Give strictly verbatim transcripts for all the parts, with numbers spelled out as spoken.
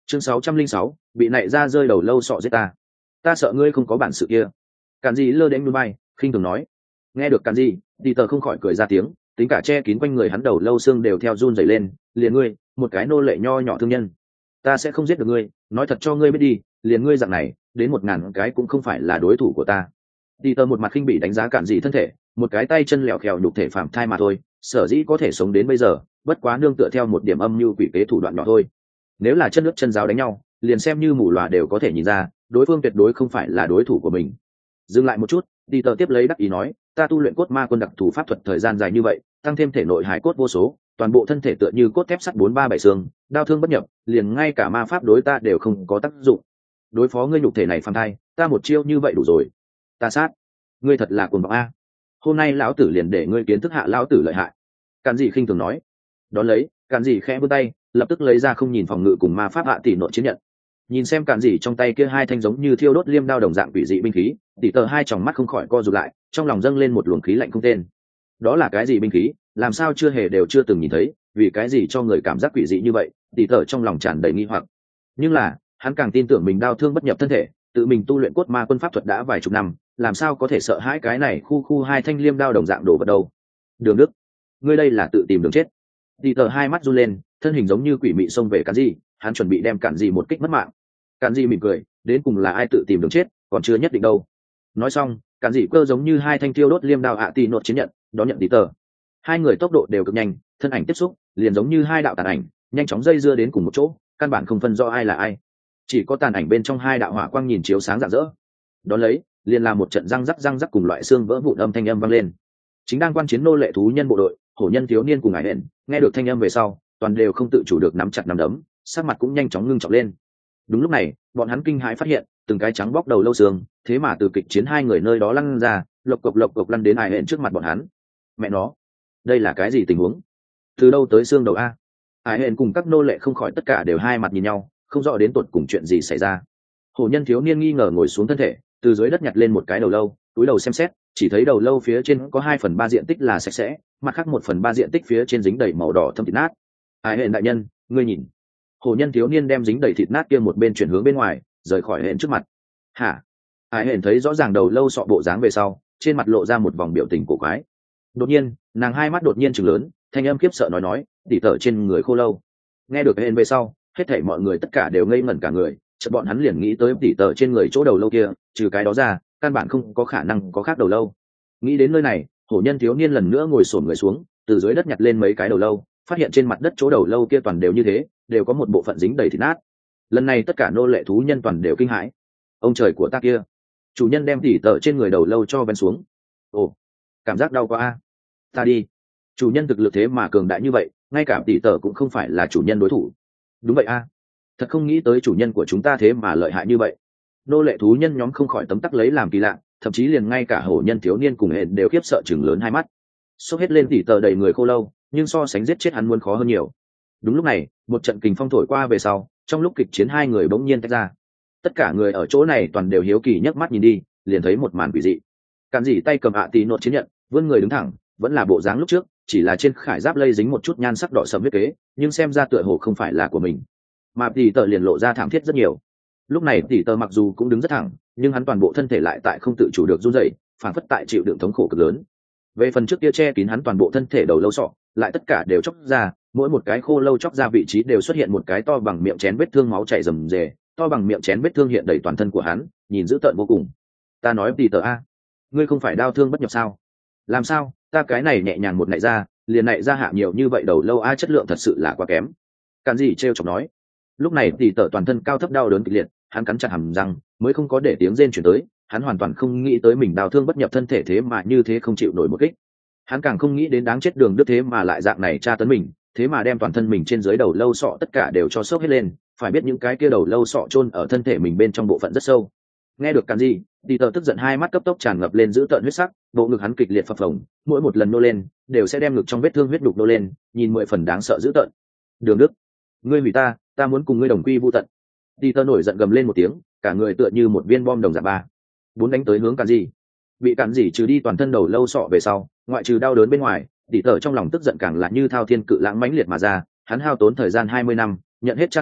chương sáu trăm linh sáu bị nạy ra rơi đầu lâu sọ giết ta. Ta sợ ngươi không có bản sự kia. Cản gì lơ đến núi bay khinh thường nói. Nghe được Cản gì, đi tờ không khỏi cười ra tiếng, tính cả che kín quanh người hắn đầu lâu xương đều theo run rẩy lên. Liền ngươi, một cái nô lệ nho nhỏ thương nhân, ta sẽ không giết được ngươi, nói thật cho ngươi biết đi, liền ngươi dạng này đến một ngàn cái cũng không phải là đối thủ của ta. Đi tờ một mặt khinh bỉ đánh giá Cản gì thân thể, một cái tay chân lẹo khèo đục thể phạm thai mà thôi, sở dĩ có thể sống đến bây giờ bất quá nương tựa theo một điểm âm mưu quỷ kế thủ đoạn nhỏ thôi. Nếu là chân nước chân giáo đánh nhau, liền xem như mù lòa đều có thể nhìn ra đối phương tuyệt đối không phải là đối thủ của mình. Dừng lại một chút, đi tờ tiếp lấy đắc ý nói, ta tu luyện cốt ma quân đặc thù pháp thuật thời gian dài như vậy, tăng thêm thể nội hải cốt vô số, toàn bộ thân thể tựa như cốt thép sắt bốn ba bảy xương, đao thương bất nhập, liền ngay cả ma pháp đối ta đều không có tác dụng. Đối phó ngươi nhục thể này phàm thai, ta một chiêu như vậy đủ rồi. Ta sát, ngươi thật là cuồng vọng a. Hôm nay lão tử liền để ngươi kiến thức hạ lão tử lợi hại. Càn gì khinh thường nói. Đón lấy, Càn gì khẽ vươn tay, lập tức lấy ra không nhìn phòng ngự cùng ma pháp hạ tỷ nội chiến nhận. Nhìn xem Càn gì trong tay kia hai thanh giống như thiêu đốt liêm đao đồng dạng quỷ dị binh khí, tỷ tờ hai tròng mắt không khỏi co rụt lại, trong lòng dâng lên một luồng khí lạnh không tên. Đó là cái gì binh khí, làm sao chưa hề đều chưa từng nhìn thấy, vì cái gì cho người cảm giác quỷ dị như vậy, tỷ tờ trong lòng tràn đầy nghi hoặc. Nhưng là, hắn càng tin tưởng mình đao thương bất nhập thân thể, tự mình tu luyện cốt ma quân pháp thuật đã vài chục năm, làm sao có thể sợ hãi cái này khu khu hai thanh liêm đao đồng dạng đổ vào đâu. Đường Đức, ngươi đây là tự tìm đường chết. Tỷ tờ hai mắt run lên, thân hình giống như quỷ mị xông về Cản gì, hắn chuẩn bị đem Cản gì một kích mất mạng. Cản gì mỉm cười, đến cùng là ai tự tìm đường chết, còn chưa nhất định đâu. Nói xong, Cản gì cơ giống như hai thanh tiêu đốt liêm đao ạ tỷ nột chiến nhận, đón nhận tỷ tờ. Hai người tốc độ đều cực nhanh, thân ảnh tiếp xúc, liền giống như hai đạo tàn ảnh, nhanh chóng dây dưa đến cùng một chỗ, căn bản không phân rõ ai là ai. Chỉ có tàn ảnh bên trong hai đạo hỏa quang nhìn chiếu sáng rạng rỡ. Đón lấy, liền là một trận răng rắc răng rắc cùng loại xương vỡ vụn âm thanh âm vang lên. Chính đang quan chiến nô lệ thú nhân bộ đội, hổ nhân thiếu niên cùng ải hẹn, nghe được thanh âm về sau, toàn đều không tự chủ được nắm chặt nắm đấm, sắc mặt cũng nhanh chóng ngưng trọng lên. Đúng lúc này, bọn hắn kinh hãi phát hiện, từng cái trắng bóc đầu lâu xương, thế mà từ kịch chiến hai người nơi đó lăn ra, lộc cộc lộc cộc lăn đến ải hẹn trước mặt bọn hắn. Mẹ nó, đây là cái gì tình huống? Từ đâu tới xương đầu a? Ải hẹn cùng các nô lệ không khỏi tất cả đều hai mặt nhìn nhau, không rõ đến tột cùng chuyện gì xảy ra. Hổ nhân thiếu niên nghi ngờ ngồi xuống thân thể, từ dưới đất nhặt lên một cái đầu lâu, túi đầu xem xét, chỉ thấy đầu lâu phía trên có hai phần ba diện tích là sạch sẽ, mặt khác một phần ba diện tích phía trên dính đầy màu đỏ thâm thịt nát. Ải hẹn đại nhân, ngươi nhìn. Hổ nhân thiếu niên đem dính đầy thịt nát kia một bên chuyển hướng bên ngoài, rời khỏi hẹn trước mặt. Hả? Ải hẹn thấy rõ ràng đầu lâu sọ bộ dáng về sau, trên mặt lộ ra một vòng biểu tình cổ quái. Đột nhiên, nàng hai mắt đột nhiên trừng lớn, thanh âm khiếp sợ nói nói, tỉ tở trên người khô lâu. Nghe được hẹn về sau, hết thảy mọi người tất cả đều ngây ngẩn cả người, chợt bọn hắn liền nghĩ tới tỉ tở trên người chỗ đầu lâu kia, trừ cái đó ra, căn bản không có khả năng có khác đầu lâu. Nghĩ đến nơi này, hổ nhân thiếu niên lần nữa ngồi xổm người xuống, từ dưới đất nhặt lên mấy cái đầu lâu, phát hiện trên mặt đất chỗ đầu lâu kia toàn đều như thế, đều có một bộ phận dính đầy thịt nát. Lần này tất cả nô lệ thú nhân toàn đều kinh hãi. Ông trời của ta kia! Chủ nhân đem tỉ tở trên người đầu lâu cho vén xuống. Ồ, cảm giác đau quá a. Ta đi. Chủ nhân thực lực thế mà cường đại như vậy, ngay cả tỉ tở cũng không phải là chủ nhân đối thủ. Đúng vậy a. Thật không nghĩ tới chủ nhân của chúng ta thế mà lợi hại như vậy. Nô lệ thú nhân nhóm không khỏi tấm tắc lấy làm kỳ lạ, thậm chí liền ngay cả hổ nhân thiếu niên cùng hẹn đều khiếp sợ chừng lớn hai mắt. Xốc hết lên tỉ tở đầy người khô lâu, nhưng so sánh giết chết hắn muốn khó hơn nhiều. Đúng lúc này, một trận kình phong thổi qua về sau, trong lúc kịch chiến hai người bỗng nhiên tách ra. Tất cả người ở chỗ này toàn đều hiếu kỳ nhấc mắt nhìn đi, liền thấy một màn quỷ dị. Cản gì tay cầm ạ tí nột chiến nhận, vươn người đứng thẳng, vẫn là bộ dáng lúc trước, chỉ là trên khải giáp lây dính một chút nhan sắc đỏ sẫm huyết kế, nhưng xem ra tựa hồ không phải là của mình. Mà tỷ tờ liền lộ ra thảm thiết rất nhiều. Lúc này tỷ tờ mặc dù cũng đứng rất thẳng, nhưng hắn toàn bộ thân thể lại tại không tự chủ được run rẩy, phản phất tại chịu đựng thống khổ cực lớn. Về phần trước kia che kín hắn toàn bộ thân thể đầu lâu sọ, lại tất cả đều chóc ra, mỗi một cái khô lâu chóc ra vị trí đều xuất hiện một cái to bằng miệng chén vết thương máu chảy rầm rề, to bằng miệng chén vết thương hiện đầy toàn thân của hắn, nhìn dữ tợn vô cùng. Ta nói tỷ tờ a, ngươi không phải đau thương bất nhập sao? Làm sao, ta cái này nhẹ nhàng một nạy ra, liền nạy ra hạ nhiều như vậy đầu lâu a, chất lượng thật sự là quá kém. Cản gì trêu chọc nói. Lúc này tỷ tờ toàn thân cao thấp đau đớn kịch liệt, hắn cắn chặt hàm răng, mới không có để tiếng rên chuyển tới. Hắn hoàn toàn không nghĩ tới mình đau thương bất nhập thân thể thế mà như thế không chịu nổi một kích. Hắn càng không nghĩ đến đáng chết Đường Đức thế mà lại dạng này tra tấn mình, thế mà đem toàn thân mình trên dưới đầu lâu sọ tất cả đều cho sốc hết lên, phải biết những cái kia đầu lâu sọ chôn ở thân thể mình bên trong bộ phận rất sâu. Nghe được Cản gì, tỷ tờ tức giận hai mắt cấp tốc tràn ngập lên dữ tợn huyết sắc, bộ ngực hắn kịch liệt phập phồng, mỗi một lần nô lên, đều sẽ đem ngực trong vết thương huyết đục nô lên, nhìn mười phần đáng sợ dữ tợn. Đường Đức, ngươi hủy ta, ta muốn cùng ngươi đồng quy vu tận. Tỷ tờ nổi giận gầm lên một tiếng, cả người tựa như một viên bom đồng dạng ba, bốn đánh tới hướng Cản gì. Bị Cản gì trừ đi toàn thân đầu lâu sọ về sau, ngoại trừ đau đớn bên ngoài, tỷ tờ trong lòng tức giận càng là như thao thiên cự lãng mãnh liệt mà ra. Hắn hao tốn thời gian hai mươi năm, nhận hết tra tấn,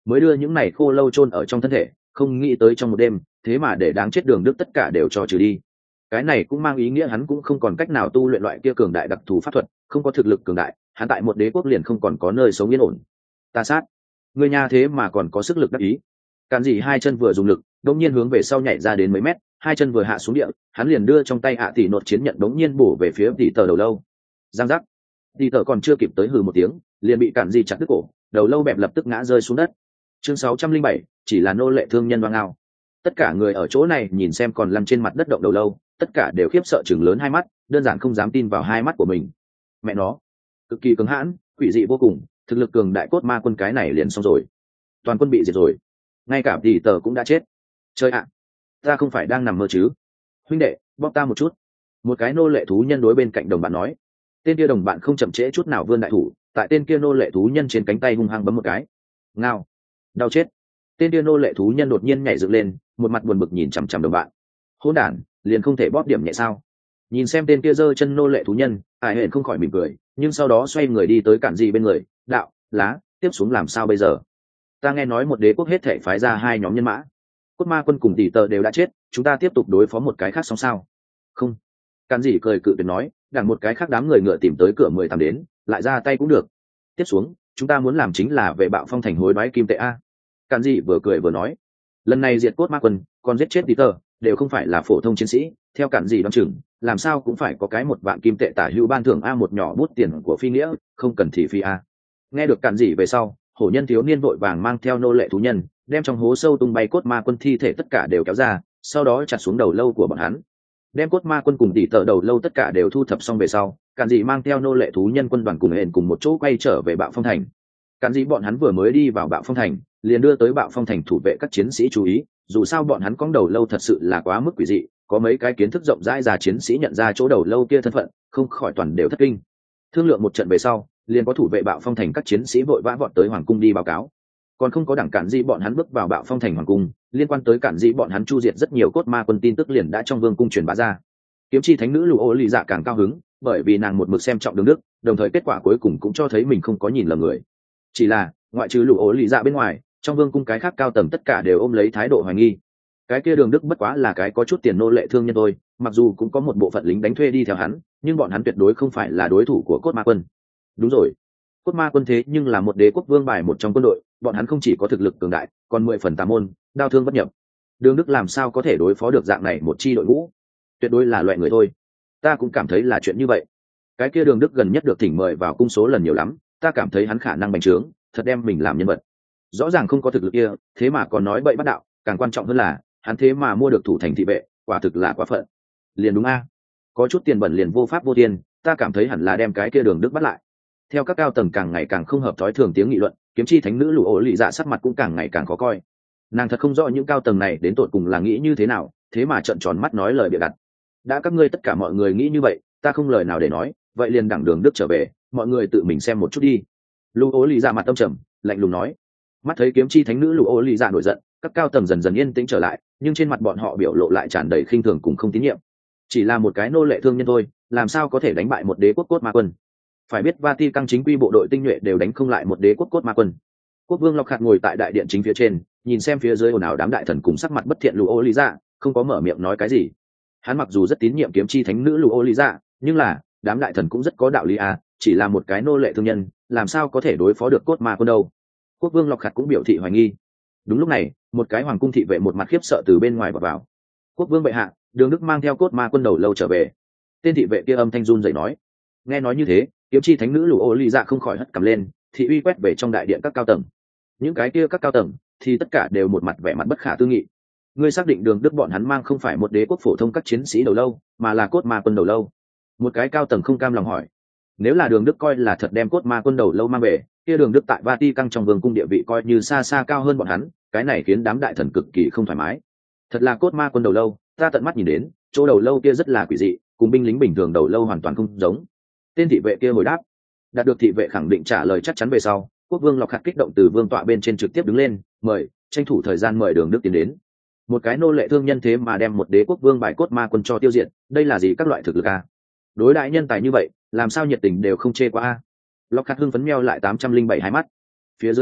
mới đưa những này khô lâu chôn ở trong thân thể, không nghĩ tới trong một đêm thế mà để đáng chết đường đức tất cả đều cho trừ đi. Cái này cũng mang ý nghĩa hắn cũng không còn cách nào tu luyện loại kia cường đại đặc thù pháp thuật, không có thực lực cường đại, hắn tại một đế quốc liền không còn có nơi sống yên ổn. Ta sát, người nhà thế mà còn có sức lực đắc ý. Cản dị hai chân vừa dùng lực, đột nhiên hướng về sau nhảy ra đến mấy mét, hai chân vừa hạ xuống địa, hắn liền đưa trong tay hạ tỷ nột chiến nhận đống nhiên bổ về phía tỷ tờ đầu lâu. Giang giác, tỷ tờ còn chưa kịp tới hừ một tiếng, liền bị cản dị chặt đứt cổ, đầu lâu bẹp lập tức ngã rơi xuống đất. Chương sáu trăm linh bảy, chỉ là nô lệ thương nhân đoan ao. Tất cả người ở chỗ này nhìn xem còn lăn trên mặt đất động đầu lâu, tất cả đều khiếp sợ chừng lớn hai mắt, đơn giản không dám tin vào hai mắt của mình. Mẹ nó, cực kỳ cứng hãn, quỷ dị vô cùng, thực lực cường đại cốt ma quân cái này liền xong rồi, toàn quân bị diệt rồi, ngay cả tỷ tờ cũng đã chết. Chơi ạ, ta không phải đang nằm mơ chứ? Huynh đệ, bóp ta một chút. Một cái nô lệ thú nhân đối bên cạnh đồng bạn nói. Tên kia đồng bạn không chậm trễ chút nào vươn đại thủ, tại tên kia nô lệ thú nhân trên cánh tay hung hăng bấm một cái. Ngao, đau chết. Tên kia nô lệ thú nhân đột nhiên nhảy dựng lên, một mặt buồn bực nhìn chằm chằm đồng bạn. Hỗn đản, liền không thể bóp điểm nhẹ sao? Nhìn xem tên kia giơ chân nô lệ thú nhân, Ai Hển không khỏi mỉm cười, nhưng sau đó xoay người đi tới cản dị bên người. Đạo, lá, tiếp xuống làm sao bây giờ? Ta nghe nói một đế quốc hết thể phái ra hai nhóm nhân mã, cốt ma quân cùng tỷ tờ đều đã chết, chúng ta tiếp tục đối phó một cái khác xong sao? Không. Cản dị cười cự tuyệt nói, đằng một cái khác đám người ngựa tìm tới cửa mười tám đến, lại ra tay cũng được. Tiếp xuống, chúng ta muốn làm chính là về bạo phong thành hối đoái kim tệ a. Cản dị vừa cười vừa nói, lần này diệt cốt ma quân, còn giết chết tỷ tờ, đều không phải là phổ thông chiến sĩ, theo Cản dị đoán chừng, làm sao cũng phải có cái một vạn kim tệ tả hữu ban thưởng a, một nhỏ bút tiền của phi nghĩa, không cần thì phi a. Nghe được Cản dị về sau, hổ nhân thiếu niên vội vàng mang theo nô lệ thú nhân, đem trong hố sâu tung bay cốt ma quân thi thể tất cả đều kéo ra, sau đó chặt xuống đầu lâu của bọn hắn. Đem cốt ma quân cùng tỷ tờ đầu lâu tất cả đều thu thập xong về sau, Cản dị mang theo nô lệ thú nhân quân đoàn cùng hẹn cùng một chỗ quay trở về bạo phong thành. Cản dị bọn hắn vừa mới đi vào bạo phong thành, liền đưa tới bạo phong thành thủ vệ các chiến sĩ chú ý, dù sao bọn hắn cong đầu lâu thật sự là quá mức quỷ dị, có mấy cái kiến thức rộng rãi già chiến sĩ nhận ra chỗ đầu lâu kia thân phận, không khỏi toàn đều thất kinh. Thương lượng một trận về sau, liền có thủ vệ bạo phong thành các chiến sĩ vội vã vọt tới hoàng cung đi báo cáo. Còn không có đẳng Cản dị bọn hắn bước vào bạo phong thành hoàng cung, liên quan tới Cản dị bọn hắn chu diệt rất nhiều cốt ma quân tin tức liền đã trong vương cung truyền bá ra. Kiếm chi thánh nữ Lù Ô Lì Dạ càng cao hứng, bởi vì nàng một mực xem trọng đường đức, đồng thời kết quả cuối cùng cũng cho thấy mình không có nhìn lầm người. Chỉ là ngoại trừ Lù Ô Lì Dạ bên ngoài, trong vương cung cái khác cao tầng tất cả đều ôm lấy thái độ hoài nghi. Cái kia đường đức bất quá là cái có chút tiền nô lệ thương nhân thôi, mặc dù cũng có một bộ phận lính đánh thuê đi theo hắn, nhưng bọn hắn tuyệt đối không phải là đối thủ của cốt ma quân. Đúng rồi, cốt ma quân thế nhưng là một đế quốc vương bài một trong quân đội, bọn hắn không chỉ có thực lực cường đại, còn mười phần tà môn, đao thương bất nhập. Đường đức làm sao có thể đối phó được dạng này một chi đội ngũ? Tuyệt đối là loại người thôi. Ta cũng cảm thấy là chuyện như vậy. Cái kia đường đức gần nhất được thỉnh mời vào cung số lần nhiều lắm, ta cảm thấy hắn khả năng bành trướng, thật đem mình làm nhân vật. Rõ ràng không có thực lực kia, thế mà còn nói bậy bắt đạo, càng quan trọng hơn là hắn thế mà mua được thủ thành thị vệ, quả thực là quá phận. Liền đúng a, có chút tiền bẩn liền vô pháp vô thiên, ta cảm thấy hẳn là đem cái kia đường đức bắt lại. Theo các cao tầng càng ngày càng không hợp thói thường tiếng nghị luận, kiếm chi thánh nữ Lù Ô Lì Dạ sắc mặt cũng càng ngày càng khó coi. Nàng thật không rõ những cao tầng này đến tột cùng là nghĩ như thế nào, thế mà trợn tròn mắt nói lời bịa đặt. Đã các ngươi tất cả mọi người nghĩ như vậy, ta không lời nào để nói, vậy liền đẳng đường đức trở về, mọi người tự mình xem một chút đi. Lù Ô Lì Dạ mặt tâm trầm, lạnh lùng nói. Mắt thấy kiếm chi thánh nữ Lù Ô Lì Dạ nổi giận, các cao tầng dần dần yên tĩnh trở lại, nhưng trên mặt bọn họ biểu lộ lại tràn đầy khinh thường cùng không tín nhiệm. Chỉ là một cái nô lệ thương nhân thôi, làm sao có thể đánh bại một đế quốc cốt ma quân? Phải biết Vatican chính quy bộ đội tinh nhuệ đều đánh không lại một đế quốc cốt ma quân. Quốc vương Lộc Khạt ngồi tại đại điện chính phía trên, nhìn xem phía dưới ồn ào đám đại thần cùng sắc mặt bất thiện Lù Ô Lì Dạ, không có mở miệng nói cái gì. Hắn mặc dù rất tín nhiệm kiếm chi thánh nữ Lù Ô Lì Dạ, nhưng là đám đại thần cũng rất có đạo lý à, chỉ là một cái nô lệ thương nhân, làm sao có thể đối phó được cốt ma quân đâu? Quốc vương Lộc Khạt cũng biểu thị hoài nghi. Đúng lúc này, một cái hoàng cung thị vệ một mặt khiếp sợ từ bên ngoài vào vào. Quốc vương bệ hạ, đường đức mang theo cốt ma quân đầu lâu trở về. Tên thị vệ kia âm thanh run rẩy nói. Nghe nói như thế, kiếm chi thánh nữ Lù Ô Lì Dạ không khỏi hất cằm lên, thị uy quét về trong đại điện các cao tầng. Những cái kia các cao tầng thì tất cả đều một mặt vẻ mặt bất khả tư nghị. Ngươi xác định đường đức bọn hắn mang không phải một đế quốc phổ thông các chiến sĩ đầu lâu, mà là cốt ma quân đầu lâu? Một cái cao tầng không cam lòng hỏi. Nếu là đường đức coi là thật đem cốt ma quân đầu lâu mang về, kia đường đức tại Vatican trong vương cung địa vị coi như xa xa cao hơn bọn hắn, cái này khiến đám đại thần cực kỳ không thoải mái. Thật là cốt ma quân đầu lâu, ta tận mắt nhìn đến, chỗ đầu lâu kia rất là quỷ dị, cùng binh lính bình thường đầu lâu hoàn toàn không giống. Tên thị vệ kia hồi đáp. Đạt được thị vệ khẳng định trả lời chắc chắn về sau, quốc vương Lộc Khạt kích động từ vương tọa bên trên trực tiếp đứng lên, mời, tranh thủ thời gian mời đường đức tiến đến. Một cái nô lệ thương nhân thế mà đem một đế quốc vương bài cốt ma quân cho tiêu diệt, đây là gì các loại thực lực a? Đối đại nhân tài như vậy, làm sao nhiệt tình đều không chê qua a? Lộc Khạt hưng phấn meo lại tám trăm linh bảy hai mắt. Phía dưới đại điện,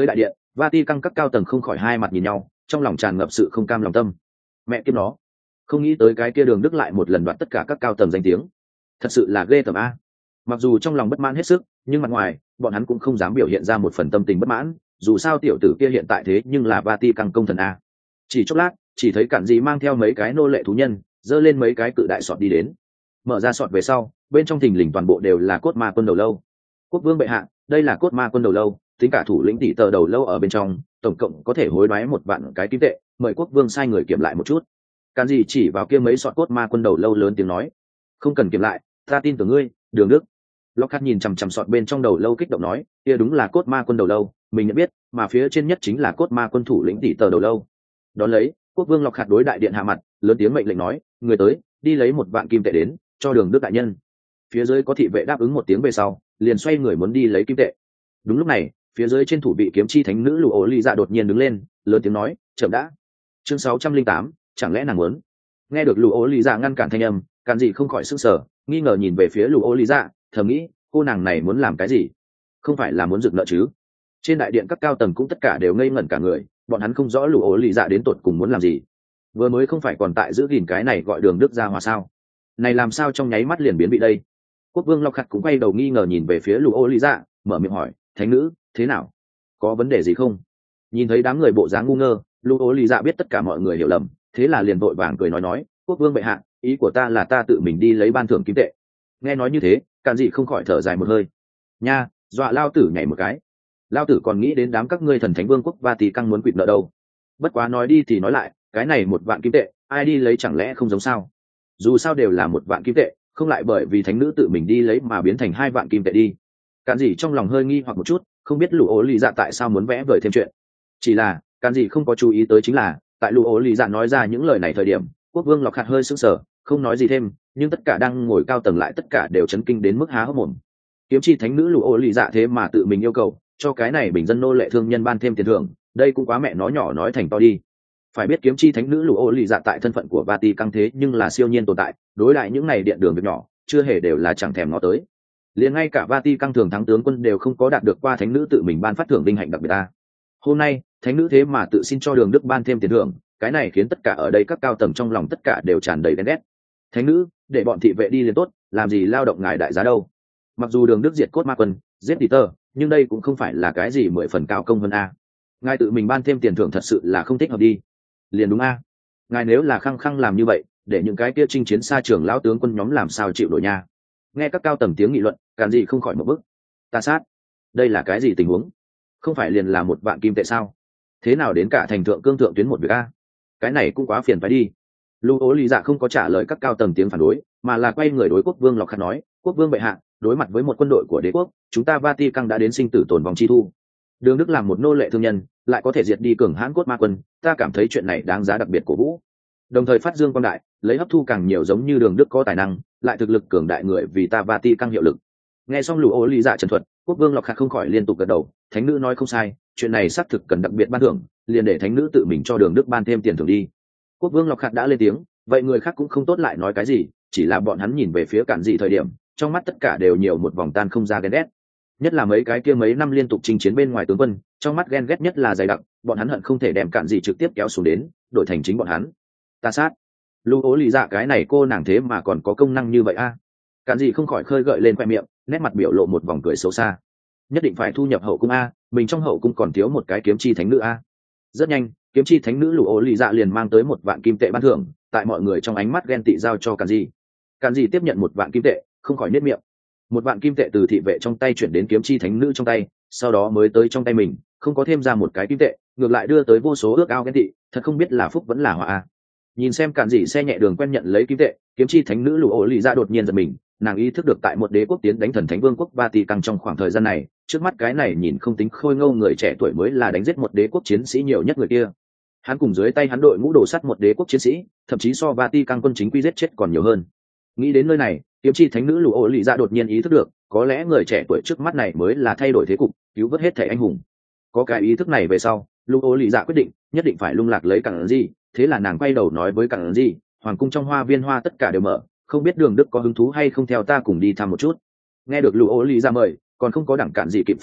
Vatican các cao tầng không khỏi hai mặt nhìn nhau, trong lòng tràn ngập sự không cam lòng tâm. Mẹ kiếp nó, không nghĩ tới cái kia Đường Đức lại một lần đoạt tất cả các cao tầng danh tiếng, thật sự là ghê tởm a. Mặc dù trong lòng bất mãn hết sức, nhưng mặt ngoài bọn hắn cũng không dám biểu hiện ra một phần tâm tình bất mãn, dù sao tiểu tử kia hiện tại thế nhưng là Vatican công thần a. Chỉ chốc lát, chỉ thấy Cản Dị mang theo mấy cái nô lệ thú nhân giơ lên mấy cái cự đại sọt đi đến. Mở ra sọt về sau, bên trong thình lình toàn bộ đều là cốt ma quân đầu lâu. Quốc vương bệ hạ, đây là cốt ma quân đầu lâu, tính cả thủ lĩnh tỷ tờ đầu lâu ở bên trong, tổng cộng có thể hối đoái một vạn cái kim tệ, mời quốc vương sai người kiểm lại một chút. Cản Dị chỉ vào kia mấy sọt cốt ma quân đầu lâu lớn tiếng nói, không cần kiểm lại, ta tin tưởng ngươi, Đường Đức. Lockhart nhìn chằm chằm sọt bên trong đầu lâu kích động nói, kia đúng là cốt ma quân đầu lâu, mình nhận biết, mà phía trên nhất chính là cốt ma quân thủ lĩnh tỷ tờ đầu lâu. Đón lấy, quốc vương Lockhart đối đại điện hạ mặt, lớn tiếng mệnh lệnh nói, người tới, đi lấy một vạn kim tệ đến, cho Đường Đức đại nhân. Phía dưới có thị vệ đáp ứng một tiếng về sau, liền xoay người muốn đi lấy kim tệ. Đúng lúc này, phía dưới trên thủ bị kiếm chi thánh nữ Lù Ố Ly Dạ đột nhiên đứng lên, lớn tiếng nói, chậm đã. Chương sáu trăm linh tám, chẳng lẽ nàng muốn? Nghe được Lù Ố Ly Dạ ngăn cản thanh âm, Cản Dị không khỏi sửng sở, nghi ngờ nhìn về phía Lù Ố Ly Dạ, thầm nghĩ, cô nàng này muốn làm cái gì? Không phải là muốn dựng nợ chứ? Trên đại điện các cao tầng cũng tất cả đều ngây ngẩn cả người, bọn hắn không rõ Lù Ố Ly Dạ đến tột cùng muốn làm gì. Vừa mới không phải còn tại giữ gìn cái này gọi Đường Đức ra hòa sao? Này làm sao trong nháy mắt liền biến bị đây? Quốc vương Lockhart cũng quay đầu nghi ngờ nhìn về phía Lù Ố Ly Dạ, mở miệng hỏi, thánh nữ, thế nào? Có vấn đề gì không? Nhìn thấy đám người bộ dáng ngu ngơ, Lù Ố Ly Dạ biết tất cả mọi người hiểu lầm, thế là liền vội vàng cười nói nói, quốc vương bệ hạ, ý của ta là ta tự mình đi lấy ban thưởng kim tệ. Nghe nói như thế, Cản Dị không khỏi thở dài một hơi. Nha, dọa lao tử nhảy một cái. Lao tử còn nghĩ đến đám các ngươi thần thánh vương quốc Vatican muốn quỵt nợ đâu. Bất quá nói đi thì nói lại, cái này một vạn kim tệ, ai đi lấy chẳng lẽ không giống sao? Dù sao đều là một vạn kim tệ, không lại bởi vì thánh nữ tự mình đi lấy mà biến thành hai vạn kim tệ đi. Cản Dị trong lòng hơi nghi hoặc một chút, không biết Lù Ố Ly Dạ tại sao muốn vẽ vời thêm chuyện. Chỉ là, Cản Dị không có chú ý tới chính là, tại Lù Ố Ly Dạ nói ra những lời này thời điểm, quốc vương Lockhart hơi sững sờ, không nói gì thêm, nhưng tất cả đang ngồi cao tầng lại tất cả đều chấn kinh đến mức há hốc mồm. Kiếm chi thánh nữ Lù Ố Ly Dạ thế mà tự mình yêu cầu cho cái này bình dân nô lệ thương nhân ban thêm tiền thưởng, đây cũng quá mẹ nó nhỏ nói thành to đi. Phải biết kiếm chi thánh nữ Lù Ố Ly Dạ tại thân phận của Vatican thế nhưng là siêu nhiên tồn tại, đối lại những này điện đường việc nhỏ, chưa hề đều là chẳng thèm ngó tới. Liền ngay cả Vatican thường thắng tướng quân đều không có đạt được qua thánh nữ tự mình ban phát thưởng vinh hạnh đặc biệt ta. Hôm nay, thánh nữ thế mà tự xin cho Đường Đức ban thêm tiền thưởng, cái này khiến tất cả ở đây các cao tầng trong lòng tất cả đều tràn đầy ghen ghét. Thánh nữ, để bọn thị vệ đi liền tốt, làm gì lao động ngài đại giá đâu. Mặc dù Đường Đức diệt cốt ma quân, giết Peter, nhưng đây cũng không phải là cái gì mười phần cao công hơn a. Ngài tự mình ban thêm tiền thưởng thật sự là không thích hợp đi. Liền đúng a. Ngài nếu là khăng khăng làm như vậy, để những cái kia chinh chiến xa trường lão tướng quân nhóm làm sao chịu nổi nha. Nghe các cao tầng tiếng nghị luận, Cản Dị không khỏi một bức. Ta sát, đây là cái gì tình huống? Không phải liền là một vạn kim tệ sao? Thế nào đến cả thành thượng cương thượng tuyến một việc a? Cái này cũng quá phiền phải đi. Lù Ố Ly Dạ không có trả lời các cao tầng tiếng phản đối, mà là quay người đối quốc vương Lockhart nói, quốc vương bệ hạ, đối mặt với một quân đội của đế quốc, chúng ta Vatican đã đến sinh tử tồn vong chi thu. Đường Đức làm một nô lệ thương nhân, lại có thể diệt đi cường hãn cốt ma quân, ta cảm thấy chuyện này đáng giá đặc biệt cổ vũ. Đồng thời phát dương quang đại, lấy hấp thu càng nhiều giống như Đường Đức có tài năng, lại thực lực cường đại người vì ta Vatican hiệu lực. Nghe xong Lù Ố Ly Dạ trần thuật, quốc vương Lockhart không khỏi liên tục gật đầu, thánh nữ nói không sai, chuyện này xác thực cần đặc biệt ban thưởng, liền để thánh nữ tự mình cho Đường Đức ban thêm tiền thưởng đi. Quốc vương Lockhart đã lên tiếng, vậy người khác cũng không tốt lại nói cái gì, chỉ là bọn hắn nhìn về phía Cản Dị thời điểm, trong mắt tất cả đều nhiều một vòng tan không ra ghen ghét. Nhất là mấy cái kia mấy năm liên tục chinh chiến bên ngoài tướng quân, trong mắt ghen ghét nhất là dày đặc, bọn hắn hận không thể đem Cản Dị trực tiếp kéo xuống đến, đổi thành chính bọn hắn. Ta sát, Lù Ố Ly Dạ cái này cô nàng thế mà còn có công năng như vậy a. À? Cản Dị không khỏi khơi gợi lên khoe miệng, nét mặt biểu lộ một vòng cười xấu xa. Nhất định phải thu nhập hậu cung a, mình trong hậu cung còn thiếu một cái kiếm chi thánh nữ a. Rất nhanh, kiếm chi thánh nữ Lù Ố Ly Dạ liền mang tới một vạn kim tệ ban thưởng, tại mọi người trong ánh mắt ghen tị giao cho Cản Dị. Cản Dị tiếp nhận một vạn kim tệ, không khỏi nhếch miệng. Một vạn kim tệ từ thị vệ trong tay chuyển đến kiếm chi thánh nữ trong tay, sau đó mới tới trong tay mình, không có thêm ra một cái kim tệ, ngược lại đưa tới vô số ước ao ghen tị, thật không biết là phúc vẫn là họa a. Nhìn xem Cản Dị xe nhẹ đường quen nhận lấy kim tệ, kiếm chi thánh nữ Lù Ố Ly Dạ đột nhiên giật mình, nàng ý thức được tại một đế quốc tiến đánh thần thánh vương quốc Vatican trong khoảng thời gian này, trước mắt cái này nhìn không tính khôi ngô người trẻ tuổi mới là đánh giết một đế quốc chiến sĩ nhiều nhất người kia. Hắn cùng dưới tay hắn đội ngũ đổ sắt một đế quốc chiến sĩ, thậm chí so Vatican quân chính quy giết chết còn nhiều hơn. Nghĩ đến nơi này, kiếm chi thánh nữ Lù Ố Ly Dạ đột nhiên ý thức được, có lẽ người trẻ tuổi trước mắt này mới là thay đổi thế cục, cứu vớt hết thảy anh hùng. Có cái ý thức này về sau, Lù Ố Ly Dạ quyết định nhất định phải lung lạc lấy Cản Dị, thế là nàng quay đầu nói với Cản Dị, hoàng cung trong hoa viên hoa tất cả đều mở, không biết Đường Đức có hứng thú hay không theo ta cùng đi thăm một chút. Nghe được Lù Ố Ly Dạ mời, còn không có đẳng Cản Dị kịp phản ứng,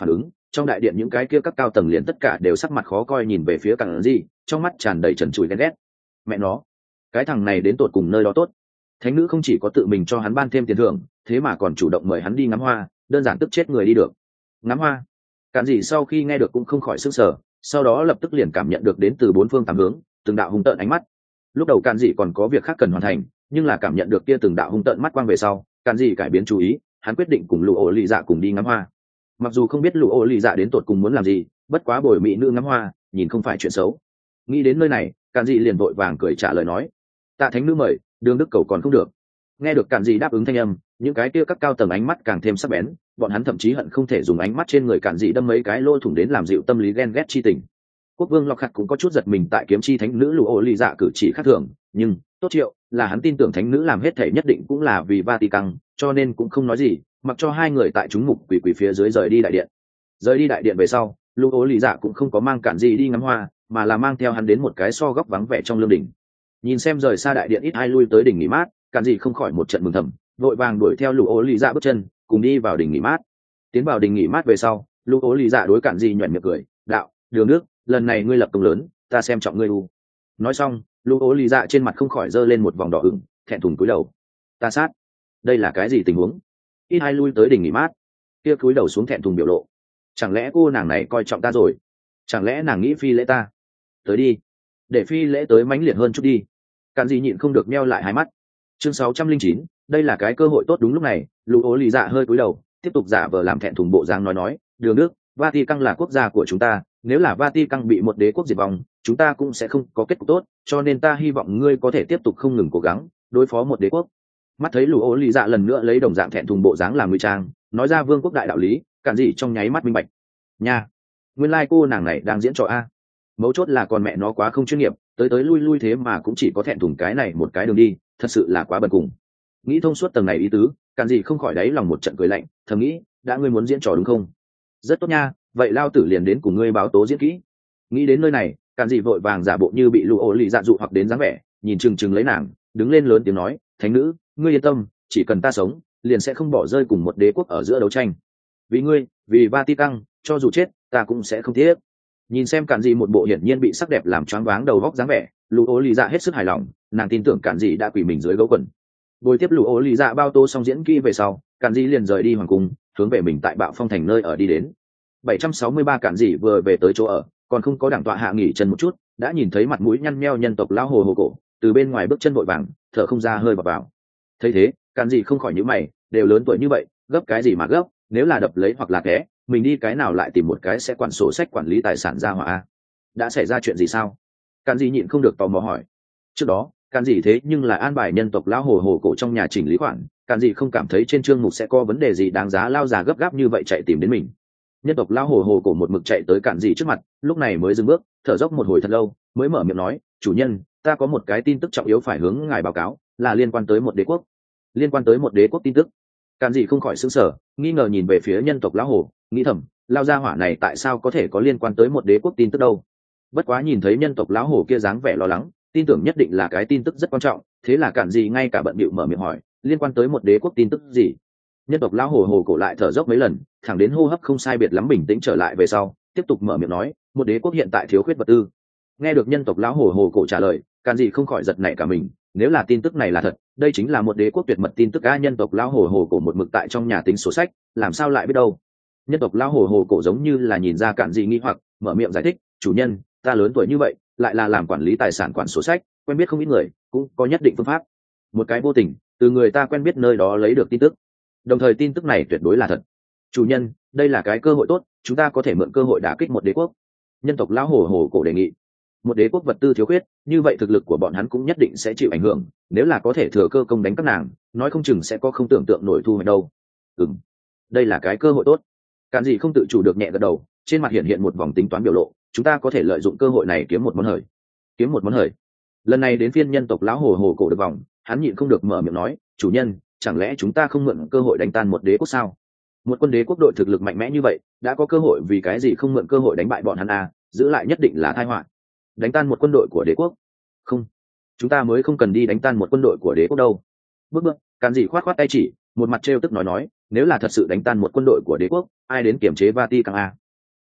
trong đại điện những cái kia các cao tầng liền tất cả đều sắc mặt khó coi nhìn về phía cản gì, trong mắt tràn đầy trần trụi ghen ghét. Mẹ nó, cái thằng này đến tột cùng nơi đó tốt. Thánh nữ không chỉ có tự mình cho hắn ban thêm tiền thưởng, thế mà còn chủ động mời hắn đi ngắm hoa, đơn giản tức chết người đi được. Ngắm hoa? Cản gì sau khi nghe được cũng không khỏi sửng sở, sau đó lập tức liền cảm nhận được đến từ bốn phương tám hướng từng đạo hung tợn ánh mắt. Lúc đầu Cản gì còn có việc khác cần hoàn thành, nhưng là cảm nhận được kia từng đạo hung tợn mắt quang về sau, Cản gì cải biến chú ý, hắn quyết định cùng lũ ổ lì dạ cùng đi ngắm hoa. Mặc dù không biết lũ ổ lì dạ đến tột cùng muốn làm gì, bất quá bồi mỹ nữ ngắm hoa nhìn không phải chuyện xấu. Nghĩ đến nơi này, Cản gì liền vội vàng cười trả lời nói: tạ thánh nữ mời, đường đức cầu còn không được. Nghe được Cản gì đáp ứng thanh âm, những cái kia các cao tầng ánh mắt càng thêm sắc bén, bọn hắn thậm chí hận không thể dùng ánh mắt trên người Cản gì đâm mấy cái lỗ thủng đến làm dịu tâm lý ghen ghét chi tình. Quốc vương Lọc Khặt cũng có chút giật mình tại kiếm chi thánh nữ lũ ổ lì dạ cử chỉ khác thường, nhưng tốt triệu là hắn tin tưởng thánh nữ làm hết thể nhất định cũng là vì Vatican, cho nên cũng không nói gì, mặc cho hai người tại chúng mục quỷ quỷ phía dưới rời đi đại điện. Rời đi đại điện về sau, lũ ổ lì dạ cũng không có mang Cản gì đi ngắm hoa, mà là mang theo hắn đến một cái so góc vắng vẻ trong lương đỉnh. Nhìn xem rời xa đại điện ít ai lui tới đỉnh nghỉ mát, Cản gì không khỏi một trận mừng thầm, vội vàng đuổi theo lũ ổ lì dạ bước chân, cùng đi vào đỉnh nghỉ mát. Tiến vào đỉnh nghỉ mát về sau, lũ ổ lì dạ đối Cản gì nhuyễn miệng cười, đạo, đường nước, lần này ngươi lập công lớn, ta xem trọng ngươi u. Nói xong, lũ ố lì dạ trên mặt không khỏi giơ lên một vòng đỏ ửng, thẹn thùng cúi đầu. Ta sát, đây là cái gì tình huống? Ít hai lui tới đỉnh nghỉ mát, kia cúi đầu xuống thẹn thùng biểu lộ. Chẳng lẽ cô nàng này coi trọng ta rồi? Chẳng lẽ nàng nghĩ phi lễ ta? Tới đi, để phi lễ tới mãnh liệt hơn chút đi. Cản gì nhịn không được meo lại hai mắt. Chương sáu trăm linh chín, đây là cái cơ hội tốt. Đúng lúc này, lũ ố lì dạ hơi cúi đầu, tiếp tục giả vờ làm thẹn thùng bộ dáng nói nói, đường nước, Vatican là quốc gia của chúng ta, nếu là Vatican bị một đế quốc diệt vong, chúng ta cũng sẽ không có kết cục tốt, cho nên ta hy vọng ngươi có thể tiếp tục không ngừng cố gắng đối phó một đế quốc. Mắt thấy lũ ố lì dạ lần nữa lấy đồng dạng thẹn thùng bộ dáng làm ngụy trang, nói ra vương quốc đại đạo lý, Cản gì trong nháy mắt minh bạch. Nha, nguyên lai like cô nàng này đang diễn trò a. Mấu chốt là con mẹ nó quá không chuyên nghiệp, tới tới lui lui thế mà cũng chỉ có thẹn thùng cái này một cái đường đi, thật sự là quá bần cùng. Nghĩ thông suốt tầng này ý tứ, Cản gì không khỏi đáy lòng một trận cười lạnh, thầm nghĩ, đã ngươi muốn diễn trò đúng không? Rất tốt nha, vậy lao tử liền đến cùng ngươi báo tố diễn kỹ. Nghĩ đến nơi này, Cản gì vội vàng giả bộ như bị lũ ổ lì dạ dụ hoặc đến dáng vẻ, nhìn chừng chừng lấy nàng, đứng lên lớn tiếng nói, thánh nữ, ngươi yên tâm, chỉ cần ta sống, liền sẽ không bỏ rơi cùng một đế quốc ở giữa đấu tranh. Vì ngươi, vì Vatican, cho dù chết, ta cũng sẽ không tiếc. Nhìn xem Cản gì một bộ hiển nhiên bị sắc đẹp làm choáng váng đầu góc dáng vẻ, lũ ổ lì dạ hết sức hài lòng, nàng tin tưởng Cản gì đã quỳ mình dưới gấu quần. Bồi tiếp lũ ổ lì dạ bao tô xong diễn kỹ về sau, Cản gì liền rời đi hoàng cung, hướng về mình tại Bạo Phong thành nơi ở đi đến. bảy trăm sáu mươi ba Cản gì vừa về tới chỗ ở, còn không có đảng tọa hạ nghỉ chân một chút, đã nhìn thấy mặt mũi nhăn nheo nhân tộc lão hồ hồ cổ từ bên ngoài bước chân vội vàng, thở không ra hơi vào vào. Thấy thế, Cản gì không khỏi nhíu mày, đều lớn tuổi như vậy, gấp cái gì mà gấp, nếu là đập lấy hoặc là té, mình đi cái nào lại tìm một cái sẽ quản sổ sách quản lý tài sản ra hỏa a? Đã xảy ra chuyện gì sao? Cản gì nhịn không được tò mò hỏi. Trước đó, Cản gì thế nhưng là an bài nhân tộc lão hồ hồ cổ trong nhà chỉnh lý khoản, Cản gì không cảm thấy trên chương mục sẽ có vấn đề gì đáng giá lao già gấp gáp như vậy chạy tìm đến mình. Nhân tộc lão hồ hồ cổ một mực chạy tới Cản gì trước mặt, lúc này mới dừng bước, thở dốc một hồi thật lâu, mới mở miệng nói, chủ nhân, ta có một cái tin tức trọng yếu phải hướng ngài báo cáo, là liên quan tới một đế quốc. Liên quan tới một đế quốc tin tức? Cản gì không khỏi sững sờ, nghi ngờ nhìn về phía nhân tộc lão hồ, nghĩ thầm, lao gia hỏa này tại sao có thể có liên quan tới một đế quốc tin tức đâu? Bất quá nhìn thấy nhân tộc lão hồ kia dáng vẻ lo lắng, tin tưởng nhất định là cái tin tức rất quan trọng, thế là Cản gì ngay cả bận bịu mở miệng hỏi, liên quan tới một đế quốc tin tức gì? Nhân tộc lão hồ hồ cổ lại thở dốc mấy lần, thẳng đến hô hấp không sai biệt lắm bình tĩnh trở lại về sau, tiếp tục mở miệng nói, một đế quốc hiện tại thiếu khuyết vật tư. Nghe được nhân tộc lão hồ hồ cổ trả lời, Cản gì không khỏi giật nảy cả mình, nếu là tin tức này là thật, đây chính là một đế quốc tuyệt mật tin tức a. Nhân tộc lão hồ hồ cổ một mực tại trong nhà tính sổ sách, làm sao lại biết đâu? Nhân tộc lão hồ hồ cổ giống như là nhìn ra Cản gì nghi hoặc, mở miệng giải thích, chủ nhân, ta lớn tuổi như vậy, lại là làm quản lý tài sản quản sổ sách, quen biết không ít người, cũng có nhất định phương pháp. Một cái vô tình, từ người ta quen biết nơi đó lấy được tin tức, đồng thời tin tức này tuyệt đối là thật. Chủ nhân, đây là cái cơ hội tốt, chúng ta có thể mượn cơ hội đả kích một đế quốc. Nhân tộc lão hồ hồ cổ đề nghị. Một đế quốc vật tư thiếu khuyết, như vậy thực lực của bọn hắn cũng nhất định sẽ chịu ảnh hưởng, nếu là có thể thừa cơ công đánh các nàng, nói không chừng sẽ có không tưởng tượng nổi thu hoạch đâu. Ừm, đây là cái cơ hội tốt. Cản gì không tự chủ được nhẹ gật đầu, trên mặt hiện hiện một vòng tính toán biểu lộ, chúng ta có thể lợi dụng cơ hội này kiếm một món hời. Kiếm một món hời. Lần này đến phiên nhân tộc lão hồ hồ cổ được vòng, hắn nhịn không được mở miệng nói, chủ nhân, chẳng lẽ chúng ta không mượn cơ hội đánh tan một đế quốc sao? Một quân đế quốc đội thực lực mạnh mẽ như vậy, đã có cơ hội, vì cái gì không mượn cơ hội đánh bại bọn hắn à? Giữ lại nhất định là tai họa. Đánh tan một quân đội của đế quốc? Không, chúng ta mới không cần đi đánh tan một quân đội của đế quốc đâu. Bước bước, Cản gì khoát khoát tay chỉ, một mặt trêu tức nói nói, nếu là thật sự đánh tan một quân đội của đế quốc, ai đến kiểm chế Vatican à?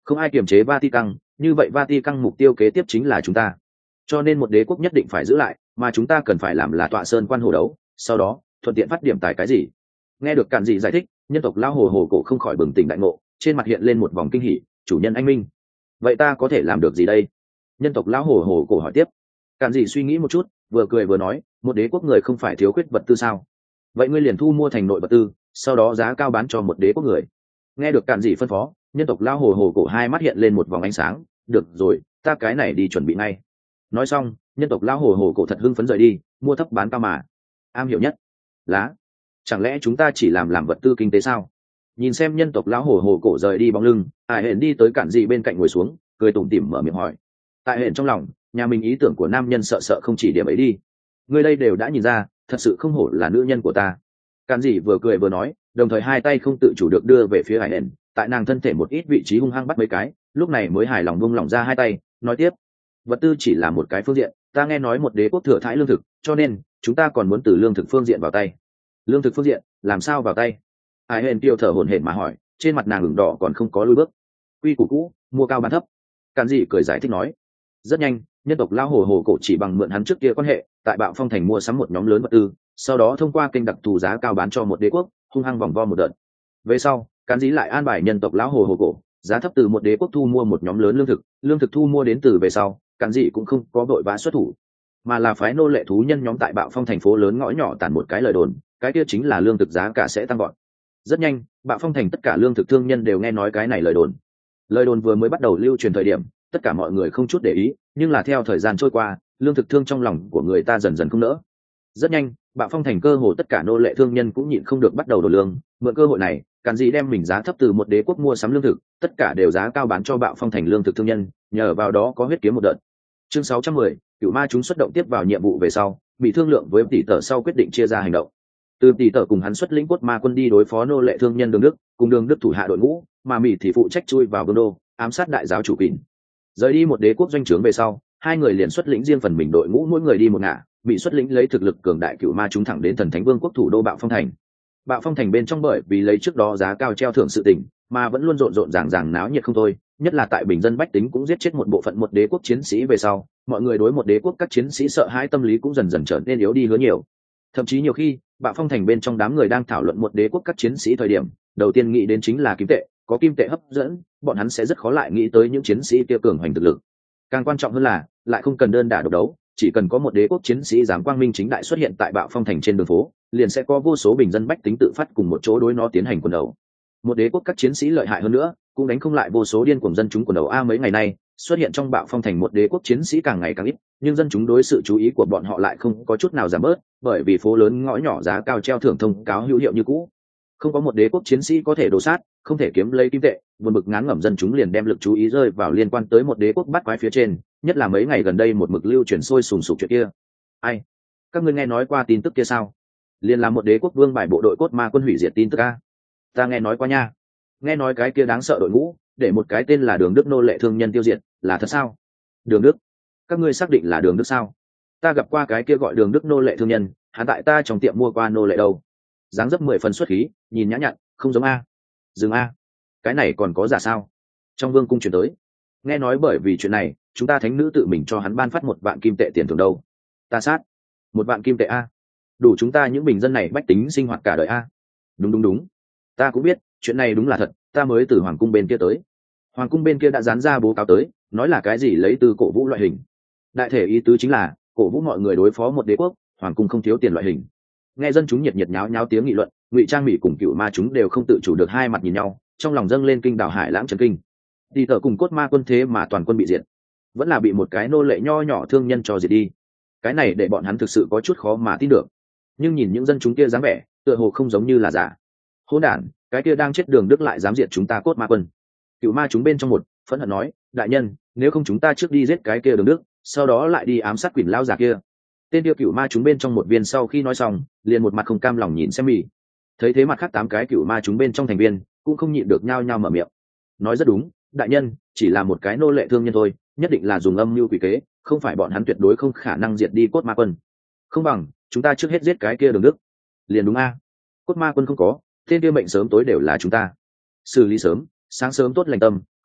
Không ai kiềm chế Vatican, như vậy Vatican mục tiêu kế tiếp chính là chúng ta. Cho nên một đế quốc nhất định phải giữ lại, mà chúng ta cần phải làm là tọa sơn quan hồ đấu, sau đó thuận tiện phát điểm tài cái gì. Nghe được Cản Dị giải thích, nhân tộc lao hồ hồ cổ không khỏi bừng tỉnh đại ngộ, trên mặt hiện lên một vòng kinh hỉ. Chủ nhân anh minh, vậy ta có thể làm được gì đây? Nhân tộc lão hồ hồ cổ hỏi tiếp. Cản Dị suy nghĩ một chút, vừa cười vừa nói, một đế quốc người không phải thiếu khuyết vật tư sao? Vậy ngươi liền thu mua thành nội vật tư, sau đó giá cao bán cho một đế quốc người. Nghe được Cản Dị phân phó, nhân tộc lao hồ hồ cổ hai mắt hiện lên một vòng ánh sáng. Được rồi, ta cái này đi chuẩn bị ngay. Nói xong, nhân tộc lao hồ hồ cổ thật hưng phấn rời đi, mua thấp bán cao mà. Am hiểu nhất lá, chẳng lẽ chúng ta chỉ làm làm vật tư kinh tế sao? Nhìn xem nhân tộc lão hồ hồ cổ rời đi bóng lưng, Ai Hển đi tới Cản Dị bên cạnh ngồi xuống, cười tủm tỉm mở miệng hỏi. Tại Hển trong lòng, nhà mình ý tưởng của nam nhân sợ sợ không chỉ điểm ấy đi. Người đây đều đã nhìn ra, thật sự không hổ là nữ nhân của ta. Cản Dị vừa cười vừa nói, đồng thời hai tay không tự chủ được đưa về phía Ai Hển, tại nàng thân thể một ít vị trí hung hăng bắt mấy cái, lúc này mới hài lòng buông lỏng ra hai tay, nói tiếp. Vật tư chỉ là một cái phương diện, ta nghe nói một đế quốc thừa thãi lương thực, cho nên chúng ta còn muốn từ lương thực phương diện vào tay. Lương thực phương diện, làm sao vào tay? Ai Hển tiêu thở hổn hển mà hỏi, trên mặt nàng ửng đỏ còn không có lùi bước. Quy củ cũ, mua cao bán thấp. Cản Dị cười giải thích nói. Rất nhanh, nhân tộc lao hồ hồ cổ chỉ bằng mượn hắn trước kia quan hệ, tại Bạo Phong thành mua sắm một nhóm lớn vật tư, sau đó thông qua kênh đặc thù giá cao bán cho một đế quốc, hung hăng vòng vo một đợt. Về sau, Cản Dị lại an bài nhân tộc lão hồ hồ cổ, giá thấp từ một đế quốc thu mua một nhóm lớn lương thực, lương thực thu mua đến từ về sau, Cản Dị cũng không có vội vã xuất thủ, mà là phái nô lệ thú nhân nhóm tại Bạo Phong thành phố lớn ngõ nhỏ tản một cái lời đồn, cái kia chính là lương thực giá cả sẽ tăng gọn. Rất nhanh, Bạo Phong thành tất cả lương thực thương nhân đều nghe nói cái này lời đồn. Lời đồn vừa mới bắt đầu lưu truyền thời điểm, tất cả mọi người không chút để ý, nhưng là theo thời gian trôi qua, lương thực thương trong lòng của người ta dần dần không nỡ. Rất nhanh, Bạo Phong thành cơ hồ tất cả nô lệ thương nhân cũng nhịn không được bắt đầu đổ lương, mượn cơ hội này, Cản Dị đem mình giá thấp từ một đế quốc mua sắm lương thực, tất cả đều giá cao bán cho Bạo Phong thành lương thực thương nhân, nhờ vào đó có huyết kiếm một đợt. Chương sáu trăm mười, Cửu Ma chúng xuất động tiếp vào nhiệm vụ về sau, bị thương lượng với tỷ tở sau quyết định chia ra hành động. Từ tỷ tở cùng hắn xuất lĩnh Cốt Ma quân đi đối phó nô lệ thương nhân Đường Đức, cùng Đường Đức thủ hạ đội ngũ, mà Mỹ thì phụ trách chui vào vương đô, ám sát đại giáo chủ Kình. Rời đi một đế quốc doanh trướng về sau, hai người liền xuất lĩnh riêng phần mình đội ngũ mỗi người đi một ngả, bị xuất lĩnh lấy thực lực cường đại Cửu Ma chúng thẳng đến Thần Thánh Vương quốc thủ đô Bạo Phong thành. Bạo Phong thành bên trong bởi vì lấy trước đó giá cao treo thưởng sự tình, mà vẫn luôn rộn rộn ràng ràng náo nhiệt không thôi, nhất là tại bình dân bách tính cũng giết chết một bộ phận một đế quốc chiến sĩ về sau, mọi người đối một đế quốc các chiến sĩ sợ hãi tâm lý cũng dần dần trở nên yếu đi hứa nhiều. Thậm chí nhiều khi, Bạo Phong thành bên trong đám người đang thảo luận một đế quốc các chiến sĩ thời điểm, đầu tiên nghĩ đến chính là kim tệ, có kim tệ hấp dẫn, bọn hắn sẽ rất khó lại nghĩ tới những chiến sĩ kia cường hoành thực lực. Càng quan trọng hơn là, lại không cần đơn đả độc đấu, chỉ cần có một đế quốc chiến sĩ dám quang minh chính đại xuất hiện tại Bạo Phong thành trên đường phố, liền sẽ có vô số bình dân bách tính tự phát cùng một chỗ đối nó tiến hành quần đầu. Một đế quốc các chiến sĩ lợi hại hơn nữa, cũng đánh không lại vô số điên cuồng dân chúng quần đầu a mấy ngày nay, xuất hiện trong Bạo Phong thành một đế quốc chiến sĩ càng ngày càng ít, nhưng dân chúng đối sự chú ý của bọn họ lại không có chút nào giảm bớt, bởi vì phố lớn ngõ nhỏ giá cao treo thưởng thông cáo hữu hiệu như cũ. Không có một đế quốc chiến sĩ có thể đổ sát, không thể kiếm lấy kim tệ, buồn bực ngán ngẩm dân chúng liền đem lực chú ý rơi vào liên quan tới một đế quốc bắt quái phía trên, nhất là mấy ngày gần đây một mực lưu truyền sôi sùng sục chuyện kia. Ai? Các ngươi nghe nói qua tin tức kia sao? Liên là một đế quốc vương bài bộ đội Cốt Ma quân hủy diệt tin tức a. Ta nghe nói qua nha. Nghe nói cái kia đáng sợ đội ngũ, để một cái tên là Đường Đức nô lệ thương nhân tiêu diệt, là thật sao? Đường Đức? Các ngươi xác định là Đường Đức sao? Ta gặp qua cái kia gọi Đường Đức nô lệ thương nhân, hắn tại ta trong tiệm mua qua nô lệ đâu. Dáng dấp mười phần xuất khí, nhìn nhã nhặn, không giống a. Dừng a. Cái này còn có giả sao? Trong vương cung truyền tới. Nghe nói bởi vì chuyện này, chúng ta thánh nữ tự mình cho hắn ban phát một vạn kim tệ tiền thưởng đâu. Ta sát. Một vạn kim tệ a. Đủ chúng ta những bình dân này bách tính sinh hoạt cả đời a. Đúng đúng đúng. Ta cũng biết, chuyện này đúng là thật, ta mới từ hoàng cung bên kia tới. Hoàng cung bên kia đã dán ra báo cáo tới, nói là cái gì lấy từ cổ vũ loại hình. Đại thể ý tứ chính là cổ vũ mọi người đối phó một đế quốc, hoàng cung không thiếu tiền loại hình. Nghe dân chúng nhiệt nhiệt nháo nháo tiếng nghị luận, Ngụy Trang Mỹ cùng Cửu Ma chúng đều không tự chủ được hai mặt nhìn nhau, trong lòng dâng lên kinh đảo hải lãng chấn kinh. Đi tở cùng Cốt Ma quân thế mà toàn quân bị diệt, vẫn là bị một cái nô lệ nho nhỏ thương nhân cho diệt đi. Cái này để bọn hắn thực sự có chút khó mà tin được. Nhưng nhìn những dân chúng kia dáng vẻ, tựa hồ không giống như là giả. Hỗn đản, cái kia đang chết Đường Đức lại dám diệt chúng ta Cốt Ma quân. Cửu Ma chúng bên trong một phẫn hận nói, đại nhân, nếu không chúng ta trước đi giết cái kia Đường Đức, sau đó lại đi ám sát quỷ lao già kia. Tên kia Cửu Ma chúng bên trong một viên sau khi nói xong, liền một mặt không cam lòng nhìn xem Mỹ. Thấy thế mặt khác tám cái Cửu Ma chúng bên trong thành viên cũng không nhịn được nhao nhao mở miệng. Nói rất đúng, đại nhân, chỉ là một cái nô lệ thương nhân thôi, nhất định là dùng âm mưu quỷ kế, không phải bọn hắn tuyệt đối không khả năng diệt đi Cốt Ma quân. Không bằng chúng ta trước hết giết cái kia Đường Đức. Liền đúng a. Cốt Ma quân không có, tên kia mệnh sớm tối đều là chúng ta xử lý sớm, sáng sớm tốt lành tâm,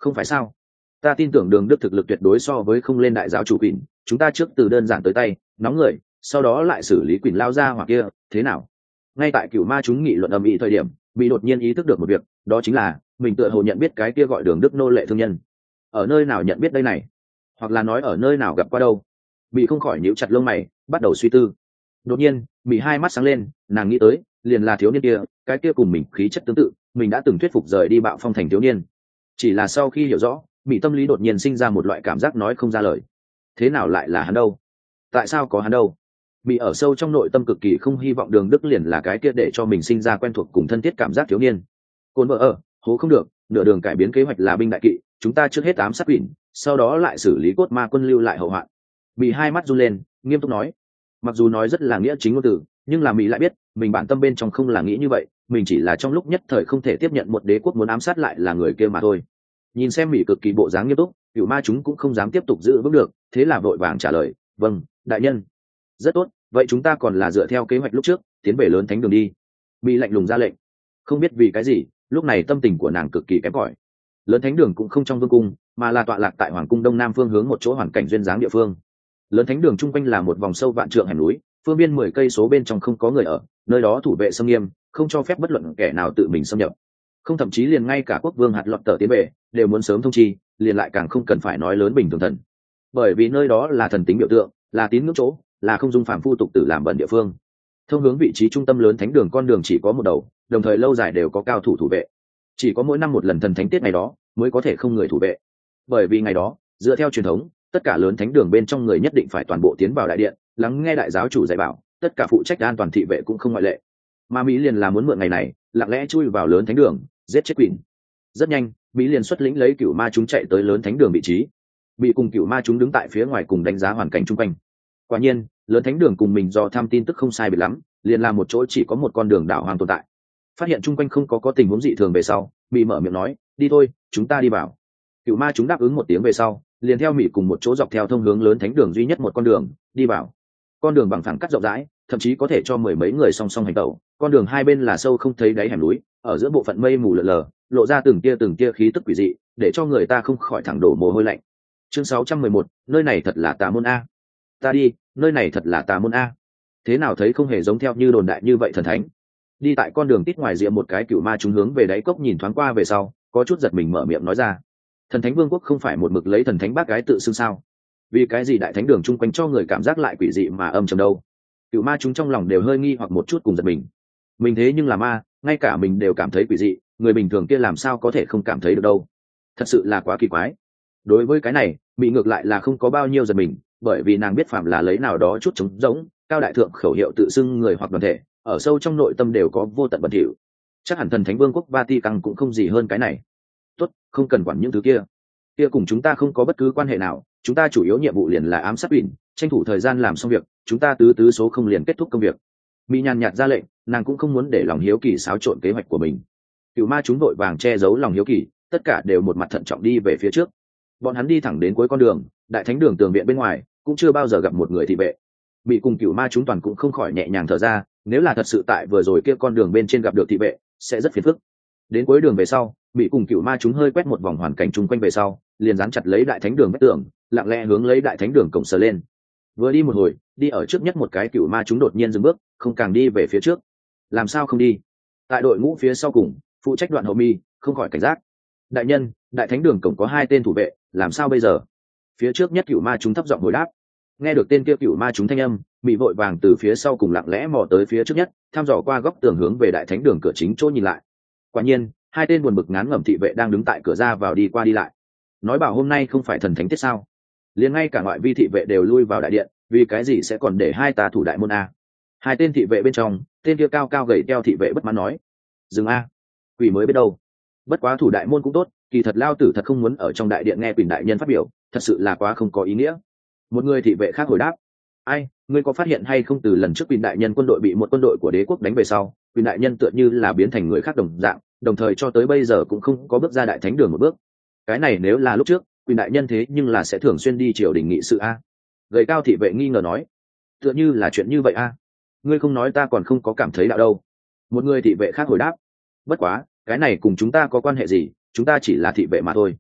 Không phải sao? Ta tin tưởng đường đức thực lực tuyệt đối so với không lên đại giáo chủ quỷ, chúng ta trước từ đơn giản tới tay nóng người, sau đó lại xử lý quỷ lao ra hoặc kia, thế nào? Ngay tại cửu ma chúng nghị luận ầm ĩ thời điểm, bị đột nhiên ý thức được một việc, đó chính là mình tựa hồ nhận biết cái kia gọi đường đức nô lệ thương nhân. Ở nơi nào nhận biết đây này? Hoặc là nói ở nơi nào gặp qua đâu? Bị không khỏi nhíu chặt lông mày, bắt đầu suy tư. Đột nhiên bị hai mắt sáng lên, nàng nghĩ tới liền là thiếu niên kia, cái kia cùng mình khí chất tương tự, mình đã từng thuyết phục rời đi Bạo Phong thành thiếu niên. Chỉ là sau khi hiểu rõ, mỹ tâm lý đột nhiên sinh ra một loại cảm giác nói không ra lời. Thế nào lại là hắn đâu? Tại sao có hắn đâu? Mỹ ở sâu trong nội tâm cực kỳ không hy vọng đường đức liền là cái kia để cho mình sinh ra quen thuộc cùng thân thiết cảm giác thiếu niên. Côn vợ ở hố không được, nửa đường cải biến kế hoạch là binh đại kỵ, chúng ta trước hết ám sát quỷ, sau đó lại xử lý cốt ma quân lưu lại hậu hoạn. Mỹ hai mắt run lên, nghiêm túc nói. Mặc dù nói rất là nghĩa chính ngôn từ, nhưng là Mỹ lại biết mình bản tâm bên trong không là nghĩ như vậy, mình chỉ là trong lúc nhất thời không thể tiếp nhận một đế quốc muốn ám sát lại là người kia mà thôi. Nhìn xem Mỹ cực kỳ bộ dáng nghiêm túc, cửu ma chúng cũng không dám tiếp tục giữ vững được, thế là vội vàng trả lời, vâng đại nhân. Rất tốt, vậy chúng ta còn là dựa theo kế hoạch lúc trước tiến về lớn thánh đường đi. Mỹ lạnh lùng ra lệnh. Không biết vì cái gì lúc này tâm tình của nàng cực kỳ kém cỏi. Lớn thánh đường cũng không trong vương cung, mà là tọa lạc tại hoàng cung đông nam phương hướng một chỗ hoàn cảnh duyên dáng địa phương. Lớn thánh đường chung quanh là một vòng sâu vạn trượng hẻm núi, phương biên mười cây số bên trong không có người ở, nơi đó thủ vệ xâm nghiêm, không cho phép bất luận kẻ nào tự mình xâm nhập. Không, thậm chí liền ngay cả quốc vương hạt lọt tờ tiến về đều muốn sớm thông chi, liền lại càng không cần phải nói lớn bình thường thần, bởi vì nơi đó là thần tính biểu tượng, là tín ngưỡng chỗ, là không dung phạm phu tục tử làm bẩn địa phương. Thông hướng vị trí trung tâm lớn thánh đường con đường chỉ có một đầu, đồng thời lâu dài đều có cao thủ thủ vệ, chỉ có mỗi năm một lần thần thánh tiết ngày đó mới có thể không người thủ vệ. Bởi vì ngày đó dựa theo truyền thống, tất cả lớn thánh đường bên trong người nhất định phải toàn bộ tiến vào đại điện, lắng nghe đại giáo chủ dạy bảo, tất cả phụ trách an toàn thị vệ cũng không ngoại lệ. Mà Mỹ liền là muốn mượn ngày này lặng lẽ chui vào lớn thánh đường giết chết quỷ. Rất nhanh Mỹ liền xuất lĩnh lấy cửu ma chúng chạy tới lớn thánh đường vị trí. Bị cùng cửu ma chúng đứng tại phía ngoài cùng đánh giá hoàn cảnh chung quanh. Quả nhiên lớn thánh đường cùng mình do tham tin tức không sai biệt lắm, liền là một chỗ chỉ có một con đường đảo hoang tồn tại. Phát hiện chung quanh không có có tình huống dị thường về sau, Mỹ mở miệng nói, đi thôi chúng ta đi vào. Cửu ma chúng đáp ứng một tiếng về sau, liền theo Mỹ cùng một chỗ dọc theo thông hướng lớn thánh đường duy nhất một con đường đi vào. Con đường bằng phẳng cắt rộng rãi, thậm chí có thể cho mười mấy người song song hành tẩu. Con đường hai bên là sâu không thấy đáy hẻm núi, ở giữa bộ phận mây mù lờ lờ lộ ra từng tia từng tia khí tức quỷ dị, để cho người ta không khỏi thẳng đổ mồ hôi lạnh. Chương sáu trăm mười một, nơi này thật là tà môn a. Ta đi, nơi này thật là tà môn a. Thế nào thấy không hề giống theo như đồn đại như vậy thần thánh. Đi tại con đường tít ngoài rìa một cái cựu ma chúng hướng về đáy cốc nhìn thoáng qua về sau, có chút giật mình mở miệng nói ra. Thần thánh vương quốc không phải một mực lấy thần thánh bác gái tự xưng sao? Vì cái gì đại thánh đường chung quanh cho người cảm giác lại quỷ dị mà âm trầm đâu? Cựu ma chúng trong lòng đều hơi nghi hoặc một chút cùng giật mình. Mình thế nhưng là ma, ngay cả mình đều cảm thấy quỷ dị, người bình thường kia làm sao có thể không cảm thấy được đâu? Thật sự là quá kỳ quái. Đối với cái này, Mỹ ngược lại là không có bao nhiêu giật mình, bởi vì nàng biết phạm là lấy nào đó chút trống rỗng, cao đại thượng khẩu hiệu tự xưng người hoặc đoàn thể, ở sâu trong nội tâm đều có vô tận bẩn thỉu. Chắc hẳn thần thánh vương quốc Vatican cũng không gì hơn cái này. Tốt, không cần quản những thứ kia. Kia cùng chúng ta không có bất cứ quan hệ nào, chúng ta chủ yếu nhiệm vụ liền là ám sát quỷ, tranh thủ thời gian làm xong việc, chúng ta tứ tứ số không liền kết thúc công việc. Mỹ nhàn nhạt ra lệnh, nàng cũng không muốn để lòng hiếu kỳ xáo trộn kế hoạch của mình. Cửu ma chúng vội vàng che giấu lòng hiếu kỳ, tất cả đều một mặt thận trọng đi về phía trước. Bọn hắn đi thẳng đến cuối con đường, đại thánh đường tường viện bên ngoài cũng chưa bao giờ gặp một người thị vệ. Bị cùng cửu ma chúng toàn cũng không khỏi nhẹ nhàng thở ra, nếu là thật sự tại vừa rồi kia con đường bên trên gặp được thị vệ sẽ rất phiền phức. Đến cuối đường về sau, bị cùng cửu ma chúng hơi quét một vòng hoàn cảnh chung quanh về sau, liền dán chặt lấy đại thánh đường vách tường, lặng lẽ hướng lấy đại thánh đường cổng sờ lên. Vừa đi một hồi, đi ở trước nhất một cái cửu ma chúng đột nhiên dừng bước, không càng đi về phía trước. Làm sao không đi? Tại đội ngũ phía sau cùng, phụ trách đoạn hậu mi không khỏi cảnh giác. Đại nhân, đại thánh đường cổng có hai tên thủ vệ, làm sao bây giờ? Phía trước nhất cửu ma chúng thấp giọng hồi đáp. Nghe được tên kia cửu ma chúng thanh âm, Mỹ vội vàng từ phía sau cùng lặng lẽ mò tới phía trước nhất, thăm dò qua góc tường hướng về đại thánh đường cửa chính chỗ nhìn lại. Quả nhiên, hai tên buồn bực ngán ngẩm thị vệ đang đứng tại cửa ra vào đi qua đi lại. Nói bảo hôm nay không phải thần thánh tiết sao? Liền ngay cả ngoại vi thị vệ đều lui vào đại điện, vì cái gì sẽ còn để hai ta thủ đại môn a? Hai tên thị vệ bên trong, tên kia cao cao gầy teo thị vệ bất mãn nói: "Dừng a, quỷ mới biết đâu. Bất quá thủ đại môn cũng tốt, kỳ thật lao tử thật không muốn ở trong đại điện nghe quỷ đại nhân phát biểu, thật sự là quá không có ý nghĩa." Một người thị vệ khác hồi đáp: "Ai, ngươi có phát hiện hay không, từ lần trước quỷ đại nhân quân đội bị một quân đội của đế quốc đánh về sau, quỷ đại nhân tựa như là biến thành người khác đồng dạng, đồng thời cho tới bây giờ cũng không có bước ra đại thánh đường một bước. Cái này nếu là lúc trước, quỷ đại nhân thế nhưng là sẽ thường xuyên đi triều đình nghị sự a." Gầy cao thị vệ nghi ngờ nói: "Tựa như là chuyện như vậy a. Ngươi không nói ta còn không có cảm thấy đạo đâu." Một người thị vệ khác hồi đáp: "Bất quá, cái này cùng chúng ta có quan hệ gì, chúng ta chỉ là thị vệ mà thôi."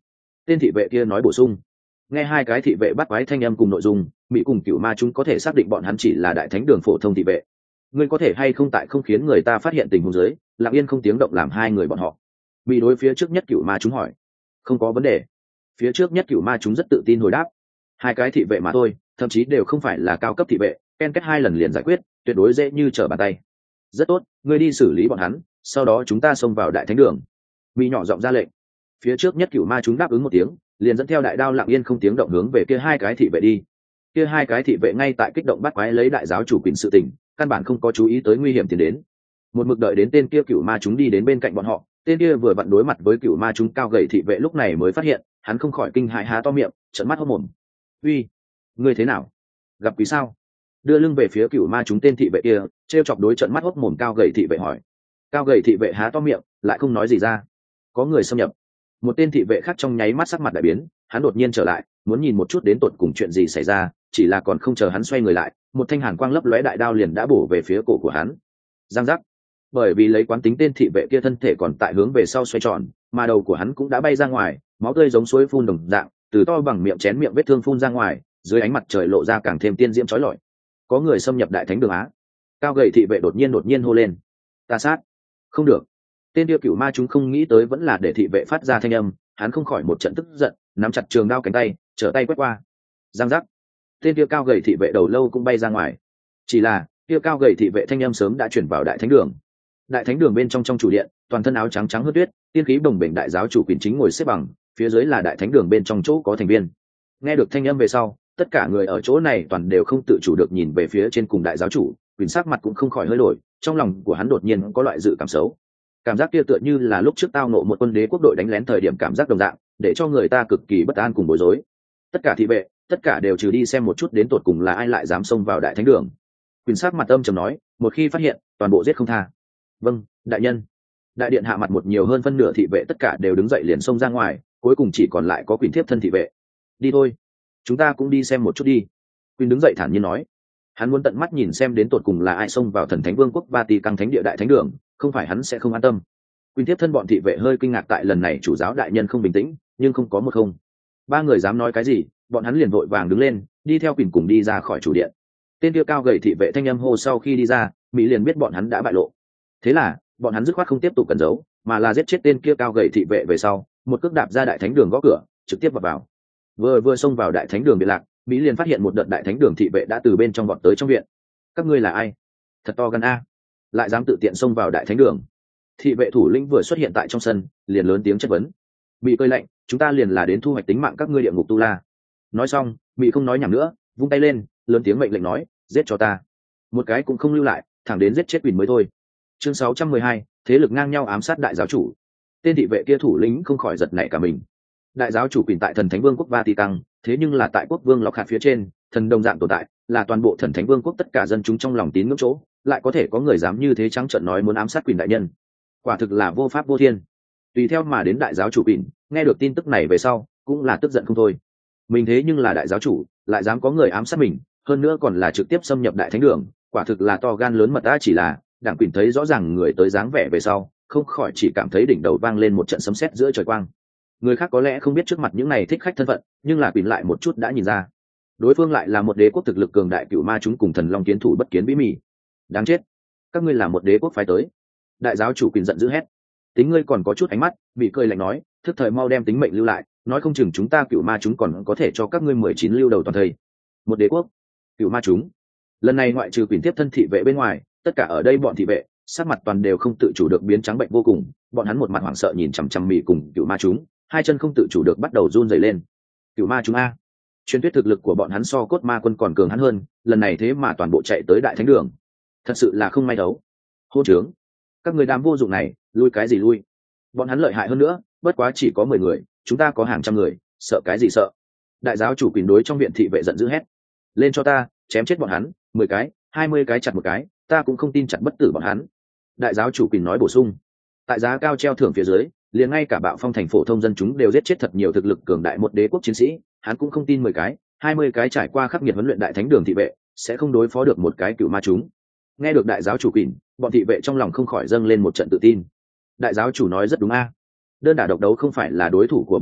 tên thị vệ kia nói bổ sung. Nghe hai cái thị vệ bắt quái thanh âm cùng nội dung, mỹ cùng cựu ma chúng có thể xác định bọn hắn chỉ là đại thánh đường phổ thông thị vệ. Ngươi có thể hay không tại không khiến người ta phát hiện tình huống dưới, lặng yên không tiếng động làm hai người bọn họ. Mỹ đối phía trước nhất cựu ma chúng hỏi. Không có vấn đề. Phía trước nhất cựu ma chúng rất tự tin hồi đáp. Hai cái thị vệ mà thôi, thậm chí đều không phải là cao cấp thị vệ, ken kết hai lần liền giải quyết, tuyệt đối dễ như trở bàn tay. Rất tốt, ngươi đi xử lý bọn hắn, sau đó chúng ta xông vào đại thánh đường. Mỹ nhỏ giọng ra lệnh. Phía trước nhất cựu ma chúng đáp ứng một tiếng, liền dẫn theo đại đao lặng yên không tiếng động hướng về kia hai cái thị vệ đi. Kia hai cái thị vệ ngay tại kích động bắt quái lấy đại giáo chủ quyền sự tình, căn bản không có chú ý tới nguy hiểm tiến đến. Một mực đợi đến tên kia cựu ma chúng đi đến bên cạnh bọn họ, tên kia vừa vặn đối mặt với cựu ma chúng cao gầy thị vệ lúc này mới phát hiện, hắn không khỏi kinh hãi há to miệng, trợn mắt hốt mồm. "Uy, ngươi thế nào? Gặp quỷ sao?" Đưa lưng về phía cựu ma chúng tên thị vệ kia, trêu chọc đối trợn mắt hốt mồm cao gầy thị vệ hỏi. Cao gầy thị vệ há to miệng, lại không nói gì ra. Có người xâm nhập. Một tên thị vệ khác trong nháy mắt sắc mặt đại biến, hắn đột nhiên trở lại, muốn nhìn một chút đến tột cùng chuyện gì xảy ra, chỉ là còn không chờ hắn xoay người lại, một thanh hàn quang lấp lóe đại đao liền đã bổ về phía cổ của hắn. Giang giác. Bởi vì lấy quán tính tên thị vệ kia thân thể còn tại hướng về sau xoay tròn, mà đầu của hắn cũng đã bay ra ngoài, máu tươi giống suối phun đồng dạng, từ to bằng miệng chén miệng vết thương phun ra ngoài, dưới ánh mặt trời lộ ra càng thêm tiên diễm chói lọi. Có người xâm nhập đại thánh đường á. Cao gầy thị vệ đột nhiên đột nhiên hô lên. Ta sát. Không được. Tên tiêu cửu ma chúng không nghĩ tới vẫn là để thị vệ phát ra thanh âm, hắn không khỏi một trận tức giận, nắm chặt trường đao cánh tay, trở tay quét qua. Giang giác. Tên tiêu cao gầy thị vệ đầu lâu cũng bay ra ngoài. Chỉ là tiêu cao gầy thị vệ thanh âm sớm đã chuyển vào đại thánh đường. Đại thánh đường bên trong trong chủ điện, toàn thân áo trắng trắng hớt tuyết, tiên khí bồng bềnh đại giáo chủ quyền chính ngồi xếp bằng, phía dưới là đại thánh đường bên trong chỗ có thành viên. Nghe được thanh âm về sau, tất cả người ở chỗ này toàn đều không tự chủ được nhìn về phía trên cùng đại giáo chủ, quyền sắc mặt cũng không khỏi hơi đổi, trong lòng của hắn đột nhiên có loại dự cảm xấu. Cảm giác kia tựa như là lúc trước tao nộ một quân đế quốc đội đánh lén thời điểm cảm giác đồng dạng, để cho người ta cực kỳ bất an cùng bối rối. Tất cả thị vệ, tất cả đều trừ đi xem một chút đến tột cùng là ai lại dám xông vào đại thánh đường. Quyền sắc mặt âm trầm nói, một khi phát hiện, toàn bộ giết không tha. Vâng, đại nhân. Đại điện hạ mặt một nhiều hơn phân nửa thị vệ tất cả đều đứng dậy liền xông ra ngoài, cuối cùng chỉ còn lại có Quyền thiếp thân thị vệ. Đi thôi, chúng ta cũng đi xem một chút đi. Quyền đứng dậy thản nhiên nói, hắn muốn tận mắt nhìn xem đến tột cùng là ai xông vào thần thánh vương quốc Ba Ti căng thánh địa đại thánh đường, không phải hắn sẽ không an tâm. Quyền tiếp thân bọn thị vệ hơi kinh ngạc tại lần này chủ giáo đại nhân không bình tĩnh, nhưng không có một không ba người dám nói cái gì, bọn hắn liền vội vàng đứng lên, đi theo Quyền cùng đi ra khỏi chủ điện. Tên kia cao gầy thị vệ thanh âm hô sau khi đi ra, Mỹ liền biết bọn hắn đã bại lộ. Thế là bọn hắn dứt khoát không tiếp tục cẩn giấu, mà là giết chết tên kia cao gầy thị vệ về sau, một cước đạp ra đại thánh đường gõ cửa, trực tiếp vào vào. Vừa vừa xông vào đại thánh đường bị lạc, Mỹ liền phát hiện một đợt đại thánh đường thị vệ đã từ bên trong vọt tới trong viện. Các ngươi là ai? Thật to gan a, lại dám tự tiện xông vào đại thánh đường. Thị vệ thủ lĩnh vừa xuất hiện tại trong sân, liền lớn tiếng chất vấn. Mỹ cười lạnh, chúng ta liền là đến thu hoạch tính mạng các ngươi địa ngục tu la. Nói xong, Mỹ không nói nhảm nữa, vung tay lên, lớn tiếng mệnh lệnh nói, giết cho ta, một cái cũng không lưu lại, thẳng đến giết chết Quyền mới thôi. Chương sáu trăm mười hai, thế lực ngang nhau ám sát đại giáo chủ. Tên thị vệ kia thủ lĩnh không khỏi giật nảy cả mình. Đại giáo chủ Quyền tại thần thánh vương quốc Vatican, thế nhưng là tại quốc vương lọc hạt phía trên, thần đồng dạng tồn tại, là toàn bộ thần thánh vương quốc tất cả dân chúng trong lòng tín ngưỡng chỗ, lại có thể có người dám như thế trắng trợn nói muốn ám sát Quyền đại nhân, quả thực là vô pháp vô thiên. Tùy theo mà đến đại giáo chủ Quyền, nghe được tin tức này về sau, cũng là tức giận không thôi. Mình thế nhưng là đại giáo chủ, lại dám có người ám sát mình, hơn nữa còn là trực tiếp xâm nhập đại thánh đường, quả thực là to gan lớn mật đã. Chỉ là đảng Quyền thấy rõ ràng người tới dáng vẻ về sau, không khỏi chỉ cảm thấy đỉnh đầu vang lên một trận sấm sét giữa trời quang. Người khác có lẽ không biết trước mặt những này thích khách thân phận, nhưng là Quyền lại một chút đã nhìn ra, đối phương lại là một đế quốc thực lực cường đại cựu ma chúng cùng thần long kiến thủ bất kiến bí mì. Đáng chết, các ngươi là một đế quốc phái tới. Đại giáo chủ Quyền giận dữ hét. Tính ngươi còn có chút ánh mắt, bị cười lạnh nói, thức thời mau đem tính mệnh lưu lại, nói không chừng chúng ta cựu ma chúng còn có thể cho các ngươi mười chín lưu đầu toàn thây. Một đế quốc, cựu ma chúng. Lần này ngoại trừ Quyền tiếp thân thị vệ bên ngoài, tất cả ở đây bọn thị vệ sắc mặt toàn đều không tự chủ được biến trắng bệnh vô cùng, bọn hắn một mặt hoảng sợ nhìn chằm chằm Mỹ cùng cựu ma chúng, hai chân không tự chủ được bắt đầu run rẩy lên. Cựu ma chúng a, truyền thuyết thực lực của bọn hắn so cốt ma quân còn cường hắn hơn, lần này thế mà toàn bộ chạy tới đại thánh đường, thật sự là không may đấu. Hô trướng, các người đám vô dụng này, lui cái gì lui? Bọn hắn lợi hại hơn nữa, bất quá chỉ có mười người, chúng ta có hàng trăm người, sợ cái gì sợ? Đại giáo chủ Quyền đối trong viện thị vệ giận dữ hét, lên cho ta, chém chết bọn hắn, mười cái, hai mươi cái chặt một cái, ta cũng không tin chặt bất tử bọn hắn. Đại giáo chủ Quyền nói bổ sung, tại giá cao treo thưởng phía dưới, liền ngay cả bạo phong thành phổ thông dân chúng đều giết chết thật nhiều thực lực cường đại một đế quốc chiến sĩ, hắn cũng không tin mười cái, hai mươi cái trải qua khắc nghiệt huấn luyện đại thánh đường thị vệ sẽ không đối phó được một cái cựu ma chúng. Nghe được đại giáo chủ Quyền, bọn thị vệ trong lòng không khỏi dâng lên một trận tự tin. Đại giáo chủ nói rất đúng a, đơn đả độc đấu không phải là đối thủ của bọn họ,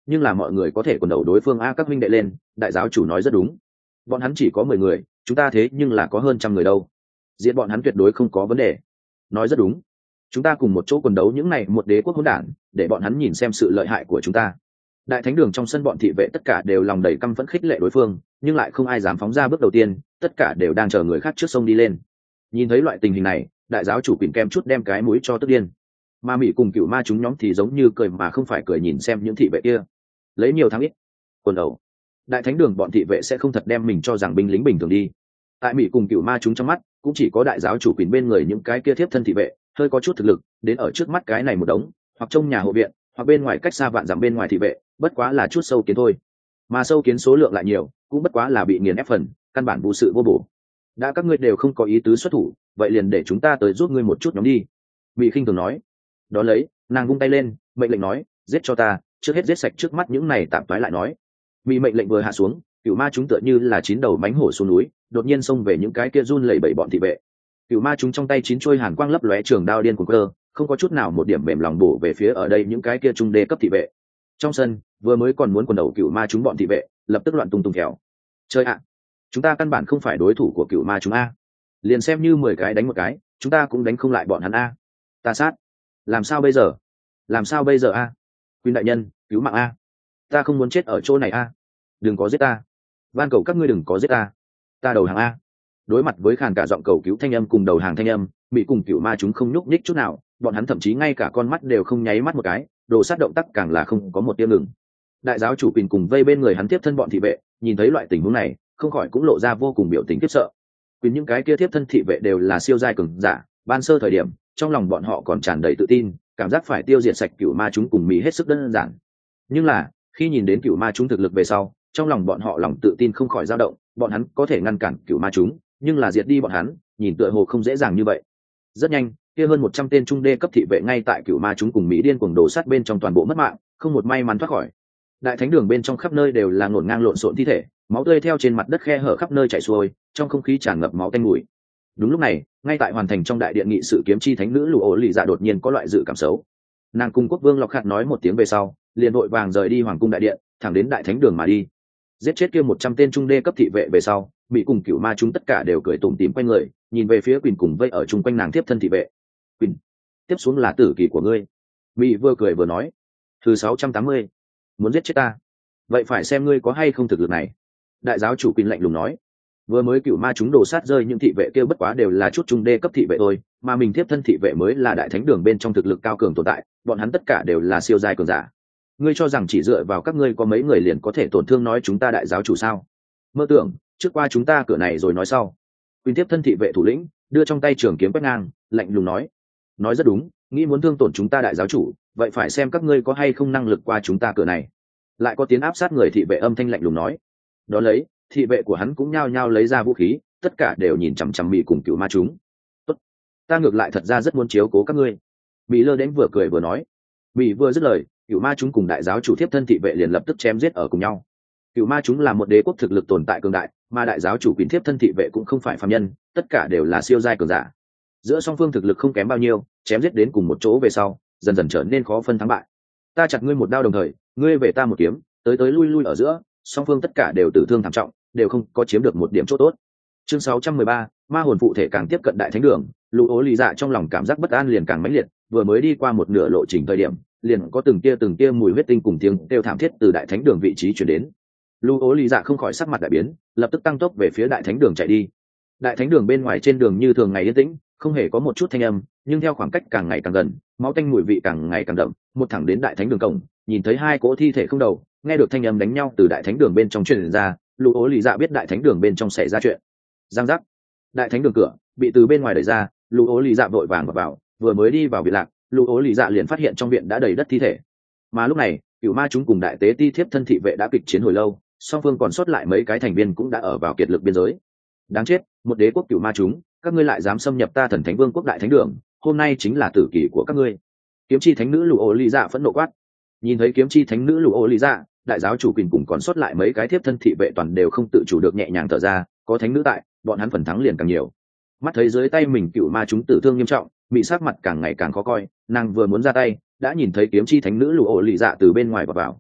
nhưng là mọi người có thể quần đầu đối phương a các huynh đệ lên, đại giáo chủ nói rất đúng, bọn hắn chỉ có mười người, chúng ta thế nhưng là có hơn trăm người đâu, diện bọn hắn tuyệt đối không có vấn đề. Nói rất đúng, chúng ta cùng một chỗ quần đấu những này một đế quốc hỗn đản, để bọn hắn nhìn xem sự lợi hại của chúng ta. Đại thánh đường trong sân bọn thị vệ tất cả đều lòng đầy căm phẫn khích lệ đối phương, nhưng lại không ai dám phóng ra bước đầu tiên, tất cả đều đang chờ người khác trước sông đi lên. Nhìn thấy loại tình hình này, đại giáo chủ Quỳnh kem chút đem cái mũi cho tức điên. Mà Mỹ cùng cựu ma chúng nhóm thì giống như cười mà không phải cười nhìn xem những thị vệ kia. Lấy nhiều thắng ít. Quần đầu. Đại thánh đường bọn thị vệ sẽ không thật đem mình cho rằng binh lính bình thường đi. Tại Mỹ cùng cựu ma chúng trong mắt, cũng chỉ có đại giáo chủ Quỳnh bên người những cái kia thiếp thân thị vệ, hơi có chút thực lực, đến ở trước mắt cái này một đống, hoặc trong nhà hộ viện, hoặc bên ngoài cách xa vạn dặm bên ngoài thị vệ, bất quá là chút sâu kiến thôi. Mà sâu kiến số lượng lại nhiều, cũng bất quá là bị nghiền ép phần, căn bản vô sự vô bổ. Đã các ngươi đều không có ý tứ xuất thủ, vậy liền để chúng ta tới giúp ngươi một chút nhóm đi. Bị khinh thường nói. Đó lấy, nàng vung tay lên, mệnh lệnh nói, giết cho ta, trước hết giết sạch trước mắt những này tạm toái lại nói. Bị mệnh lệnh vừa hạ xuống, cửu ma chúng tựa như là chín đầu mánh hổ xuống núi, đột nhiên xông về những cái kia run lẩy bẩy bọn thị vệ. Cửu ma chúng trong tay chín chuôi hàn quang lấp lóe trường đao điên cuồng cơ, không có chút nào một điểm mềm lòng bổ về phía ở đây những cái kia trung đê cấp thị vệ. Trong sân, vừa mới còn muốn quần đầu cửu ma chúng bọn thị vệ, lập tức loạn tung tung kéo. Chơi ạ, chúng ta căn bản không phải đối thủ của cửu ma chúng a. Liền xem như mười cái đánh một cái, chúng ta cũng đánh không lại bọn hắn a. Ta sát, làm sao bây giờ? Làm sao bây giờ a? Quyên đại nhân, cứu mạng a. Ta không muốn chết ở chỗ này a. Đừng có giết ta. Van cầu các ngươi đừng có giết ta. Ta đầu hàng a. Đối mặt với khàn cả giọng cầu cứu thanh âm cùng đầu hàng thanh âm, Mỹ cùng cửu ma chúng không nhúc nhích chút nào, bọn hắn thậm chí ngay cả con mắt đều không nháy mắt một cái, đồ sát động tác càng là không có một tia ngừng. Đại giáo chủ Quỳnh cùng vây bên người hắn tiếp thân bọn thị vệ, nhìn thấy loại tình huống này, không khỏi cũng lộ ra vô cùng biểu tình khiếp sợ. Quỳnh những cái kia tiếp thân thị vệ đều là siêu giai cường giả, ban sơ thời điểm, trong lòng bọn họ còn tràn đầy tự tin, cảm giác phải tiêu diệt sạch cửu ma chúng cùng Mỹ hết sức đơn giản. Nhưng là, khi nhìn đến cửu ma chúng thực lực về sau, trong lòng bọn họ lòng tự tin không khỏi dao động, bọn hắn có thể ngăn cản cửu ma chúng, nhưng là diệt đi bọn hắn, nhìn tựa hồ không dễ dàng như vậy. Rất nhanh, kia hơn một trăm tên trung đê cấp thị vệ ngay tại cửu ma chúng cùng Mỹ điên cuồng đổ sát bên trong toàn bộ mất mạng, không một may mắn thoát khỏi. Đại thánh đường bên trong khắp nơi đều là ngổn ngang lộn xộn thi thể, máu tươi theo trên mặt đất khe hở khắp nơi chảy xuôi, trong không khí tràn ngập máu tanh mùi. Đúng lúc này, ngay tại hoàn thành trong đại điện nghị sự kiếm chi thánh nữ Lù Ổ Lì Dạ đột nhiên có loại dự cảm xấu. Nàng cùng quốc vương Lộc Khạt nói một tiếng về sau, liền vội vàng rời đi hoàng cung đại điện, thẳng đến đại thánh đường mà đi. Giết chết kia một trăm tên trung đê cấp thị vệ về sau, bị cùng cửu ma chúng tất cả đều cười tủm tỉm quanh người, nhìn về phía Quỳnh cùng vây ở chung quanh nàng tiếp thân thị vệ. Quỳnh, tiếp xuống là tử kỳ của ngươi. Mỹ vừa cười vừa nói. Thứ sáu trăm tám mươi, muốn giết chết ta, vậy phải xem ngươi có hay không thực lực này. Đại giáo chủ Quỳnh lạnh lùng nói. Vừa mới cửu ma chúng đổ sát rơi những thị vệ kia bất quá đều là chút trung đê cấp thị vệ thôi, mà mình tiếp thân thị vệ mới là đại thánh đường bên trong thực lực cao cường tồn tại, bọn hắn tất cả đều là siêu giai cường giả. Ngươi cho rằng chỉ dựa vào các ngươi có mấy người liền có thể tổn thương nói chúng ta đại giáo chủ sao? Mơ tưởng, trước qua chúng ta cửa này rồi nói sau. Quỳnh tiếp thân thị vệ thủ lĩnh đưa trong tay trường kiếm quét ngang, lạnh lùng nói. Nói rất đúng, nghĩ muốn thương tổn chúng ta đại giáo chủ, vậy phải xem các ngươi có hay không năng lực qua chúng ta cửa này. Lại có tiếng áp sát người thị vệ âm thanh lạnh lùng nói. Đó lấy, thị vệ của hắn cũng nhao nhao lấy ra vũ khí, tất cả đều nhìn chằm chằm Mỹ cùng cửu ma chúng. Tốt, ta ngược lại thật ra rất muốn chiếu cố các ngươi. Mỹ lơ đến vừa cười vừa nói. Mỹ vừa dứt lời, cửu ma chúng cùng đại giáo chủ tiếp thân thị vệ liền lập tức chém giết ở cùng nhau. Cửu ma chúng là một đế quốc thực lực tồn tại cường đại, mà đại giáo chủ Quỳnh tiếp thân thị vệ cũng không phải phàm nhân, tất cả đều là siêu giai cường giả. Giữa song phương thực lực không kém bao nhiêu, chém giết đến cùng một chỗ về sau, dần dần trở nên khó phân thắng bại. Ta chặt ngươi một đao đồng thời, ngươi về ta một kiếm, tới tới lui lui ở giữa, song phương tất cả đều tử thương thảm trọng, đều không có chiếm được một điểm chỗ tốt. Chương sáu trăm mười ba, ma hồn phụ thể càng tiếp cận đại thánh đường, Lũ Ố Lý Dạ trong lòng cảm giác bất an liền càng mãnh liệt, vừa mới đi qua một nửa lộ trình thời điểm, liền có từng tia từng tia mùi huyết tinh cùng tiếng kêu thảm thiết từ đại thánh đường vị trí truyền đến. Lũ Ố Lý Dạ không khỏi sắc mặt đại biến, lập tức tăng tốc về phía đại thánh đường chạy đi. Đại thánh đường bên ngoài trên đường như thường ngày yên tĩnh, không hề có một chút thanh âm, nhưng theo khoảng cách càng ngày càng gần, máu tanh mùi vị càng ngày càng đậm, một thẳng đến đại thánh đường cổng, nhìn thấy hai cỗ thi thể không đầu, nghe được thanh âm đánh nhau từ đại thánh đường bên trong truyền ra, Lũ Ố Lý Dạ biết đại thánh đường bên trong xảy ra chuyện. Giang giác, đại thánh đường cửa bị từ bên ngoài đẩy ra, Lũ Ố Lý Dạ vội vàng vào, vào, vừa mới đi vào viện lạc, Lũ Ố Lý Dạ liền phát hiện trong viện đã đầy đất thi thể. Mà lúc này, cửu ma chúng cùng đại tế ti thiếp thân thị vệ đã kịch chiến hồi lâu, song phương còn sót lại mấy cái thành viên cũng đã ở vào kiệt lực biên giới. Đáng chết, một đế quốc cửu ma chúng, các ngươi lại dám xâm nhập ta thần thánh vương quốc đại thánh đường, hôm nay chính là tử kỳ của các ngươi. Kiếm chi thánh nữ Lũ Ố Lý Dạ phẫn nộ quát. Nhìn thấy kiếm chi thánh nữ Lũ Ố Lý Dạ, đại giáo chủ Quỳnh cùng còn sót lại mấy cái thiếp thân thị vệ toàn đều không tự chủ được nhẹ nhàng thở ra, có thánh nữ tại, bọn hắn phần thắng liền càng nhiều. Mắt thấy dưới tay mình cửu ma chúng tử thương nghiêm trọng, bị sát mặt càng ngày càng khó coi, nàng vừa muốn ra tay, đã nhìn thấy kiếm chi thánh nữ Lũ Ổ Lì Dạ từ bên ngoài vào vào.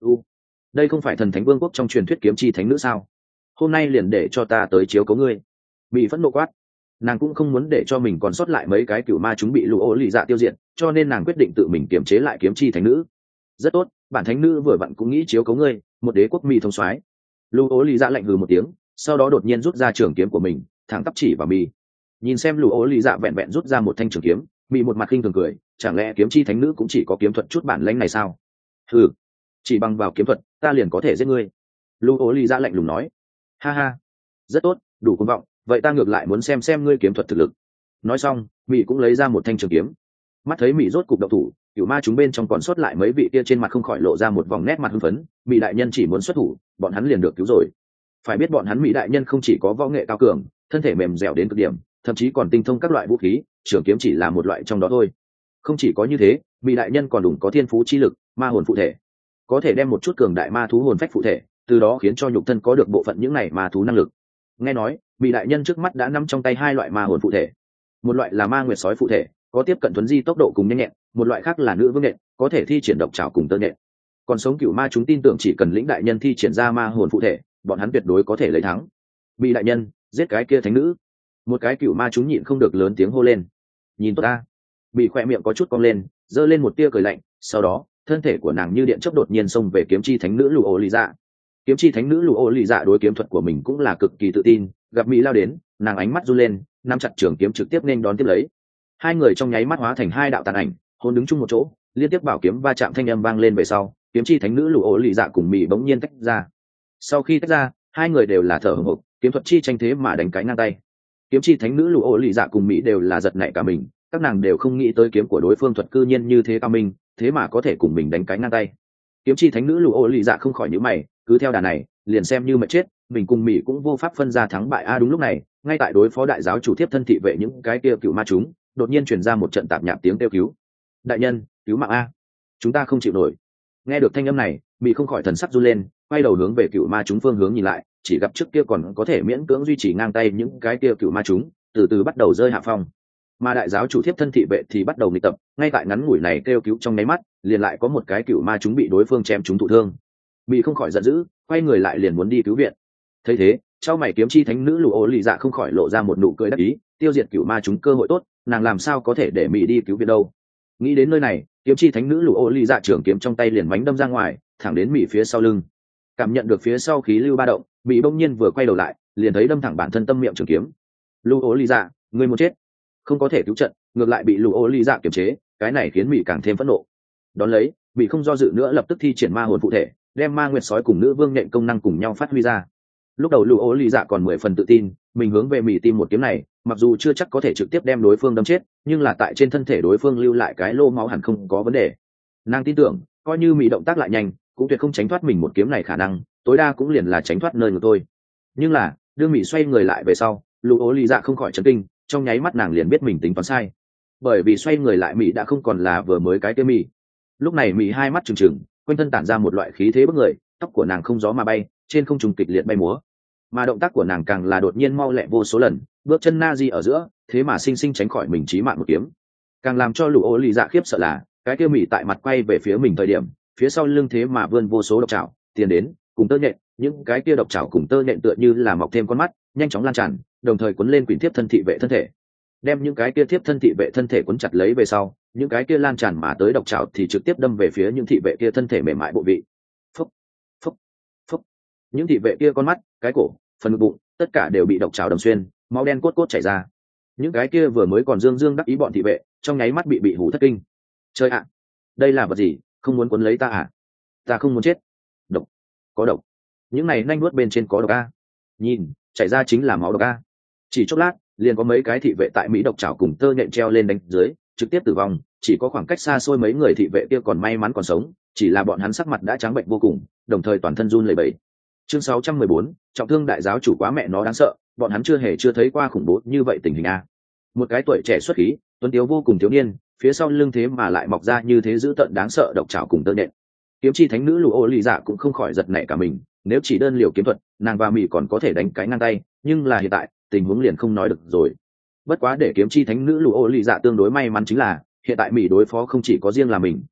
u đây không phải thần thánh vương quốc trong truyền thuyết kiếm chi thánh nữ sao? Hôm nay liền để cho ta tới chiếu cố ngươi. Bị phẫn nộ quát. Nàng cũng không muốn để cho mình còn sót lại mấy cái cửu ma chúng bị lũ ố lì dạ tiêu diệt, cho nên nàng quyết định tự mình kiềm chế lại kiếm chi thánh nữ. Rất tốt, bản thánh nữ vừa vặn cũng nghĩ chiếu cố ngươi, một đế quốc mỹ thông soái. Lũ ố lì dạ lạnh hừ một tiếng, sau đó đột nhiên rút ra trường kiếm của mình, thẳng tắp chỉ vào mì. Nhìn xem lũ ố lì dạ vẹn vẹn rút ra một thanh trường kiếm, mì một mặt khinh thường cười, chẳng lẽ kiếm chi thánh nữ cũng chỉ có kiếm thuật chút bản lĩnh này sao? Hừ, chỉ bằng vào kiếm thuật ta liền có thể giết ngươi. Lũ ố lì dạ lạnh lùng nói. Ha ha, rất tốt, đủ cuồng vọng, vậy ta ngược lại muốn xem xem ngươi kiếm thuật thực lực. Nói xong, mỹ cũng lấy ra một thanh trường kiếm. Mắt thấy mỹ rốt cục động thủ, cửu ma chúng bên trong còn sót lại mấy vị kia trên mặt không khỏi lộ ra một vòng nét mặt hưng phấn. Mỹ đại nhân chỉ muốn xuất thủ, bọn hắn liền được cứu rồi. Phải biết bọn hắn mỹ đại nhân không chỉ có võ nghệ cao cường, thân thể mềm dẻo đến cực điểm, thậm chí còn tinh thông các loại vũ khí, trường kiếm chỉ là một loại trong đó thôi. Không chỉ có như thế, mỹ đại nhân còn đủ có thiên phú chi lực, ma hồn phụ thể, có thể đem một chút cường đại ma thú hồn phách phụ thể, từ đó khiến cho nhục thân có được bộ phận những này ma thú năng lực. Nghe nói bị đại nhân trước mắt đã nắm trong tay hai loại ma hồn phụ thể, một loại là ma nguyệt sói phụ thể, có tiếp cận thuấn di tốc độ cùng nhanh nhẹn, một loại khác là nữ vương nhện, có thể thi triển độc trảo cùng tơ nhện. Còn sống cửu ma chúng tin tưởng chỉ cần lĩnh đại nhân thi triển ra ma hồn phụ thể, bọn hắn tuyệt đối có thể lấy thắng. Bị đại nhân giết cái kia thánh nữ. Một cái cửu ma chúng nhịn không được lớn tiếng hô lên. Nhìn tốt ta. Bị khoe miệng có chút cong lên, giơ lên một tia cười lạnh, sau đó thân thể của nàng như điện chớp đột nhiên xông về kiếm chi thánh nữ lù ô lì dạ. Kiếm chi thánh nữ lù ô lì dạ đối kiếm thuật của mình cũng là cực kỳ tự tin, gặp mỹ lao đến, nàng ánh mắt run lên, nắm chặt trường kiếm trực tiếp nên đón tiếp lấy. Hai người trong nháy mắt hóa thành hai đạo tàn ảnh, hôn đứng chung một chỗ, liên tiếp bảo kiếm va chạm thanh âm vang lên về sau, kiếm chi thánh nữ lù ô lì dạ cùng mỹ bỗng nhiên tách ra. Sau khi tách ra, hai người đều là thở hổn hộc, kiếm thuật chi tranh thế mà đánh cái ngang tay. Kiếm chi thánh nữ lù ô lì dạ cùng mỹ đều là giật nảy cả mình, các nàng đều không nghĩ tới kiếm của đối phương thuật cư nhiên như thế cao minh, thế mà có thể cùng mình đánh cái ngang tay. Kiếm chi thánh nữ lù ô lì dạ không khỏi nhíu mày, cứ theo đà này liền xem như mà chết mình cùng mỹ cũng vô pháp phân ra thắng bại. A đúng lúc này, ngay tại đối phó đại giáo chủ thiếp thân thị vệ những cái kia cựu ma chúng đột nhiên truyền ra một trận tạp nhạp tiếng kêu cứu. Đại nhân cứu mạng a, chúng ta không chịu nổi. Nghe được thanh âm này, mỹ không khỏi thần sắc run lên, quay đầu hướng về cựu ma chúng phương hướng nhìn lại, chỉ gặp trước kia còn có thể miễn cưỡng duy trì ngang tay những cái kia cựu ma chúng từ từ bắt đầu rơi hạ phong, mà đại giáo chủ thiếp thân thị vệ thì bắt đầu nghịch tập. Ngay tại ngắn ngủi này kêu cứu trong nháy mắt, liền lại có một cái cựu ma chúng bị đối phương chém chúng thụ thương. Mỹ không khỏi giận dữ, quay người lại liền muốn đi cứu viện. Thấy thế, trong mày kiếm chi thánh nữ lù ô lì dạ không khỏi lộ ra một nụ cười đắc ý, tiêu diệt cựu ma chúng cơ hội tốt, nàng làm sao có thể để Mỹ đi cứu viện đâu. Nghĩ đến nơi này, kiếm chi thánh nữ lù ô lì dạ trưởng kiếm trong tay liền mánh đâm ra ngoài, thẳng đến Mỹ phía sau lưng. Cảm nhận được phía sau khí lưu ba động, Mỹ bỗng nhiên vừa quay đầu lại, liền thấy đâm thẳng bản thân tâm miệng trường kiếm. Lù ô lì dạ, người muốn chết. Không có thể cứu trận, ngược lại bị lù ô lì dạ kiềm chế, cái này khiến Mỹ càng thêm phẫn nộ. Đón lấy, Mỹ không do dự nữa lập tức thi triển ma hồn phụ thể, đem ma nguyệt sói cùng nữ vương nhện công năng cùng nhau phát huy ra. Lúc đầu lù ô lì dạ còn mười phần tự tin, mình hướng về Mỹ tìm một kiếm này, mặc dù chưa chắc có thể trực tiếp đem đối phương đâm chết, nhưng là tại trên thân thể đối phương lưu lại cái lô máu hẳn không có vấn đề. Nàng tin tưởng, coi như Mỹ động tác lại nhanh, cũng tuyệt không tránh thoát mình một kiếm này, khả năng tối đa cũng liền là tránh thoát nơi ngược thôi. Nhưng là đương Mỹ xoay người lại về sau, lù ô lì dạ không khỏi chấn kinh, trong nháy mắt nàng liền biết mình tính toán sai, bởi vì xoay người lại Mỹ đã không còn là vừa mới cái kia Mỹ. Lúc này Mỹ hai mắt trừng trừng, quanh thân tản ra một loại khí thế bức người, tóc của nàng không gió mà bay, trên không trung kịch liệt bay múa, mà động tác của nàng càng là đột nhiên mau lẹ vô số lần, bước chân na di ở giữa, thế mà sinh sinh tránh khỏi mình chí mạng một kiếm. Càng làm cho lũ ô lì dạ khiếp sợ là, cái kia Mỹ tại mặt quay về phía mình thời điểm, phía sau lưng thế mà vươn vô số độc trảo tiến đến, cùng tơ nhện, những cái kia độc trảo cùng tơ nhện tựa như là mọc thêm con mắt, nhanh chóng lan tràn, đồng thời cuốn lên quỷ thiếp thân thị vệ thân thể, đem những cái kia thiếp thân thị vệ thân thể cuốn chặt lấy về sau, những cái kia lan tràn mà tới độc trảo thì trực tiếp đâm về phía những thị vệ kia thân thể mềm mại bộ vị. Phúc, phúc, phúc. Những thị vệ kia con mắt, cái cổ, phần ngực bụng, tất cả đều bị độc trảo đâm xuyên, máu đen cốt cốt chảy ra. Những cái kia vừa mới còn dương dương đắc ý bọn thị vệ, trong nháy mắt bị bị hủ thất kinh. Chơi ạ, đây là vật gì, không muốn cuốn lấy ta à? Ta không muốn chết. Độc, có độc. Những này nanh nuốt bên trên có độc a. Nhìn, chảy ra chính là máu độc a. Chỉ chốc lát, liền có mấy cái thị vệ tại Mỹ độc trảo cùng tơ nhện treo lên đánh dưới, trực tiếp tử vong. Chỉ có khoảng cách xa xôi mấy người thị vệ kia còn may mắn còn sống, chỉ là bọn hắn sắc mặt đã trắng bệnh vô cùng, đồng thời toàn thân run lẩy bẩy. Chương sáu trăm mười bốn, trọng thương đại giáo chủ quá mẹ nó đáng sợ, bọn hắn chưa hề chưa thấy qua khủng bố như vậy tình hình a. Một cái tuổi trẻ xuất khí, tuấn tiếu vô cùng thiếu niên, phía sau lưng thế mà lại mọc ra như thế dữ tợn đáng sợ độc trảo cùng tơ nhện. Kiếm chi thánh nữ lù ô lì dạ cũng không khỏi giật nảy cả mình, nếu chỉ đơn liều kiếm thuật, nàng và Mỹ còn có thể đánh cái ngang tay, nhưng là hiện tại tình huống liền không nói được rồi. Bất quá để kiếm chi thánh nữ lù ô lì dạ tương đối may mắn chính là hiện tại Mỹ đối phó không chỉ có riêng là mình,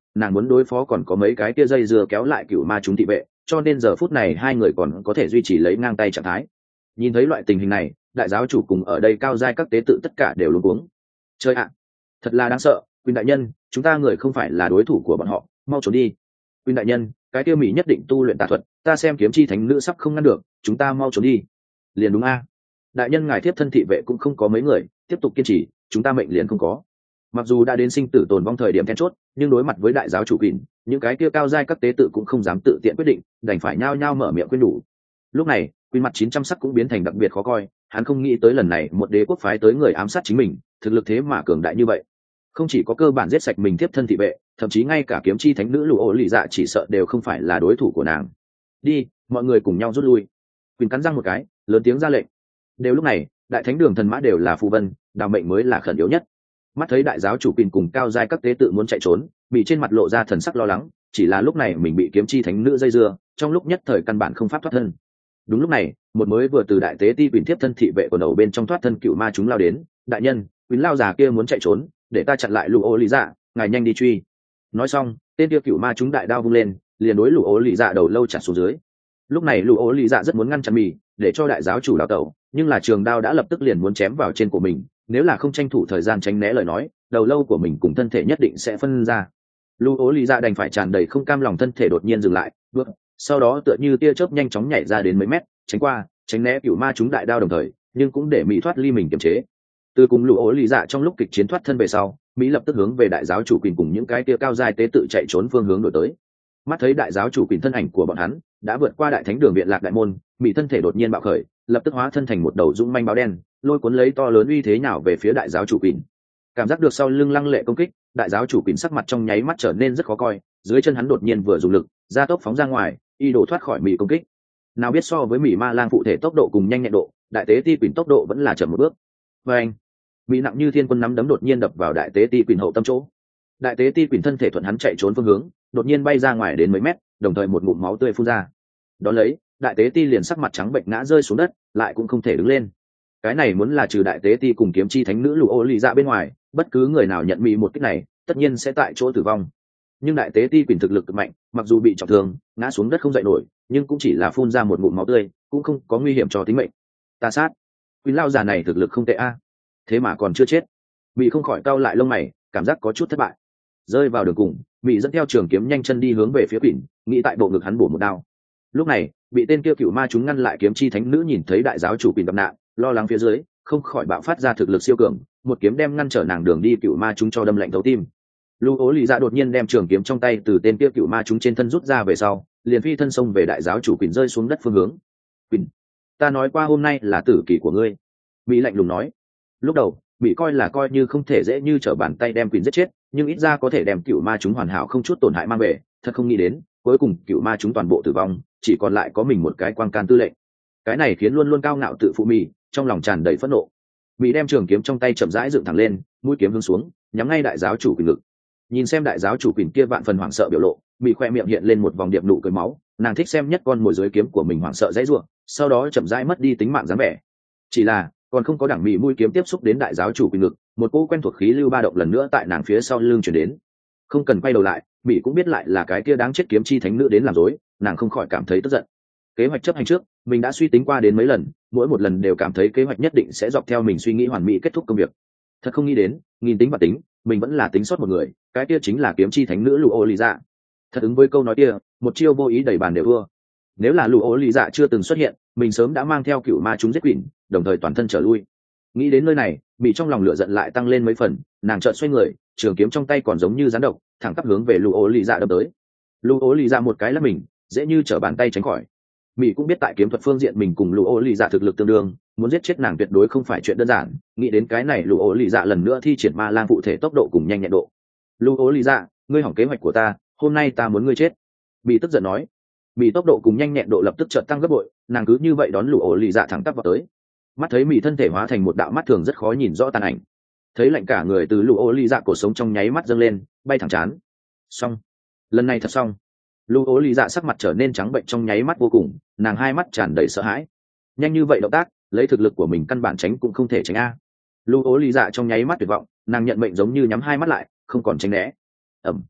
nàng muốn đối phó còn có mấy cái tia dây dưa kéo lại cựu ma chúng thị vệ, cho nên giờ phút này hai người còn có thể duy trì lấy ngang tay trạng thái. Nhìn thấy loại tình hình này, đại giáo chủ cùng ở đây cao giai các tế tự tất cả đều luống cuống. Chơi ạ, thật là đáng sợ. Quỳnh đại nhân, chúng ta người không phải là đối thủ của bọn họ, mau trốn đi. Quỳnh đại nhân, cái tiêu mỹ nhất định tu luyện tà thuật, ta xem kiếm chi thánh nữ sắp không ngăn được, chúng ta mau trốn đi. Liền đúng a. Đại nhân ngài tiếp thân thị vệ cũng không có mấy người, tiếp tục kiên trì, chúng ta mệnh liền không có. Mặc dù đã đến sinh tử tồn vong thời điểm then chốt, nhưng đối mặt với đại giáo chủ Quỳnh, những cái kia cao giai các tế tự cũng không dám tự tiện quyết định, đành phải nhao nhao mở miệng khuyên đủ. Lúc này, Quỳnh mặt chín trăm sắc cũng biến thành đặc biệt khó coi, hắn không nghĩ tới lần này một đế quốc phái tới người ám sát chính mình, thực lực thế mà cường đại như vậy. Không chỉ có cơ bản giết sạch mình tiếp thân thị vệ, thậm chí ngay cả kiếm chi thánh nữ lũ ổ lì dạ chỉ sợ đều không phải là đối thủ của nàng. Đi, mọi người cùng nhau rút lui. Quỳnh cắn răng một cái, lớn tiếng ra lệnh. Đều lúc này, đại thánh đường thần mã đều là phù vân, đào mệnh mới là khẩn yếu nhất. Mắt thấy đại giáo chủ Quỳnh cùng cao giai các tế tự muốn chạy trốn, bị trên mặt lộ ra thần sắc lo lắng, chỉ là lúc này mình bị kiếm chi thánh nữ dây dưa, trong lúc nhất thời căn bản không pháp thoát thân. Đúng lúc này, một mới vừa từ đại tế ti Quỳnh tiếp thân thị vệ của đầu bên trong thoát thân cựu ma chúng lao đến. Đại nhân, Quỳnh lao già kia muốn chạy trốn, để ta chặn lại lũ ố lý dạ, ngài nhanh đi truy. Nói xong, tên kia cựu ma chúng đại đao vung lên, liền đối lũ ố lý dạ đầu lâu chặt xuống dưới. Lúc này lũ ố lý dạ rất muốn ngăn chặn mì, để cho đại giáo chủ đào tẩu, nhưng là trường đao đã lập tức liền muốn chém vào trên của mình, nếu là không tranh thủ thời gian tránh né lời nói, đầu lâu của mình cùng thân thể nhất định sẽ phân ra. Lũ ố lý dạ đành phải tràn đầy không cam lòng, thân thể đột nhiên dừng lại, bước, sau đó tựa như tia chớp nhanh chóng nhảy ra đến mấy mét, tránh qua, tránh né cựu ma chúng đại đao đồng thời, nhưng cũng để mỹ thoát ly mình kiềm chế. Từ cùng lũ ố lý dạ trong lúc kịch chiến thoát thân về sau, mỹ lập tức hướng về đại giáo chủ Quỳnh cùng những cái tia cao giai tế tự chạy trốn phương hướng đổi tới. Mắt thấy đại giáo chủ Quỳnh thân ảnh của bọn hắn đã vượt qua đại thánh đường viện lạc đại môn, mỹ thân thể đột nhiên bạo khởi, lập tức hóa thân thành một đầu dũng manh báo đen, lôi cuốn lấy to lớn uy thế nào về phía đại giáo chủ Quỳnh. Cảm giác được sau lưng lăng lệ công kích, đại giáo chủ Quỳnh sắc mặt trong nháy mắt trở nên rất khó coi, dưới chân hắn đột nhiên vừa dùng lực gia tốc phóng ra ngoài, y đổ thoát khỏi mỹ công kích. Nào biết so với mỹ ma lang phụ thể tốc độ cùng nhanh nhẹn độ, đại tế ti Quỳnh tốc độ vẫn là chậm một bước. Và anh, mỹ nặng như thiên quân nắm đấm đột nhiên đập vào đại tế ti Quỳnh hậu tâm chỗ. Đại tế ti Quỳnh thân thể thuận hắn chạy trốn phương hướng, đột nhiên bay ra ngoài đến mấy mét, đồng thời một ngụm máu tươi phun ra. Đón lấy, đại tế ti liền sắc mặt trắng bệnh ngã rơi xuống đất, lại cũng không thể đứng lên. Cái này muốn là trừ đại tế ti cùng kiếm chi thánh nữ lù ô lì dạ bên ngoài, bất cứ người nào nhận mỹ một kích này, tất nhiên sẽ tại chỗ tử vong. Nhưng đại tế ti Quỳnh thực lực cực mạnh, mặc dù bị trọng thương, ngã xuống đất không dậy nổi, nhưng cũng chỉ là phun ra một ngụm máu tươi, cũng không có nguy hiểm cho tính mệnh. Ta sát, Quỳnh lao già này thực lực không tệ a, thế mà còn chưa chết. Mỹ không khỏi cau lại lông mày, cảm giác có chút thất bại. Rơi vào đường cùng, Mỹ dẫn theo trường kiếm nhanh chân đi hướng về phía Quỳnh, nghĩ tại bộ ngực hắn bổ một đao. Lúc này, bị tên kia cựu ma chúng ngăn lại kiếm chi thánh nữ nhìn thấy đại giáo chủ Quỳnh gặp nạn, lo lắng phía dưới, không khỏi bạo phát ra thực lực siêu cường, một kiếm đem ngăn trở nàng đường đi cựu ma chúng cho đâm lạnh thấu tim. Lưu ố lì dạ đột nhiên đem trường kiếm trong tay từ tên kia cựu ma chúng trên thân rút ra về sau, liền phi thân xông về đại giáo chủ Quỳnh rơi xuống đất phương hướng. Quỳnh, ta nói qua hôm nay là tử kỳ của ngươi. Mỹ lạnh lùng nói. Lúc đầu, Mỹ coi là coi như không thể dễ như trở bàn tay đem Quỳnh giết chết, nhưng ít ra có thể đem cựu ma chúng hoàn hảo không chút tổn hại mang về. Thật không nghĩ đến, cuối cùng cựu ma chúng toàn bộ tử vong, chỉ còn lại có mình một cái quang can tư lệnh. Cái này khiến luôn luôn cao ngạo tự phụ Mỹ, trong lòng tràn đầy phẫn nộ. Mỹ đem trường kiếm trong tay chậm rãi dựng thẳng lên, mũi kiếm hướng xuống, nhắm ngay đại giáo chủ Quỳnh ngực. Nhìn xem đại giáo chủ Quỳnh kia vạn phần hoảng sợ biểu lộ, Mỹ khoe miệng hiện lên một vòng điệp nụ cười máu, nàng thích xem nhất con mồi dưới kiếm của mình hoảng sợ dãy rủa, sau đó chậm rãi mất đi tính mạng dáng vẻ. Chỉ là, còn không có đẳng Mỹ mũi kiếm tiếp xúc đến đại giáo chủ Quỳnh ngực, một cỗ quen thuộc khí lưu ba động lần nữa tại nàng phía sau lưng truyền đến. Không cần quay đầu lại, Mỹ cũng biết lại là cái kia đáng chết kiếm chi thánh nữ đến làm rối, nàng không khỏi cảm thấy tức giận. Kế hoạch chấp hành trước, mình đã suy tính qua đến mấy lần, mỗi một lần đều cảm thấy kế hoạch nhất định sẽ dọc theo mình suy nghĩ hoàn mỹ kết thúc công việc. Thật không nghĩ đến, nghìn tính và tính, mình vẫn là tính sót một người, cái kia chính là kiếm chi thánh nữ lù ô lý dạ. Thật ứng với câu nói kia, một chiêu vô ý đẩy bàn đều thua. Nếu là lù ô lý dạ chưa từng xuất hiện, mình sớm đã mang theo cựu ma chúng giết Quỳnh, đồng thời toàn thân trở lui. Nghĩ đến nơi này, Mỹ trong lòng lửa giận lại tăng lên mấy phần, nàng chợt xoay người, trường kiếm trong tay còn giống như rắn độc, thẳng tắp hướng về lù ô lý dạ đâm tới. Lù ô lý dạ một cái lắc mình, dễ như trở bàn tay tránh khỏi. Mỹ cũng biết tại kiếm thuật phương diện mình cùng lù ô lì dạ thực lực tương đương, muốn giết chết nàng tuyệt đối không phải chuyện đơn giản. Nghĩ đến cái này, lù ô lì dạ lần nữa thi triển ma lang phụ thể tốc độ cùng nhanh nhẹn độ. Lù ô lì dạ, ngươi hỏng kế hoạch của ta, hôm nay ta muốn ngươi chết. Mỹ tức giận nói. Mỹ tốc độ cùng nhanh nhẹn độ lập tức chợt tăng gấp bội, nàng cứ như vậy đón lù ô lì dạ thẳng tắp vào tới. Mắt thấy Mỹ thân thể hóa thành một đạo mắt thường rất khó nhìn rõ tàn ảnh, thấy lạnh cả người từ lù ô lì dạ cổ sống trong nháy mắt dâng lên, bay thẳng chán. Xong, lần này thật xong. Lưu ố lý dạ sắc mặt trở nên trắng bệnh trong nháy mắt vô cùng, nàng hai mắt tràn đầy sợ hãi. Nhanh như vậy động tác, lấy thực lực của mình căn bản tránh cũng không thể tránh a. Lưu ố lý dạ trong nháy mắt tuyệt vọng, nàng nhận mệnh giống như nhắm hai mắt lại, không còn tránh né. Ẩm.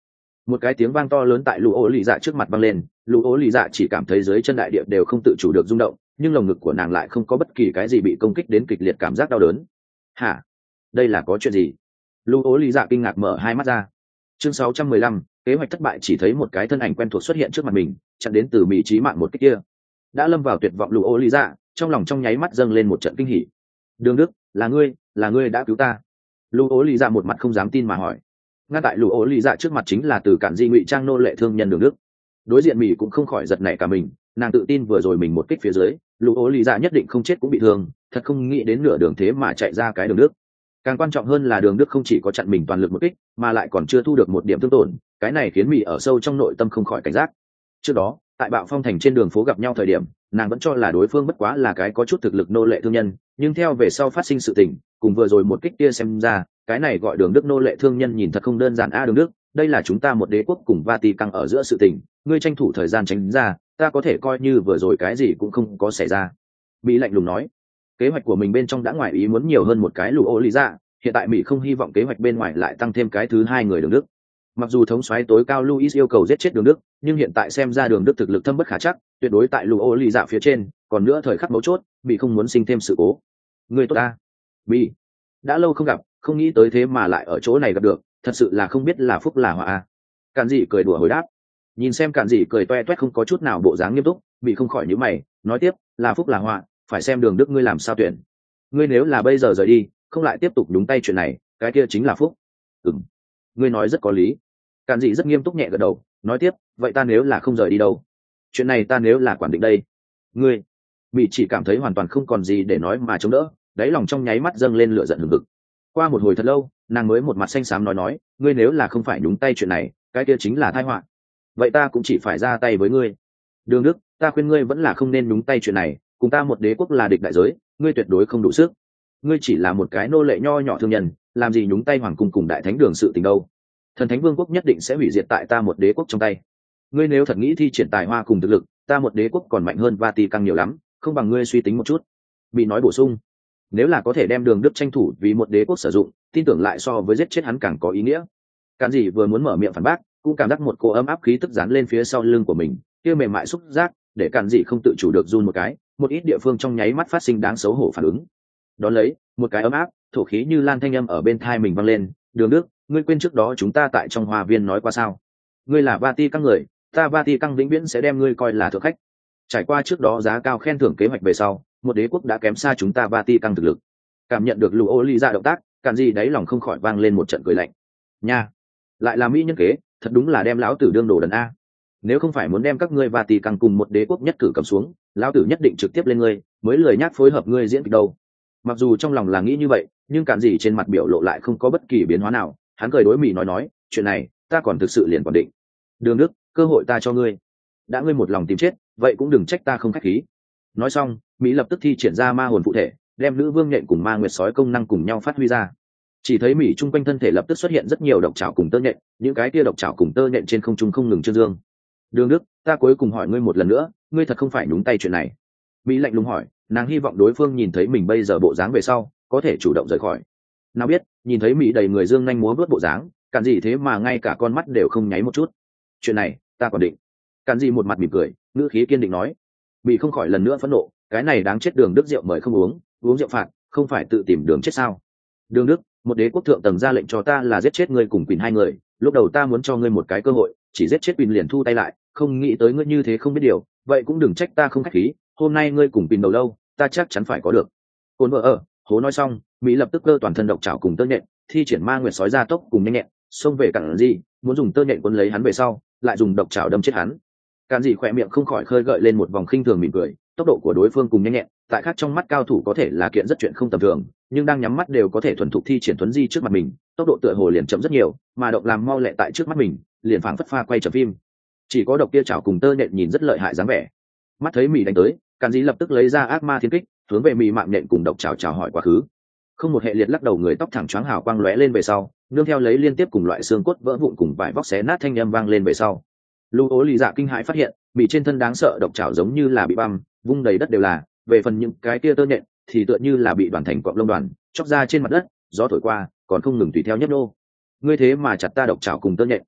Một cái tiếng vang to lớn tại lũ ố lì dạ trước mặt vang lên, lũ ố lì dạ chỉ cảm thấy dưới chân đại địa đều không tự chủ được rung động, nhưng lồng ngực của nàng lại không có bất kỳ cái gì bị công kích đến kịch liệt cảm giác đau đớn. Hả? Đây là có chuyện gì? Lũ ố lì dạ kinh ngạc mở hai mắt ra. Chương sáu trăm mười lăm, kế hoạch thất bại. Chỉ thấy một cái thân ảnh quen thuộc xuất hiện trước mặt mình, chặn đến từ mỹ trí mạng một kích kia. Đã lâm vào tuyệt vọng lũ ố lì dạ, trong lòng trong nháy mắt dâng lên một trận kinh hỉ. Đường Đức, là ngươi, là ngươi đã cứu ta. Lũ ố lì dạ một mặt không dám tin mà hỏi. Ngay tại lũ ố lì dạ trước mặt chính là từ cản di ngụy trang nô lệ thương nhân Đường Đức. Đối diện mỹ cũng không khỏi giật nảy cả mình, nàng tự tin vừa rồi mình một kích phía dưới, lũ ố lì dạ nhất định không chết cũng bị thương, thật không nghĩ đến nửa đường thế mà chạy ra cái Đường Đức. Càng quan trọng hơn là Đường Đức không chỉ có chặn mình toàn lực một kích, mà lại còn chưa thu được một điểm thương tổn, cái này khiến mỹ ở sâu trong nội tâm không khỏi cảnh giác. Trước đó tại Bạo Phong thành trên đường phố gặp nhau thời điểm, nàng vẫn cho là đối phương bất quá là cái có chút thực lực nô lệ thương nhân, nhưng theo về sau phát sinh sự tình, cùng vừa rồi một kích kia xem ra, cái này gọi Đường Đức nô lệ thương nhân nhìn thật không đơn giản. A Đường Đức, đây là chúng ta một đế quốc cùng Vatican ở giữa sự tình, ngươi tranh thủ thời gian tránh ra, ta có thể coi như vừa rồi cái gì cũng không có xảy ra. Mỹ lạnh lùng nói. Kế hoạch của mình bên trong đã ngoài ý muốn nhiều hơn một cái lũ ô lý dạ, hiện tại Mỹ không hy vọng kế hoạch bên ngoài lại tăng thêm cái thứ hai người Đường Đức. Mặc dù thống soái tối cao Louis yêu cầu giết chết Đường Đức, nhưng hiện tại xem ra Đường Đức thực lực thâm bất khả chắc, tuyệt đối tại lũ ô lý dạ phía trên, còn nữa thời khắc mấu chốt, Mỹ không muốn sinh thêm sự cố. Người tốt ta. Mỹ, đã lâu không gặp, không nghĩ tới thế mà lại ở chỗ này gặp được, thật sự là không biết là phúc là họa a. Cản Dị cười đùa hồi đáp. Nhìn xem Cản Dị cười toe toét không có chút nào bộ dáng nghiêm túc, Mỹ không khỏi nhíu mày, nói tiếp, là phúc là họa, phải xem Đường Đức ngươi làm sao tuyển. Ngươi nếu là bây giờ rời đi, không lại tiếp tục đúng tay chuyện này, cái kia chính là phúc. Ừm, ngươi nói rất có lý. Cản Dị rất nghiêm túc nhẹ gật đầu, nói tiếp, vậy ta nếu là không rời đi đâu? Chuyện này ta nếu là quản định đây? Ngươi, Mỹ chỉ cảm thấy hoàn toàn không còn gì để nói mà chống đỡ, đáy lòng trong nháy mắt dâng lên lửa giận hừng hực. Qua một hồi thật lâu, nàng mới một mặt xanh xám nói nói, ngươi nếu là không phải nhúng tay chuyện này, cái kia chính là tai họa. Vậy ta cũng chỉ phải ra tay với ngươi. Đường Đức, ta khuyên ngươi vẫn là không nên nhúng tay chuyện này, cùng ta một đế quốc là địch đại giới, ngươi tuyệt đối không đủ sức. Ngươi chỉ là một cái nô lệ nho nhỏ thương nhân, làm gì nhúng tay hoàng cung cùng đại thánh đường sự tình đâu? Thần thánh vương quốc nhất định sẽ hủy diệt tại ta một đế quốc trong tay. Ngươi nếu thật nghĩ thi triển tài hoa cùng thực lực, ta một đế quốc còn mạnh hơn Vatican nhiều lắm, không bằng ngươi suy tính một chút. Bị nói bổ sung, nếu là có thể đem Đường Đức tranh thủ vì một đế quốc sử dụng, tin tưởng lại so với giết chết hắn càng có ý nghĩa. Cản Dị vừa muốn mở miệng phản bác, cũng cảm giác một cỗ ấm áp khí tức dán lên phía sau lưng của mình, kia mềm mại xúc giác, để Cản Dị không tự chủ được run một cái, một ít địa phương trong nháy mắt phát sinh đáng xấu hổ phản ứng. Đón lấy, một cái ấm áp, thổ khí như lan thanh âm ở bên tai mình vang lên, "Đường Đức, ngươi quên trước đó chúng ta tại trong hoa viên nói qua sao? Ngươi là Vatican người, ta Vatican vĩnh viễn sẽ đem ngươi coi là thượng khách." Trải qua trước đó giá cao khen thưởng kế hoạch về sau, một đế quốc đã kém xa chúng ta Vatican thực lực. Cảm nhận được lũ ô ly ra động tác, Cản Dị đáy lòng không khỏi vang lên một trận cười lạnh. Nha, lại là mỹ nhân kế, thật đúng là đem lão tử đương đồ đần a. Nếu không phải muốn đem các ngươi Vatican cùng một đế quốc nhất cử cầm xuống, lão tử nhất định trực tiếp lên ngươi, mới lười nhác phối hợp ngươi diễn kịch đâu. Mặc dù trong lòng là nghĩ như vậy, nhưng Cản Dị trên mặt biểu lộ lại không có bất kỳ biến hóa nào, hắn cười đối Mỹ nói nói, chuyện này, ta còn thực sự liền còn định. Đường Đức, cơ hội ta cho ngươi. Đã ngươi một lòng tìm chết, vậy cũng đừng trách ta không khách khí. Nói xong, Mỹ lập tức thi triển ra ma hồn phụ thể, đem nữ vương nhện cùng ma nguyệt sói công năng cùng nhau phát huy ra. Chỉ thấy Mỹ trung quanh thân thể lập tức xuất hiện rất nhiều độc trảo cùng tơ nhện, những cái kia độc trảo cùng tơ nhện trên không trung không ngừng trương dương. Đường Đức, ta cuối cùng hỏi ngươi một lần nữa, ngươi thật không phải nhúng tay chuyện này? Mỹ lạnh lùng hỏi, nàng hy vọng đối phương nhìn thấy mình bây giờ bộ dáng về sau, có thể chủ động rời khỏi. Nào biết, nhìn thấy Mỹ đầy người dương nhanh múa vớt bộ dáng, Cản Dị thế mà ngay cả con mắt đều không nháy một chút. Chuyện này, ta còn định. Cản Dị một mặt mỉm cười, ngữ khí kiên định nói. Mỹ không khỏi lần nữa phẫn nộ, cái này đáng chết Đường Đức rượu mời không uống, uống rượu phạt, không phải tự tìm đường chết sao? Đường Đức, một đế quốc thượng tầng ra lệnh cho ta là giết chết ngươi cùng Quỳnh hai người, lúc đầu ta muốn cho ngươi một cái cơ hội, chỉ giết chết Quỳnh liền thu tay lại, không nghĩ tới ngươi như thế không biết điều, vậy cũng đừng trách ta không khách khí, hôm nay ngươi cùng Quỳnh đầu lâu, ta chắc chắn phải có được. Côn vợ ở, hố nói xong, Mỹ lập tức cơ toàn thân độc trảo cùng tơ nhện, thi triển ma nguyệt sói ra tốc cùng nhanh nhẹn, xông về Cản Dị, muốn dùng tơ nhện quấn lấy hắn về sau, lại dùng độc trảo đâm chết hắn. Cản Dị khỏe miệng không khỏi khơi gợi lên một vòng khinh thường mỉm cười, tốc độ của đối phương cùng nhanh nhẹn, tại khác trong mắt cao thủ có thể là kiện rất chuyện không tầm thường, nhưng đang nhắm mắt đều có thể thuần thục thi triển thuấn di trước mặt mình, tốc độ tựa hồ liền chậm rất nhiều, mà động làm mau lẹ tại trước mắt mình, liền phảng phất pha quay chậm phim. Chỉ có độc kia chảo cùng tơ nhện nhìn rất lợi hại dáng vẻ. Mắt thấy Mỹ đánh tới, Cản Dị lập tức lấy ra ác ma thiên kích, hướng về Mỹ mạng nhện cùng độc chảo chào hỏi quá khứ. Không một hệ liệt lắc đầu người tóc thẳng choáng hào quang lóe lên về sau, nương theo lấy liên tiếp cùng loại xương cốt vỡ vụn cùng vải vóc xé nát thanh âm vang lên về sau. Lưu Ố Lì Dạ kinh hãi phát hiện, Mỹ trên thân đáng sợ độc chảo giống như là bị băm, vung đầy đất đều là, về phần những cái kia tơ nhện thì tựa như là bị đoàn thành cọng lông đoàn, chóc ra trên mặt đất, gió thổi qua, còn không ngừng tùy theo nhấp nô. Ngươi thế mà chặt ta độc chảo cùng tơ nhện.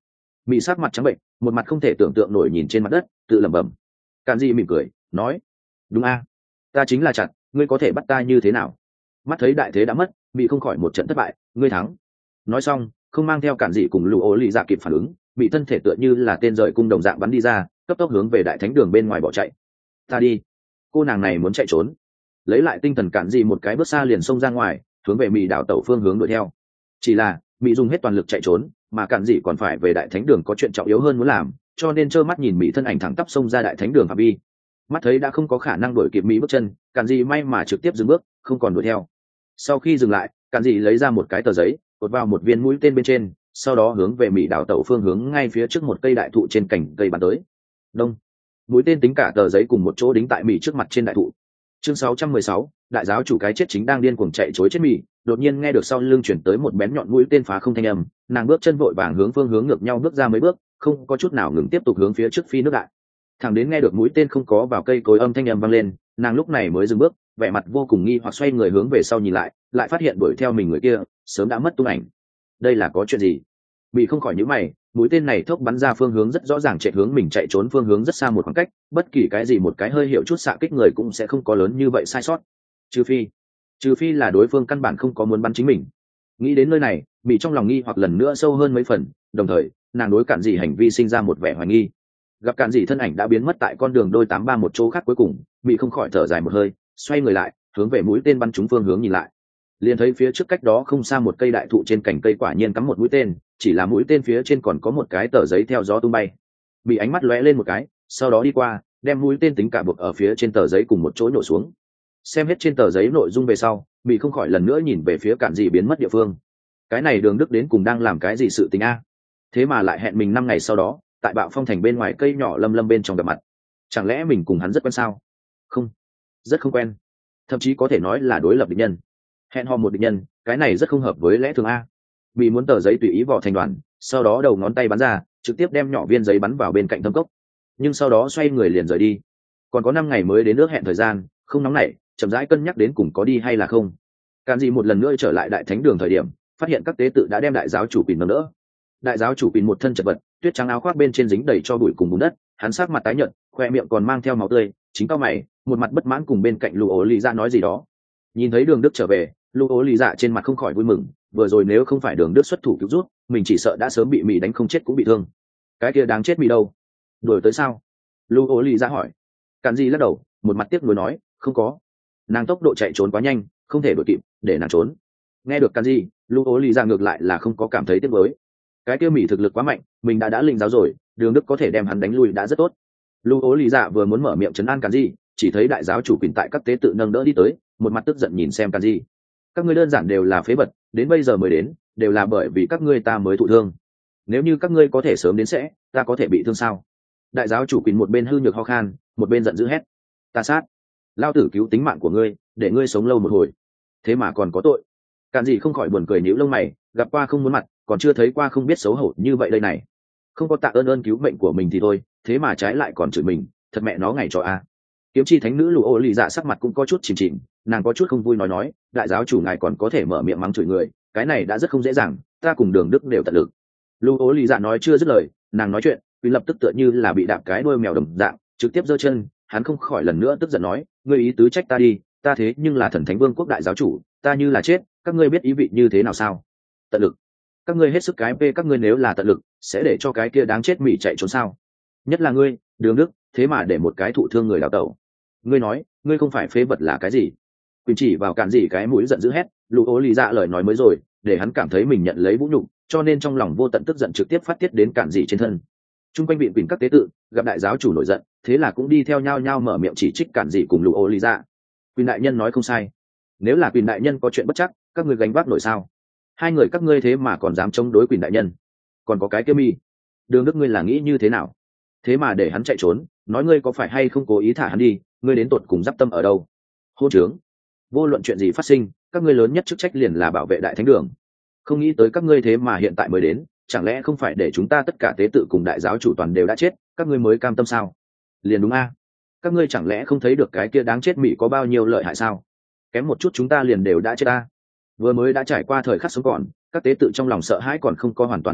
Mỹ sắc mặt trắng bệnh, một mặt không thể tưởng tượng nổi nhìn trên mặt đất, tự lẩm bẩm. Cản Dị mỉm cười nói, đúng a, ta chính là chặt, ngươi có thể bắt ta như thế nào? Mắt thấy đại thế đã mất, Mỹ không khỏi một trận thất bại, ngươi thắng. Nói xong, không mang theo Cản Dị cùng Lưu Ô Lì Dạ kịp phản ứng, bị thân thể tựa như là tên rời cung đồng dạng bắn đi ra, cấp tốc hướng về đại thánh đường bên ngoài bỏ chạy. Ta đi, cô nàng này muốn chạy trốn. Lấy lại tinh thần, Cản Dị một cái bước xa liền xông ra ngoài, hướng về Mỹ đảo tẩu phương hướng đuổi theo. Chỉ là Mỹ dùng hết toàn lực chạy trốn, mà Cản Dị còn phải về đại thánh đường có chuyện trọng yếu hơn muốn làm, cho nên trơ mắt nhìn Mỹ thân ảnh thẳng tắp xông ra đại thánh đường phạm vi. Mắt thấy đã không có khả năng đuổi kịp Mỹ bước chân, Cản Dị may mà trực tiếp dừng bước, không còn đuổi theo. Sau khi dừng lại, Cản Dị lấy ra một cái tờ giấy, cột vào một viên mũi tên bên trên, sau đó hướng về Mỹ đảo tẩu phương hướng ngay phía trước một cây đại thụ trên cành cây bắn tới. Đông, mũi tên tính cả tờ giấy cùng một chỗ đính tại Mỹ trước mặt trên đại thụ. Chương sáu trăm mười sáu, đại giáo chủ cái chết chính đang điên cuồng chạy trối chết Mỹ, đột nhiên nghe được sau lưng chuyển tới một bén nhọn mũi tên phá không thanh âm, nàng bước chân vội vàng hướng phương hướng ngược nhau bước ra mấy bước, không có chút nào ngừng tiếp tục hướng phía trước phi nước đại. Thẳng đến nghe được mũi tên không có vào cây cối âm thanh âm vang lên, nàng lúc này mới dừng bước, vẻ mặt vô cùng nghi hoặc xoay người hướng về sau nhìn lại, lại phát hiện đuổi theo mình người kia sớm đã mất tung ảnh. Đây là có chuyện gì? Bị không khỏi nhíu mày, mũi tên này thốc bắn ra phương hướng rất rõ ràng, chạy hướng mình chạy trốn phương hướng rất xa một khoảng cách, bất kỳ cái gì một cái hơi hiểu chút xạ kích người cũng sẽ không có lớn như vậy sai sót. Trừ phi, trừ phi là đối phương căn bản không có muốn bắn chính mình. Nghĩ đến nơi này, bị trong lòng nghi hoặc lần nữa sâu hơn mấy phần, đồng thời nàng đối Cản Dị hành vi sinh ra một vẻ hoài nghi. Gặp Cản Dị thân ảnh đã biến mất tại con đường đôi tám ba một chỗ khác, cuối cùng bị không khỏi thở dài một hơi, xoay người lại hướng về mũi tên bắn trúng phương hướng nhìn lại, liền thấy phía trước cách đó không xa một cây đại thụ trên cành cây quả nhiên cắm một mũi tên, chỉ là mũi tên phía trên còn có một cái tờ giấy theo gió tung bay. Bị ánh mắt lóe lên một cái, sau đó đi qua đem mũi tên tính cả buộc ở phía trên tờ giấy cùng một chỗ nổ xuống. Xem hết trên tờ giấy nội dung về sau, bị không khỏi lần nữa nhìn về phía Cản Dị biến mất địa phương. Cái này Đường Đức đến cùng đang làm cái gì sự tình a? Thế mà lại hẹn mình năm ngày sau đó tại Bạo Phong thành bên ngoài cây nhỏ lâm lâm bên trong gặp mặt. Chẳng lẽ mình cùng hắn rất quen sao? Không, rất không quen, thậm chí có thể nói là đối lập địch nhân. Hẹn hò một địch nhân, cái này rất không hợp với lẽ thường a. Bị muốn tờ giấy tùy ý vỏ thành đoàn, sau đó đầu ngón tay bắn ra, trực tiếp đem nhỏ viên giấy bắn vào bên cạnh thâm cốc, nhưng sau đó xoay người liền rời đi. Còn có năm ngày mới đến nước hẹn thời gian, không nóng nảy, chậm rãi cân nhắc đến cùng có đi hay là không. Cản Dị một lần nữa trở lại đại thánh đường thời điểm, phát hiện các tế tự đã đem đại giáo chủ Pin nâng đỡ. Đại giáo chủ Pin một thân chật vật, tuyết trắng áo khoác bên trên dính đầy cho bụi cùng bùn đất, hắn sắc mặt tái nhợt, khoe miệng còn mang theo máu tươi, chính cao mày, một mặt bất mãn cùng bên cạnh Lưu Ố Lý Dạ nói gì đó. Nhìn thấy Đường Đức trở về, Lưu Ố Lý Dạ trên mặt không khỏi vui mừng, vừa rồi nếu không phải Đường Đức xuất thủ cứu rút, mình chỉ sợ đã sớm bị Mỹ đánh không chết cũng bị thương. Cái kia đáng chết Mỹ đâu? Đuổi tới sao? Lưu Ố Lý Dạ hỏi. Cản Dị lắc đầu, một mặt tiếc nuối nói, không có. Nàng tốc độ chạy trốn quá nhanh, không thể đuổi kịp, để nàng trốn. Nghe được Cản Dị, Lưu Ố Lý Dạ ngược lại là không có cảm thấy tiếc nuối. Cái kia Mỹ thực lực quá mạnh, mình đã đã linh giáo rồi, Đường Đức có thể đem hắn đánh lui đã rất tốt. Lưu Ố Lý Dạ vừa muốn mở miệng trấn an Cản Dị, chỉ thấy đại giáo chủ Pin tại các tế tự nâng đỡ đi tới, một mặt tức giận nhìn xem Cản Dị. Các ngươi đơn giản đều là phế vật, đến bây giờ mới đến, đều là bởi vì các ngươi ta mới thụ thương. Nếu như các ngươi có thể sớm đến sẽ, ta có thể bị thương sao? Đại giáo chủ Pin một bên hư nhược ho khan, một bên giận dữ hét, ta sát, lao tử cứu tính mạng của ngươi, để ngươi sống lâu một hồi, thế mà còn có tội. Cản Dị không khỏi buồn cười nhíu lông mày, gặp qua không muốn mặt, còn chưa thấy qua không biết xấu hổ như vậy đây này. Không có tạ ơn ơn cứu mệnh của mình thì thôi, thế mà trái lại còn chửi mình, thật mẹ nó ngày cho a. Kiếm chi thánh nữ Lưu Ô Lý Dạ sắc mặt cũng có chút chìm chìm, nàng có chút không vui nói nói, đại giáo chủ ngài còn có thể mở miệng mắng chửi người, cái này đã rất không dễ dàng, ta cùng Đường Đức đều tận lực. Lưu Ô Lý Dạ nói chưa dứt lời, nàng nói chuyện, vì lập tức tựa như là bị đạp cái đuôi mèo đồng dạng, trực tiếp giơ chân, hắn không khỏi lần nữa tức giận nói, ngươi ý tứ trách ta đi, ta thế nhưng là thần thánh vương quốc đại giáo chủ, ta như là chết, các ngươi biết ý vị như thế nào sao? Tận lực? Các ngươi hết sức cái p, các ngươi nếu là tận lực, sẽ để cho cái kia đáng chết Mỹ chạy trốn sao? Nhất là ngươi, Đường Đức, thế mà để một cái thụ thương người đào tẩu. Ngươi nói, ngươi không phải phế vật là cái gì? Quỳnh chỉ vào Cản Dị cái mũi giận dữ hét, Lưu Ố Lý Dạ lời nói mới rồi, để hắn cảm thấy mình nhận lấy vũ nhục, cho nên trong lòng vô tận tức giận trực tiếp phát tiết đến Cản Dị trên thân. Trung quanh viện Quỳnh các tế tự gặp đại giáo chủ nổi giận, thế là cũng đi theo nhau nhau mở miệng chỉ trích Cản Dị cùng Lưu Ố Lý Dạ. Quỳnh đại nhân nói không sai, nếu là Quỳnh đại nhân có chuyện bất chắc, các ngươi gánh vác nổi sao? Hai người các ngươi thế mà còn dám chống đối Quỳnh đại nhân, còn có cái kia Mi, Đường Đức ngươi là nghĩ như thế nào? Thế mà để hắn chạy trốn, nói ngươi có phải hay không cố ý thả hắn đi, ngươi đến tột cùng giáp tâm ở đâu? Hôn trướng! Vô luận chuyện gì phát sinh, các ngươi lớn nhất chức trách liền là bảo vệ đại thánh đường. Không nghĩ tới các ngươi thế mà hiện tại mới đến, chẳng lẽ không phải để chúng ta tất cả tế tự cùng đại giáo chủ toàn đều đã chết, các ngươi mới cam tâm sao? Liền đúng a? Các ngươi chẳng lẽ không thấy được cái kia đáng chết Mỹ có bao nhiêu lợi hại sao? Kém một chút chúng ta liền đều đã chết ta. Vừa mới đã trải qua thời khắc sống còn, các tế tự trong lòng sợ hãi còn không có hoàn toàn rút đi,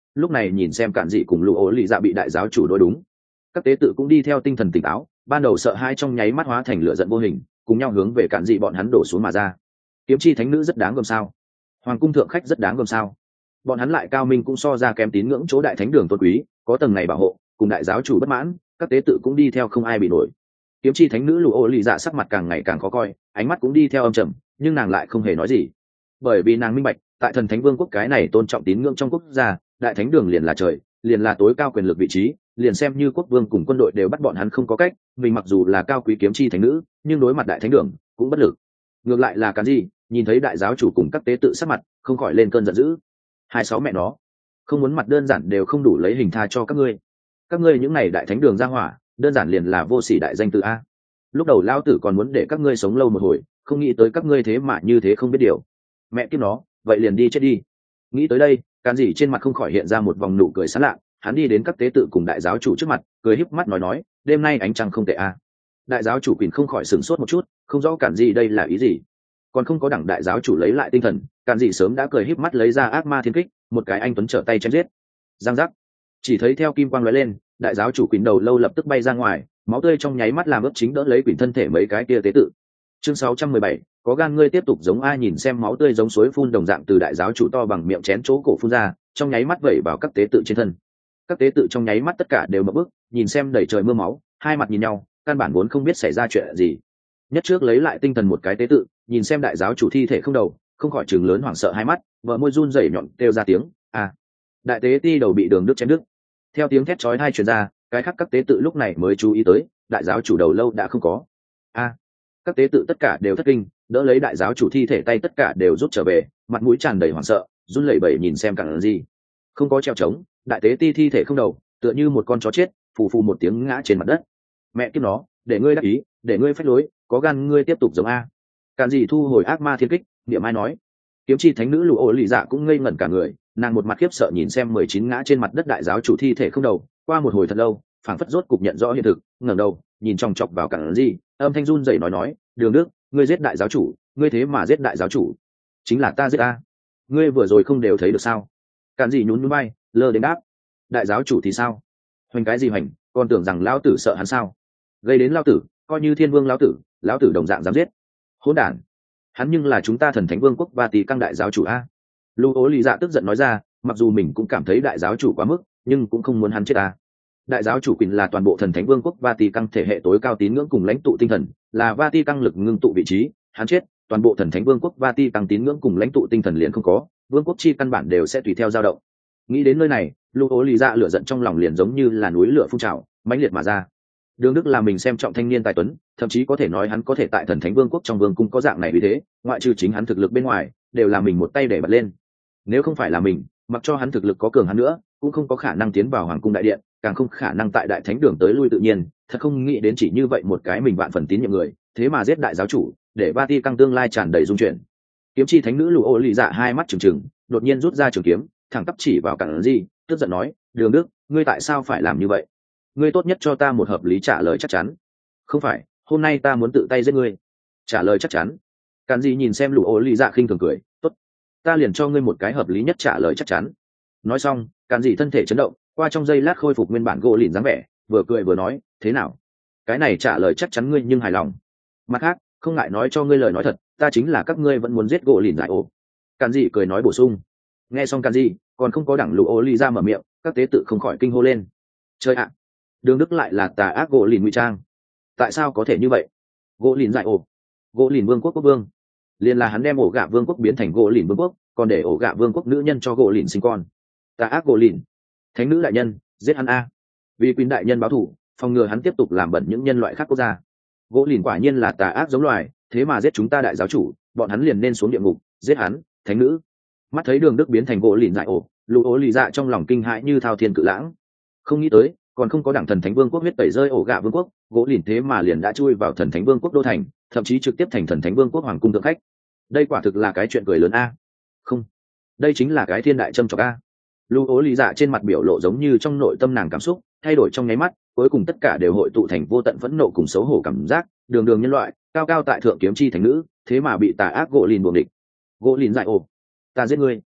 lúc này nhìn xem cản dị cùng lũ ố lì dạ bị đại giáo chủ đối đúng, các tế tự cũng đi theo tinh thần tỉnh táo, ban đầu sợ hai trong nháy mắt hóa thành lửa giận vô hình, cùng nhau hướng về cản dị bọn hắn đổ xuống mà ra. Kiếm chi thánh nữ rất đáng gờm sao, hoàng cung thượng khách rất đáng gờm sao, bọn hắn lại cao minh cũng so ra kém tín ngưỡng chỗ đại thánh đường tôn quý, có tầng này bảo hộ, cùng đại giáo chủ bất mãn, các tế tự cũng đi theo không ai bị nổi. Kiếm chi thánh nữ lũ ố lì dạ sắc mặt càng ngày càng khó coi, ánh mắt cũng đi theo âm trầm, nhưng nàng lại không hề nói gì, bởi vì nàng minh bạch, tại thần thánh vương quốc cái này tôn trọng tín ngưỡng trong quốc gia, đại thánh đường liền là trời, liền là tối cao quyền lực vị trí, liền xem như quốc vương cùng quân đội đều bắt bọn hắn không có cách, mình mặc dù là cao quý kiếm chi thánh nữ, nhưng đối mặt đại thánh đường cũng bất lực. Ngược lại là cái gì, nhìn thấy đại giáo chủ cùng các tế tự sắc mặt, không khỏi lên cơn giận dữ. Hai sáu mẹ nó, không muốn mặt đơn giản đều không đủ lấy hình tha cho các ngươi. Các ngươi những này đại thánh đường ra hỏa, đơn giản liền là vô sỉ đại danh tự a. Lúc đầu lao tử còn muốn để các ngươi sống lâu một hồi, không nghĩ tới các ngươi thế mà như thế không biết điều. Mẹ kiếp nó, vậy liền đi chết đi. Nghĩ tới đây, Càn Dị trên mặt không khỏi hiện ra một vòng nụ cười sán lạ, hắn đi đến các tế tự cùng đại giáo chủ trước mặt, cười híp mắt nói nói, đêm nay ánh trăng không tệ a. Đại giáo chủ Quỳnh không khỏi sửng sốt một chút, không rõ Càn Dị đây là ý gì. Còn không có đẳng đại giáo chủ lấy lại tinh thần, Càn Dị sớm đã cười híp mắt lấy ra ác ma thiên kích, một cái anh tuấn trở tay chém giết. Giang giác, chỉ thấy theo kim quang lóe lên, đại giáo chủ Quỳnh đầu lâu lập tức bay ra ngoài, máu tươi trong nháy mắt làm ướp chính đỡ lấy Quỳnh thân thể mấy cái kia tế tự. Chương sáu trăm mười bảy, có gan ngươi tiếp tục giống ai, nhìn xem máu tươi giống suối phun đồng dạng từ đại giáo chủ to bằng miệng chén chỗ cổ phun ra, trong nháy mắt vẩy vào các tế tự trên thân. Các tế tự trong nháy mắt tất cả đều mở bức, nhìn xem đầy trời mưa máu, hai mặt nhìn nhau, căn bản vốn không biết xảy ra chuyện gì. Nhất trước lấy lại tinh thần một cái tế tự, nhìn xem đại giáo chủ thi thể không đầu, không khỏi trừng lớn hoảng sợ hai mắt, vợ môi run rẩy nhọn kêu ra tiếng, "A!" Đại tế ti đầu bị đường đứt chém đứt. Theo tiếng thét chói tai truyền ra, cái khác các tế tự lúc này mới chú ý tới, đại giáo chủ đầu lâu đã không có. A! Các tế tự tất cả đều thất kinh, đỡ lấy đại giáo chủ thi thể tay tất cả đều rút trở về, mặt mũi tràn đầy hoảng sợ, run lẩy bẩy nhìn xem Càn Dị. Không có treo trống, đại tế ti thi thể không đầu, tựa như một con chó chết, phù phù một tiếng ngã trên mặt đất. Mẹ kiếp nó, để ngươi đắc ý, để ngươi phách lối, có gan ngươi tiếp tục giống a. Càn Dị thu hồi ác ma thiên kích, niệm ai nói. Kiếm chi thánh nữ lù ổ lì dạ cũng ngây ngẩn cả người, nàng một mặt khiếp sợ nhìn xem mười chín ngã trên mặt đất đại giáo chủ thi thể không đầu, qua một hồi thật lâu, phảng phất rốt cục nhận rõ hiện thực, ngẩng đầu, nhìn chòng chọc vào Càn Dị, âm thanh run rẩy nói nói, "Đường Đức, ngươi giết đại giáo chủ, ngươi thế mà giết đại giáo chủ?" "Chính là ta giết ta." "Ngươi vừa rồi không đều thấy được sao?" Càn Dị nhún nhún vai, lơ đến đáp, "Đại giáo chủ thì sao? Hoành cái gì hoành, còn tưởng rằng lão tử sợ hắn sao? Gây đến lão tử, coi như thiên vương lão tử, lão tử đồng dạng dám giết. Hỗn đản, hắn nhưng là chúng ta thần thánh vương quốc Vati căng đại giáo chủ a." Lưu Ố Lý Dạ tức giận nói ra, mặc dù mình cũng cảm thấy đại giáo chủ quá mức, nhưng cũng không muốn hắn chết a. Đại giáo chủ Quỳnh là toàn bộ thần thánh vương quốc Vati căng thể hệ tối cao tín ngưỡng cùng lãnh tụ tinh thần, là Vati căng lực ngưng tụ vị trí, hắn chết, toàn bộ thần thánh vương quốc Vati căng tín ngưỡng cùng lãnh tụ tinh thần liền không có, vương quốc chi căn bản đều sẽ tùy theo dao động. Nghĩ đến nơi này, Lưu Ố Lý Dạ lửa giận trong lòng liền giống như là núi lửa phun trào, mãnh liệt mà ra. Đường Đức là mình xem trọng thanh niên tài tuấn, thậm chí có thể nói hắn có thể tại thần thánh vương quốc trong vương cung có dạng này vì thế, ngoại trừ chính hắn thực lực bên ngoài, đều là mình một tay để bật lên. Nếu không phải là mình, mặc cho hắn thực lực có cường hắn nữa, cũng không có khả năng tiến vào hoàng cung đại điện, càng không khả năng tại đại thánh đường tới lui tự nhiên. Thật không nghĩ đến chỉ như vậy một cái mình vạn phần tín nhiệm người, thế mà giết đại giáo chủ, để Vati căng tương lai tràn đầy dung chuyển. Kiếm chi thánh nữ Lù Ô Lì Dạ hai mắt trừng trừng, đột nhiên rút ra trường kiếm, thẳng tắp chỉ vào Càn Dị, tức giận nói, "Đường Đức, ngươi tại sao phải làm như vậy? Ngươi tốt nhất cho ta một hợp lý trả lời chắc chắn. Không phải, hôm nay ta muốn tự tay giết ngươi." Trả lời chắc chắn? Càn Dị nhìn xem Lù Ô Lì Dạ khinh thường cười, "Tốt, ta liền cho ngươi một cái hợp lý nhất trả lời chắc chắn." Nói xong, Càn Dị thân thể chấn động, qua trong giây lát khôi phục nguyên bản gỗ lìn dáng vẻ, vừa cười vừa nói, "Thế nào? Cái này trả lời chắc chắn ngươi nhưng hài lòng. Mặt khác, không ngại nói cho ngươi lời nói thật, ta chính là các ngươi vẫn muốn giết gỗ lìn giải ổ." Càn Dị cười nói bổ sung. Nghe xong Càn Dị, còn không có đẳng Lù Ô Lì Dạ mở miệng, các tế tự không khỏi kinh hô lên. Trời ạ, Đường Đức lại là tà ác gỗ lìn ngụy trang. Tại sao có thể như vậy? Gỗ lìn giải ổ, gỗ lìn vương quốc quốc vương, liền là hắn đem ổ gạ vương quốc biến thành gỗ lìn vương quốc, còn để ổ gạ vương quốc nữ nhân cho gỗ lìn sinh con. Tà ác gỗ lìn, thánh nữ đại nhân, giết hắn a! Vì Quỳnh đại nhân báo thù, phòng ngừa hắn tiếp tục làm bẩn những nhân loại khác quốc gia. Gỗ lìn quả nhiên là tà ác giống loài, thế mà giết chúng ta đại giáo chủ, bọn hắn liền nên xuống địa ngục, giết hắn, thánh nữ. Mắt thấy Đường Đức biến thành gỗ lìn dại ổ, Lù Ố Lì Dạ trong lòng kinh hãi như thao thiên cự lãng. Không nghĩ tới, còn không có đảng thần thánh vương quốc huyết tẩy rơi ổ gạ vương quốc, gỗ lìn thế mà liền đã chui vào thần thánh vương quốc đô thành, thậm chí trực tiếp thành thần thánh vương quốc hoàng cung thượng khách. Đây quả thực là cái chuyện cười lớn a. Không, đây chính là cái thiên đại châm chọc a. Lưu Ố Lý Dạ trên mặt biểu lộ giống như trong nội tâm nàng cảm xúc thay đổi trong nháy mắt, cuối cùng tất cả đều hội tụ thành vô tận phẫn nộ cùng xấu hổ cảm giác. Đường đường nhân loại cao cao tại thượng kiếm chi thành nữ, thế mà bị tà ác gỗ lìn buồng địch. Gỗ lìn dại ồ, ta giết ngươi.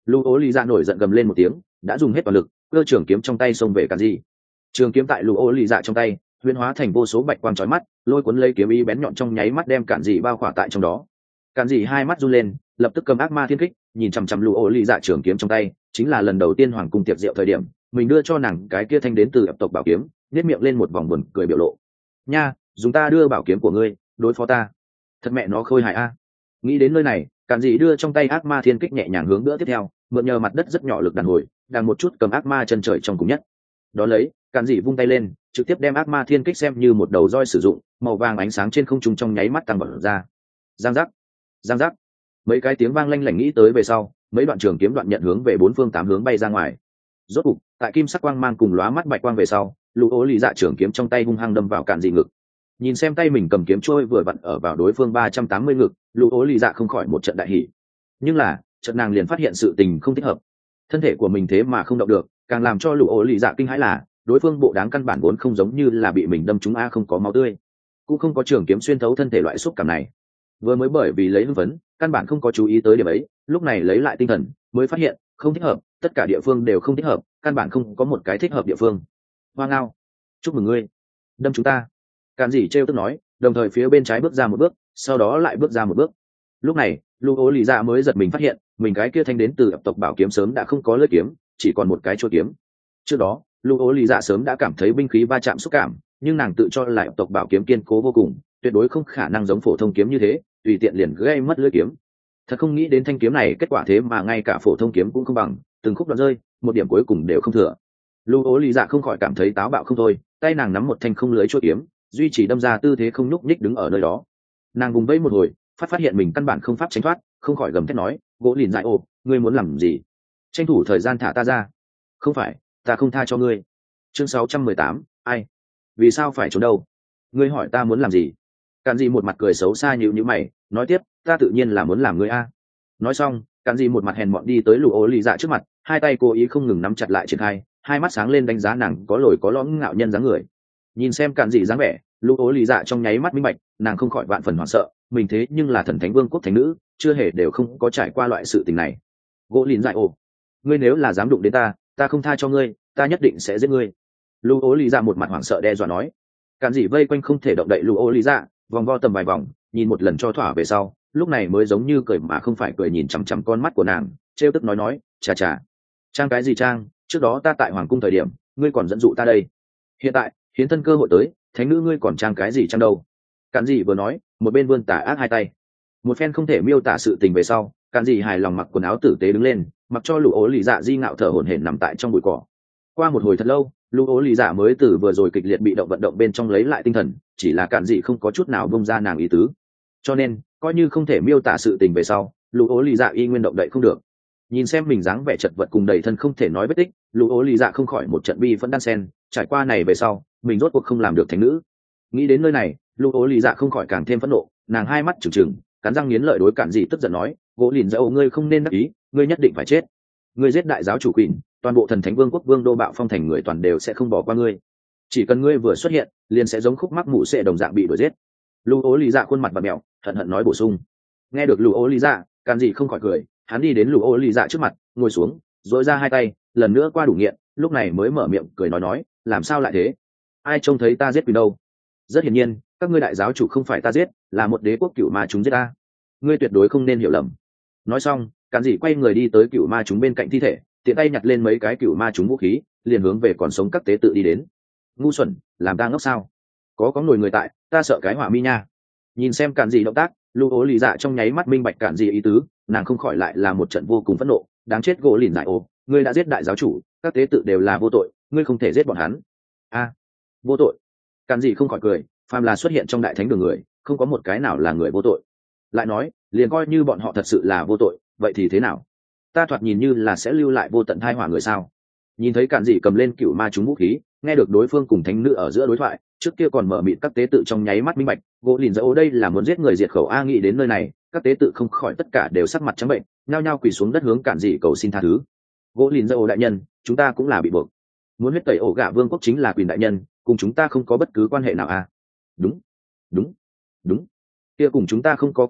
Lưu ố lý dạ nổi giận gầm lên một tiếng, đã dùng hết toàn lực cơ trường kiếm trong tay xông về cản dị. Trường kiếm tại Lưu ố lý dạ trong tay huyễn hóa thành vô số bạch quang chói mắt, lôi cuốn lấy kiếm ý bén nhọn trong nháy mắt đem cản dị bao khỏa tại trong đó. Cản dị hai mắt run lên, lập tức cầm ác ma thiên kích, nhìn chằm chằm Lưu ố lý dạ trường kiếm trong tay, chính là lần đầu tiên hoàng cung tiệc rượu thời điểm mình đưa cho nàng cái kia thanh đến từ ập tộc bảo kiếm, nhếch miệng lên một vòng buồn cười biểu lộ. Nha, dùng ta đưa bảo kiếm của ngươi đối phó ta, thật mẹ nó khôi hài a. Nghĩ đến nơi này, cản dị đưa trong tay ác ma thiên kích nhẹ nhàng hướng bữa tiếp theo, mượn nhờ mặt đất rất nhỏ lực đàn hồi, đang một chút cầm ác ma chân trời trong cùng nhất. Đó lấy, cản dị vung tay lên, trực tiếp đem ác ma thiên kích xem như một đầu roi sử dụng, màu vàng ánh sáng trên không trung trong nháy mắt tăng vọt ra. Giang giác, giang giác, mấy cái tiếng vang lanh lảnh nghĩ tới về sau, mấy đoạn trường kiếm đoạn nhận hướng về bốn phương tám hướng bay ra ngoài. Rốt cục, tại kim sắc quang mang cùng lóa mắt bạch quang về sau, Lũ Ố Lì Dạ trường kiếm trong tay hung hăng đâm vào cản dị ngực. Nhìn xem tay mình cầm kiếm trôi vừa vặn ở vào đối phương ba trăm tám mươi ngực, Lũ Ố Lì Dạ không khỏi một trận đại hỉ. Nhưng là, chợt nàng liền phát hiện sự tình không thích hợp. Thân thể của mình thế mà không động được, càng làm cho Lũ Ố Lì Dạ kinh hãi là, đối phương bộ đáng căn bản vốn không giống như là bị mình đâm trúng a, không có máu tươi, cũng không có trường kiếm xuyên thấu thân thể loại xúc cảm này. Vừa mới bởi vì lấy hưng phấn, căn bản không có chú ý tới điểm ấy, lúc này lấy lại tinh thần, mới phát hiện không thích hợp, tất cả địa phương đều không thích hợp, căn bản không có một cái thích hợp địa phương. Hoa ngao, chúc mừng ngươi, đâm chúng ta. Cản dị trêu tức nói, đồng thời phía bên trái bước ra một bước, sau đó lại bước ra một bước. Lúc này, Lũ Ố Lì Dạ mới giật mình phát hiện, mình cái kia thanh đến từ ập tộc bảo kiếm sớm đã không có lưỡi kiếm, chỉ còn một cái chuôi kiếm. Trước đó, Lũ Ố Lì Dạ sớm đã cảm thấy binh khí va chạm xúc cảm, nhưng nàng tự cho là ập tộc bảo kiếm kiên cố vô cùng, tuyệt đối không khả năng giống phổ thông kiếm như thế, tùy tiện liền gây mất lưỡi kiếm. Thật không nghĩ đến thanh kiếm này kết quả thế mà ngay cả phổ thông kiếm cũng không bằng, từng khúc đoạn rơi, một điểm cuối cùng đều không thừa. Lũ Ố Lì Dạ không khỏi cảm thấy táo bạo không thôi, tay nàng nắm một thanh không lưới chuôi kiếm, duy trì đâm ra tư thế không nhúc nhích đứng ở nơi đó. Nàng vùng vẫy một hồi, phát phát hiện mình căn bản không pháp tránh thoát, không khỏi gầm thét nói, gỗ lìn dại ô, ngươi muốn làm gì? Tranh thủ thời gian thả ta ra. Không phải, ta không tha cho ngươi. Chương sáu trăm mười tám, ai? Vì sao phải trốn đâu? Ngươi hỏi ta muốn làm gì? Cản dị một mặt cười xấu xa nhíu nhíu mày, nói tiếp, ta tự nhiên là muốn làm ngươi a. Nói xong, Cản dị một mặt hèn mọn đi tới Lũ Ố Lì Dạ trước mặt, hai tay cố ý không ngừng nắm chặt lại triển khai, hai mắt sáng lên đánh giá nàng có lồi có lõm ngạo nhân dáng người. Nhìn xem Cản dị dáng vẻ, Lũ Ố Lì Dạ trong nháy mắt minh bạch, nàng không khỏi vạn phần hoảng sợ, mình thế nhưng là thần thánh vương quốc thánh nữ, chưa hề đều không có trải qua loại sự tình này. Gỗ lìn dại ồ, ngươi nếu là dám đụng đến ta, ta không tha cho ngươi, ta nhất định sẽ giết ngươi. Lũ Ố Lì Dạ một mặt hoảng sợ đe dọa nói. Cản dị vây quanh không thể động đậy Lũ Ố Lì Dạ, vòng vo tầm vài vòng, nhìn một lần cho thỏa về sau, lúc này mới giống như cười mà không phải cười nhìn chằm chằm con mắt của nàng, trêu tức nói nói, chà chà, trang cái gì trang, trước đó ta tại hoàng cung thời điểm, ngươi còn dẫn dụ ta đây, hiện tại hiến thân cơ hội tới, thánh nữ ngươi còn trang cái gì trang đâu? Cản dị vừa nói, một bên vươn tà ác hai tay, một phen không thể miêu tả sự tình về sau, Cản dị hài lòng mặc quần áo tử tế đứng lên, mặc cho Lũ Ố Lì Dạ di ngạo thở hổn hển nằm tại trong bụi cỏ. Qua một hồi thật lâu, Lũ Ố Lì Dạ mới từ vừa rồi kịch liệt bị động vận động bên trong lấy lại tinh thần, chỉ là Cản dị không có chút nào bông ra nàng ý tứ, cho nên coi như không thể miêu tả sự tình về sau, Lũ Ố Lì Dạ y nguyên động đậy không được. Nhìn xem mình dáng vẻ chật vật cùng đầy thân không thể nói vết tích, Lũ Ố Lì Dạ không khỏi một trận bi phẫn đan sen, trải qua này về sau, mình rốt cuộc không làm được thánh nữ. Nghĩ đến nơi này, Lũ Ố Lì Dạ không khỏi càng thêm phẫn nộ, nàng hai mắt trừng trừng, cắn răng nghiến lợi đối Cản dị tức giận nói, gỗ lìn dạo ngươi không nên đắc ý, ngươi nhất định phải chết. Ngươi giết đại giáo chủ quỷ, toàn bộ thần thánh vương quốc vương đô bạo phong thành người toàn đều sẽ không bỏ qua ngươi. Chỉ cần ngươi vừa xuất hiện, liền sẽ giống khúc mắc mụ sẽ đồng dạng bị đuổi giết. Lũ Ố Lì Dạ khuôn mặt bặm mèo, hận hận nói bổ sung. Nghe được Lũ Ố Lì Dạ, Cản dị không khỏi cười, hắn đi đến Lũ Ố Lì Dạ trước mặt, ngồi xuống, duỗi ra hai tay, lần nữa qua đủ nghiện, lúc này mới mở miệng cười nói nói, làm sao lại thế? Ai trông thấy ta giết quỷ đâu? Rất hiển nhiên, các ngươi đại giáo chủ không phải ta giết, là một đế quốc cửu ma chúng giết ta. Ngươi tuyệt đối không nên hiểu lầm. Nói xong, Cản dị quay người đi tới cửu ma chúng bên cạnh thi thể, tiện tay nhặt lên mấy cái cửu ma chúng vũ khí, liền hướng về còn sống các tế tự đi đến. Ngu xuẩn, làm ta ngốc sao? Có có nổi người tại, ta sợ cái hỏa mi nha. Nhìn xem Cản dị động tác, Lũ Ố Lì Dạ trong nháy mắt minh bạch Cản dị ý tứ, nàng không khỏi lại là một trận vô cùng phẫn nộ, đáng chết gỗ lìn dại ô, ngươi đã giết đại giáo chủ, các tế tự đều là vô tội, ngươi không thể giết bọn hắn. A, vô tội? Cản dị không khỏi cười, phàm là xuất hiện trong đại thánh đường người, không có một cái nào là người vô tội. Lại nói, liền coi như bọn họ thật sự là vô tội, vậy thì thế nào? Ta thoạt nhìn như là sẽ lưu lại vô tận tai họa người sao? Nhìn thấy Cản dị cầm lên cửu ma chúng vũ khí, nghe được đối phương cùng thánh nữ ở giữa đối thoại, trước kia còn mở mịt các tế tự trong nháy mắt minh bạch, gỗ lìn dẫu đây là muốn giết người diệt khẩu a. Nghĩ đến nơi này, các tế tự không khỏi tất cả đều sắc mặt trắng bệnh, nhao nhao quỳ xuống đất hướng Cản dị cầu xin tha thứ. Gỗ lìn dẫu đại nhân, chúng ta cũng là bị buộc, muốn huyết tẩy ổ gạ vương quốc chính là quyền đại nhân, cùng chúng ta không có bất cứ quan hệ nào a. Đúng, đúng, đúng, kia cùng chúng ta không có quan hệ,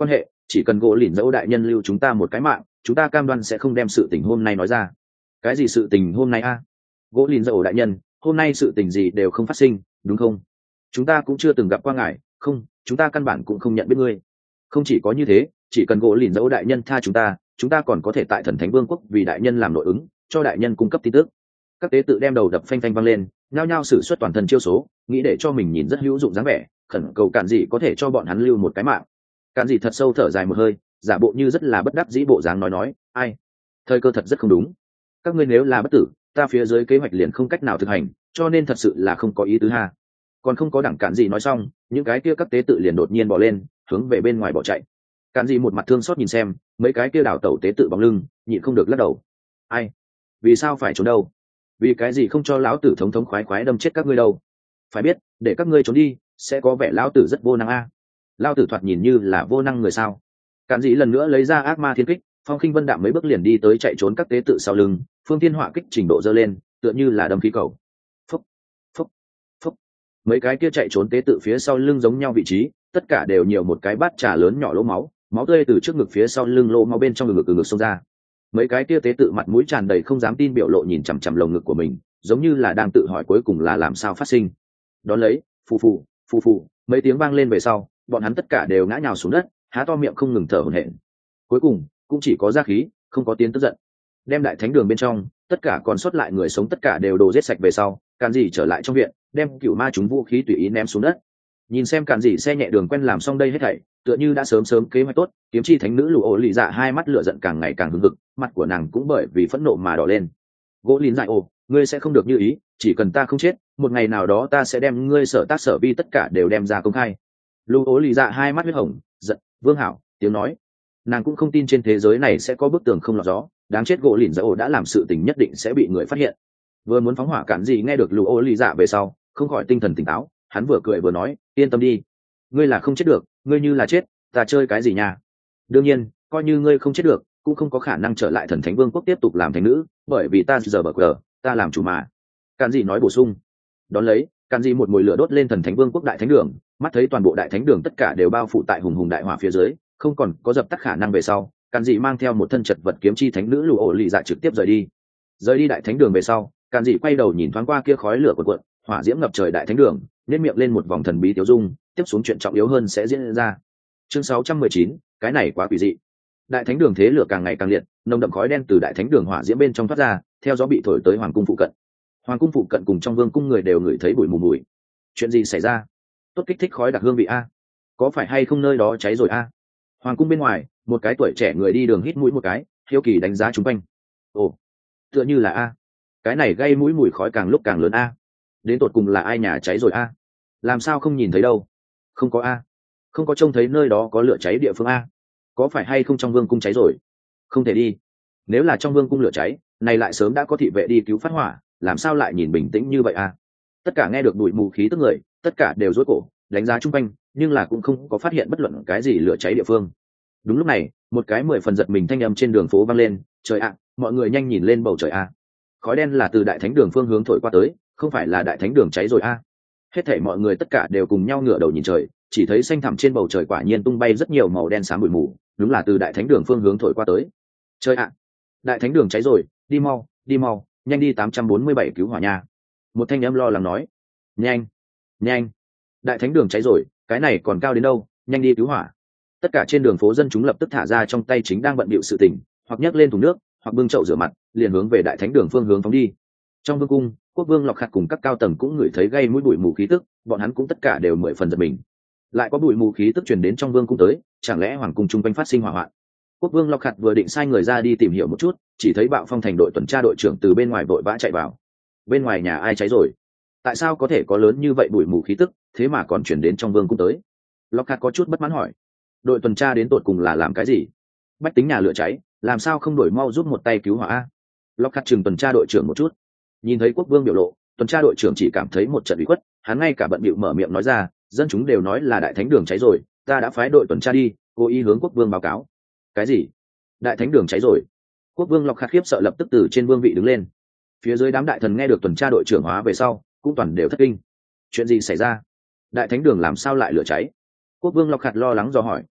chỉ cần gỗ lìn dẫu đại nhân lưu chúng ta một cái mạng, chúng ta cam đoan sẽ không đem sự tình hôm nay nói ra. Cái gì sự tình hôm nay a? Gỗ lìn dẫu đại nhân, hôm nay sự tình gì đều không phát sinh, đúng không? Chúng ta cũng chưa từng gặp qua ngài. Không, chúng ta căn bản cũng không nhận biết ngươi. Không chỉ có như thế, chỉ cần gỗ lìn dẫu đại nhân tha chúng ta, chúng ta còn có thể tại thần thánh vương quốc vì đại nhân làm nội ứng, cho đại nhân cung cấp tin tức. Các tế tự đem đầu đập phanh phanh văng lên, nhao nhao sử xuất toàn thân chiêu số, nghĩ để cho mình nhìn rất hữu dụng dáng vẻ, khẩn cầu Cản Dị có thể cho bọn hắn lưu một cái mạng. Cản Dị thật sâu thở dài một hơi, giả bộ như rất là bất đắc dĩ bộ dáng nói nói, ai, thời cơ thật rất không đúng. Các ngươi nếu là bất tử, ta phía dưới kế hoạch liền không cách nào thực hành, cho nên thật sự là không có ý tứ ha. Còn không có đẳng Cản Dị nói xong, những cái kia các tế tự liền đột nhiên bỏ lên, hướng về bên ngoài bỏ chạy. Cản Dị một mặt thương xót nhìn xem mấy cái kia đảo tẩu tế tự bóng lưng, nhịn không được lắc đầu. Ai, vì sao phải trốn đâu? Vì cái gì không cho lão tử thống thống khoái khoái đâm chết các ngươi đâu? Phải biết, để các ngươi trốn đi sẽ có vẻ lão tử rất vô năng a. À. Lão tử thoạt nhìn như là vô năng người sao? Cản Dị lần nữa lấy ra ác ma thiên kích, phong khinh vân đạm mấy bước liền đi tới chạy trốn các tế tự sau lưng, phương thiên họa kích trình độ dơ lên, tựa như là đâm khí cầu. Phúc, phúc, phúc. Mấy cái kia chạy trốn tế tự phía sau lưng giống nhau vị trí, tất cả đều nhiều một cái bát trà lớn nhỏ lỗ máu, máu tươi từ trước ngực phía sau lưng lỗ máu bên trong ngực ngực ngực xông ra. Mấy cái kia tế tự mặt mũi tràn đầy không dám tin biểu lộ nhìn chằm chằm lồng ngực của mình, giống như là đang tự hỏi cuối cùng là làm sao phát sinh. Đón lấy, phù phù, phù phù, mấy tiếng vang lên về sau, bọn hắn tất cả đều ngã nhào xuống đất, há to miệng không ngừng thở hổn hển. Cuối cùng, cũng chỉ có ra khí, không có tiếng tức giận. Đem đại thánh đường bên trong, tất cả còn sót lại người sống tất cả đều đồ giết sạch về sau, Cản Dị trở lại trong viện, đem cửu ma chúng vũ khí tùy ý ném xuống đất. Nhìn xem Cản Dị xe nhẹ đường quen làm xong đây hết thảy, tựa như đã sớm sớm kế hoạch tốt, kiếm chi thánh nữ lù ổ lì dạ hai mắt lửa giận càng ngày càng hừng hực, mặt của nàng cũng bởi vì phẫn nộ mà đỏ lên. Gỗ lìn dại ồ, ngươi sẽ không được như ý, chỉ cần ta không chết, một ngày nào đó ta sẽ đem ngươi sở tác sở vi tất cả đều đem ra công khai. Lù ổ lì dạ hai mắt huyết hồng, giận, vương hảo, tiếng nói. Nàng cũng không tin trên thế giới này sẽ có bức tường không lọt gió, đáng chết gỗ lìn dại ồ đã làm sự tình nhất định sẽ bị người phát hiện. Vừa muốn phóng hỏa Cản Dị nghe được lù ổ lì dạ về sau, không khỏi tinh thần tỉnh táo, hắn vừa cười vừa nói, yên tâm đi, ngươi là không chết được, ngươi như là chết, ta chơi cái gì nha? Đương nhiên, coi như ngươi không chết được, cũng không có khả năng trở lại thần thánh vương quốc tiếp tục làm thánh nữ, bởi vì ta giờ bờ cờ, ta làm chủ mà. Cản Dị nói bổ sung. Đón lấy, Cản Dị một mùi lửa đốt lên thần thánh vương quốc đại thánh đường, mắt thấy toàn bộ đại thánh đường tất cả đều bao phủ tại hùng hùng đại hỏa phía dưới, không còn có dập tắt khả năng về sau, Cản Dị mang theo một thân chật vật kiếm chi thánh nữ lù ổ lì dạ trực tiếp rời đi. Rời đi đại thánh đường về sau, Cản Dị quay đầu nhìn thoáng qua kia khói lửa cuộn cuộn, hỏa diễm ngập trời đại thánh đường, nhếch miệng lên một vòng thần bí tiêu dung, tiếp xuống chuyện trọng yếu hơn sẽ diễn ra. Chương sáu trăm mười chín, cái này quá quỷ dị. Đại thánh đường thế lửa càng ngày càng liệt, nồng đậm khói đen từ đại thánh đường hỏa diễm bên trong thoát ra, theo gió bị thổi tới hoàng cung phụ cận. Hoàng cung phụ cận cùng trong vương cung người đều ngửi thấy bụi mù mùi. Chuyện gì xảy ra? Tốt kích thích khói đặc hương vị a. Có phải hay không nơi đó cháy rồi a? Hoàng cung bên ngoài, một cái tuổi trẻ người đi đường hít mũi một cái, hiếu kỳ đánh giá chúng quanh. Ồ, tựa như là a. Cái này gây mũi mùi khói càng lúc càng lớn a. Đến tột cùng là ai nhà cháy rồi a? Làm sao không nhìn thấy đâu? Không có a. Không có trông thấy nơi đó có lửa cháy địa phương a. Có phải hay không trong vương cung cháy rồi? Không thể đi. Nếu là trong vương cung lửa cháy, này lại sớm đã có thị vệ đi cứu phát hỏa, làm sao lại nhìn bình tĩnh như vậy a? Tất cả nghe được bụi mù khí tức người, tất cả đều rối cổ, đánh giá chung quanh, nhưng là cũng không có phát hiện bất luận cái gì lửa cháy địa phương. Đúng lúc này, một cái mười phần giật mình thanh âm trên đường phố vang lên, trời ạ, mọi người nhanh nhìn lên bầu trời a. Khói đen là từ đại thánh đường phương hướng thổi qua tới, không phải là đại thánh đường cháy rồi a. Hết thảy mọi người tất cả đều cùng nhau ngửa đầu nhìn trời, chỉ thấy xanh thẳm trên bầu trời quả nhiên tung bay rất nhiều màu đen xám bụi mù, đúng là từ đại thánh đường phương hướng thổi qua tới. Trời ạ, đại thánh đường cháy rồi, đi mau, đi mau, nhanh đi tám trăm bốn mươi bảy cứu hỏa nha. Một thanh âm lo lắng nói. Nhanh, nhanh, đại thánh đường cháy rồi, cái này còn cao đến đâu, nhanh đi cứu hỏa. Tất cả trên đường phố dân chúng lập tức thả ra trong tay chính đang bận bịu sự tình, hoặc nhấc lên thùng nước, hoặc bưng chậu rửa mặt, liền hướng về đại thánh đường phương hướng phóng đi. Trong vương cung, quốc vương Lọc Khạt cùng các cao tầng cũng ngửi thấy gây mũi bụi mù khí tức, bọn hắn cũng tất cả đều mười phần giật mình. Lại có bụi mù khí tức truyền đến trong vương cung tới, chẳng lẽ hoàng cung chung quanh phát sinh hỏa hoạn? Quốc vương Lọc Khạt vừa định sai người ra đi tìm hiểu một chút, chỉ thấy Bạo Phong thành đội tuần tra đội trưởng từ bên ngoài vội vã chạy vào. Bên ngoài nhà ai cháy rồi? Tại sao có thể có lớn như vậy bụi mù khí tức, thế mà còn truyền đến trong vương cung tới? Lọc Khạt có chút bất mãn hỏi. Đội tuần tra đến tột cùng là làm cái gì? Bách tính nhà lửa cháy, làm sao không đổi mau giúp một tay cứu hỏa a? Lọc Khạt chừng tuần tra đội trưởng một chút. Nhìn thấy quốc vương biểu lộ, tuần tra đội trưởng chỉ cảm thấy một trận ủy khuất, hắn ngay cả bận bịu mở miệng nói ra, dân chúng đều nói là đại thánh đường cháy rồi, ta đã phái đội tuần tra đi, cố ý hướng quốc vương báo cáo. Cái gì? Đại thánh đường cháy rồi? Quốc vương Lọc Khạt khiếp sợ lập tức từ trên vương vị đứng lên. Phía dưới đám đại thần nghe được tuần tra đội trưởng hóa về sau, cũng toàn đều thất kinh. Chuyện gì xảy ra? Đại thánh đường làm sao lại lửa cháy? Quốc vương Lọc Khạt lo lắng dò hỏi,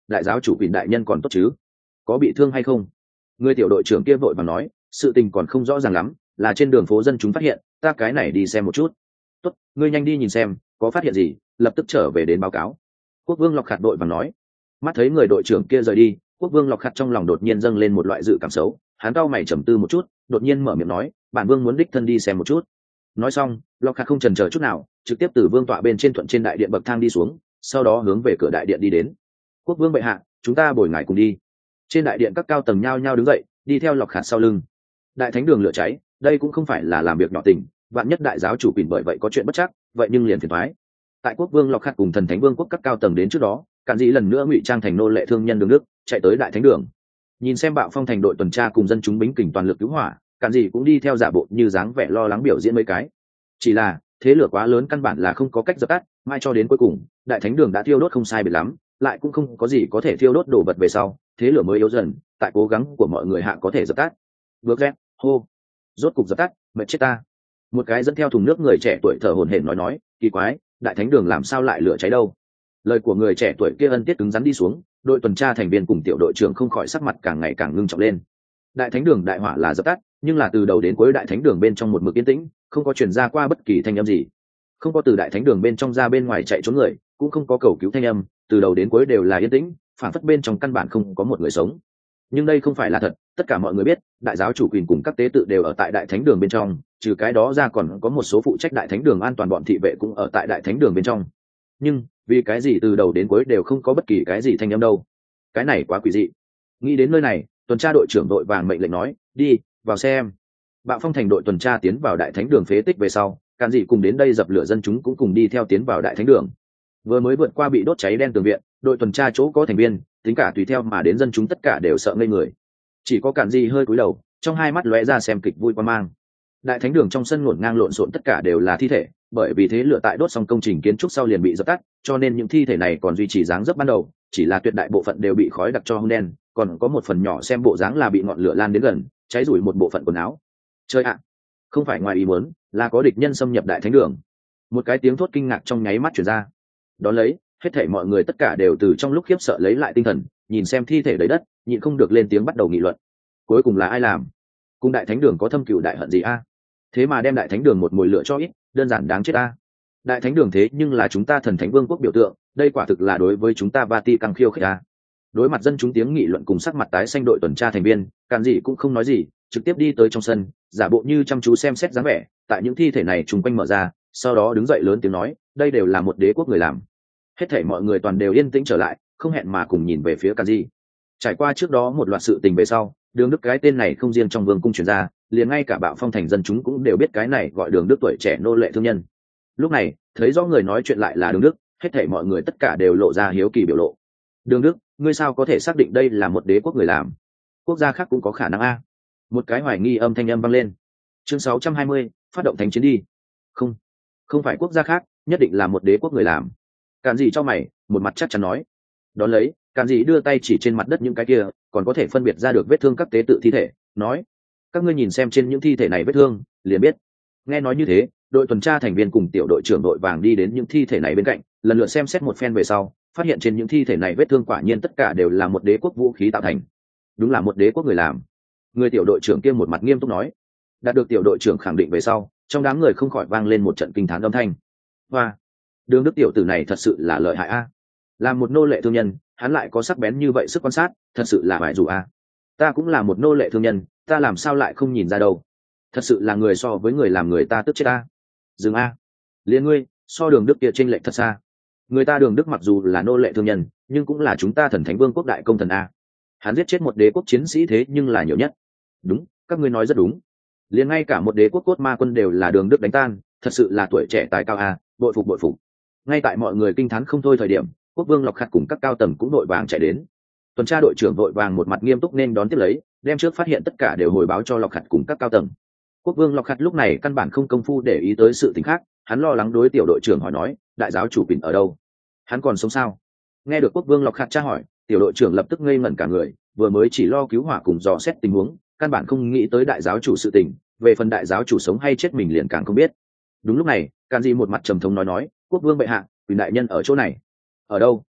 đại giáo chủ quỳnh đại nhân còn tốt chứ, có bị thương hay không? Người tiểu đội trưởng kia vội vàng nói, sự tình còn không rõ ràng lắm, là trên đường phố dân chúng phát hiện, ta cái này đi xem một chút. Tốt, ngươi nhanh đi nhìn xem có phát hiện gì, lập tức trở về đến báo cáo. Quốc vương Lộc Khạt đội vàng nói. Mắt thấy người đội trưởng kia rời đi, Quốc vương Lộc Khạt trong lòng đột nhiên dâng lên một loại dự cảm xấu, hắn cau mày trầm tư một chút, đột nhiên mở miệng nói, bản vương muốn đích thân đi xem một chút. Nói xong, Lộc Khạt không chần chờ chút nào, trực tiếp từ vương tọa bên trên thuận trên đại điện bậc thang đi xuống, sau đó hướng về cửa đại điện đi đến. Quốc vương bệ hạ, chúng ta bồi ngài cùng đi. Trên đại điện các cao tầng nhao nhao đứng dậy, đi theo Lộc Khạt sau lưng. Đại thánh đường lửa cháy, đây cũng không phải là làm việc nhỏ tình, vạn nhất đại giáo chủ quỳnh bởi vậy có chuyện bất chắc, vậy nhưng liền phiền toái. Tại quốc vương Lộc Khạt cùng thần thánh vương quốc các cao tầng đến trước đó, Cản Dĩ lần nữa ngụy trang thành nô lệ thương nhân đường nước, chạy tới đại thánh đường. Nhìn xem Bạo Phong thành đội tuần tra cùng dân chúng bính kình toàn lực cứu hỏa, Cản Dĩ cũng đi theo giả bộ như dáng vẻ lo lắng biểu diễn mấy cái. Chỉ là thế lửa quá lớn căn bản là không có cách dập tắt, mai cho đến cuối cùng, đại thánh đường đã thiêu đốt không sai biệt lắm, lại cũng không có gì có thể thiêu đốt đổ vật về sau, thế lửa mới yếu dần, tại cố gắng của mọi người hạ có thể dập tắt. Bước rét, hô, rốt cục dập tắt, mệt chết ta. Một cái dẫn theo thùng nước người trẻ tuổi thở hổn hển nói nói, kỳ quái, đại thánh đường làm sao lại lửa cháy đâu? Lời của người trẻ tuổi kia ân tiết cứng rắn đi xuống, đội tuần tra thành viên cùng tiểu đội trưởng không khỏi sắc mặt càng ngày càng ngưng trọng lên. Đại thánh đường đại hỏa là dập tắt, nhưng là từ đầu đến cuối đại thánh đường bên trong một mực yên tĩnh, không có truyền ra qua bất kỳ thanh âm gì. Không có từ đại thánh đường bên trong ra bên ngoài chạy trốn người, cũng không có cầu cứu thanh âm, từ đầu đến cuối đều là yên tĩnh, phản phất bên trong căn bản không có một người sống. Nhưng đây không phải là thật, tất cả mọi người biết, đại giáo chủ quyền cùng các tế tự đều ở tại đại thánh đường bên trong, trừ cái đó ra còn có một số phụ trách đại thánh đường an toàn bọn thị vệ cũng ở tại đại thánh đường bên trong. Nhưng vì cái gì từ đầu đến cuối đều không có bất kỳ cái gì thanh âm đâu? Cái này quá quỷ dị. Nghĩ đến nơi này, tuần tra đội trưởng đội vàng mệnh lệnh nói, đi vào xem. Bạo Phong thành đội tuần tra tiến vào đại thánh đường phế tích về sau, Cản Dĩ cùng đến đây dập lửa dân chúng cũng cùng đi theo tiến vào đại thánh đường. Vừa mới vượt qua bị đốt cháy đen tường viện, đội tuần tra chỗ có thành viên, tính cả tùy theo mà đến dân chúng tất cả đều sợ ngây người. Chỉ có Cản Dĩ hơi cúi đầu, trong hai mắt lóe ra xem kịch vui quan mang. Đại thánh đường trong sân ngổn ngang lộn xộn tất cả đều là thi thể, bởi vì thế lửa tại đốt xong công trình kiến trúc sau liền bị dập tắt, cho nên những thi thể này còn duy trì dáng dấp ban đầu, chỉ là tuyệt đại bộ phận đều bị khói đặc cho hung đen, còn có một phần nhỏ xem bộ dáng là bị ngọn lửa lan đến gần, cháy rủi một bộ phận quần áo. Chơi ạ, không phải ngoài ý muốn, là có địch nhân xâm nhập đại thánh đường. Một cái tiếng thốt kinh ngạc trong nháy mắt truyền ra. Đón lấy, hết thảy mọi người tất cả đều từ trong lúc khiếp sợ lấy lại tinh thần, nhìn xem thi thể đầy đất, nhịn không được lên tiếng bắt đầu nghị luận. Cuối cùng là ai làm? Cùng đại thánh đường có thâm cừu đại hận gì a? Thế mà đem đại thánh đường một mồi lửa cho ít, đơn giản đáng chết a. Đại thánh đường thế nhưng là chúng ta thần thánh vương quốc biểu tượng, đây quả thực là đối với chúng ta Vati căng khiêu khích a. Đối mặt dân chúng tiếng nghị luận cùng sắc mặt tái xanh đội tuần tra thành viên, Cản Dĩ cũng không nói gì, trực tiếp đi tới trong sân, giả bộ như chăm chú xem xét dáng vẻ, tại những thi thể này trùng quanh mở ra, sau đó đứng dậy lớn tiếng nói, đây đều là một đế quốc người làm. Hết thảy mọi người toàn đều yên tĩnh trở lại, không hẹn mà cùng nhìn về phía Cản Dĩ. Trải qua trước đó một loạt sự tình về sau, Đường Đức cái tên này không riêng trong vương cung truyền ra, liền ngay cả Bạo Phong thành dân chúng cũng đều biết cái này gọi Đường Đức tuổi trẻ nô lệ thương nhân. Lúc này, thấy rõ người nói chuyện lại là Đường Đức, hết thảy mọi người tất cả đều lộ ra hiếu kỳ biểu lộ. Đường Đức, ngươi sao có thể xác định đây là một đế quốc người làm? Quốc gia khác cũng có khả năng a. Một cái hoài nghi âm thanh âm vang lên. Chương sáu trăm hai mươi, phát động thánh chiến đi. Không, không phải quốc gia khác, nhất định là một đế quốc người làm. Cản Dĩ cho mày, một mặt chắc chắn nói. Đón lấy, Cản Dĩ đưa tay chỉ trên mặt đất những cái kia, còn có thể phân biệt ra được vết thương các tế tự thi thể, nói: các ngươi nhìn xem trên những thi thể này vết thương, liền biết. Nghe nói như thế, đội tuần tra thành viên cùng tiểu đội trưởng đội vàng đi đến những thi thể này bên cạnh, lần lượt xem xét một phen về sau, phát hiện trên những thi thể này vết thương quả nhiên tất cả đều là một đế quốc vũ khí tạo thành. Đúng là một đế quốc người làm. Người tiểu đội trưởng kia một mặt nghiêm túc nói. Đạt được tiểu đội trưởng khẳng định về sau, trong đám người không khỏi vang lên một trận kinh thán âm thanh. Hoa, Đường Đức tiểu tử này thật sự là lợi hại a. Là một nô lệ thương nhân, hắn lại có sắc bén như vậy sức quan sát, thật sự là phải dù a. Ta cũng là một nô lệ thương nhân, ta làm sao lại không nhìn ra đâu. Thật sự là người so với người làm người ta tức chết ta. Dừng a. Liên ngươi, so Đường Đức kia chênh lệch thật xa. Người ta Đường Đức mặc dù là nô lệ thương nhân, nhưng cũng là chúng ta thần thánh vương quốc đại công thần a. Hắn giết chết một đế quốc chiến sĩ thế nhưng là nhiều nhất. Đúng, các ngươi nói rất đúng. Liền ngay cả một đế quốc cốt ma quân đều là Đường Đức đánh tan, thật sự là tuổi trẻ tài cao a, bội phục bội phục. Ngay tại mọi người kinh thán không thôi thời điểm, quốc vương Lộc Khạt cùng các cao tầng cũng đội vàng chạy đến. Tuần tra đội trưởng đội vàng một mặt nghiêm túc nên đón tiếp lấy, đem trước phát hiện tất cả đều hồi báo cho Lộc Khạt cùng các cao tầng. Quốc vương Lộc Khạt lúc này căn bản không công phu để ý tới sự tình khác, hắn lo lắng đối tiểu đội trưởng hỏi nói, đại giáo chủ Quỳnh ở đâu? Hắn còn sống sao? Nghe được quốc vương Lộc Khạt tra hỏi, tiểu đội trưởng lập tức ngây ngẩn cả người, vừa mới chỉ lo cứu hỏa cùng dò xét tình huống, căn bản không nghĩ tới đại giáo chủ sự tình, về phần đại giáo chủ sống hay chết mình liền càng không biết. Đúng lúc này, Cản Dĩ một mặt trầm thống nói nói, quốc vương bệ hạ, Quỳnh đại nhân ở chỗ này. Ở đâu?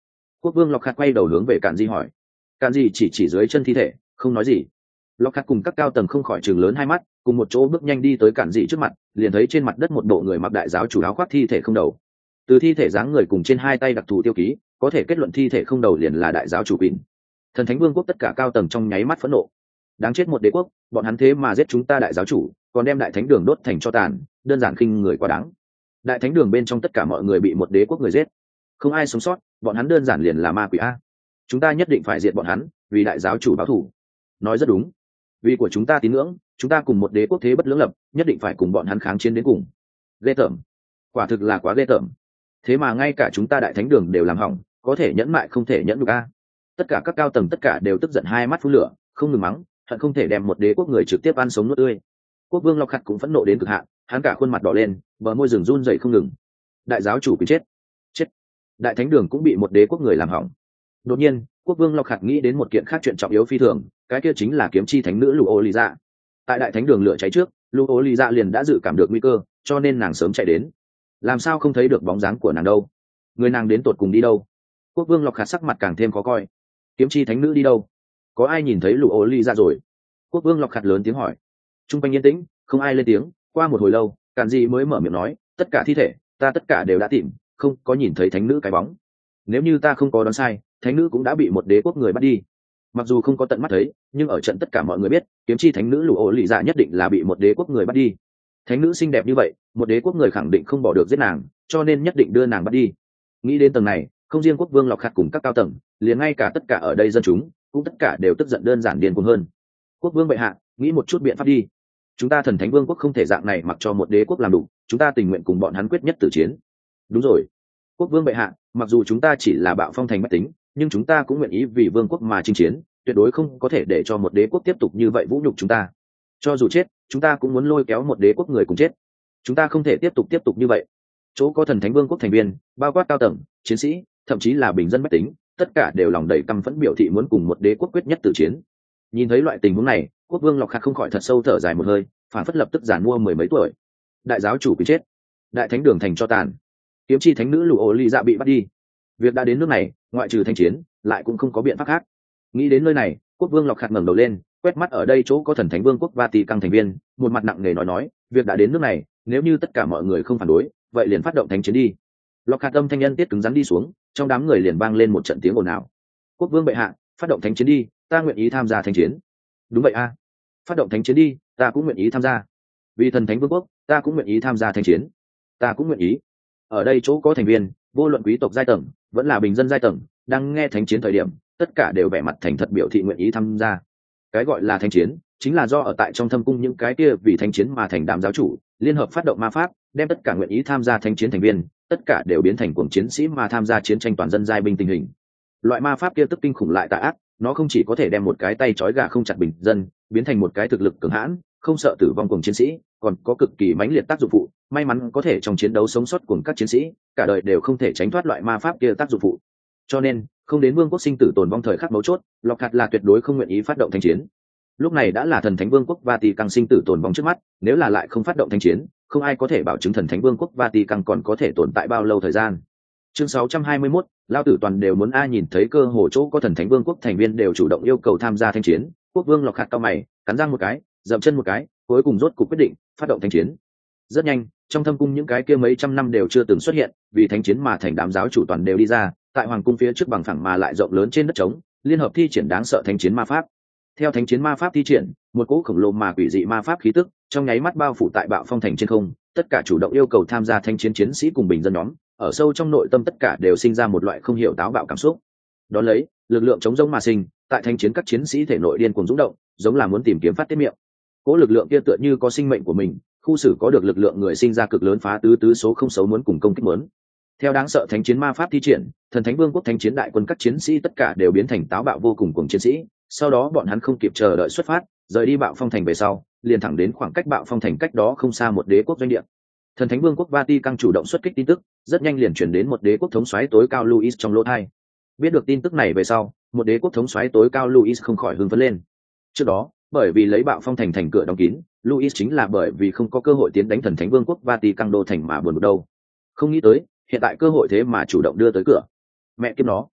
Quốc vương lọc khát quay đầu hướng về cạn di hỏi. Cạn di chỉ chỉ dưới chân thi thể không nói gì. Lọc khát cùng các cao tầng không khỏi chừng lớn hai mắt, cùng một chỗ bước nhanh đi tới cạn di trước mặt, liền thấy trên mặt đất một bộ người mặc đại giáo chủ áo khoác thi thể không đầu. Từ thi thể dáng người cùng trên hai tay đặc thù tiêu ký, có thể kết luận thi thể không đầu liền là đại giáo chủ Quỳnh. Thần thánh vương quốc tất cả cao tầng trong nháy mắt phẫn nộ. Đáng chết một đế quốc, bọn hắn thế mà giết chúng ta đại giáo chủ, còn đem đại thánh đường đốt thành tro tàn, đơn giản khinh người quá đáng. Đại thánh đường bên trong tất cả mọi người bị một đế quốc người giết, không ai sống sót, bọn hắn đơn giản liền là ma quỷ a. Chúng ta nhất định phải diệt bọn hắn, vì đại giáo chủ báo thù. Nói rất đúng, vì của chúng ta tín ngưỡng, chúng ta cùng một đế quốc thế bất lưỡng lập, nhất định phải cùng bọn hắn kháng chiến đến cùng. Ghê tởm, quả thực là quá ghê tởm. Thế mà ngay cả chúng ta đại thánh đường đều làm hỏng, có thể nhẫn mại không thể nhẫn được a. Tất cả các cao tầng tất cả đều tức giận hai mắt phun lửa, không ngừng mắng, hận không thể đem một đế quốc người trực tiếp ăn sống nuốt tươi. Quốc vương Lộc Khắc cũng phẫn nộ đến cực hạn, hắn cả khuôn mặt đỏ lên, bờ môi rừng run rẩy không ngừng. Đại giáo chủ bị chết, chết. Đại thánh đường cũng bị một đế quốc người làm hỏng. Đột nhiên, quốc vương Lộc Khắc nghĩ đến một kiện khác chuyện trọng yếu phi thường, cái kia chính là kiếm chi thánh nữ Lũ Ô Lý Dạ. Tại đại thánh đường lửa cháy trước, Lũ Ô Lý Dạ liền đã dự cảm được nguy cơ, cho nên nàng sớm chạy đến. Làm sao không thấy được bóng dáng của nàng đâu? Người nàng đến tột cùng đi đâu? Quốc vương Lộc Khắc sắc mặt càng thêm khó coi. Kiếm chi thánh nữ đi đâu? Có ai nhìn thấy Lũ Ô Lý Dạ rồi? Quốc vương Lộc Khắc lớn tiếng hỏi. Trung quanh yên tĩnh, không ai lên tiếng. Qua một hồi lâu, Càn Dị mới mở miệng nói, tất cả thi thể, ta tất cả đều đã tìm, không có nhìn thấy thánh nữ cái bóng. Nếu như ta không có đoán sai, thánh nữ cũng đã bị một đế quốc người bắt đi. Mặc dù không có tận mắt thấy, nhưng ở trận tất cả mọi người biết, kiếm chi thánh nữ Lũ Ô Lý Dạ nhất định là bị một đế quốc người bắt đi. Thánh nữ xinh đẹp như vậy, một đế quốc người khẳng định không bỏ được giết nàng, cho nên nhất định đưa nàng bắt đi. Nghĩ đến tầng này, không riêng quốc vương Lộc Khắc cùng các cao tầng, liền ngay cả tất cả ở đây dân chúng cũng tất cả đều tức giận đơn giản điên cuồng hơn. Quốc vương bệ hạ, nghĩ một chút biện pháp đi. Chúng ta thần thánh vương quốc không thể dạng này mặc cho một đế quốc làm đủ, chúng ta tình nguyện cùng bọn hắn quyết nhất tử chiến. Đúng rồi, quốc vương bệ hạ, mặc dù chúng ta chỉ là bạo phong thành bách tính, nhưng chúng ta cũng nguyện ý vì vương quốc mà chinh chiến, tuyệt đối không có thể để cho một đế quốc tiếp tục như vậy vũ nhục chúng ta. Cho dù chết, chúng ta cũng muốn lôi kéo một đế quốc người cùng chết. Chúng ta không thể tiếp tục tiếp tục như vậy. Chỗ có thần thánh vương quốc thành viên, bao quát cao tầng, chiến sĩ, thậm chí là bình dân bách tính, tất cả đều lòng đầy căm phẫn biểu thị muốn cùng một đế quốc quyết nhất tử chiến. Nhìn thấy loại tình huống này, quốc vương Lộc Khắc không khỏi thật sâu thở dài một hơi, phản phất lập tức giàn mua mười mấy tuổi. Đại giáo chủ bị chết, đại thánh đường thành cho tàn, kiếm chi thánh nữ Lũ Ô Lý Dạ bị bắt đi. Việc đã đến nước này, ngoại trừ thanh chiến, lại cũng không có biện pháp khác. Nghĩ đến nơi này, quốc vương Lộc Khắc ngẩng đầu lên, quét mắt ở đây chỗ có thần thánh vương quốc Vatican thành viên, một mặt nặng nề nói nói, việc đã đến nước này, nếu như tất cả mọi người không phản đối, vậy liền phát động thánh chiến đi. Lộc Khắc âm thanh nhân tiết cứng rắn đi xuống, trong đám người liền vang lên một trận tiếng ồn ào. Quốc vương bệ hạ, phát động thánh chiến đi, ta nguyện ý tham gia thánh chiến. Đúng vậy a, phát động thánh chiến đi, ta cũng nguyện ý tham gia. Vì thần thánh vương quốc, ta cũng nguyện ý tham gia thánh chiến. Ta cũng nguyện ý. Ở đây chỗ có thành viên, vô luận quý tộc giai tầng, vẫn là bình dân giai tầng, đang nghe thánh chiến thời điểm, tất cả đều vẻ mặt thành thật biểu thị nguyện ý tham gia. Cái gọi là thánh chiến, chính là do ở tại trong thâm cung những cái kia vì thánh chiến mà thành đám giáo chủ, liên hợp phát động ma pháp, đem tất cả nguyện ý tham gia thánh chiến thành viên, tất cả đều biến thành cuồng chiến sĩ mà tham gia chiến tranh toàn dân giai binh tình hình. Loại ma pháp kia tức kinh khủng lại tà ác, nó không chỉ có thể đem một cái tay trói gà không chặt bình dân biến thành một cái thực lực cường hãn, không sợ tử vong cuồng chiến sĩ, còn có cực kỳ mãnh liệt tác dụng phụ, may mắn có thể trong chiến đấu sống sót cùng các chiến sĩ, cả đời đều không thể tránh thoát loại ma pháp kia tác dụng phụ. Cho nên, không đến vương quốc sinh tử tồn vong thời khắc mấu chốt, Lộc Khắc là tuyệt đối không nguyện ý phát động thánh chiến. Lúc này đã là thần thánh vương quốc Vatican sinh tử tồn vong trước mắt, nếu là lại không phát động thánh chiến, không ai có thể bảo chứng thần thánh vương quốc Vatican còn có thể tồn tại bao lâu thời gian. Chương sáu trăm hai mươi mốt, lao tử toàn đều muốn ai nhìn thấy cơ hồ chỗ có thần thánh vương quốc thành viên đều chủ động yêu cầu tham gia thánh chiến, quốc vương Lộc Khắc cau mày, cắn răng một cái, dậm chân một cái, cuối cùng rốt cục quyết định phát động thánh chiến. Rất nhanh, trong thâm cung những cái kia mấy trăm năm đều chưa từng xuất hiện, vì thánh chiến mà thành đám giáo chủ toàn đều đi ra, tại hoàng cung phía trước bằng phẳng mà lại rộng lớn trên đất trống, liên hợp thi triển đáng sợ thánh chiến ma pháp. Theo thánh chiến ma pháp thi triển, một cỗ khổng lồ mà quỷ dị ma pháp khí tức trong nháy mắt bao phủ tại bạo phong thành trên không, tất cả chủ động yêu cầu tham gia thánh chiến chiến sĩ cùng bình dân nhóm, ở sâu trong nội tâm tất cả đều sinh ra một loại không hiểu táo bạo cảm xúc. Đón lấy, lực lượng chống giống mà sinh, tại thánh chiến các chiến sĩ thể nội điên cuồng dũng động, giống là muốn tìm kiếm phát tiết miệng. Cỗ lực lượng kia tựa như có sinh mệnh của mình, khu xử có được lực lượng người sinh ra cực lớn phá tứ tứ số không xấu muốn cùng công kích muốn. Theo đáng sợ thánh chiến ma pháp thi triển, thần thánh vương quốc thánh chiến đại quân các chiến sĩ tất cả đều biến thành táo bạo vô cùng cùng chiến sĩ, sau đó bọn hắn không kịp chờ đợi xuất phát, rời đi bạo phong thành về sau, liền thẳng đến khoảng cách bạo phong thành cách đó không xa một đế quốc doanh địa. Thần thánh vương quốc Vatican chủ động xuất kích tin tức, rất nhanh liền truyền đến một đế quốc thống soái tối cao Louis trong lỗ tai. Biết được tin tức này về sau, một đế quốc thống soái tối cao Louis không khỏi hưng phấn lên. Trước đó, bởi vì lấy bạo phong thành thành cửa đóng kín, Louis chính là bởi vì không có cơ hội tiến đánh thần thánh vương quốc Vatican đô thành mà buồn bực đâu. Không nghĩ tới, hiện tại cơ hội thế mà chủ động đưa tới cửa. Mẹ kiếp nó,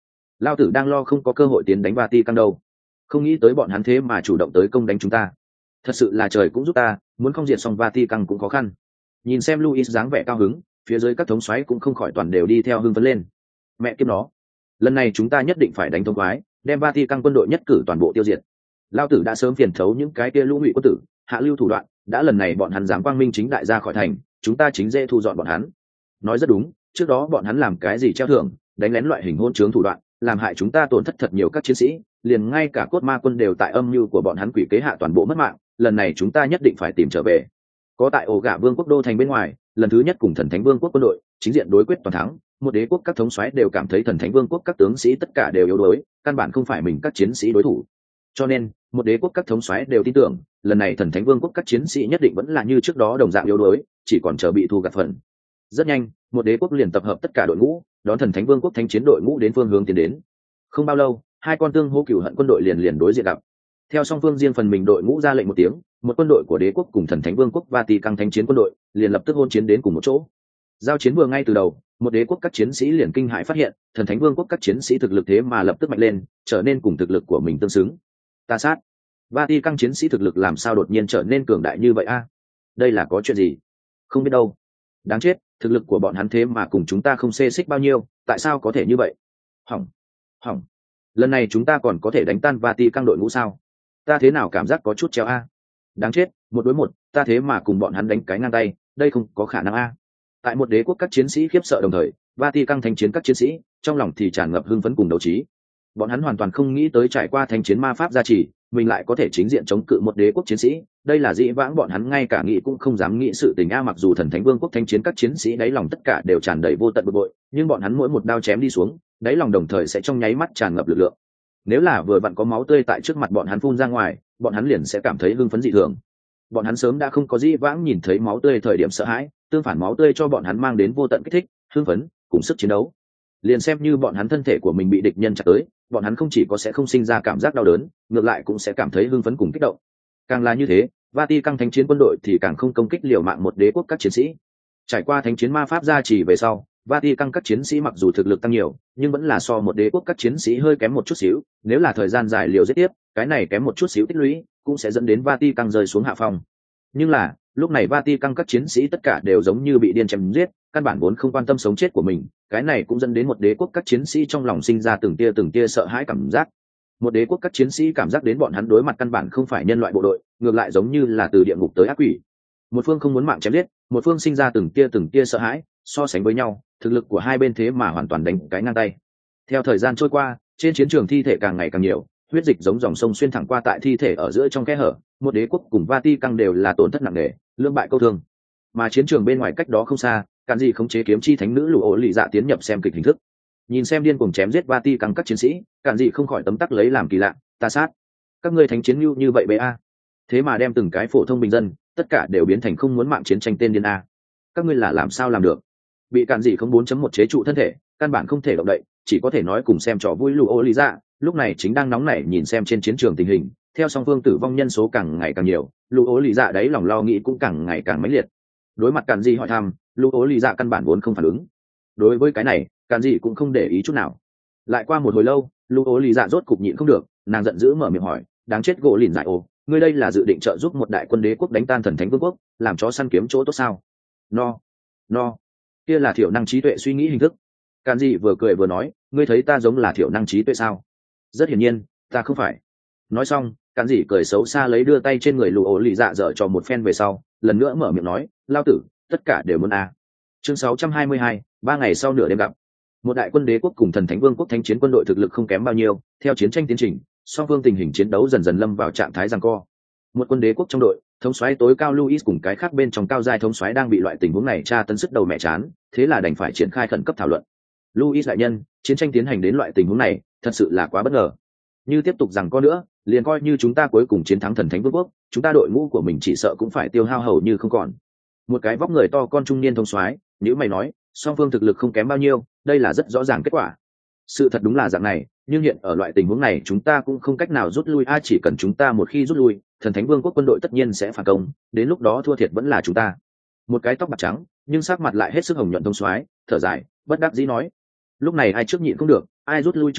Lao tử đang lo không có cơ hội tiến đánh Vatican đâu, không nghĩ tới bọn hắn thế mà chủ động tới công đánh chúng ta. Thật sự là trời cũng giúp ta, muốn không diệt xong Vatican cũng khó khăn. Nhìn xem Luis dáng vẻ cao hứng, phía dưới các thống soái cũng không khỏi toàn đều đi theo hưng phấn lên. Mẹ kiếp nó, lần này chúng ta nhất định phải đánh thông khoái, đem Vatican quân đội nhất cử toàn bộ tiêu diệt. Lao tử đã sớm phiền thấu những cái kia lũ ngụy quân tử, hạ lưu thủ đoạn, đã lần này bọn hắn dám quang minh chính đại ra khỏi thành, chúng ta chính dễ thu dọn bọn hắn. Nói rất đúng, trước đó bọn hắn làm cái gì treo thưởng, đánh lén loại hình hôn chướng thủ đoạn, làm hại chúng ta tổn thất thật nhiều các chiến sĩ, liền ngay cả cốt ma quân đều tại âm mưu của bọn hắn quỷ kế hạ toàn bộ mất mạng, lần này chúng ta nhất định phải tìm trở về. Có tại ổ gà vương quốc đô thành bên ngoài, lần thứ nhất cùng thần thánh vương quốc quân đội chính diện đối quyết toàn thắng, một đế quốc các thống soái đều cảm thấy thần thánh vương quốc các tướng sĩ tất cả đều yếu đuối, căn bản không phải mình các chiến sĩ đối thủ. Cho nên một đế quốc các thống soái đều tin tưởng lần này thần thánh vương quốc các chiến sĩ nhất định vẫn là như trước đó đồng dạng yếu đuối, chỉ còn chờ bị thu gặt phần. Rất nhanh một đế quốc liền tập hợp tất cả đội ngũ đón thần thánh vương quốc thánh chiến đội ngũ đến phương hướng tiến đến. Không bao lâu hai con tương hô cửu hận quân đội liền liền đối diện gặp. Theo song phương riêng phần mình đội ngũ ra lệnh một tiếng, một quân đội của đế quốc cùng thần thánh vương quốc Vatican thánh chiến quân đội liền lập tức hôn chiến đến cùng một chỗ. Giao chiến vừa ngay từ đầu, một đế quốc các chiến sĩ liền kinh hãi phát hiện thần thánh vương quốc các chiến sĩ thực lực thế mà lập tức mạnh lên, trở nên cùng thực lực của mình tương xứng. Ta sát, Vatican chiến sĩ thực lực làm sao đột nhiên trở nên cường đại như vậy a? Đây là có chuyện gì? Không biết đâu. Đáng chết, thực lực của bọn hắn thế mà cùng chúng ta không xê xích bao nhiêu, tại sao có thể như vậy? Hỏng, hỏng. Lần này chúng ta còn có thể đánh tan Vatican đội ngũ sao? Ta thế nào cảm giác có chút treo a? Đáng chết, một đối một, ta thế mà cùng bọn hắn đánh cái ngang tay, đây không có khả năng a. Tại một đế quốc các chiến sĩ khiếp sợ đồng thời, Vatican thánh chiến các chiến sĩ trong lòng thì tràn ngập hưng phấn cùng đấu trí. Bọn hắn hoàn toàn không nghĩ tới trải qua thánh chiến ma pháp gia trì, mình lại có thể chính diện chống cự một đế quốc chiến sĩ, đây là dĩ vãng bọn hắn ngay cả nghĩ cũng không dám nghĩ sự tình a. Mặc dù thần thánh vương quốc thánh chiến các chiến sĩ đáy lòng tất cả đều tràn đầy vô tận bực bội, nhưng bọn hắn mỗi một đao chém đi xuống, đáy lòng đồng thời sẽ trong nháy mắt tràn ngập lực lượng. Nếu là vừa vặn có máu tươi tại trước mặt bọn hắn phun ra ngoài, bọn hắn liền sẽ cảm thấy hưng phấn dị thường. Bọn hắn sớm đã không có dĩ vãng nhìn thấy máu tươi thời điểm sợ hãi, tương phản máu tươi cho bọn hắn mang đến vô tận kích thích, hưng phấn cùng sức chiến đấu. Liền xem như bọn hắn thân thể của mình bị địch nhân chặt tới, bọn hắn không chỉ có sẽ không sinh ra cảm giác đau đớn, ngược lại cũng sẽ cảm thấy hưng phấn cùng kích động. Càng là như thế, Vatican thánh chiến quân đội thì càng không công kích liều mạng một đế quốc các chiến sĩ. Trải qua thánh chiến ma pháp gia trì về sau, Vatican các chiến sĩ mặc dù thực lực tăng nhiều, nhưng vẫn là so một đế quốc các chiến sĩ hơi kém một chút xíu, nếu là thời gian dài liều giết tiếp, cái này kém một chút xíu tích lũy, cũng sẽ dẫn đến Vatican rơi xuống hạ phong. Nhưng là, lúc này Vatican các chiến sĩ tất cả đều giống như bị điên chém giết, căn bản vốn không quan tâm sống chết của mình, cái này cũng dẫn đến một đế quốc các chiến sĩ trong lòng sinh ra từng tia từng tia sợ hãi cảm giác. Một đế quốc các chiến sĩ cảm giác đến bọn hắn đối mặt căn bản không phải nhân loại bộ đội, ngược lại giống như là từ địa ngục tới ác quỷ. Một phương không muốn mạng chém giết, một phương sinh ra từng tia từng tia sợ hãi, so sánh với nhau, thực lực của hai bên thế mà hoàn toàn đánh cái ngang tay. Theo thời gian trôi qua, trên chiến trường thi thể càng ngày càng nhiều, huyết dịch giống dòng sông xuyên thẳng qua tại thi thể ở giữa trong kẽ hở, một đế quốc cùng Vatican đều là tổn thất nặng nề, lưỡng bại câu thương. Mà chiến trường bên ngoài cách đó không xa, Càn Dị khống chế kiếm chi thánh nữ Lũ Ổ Lì Dạ tiến nhập xem kịch hình thức. Nhìn xem điên cuồng chém giết Vatican các chiến sĩ, Càn Dị không khỏi tấm tắc lấy làm kỳ lạ, ta sát, các ngươi thánh chiến như như vậy bệ a, thế mà đem từng cái phổ thông bình dân tất cả đều biến thành không muốn mạng chiến tranh tên điên a, các ngươi là làm sao làm được? Bị Càn Dị không bốn chấm một chế trụ thân thể, căn bản không thể động đậy, chỉ có thể nói cùng xem trò vui. Lũ Ổ Lì Dạ lúc này chính đang nóng nảy nhìn xem trên chiến trường tình hình, theo song phương tử vong nhân số càng ngày càng nhiều, Lũ Ổ Lì Dạ đấy lòng lo nghĩ cũng càng ngày càng mãnh liệt. Đối mặt Càn Dị hỏi thăm, Lũ Ổ Lì Dạ căn bản vốn không phản ứng. Đối với cái này, Càn Dị cũng không để ý chút nào. Lại qua một hồi lâu, Lũ Ổ Lì Dạ rốt cục nhịn không được, nàng giận dữ mở miệng hỏi, đáng chết gỗ lìn dại ồ, ngươi đây là dự định trợ giúp một đại quân đế quốc đánh tan thần thánh vương quốc, làm chó săn kiếm chỗ tốt sao? No, no, kia là thiểu năng trí tuệ suy nghĩ hình thức. Càn Dị vừa cười vừa nói, ngươi thấy ta giống là thiểu năng trí tuệ sao? Rất hiển nhiên, ta không phải. Nói xong, Càn Dị cười xấu xa lấy đưa tay trên người Lũ Ổ Lì Dạ dở cho một phen về sau, lần nữa mở miệng nói, lao tử, tất cả đều muốn a. Chương sáu trăm hai mươi hai, ba ngày sau nửa đêm gặp. Một đại quân đế quốc cùng thần thánh vương quốc thánh chiến quân đội thực lực không kém bao nhiêu, theo chiến tranh tiến trình, song phương tình hình chiến đấu dần dần lâm vào trạng thái giằng co. Một quân đế quốc trong đội, thống soái tối cao Luis cùng cái khác bên trong cao giai thống soái đang bị loại tình huống này tra tấn sức đầu mẹ chán, thế là đành phải triển khai khẩn cấp thảo luận. Luis đại nhân, chiến tranh tiến hành đến loại tình huống này, thật sự là quá bất ngờ. Như tiếp tục giằng co nữa, liền coi như chúng ta cuối cùng chiến thắng thần thánh vương quốc, chúng ta đội ngũ của mình chỉ sợ cũng phải tiêu hao hầu như không còn. Một cái vóc người to con trung niên thống soái, nếu mày nói, song phương thực lực không kém bao nhiêu, đây là rất rõ ràng kết quả. Sự thật đúng là dạng này, nhưng hiện ở loại tình huống này chúng ta cũng không cách nào rút lui a, chỉ cần chúng ta một khi rút lui, thần thánh vương quốc quân đội tất nhiên sẽ phản công, đến lúc đó thua thiệt vẫn là chúng ta. Một cái tóc bạc trắng, nhưng sắc mặt lại hết sức hồng nhuận thống soái, thở dài, bất đắc dĩ nói, lúc này ai trước nhịn không được, ai rút lui trước lui,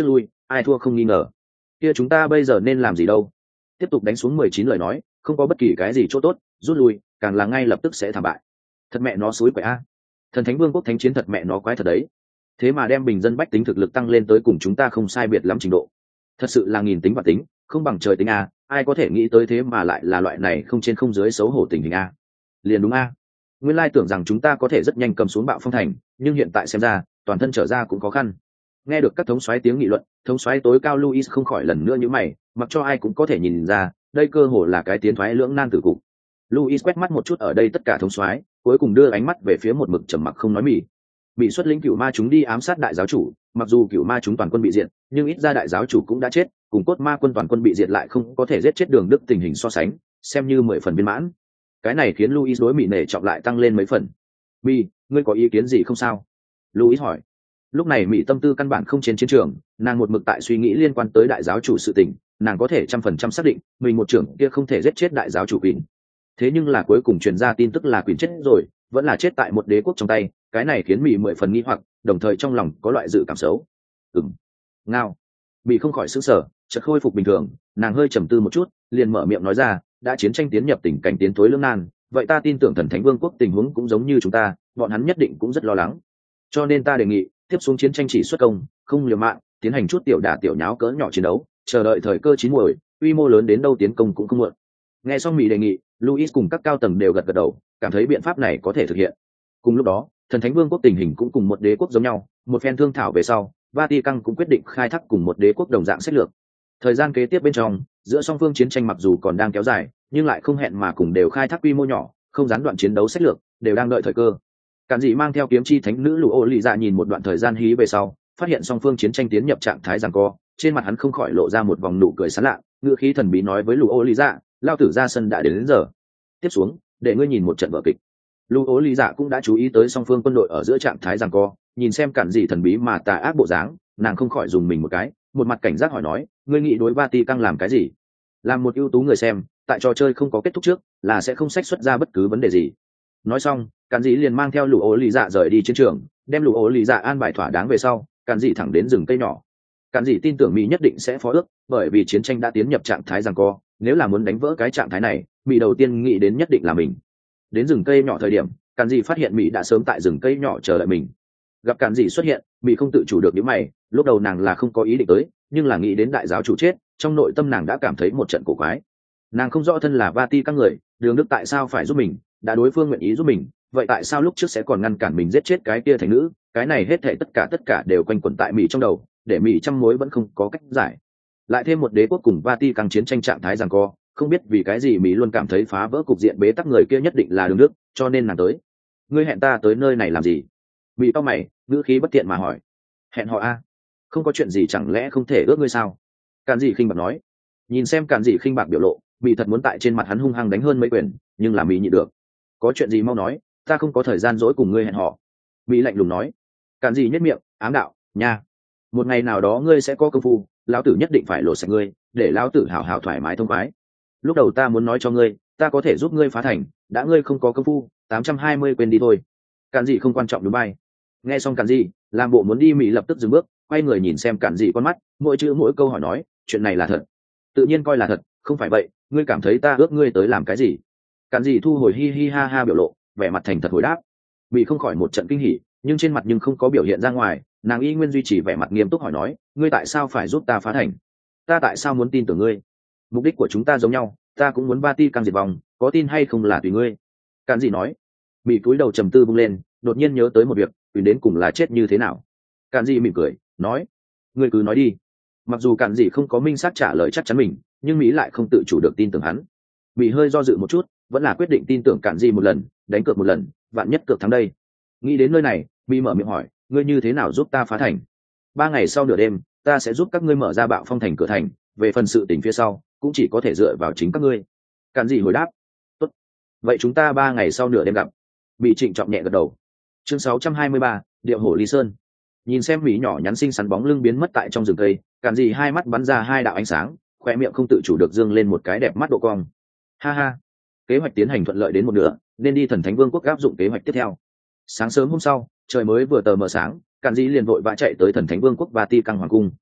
ai thua không nghi ngờ. Kia chúng ta bây giờ nên làm gì đâu? Tiếp tục đánh xuống mười chín lời nói, không có bất kỳ cái gì chỗ tốt, rút lui, càng là ngay lập tức sẽ thảm bại. Thật mẹ nó xúi quậy a. Thần Thánh Vương quốc thánh chiến thật mẹ nó quái thật đấy. Thế mà đem bình dân bách tính thực lực tăng lên tới cùng chúng ta không sai biệt lắm trình độ. Thật sự là nghìn tính và tính, không bằng trời tính a, ai có thể nghĩ tới thế mà lại là loại này không trên không dưới xấu hổ tình hình a. Liền đúng a. Nguyên lai tưởng rằng chúng ta có thể rất nhanh cầm xuống Bạo Phong thành, nhưng hiện tại xem ra, toàn thân trở ra cũng khó khăn. Nghe được các thống soái tiếng nghị luận, thống soái tối cao Luis không khỏi lần nữa nhíu mày, mặc cho ai cũng có thể nhìn ra, đây cơ hồ là cái tiến thoái lưỡng nan tử cục. Luis quét mắt một chút ở đây tất cả thống soái, cuối cùng đưa ánh mắt về phía một mực trầm mặc không nói Mỹ. Bị xuất lĩnh cựu ma chúng đi ám sát đại giáo chủ, mặc dù cựu ma chúng toàn quân bị diệt, nhưng ít ra đại giáo chủ cũng đã chết, cùng cốt ma quân toàn quân bị diệt lại không có thể giết chết Đường Đức tình hình so sánh, xem như mười phần viên mãn. Cái này khiến Luis đối Mỹ nể trọng lại tăng lên mấy phần. "Mỹ, ngươi có ý kiến gì không sao?" Luis hỏi. Lúc này Mỹ tâm tư căn bản không trên chiến trường, nàng một mực tại suy nghĩ liên quan tới đại giáo chủ sự tình, nàng có thể trăm phần trăm xác định mình một trưởng kia không thể giết chết đại giáo chủ Quỳnh. Thế nhưng là cuối cùng truyền ra tin tức là Quỳnh chết rồi, vẫn là chết tại một đế quốc trong tay, cái này khiến Mỹ mười phần nghi hoặc, đồng thời trong lòng có loại dự cảm xấu. Ừm. Ngao. Mỹ không khỏi sửng sở, chợt khôi phục bình thường, nàng hơi trầm tư một chút, liền mở miệng nói ra, đã chiến tranh tiến nhập tình cảnh tiến tối lưỡng nan, vậy ta tin tưởng Thần Thánh Vương quốc tình huống cũng giống như chúng ta, bọn hắn nhất định cũng rất lo lắng. Cho nên ta đề nghị, tiếp xuống chiến tranh chỉ xuất công, không liều mạng, tiến hành chút tiểu đả tiểu nháo cỡ nhỏ chiến đấu, chờ đợi thời cơ chín muồi, quy mô lớn đến đâu tiến công cũng không muộn. Nghe xong Mỹ đề nghị, Luis cùng các cao tầng đều gật gật đầu, cảm thấy biện pháp này có thể thực hiện. Cùng lúc đó, Thần Thánh Vương quốc tình hình cũng cùng một đế quốc giống nhau, một phen thương thảo về sau, Vatican cũng quyết định khai thác cùng một đế quốc đồng dạng sách lược. Thời gian kế tiếp bên trong, giữa song phương chiến tranh mặc dù còn đang kéo dài, nhưng lại không hẹn mà cùng đều khai thác quy mô nhỏ, không gián đoạn chiến đấu sách lược, đều đang đợi thời cơ. Cản dị mang theo kiếm chi thánh nữ lũ ô lì dạ nhìn một đoạn thời gian hí về sau, phát hiện song phương chiến tranh tiến nhập trạng thái giằng co, trên mặt hắn không khỏi lộ ra một vòng nụ cười sán lạ, ngữ khí thần bí nói với lũ ô lì dạ, lao tử ra sân đã đến, đến giờ. Tiếp xuống, để ngươi nhìn một trận vở kịch. Lũ ô lì dạ cũng đã chú ý tới song phương quân đội ở giữa trạng thái giằng co, nhìn xem cản dị thần bí mà tà ác bộ dáng, nàng không khỏi dùng mình một cái, một mặt cảnh giác hỏi nói, ngươi nghĩ đối Vatican làm cái gì? Làm một ưu tú người xem, tại trò chơi không có kết thúc trước, là sẽ không sách xuất ra bất cứ vấn đề gì. Nói xong, cản dị liền mang theo lũ ố lì dạ rời đi chiến trường, đem lũ ố lì dạ an bài thỏa đáng về sau, cản dị thẳng đến rừng cây nhỏ. Cản dị tin tưởng Mỹ nhất định sẽ phó ước, bởi vì chiến tranh đã tiến nhập trạng thái giằng co, nếu là muốn đánh vỡ cái trạng thái này, Mỹ đầu tiên nghĩ đến nhất định là mình. Đến rừng cây nhỏ thời điểm, cản dị phát hiện Mỹ đã sớm tại rừng cây nhỏ chờ đợi mình. Gặp cản dị xuất hiện, Mỹ không tự chủ được những mày, lúc đầu nàng là không có ý định tới, nhưng là nghĩ đến đại giáo chủ chết, trong nội tâm nàng đã cảm thấy một trận cổ quái. Nàng không rõ thân là Vatican người, Đường Đức tại sao phải giúp mình, đã đối phương nguyện ý giúp mình, vậy tại sao lúc trước sẽ còn ngăn cản mình giết chết cái kia thành nữ? Cái này hết thảy tất cả tất cả đều quanh quẩn tại Mỹ trong đầu, để Mỹ trăm mối vẫn không có cách giải. Lại thêm một đế quốc cùng Vatican chiến tranh trạng thái giằng co, không biết vì cái gì Mỹ luôn cảm thấy phá vỡ cục diện bế tắc người kia nhất định là Đường Đức, cho nên nàng tới. Ngươi hẹn ta tới nơi này làm gì? Mỹ cau mày, ngữ khí bất tiện mà hỏi. Hẹn họ a? Không có chuyện gì chẳng lẽ không thể ước ngươi sao? Càn dị khinh bạc nói. Nhìn xem Càn dị khinh bạc biểu lộ, Mỹ thật muốn tại trên mặt hắn hung hăng đánh hơn mấy quyền, nhưng là Mỹ nhịn được. Có chuyện gì mau nói, ta không có thời gian dỗi cùng ngươi hẹn họ. Mỹ lạnh lùng nói. Càn dị nhất miệng, ám đạo, nha. Một ngày nào đó ngươi sẽ có công phu, lão tử nhất định phải lột sạch ngươi, để lão tử hảo hảo thoải mái thông khoái. Lúc đầu ta muốn nói cho ngươi, ta có thể giúp ngươi phá thành, đã ngươi không có công phu, tám trăm hai mươi quên đi thôi. Càn dị không quan trọng đúng bay. Nghe xong Càn dị, làm bộ muốn đi, Mỹ lập tức dừng bước, quay người nhìn xem Càn dị con mắt, mỗi chữ mỗi câu hỏi nói, chuyện này là thật. Tự nhiên coi là thật, không phải vậy, ngươi cảm thấy ta ước ngươi tới làm cái gì? Càn dị thu hồi hi hi ha ha biểu lộ, vẻ mặt thành thật hồi đáp. Mỹ không khỏi một trận kinh hỉ, nhưng trên mặt nhưng không có biểu hiện ra ngoài, nàng y nguyên duy trì vẻ mặt nghiêm túc hỏi nói, ngươi tại sao phải giúp ta phá thành? Ta tại sao muốn tin tưởng ngươi? Mục đích của chúng ta giống nhau, ta cũng muốn Vatican diệt vong, có tin hay không là tùy ngươi. Càn dị nói. Mỹ cúi đầu trầm tư bung lên, đột nhiên nhớ tới một việc, tùy đến cùng là chết như thế nào. Càn dị mỉm cười, nói, ngươi cứ nói đi. Mặc dù Càn dị không có minh xác trả lời chắc chắn mình, nhưng Mỹ lại không tự chủ được tin tưởng hắn. Mỹ hơi do dự một chút, vẫn là quyết định tin tưởng Càn dị một lần, đánh cược một lần, vạn nhất cược thắng đây. Nghĩ đến nơi này, Mỹ mở miệng hỏi, ngươi như thế nào giúp ta phá thành? Ba ngày sau nửa đêm, ta sẽ giúp các ngươi mở ra Bạo Phong thành cửa thành, về phần sự tình phía sau, cũng chỉ có thể dựa vào chính các ngươi. Càn dị hồi đáp. Tốt. Vậy chúng ta ba ngày sau nửa đêm gặp. Mỹ trịnh trọng nhẹ gật đầu. Chương sáu trăm hai mươi ba, Điệu Hổ Ly Sơn. Nhìn xem Mỹ nhỏ nhắn xinh xắn bóng lưng biến mất tại trong rừng cây, Càn dị hai mắt bắn ra hai đạo ánh sáng, khoe miệng không tự chủ được dương lên một cái đẹp mắt độ cong. Ha ha, kế hoạch tiến hành thuận lợi đến một nửa, nên đi Thần Thánh Vương quốc áp dụng kế hoạch tiếp theo. Sáng sớm hôm sau, trời mới vừa tờ mờ sáng, Càn dị liền vội vã chạy tới Thần Thánh Vương quốc Vatican hoàng cung.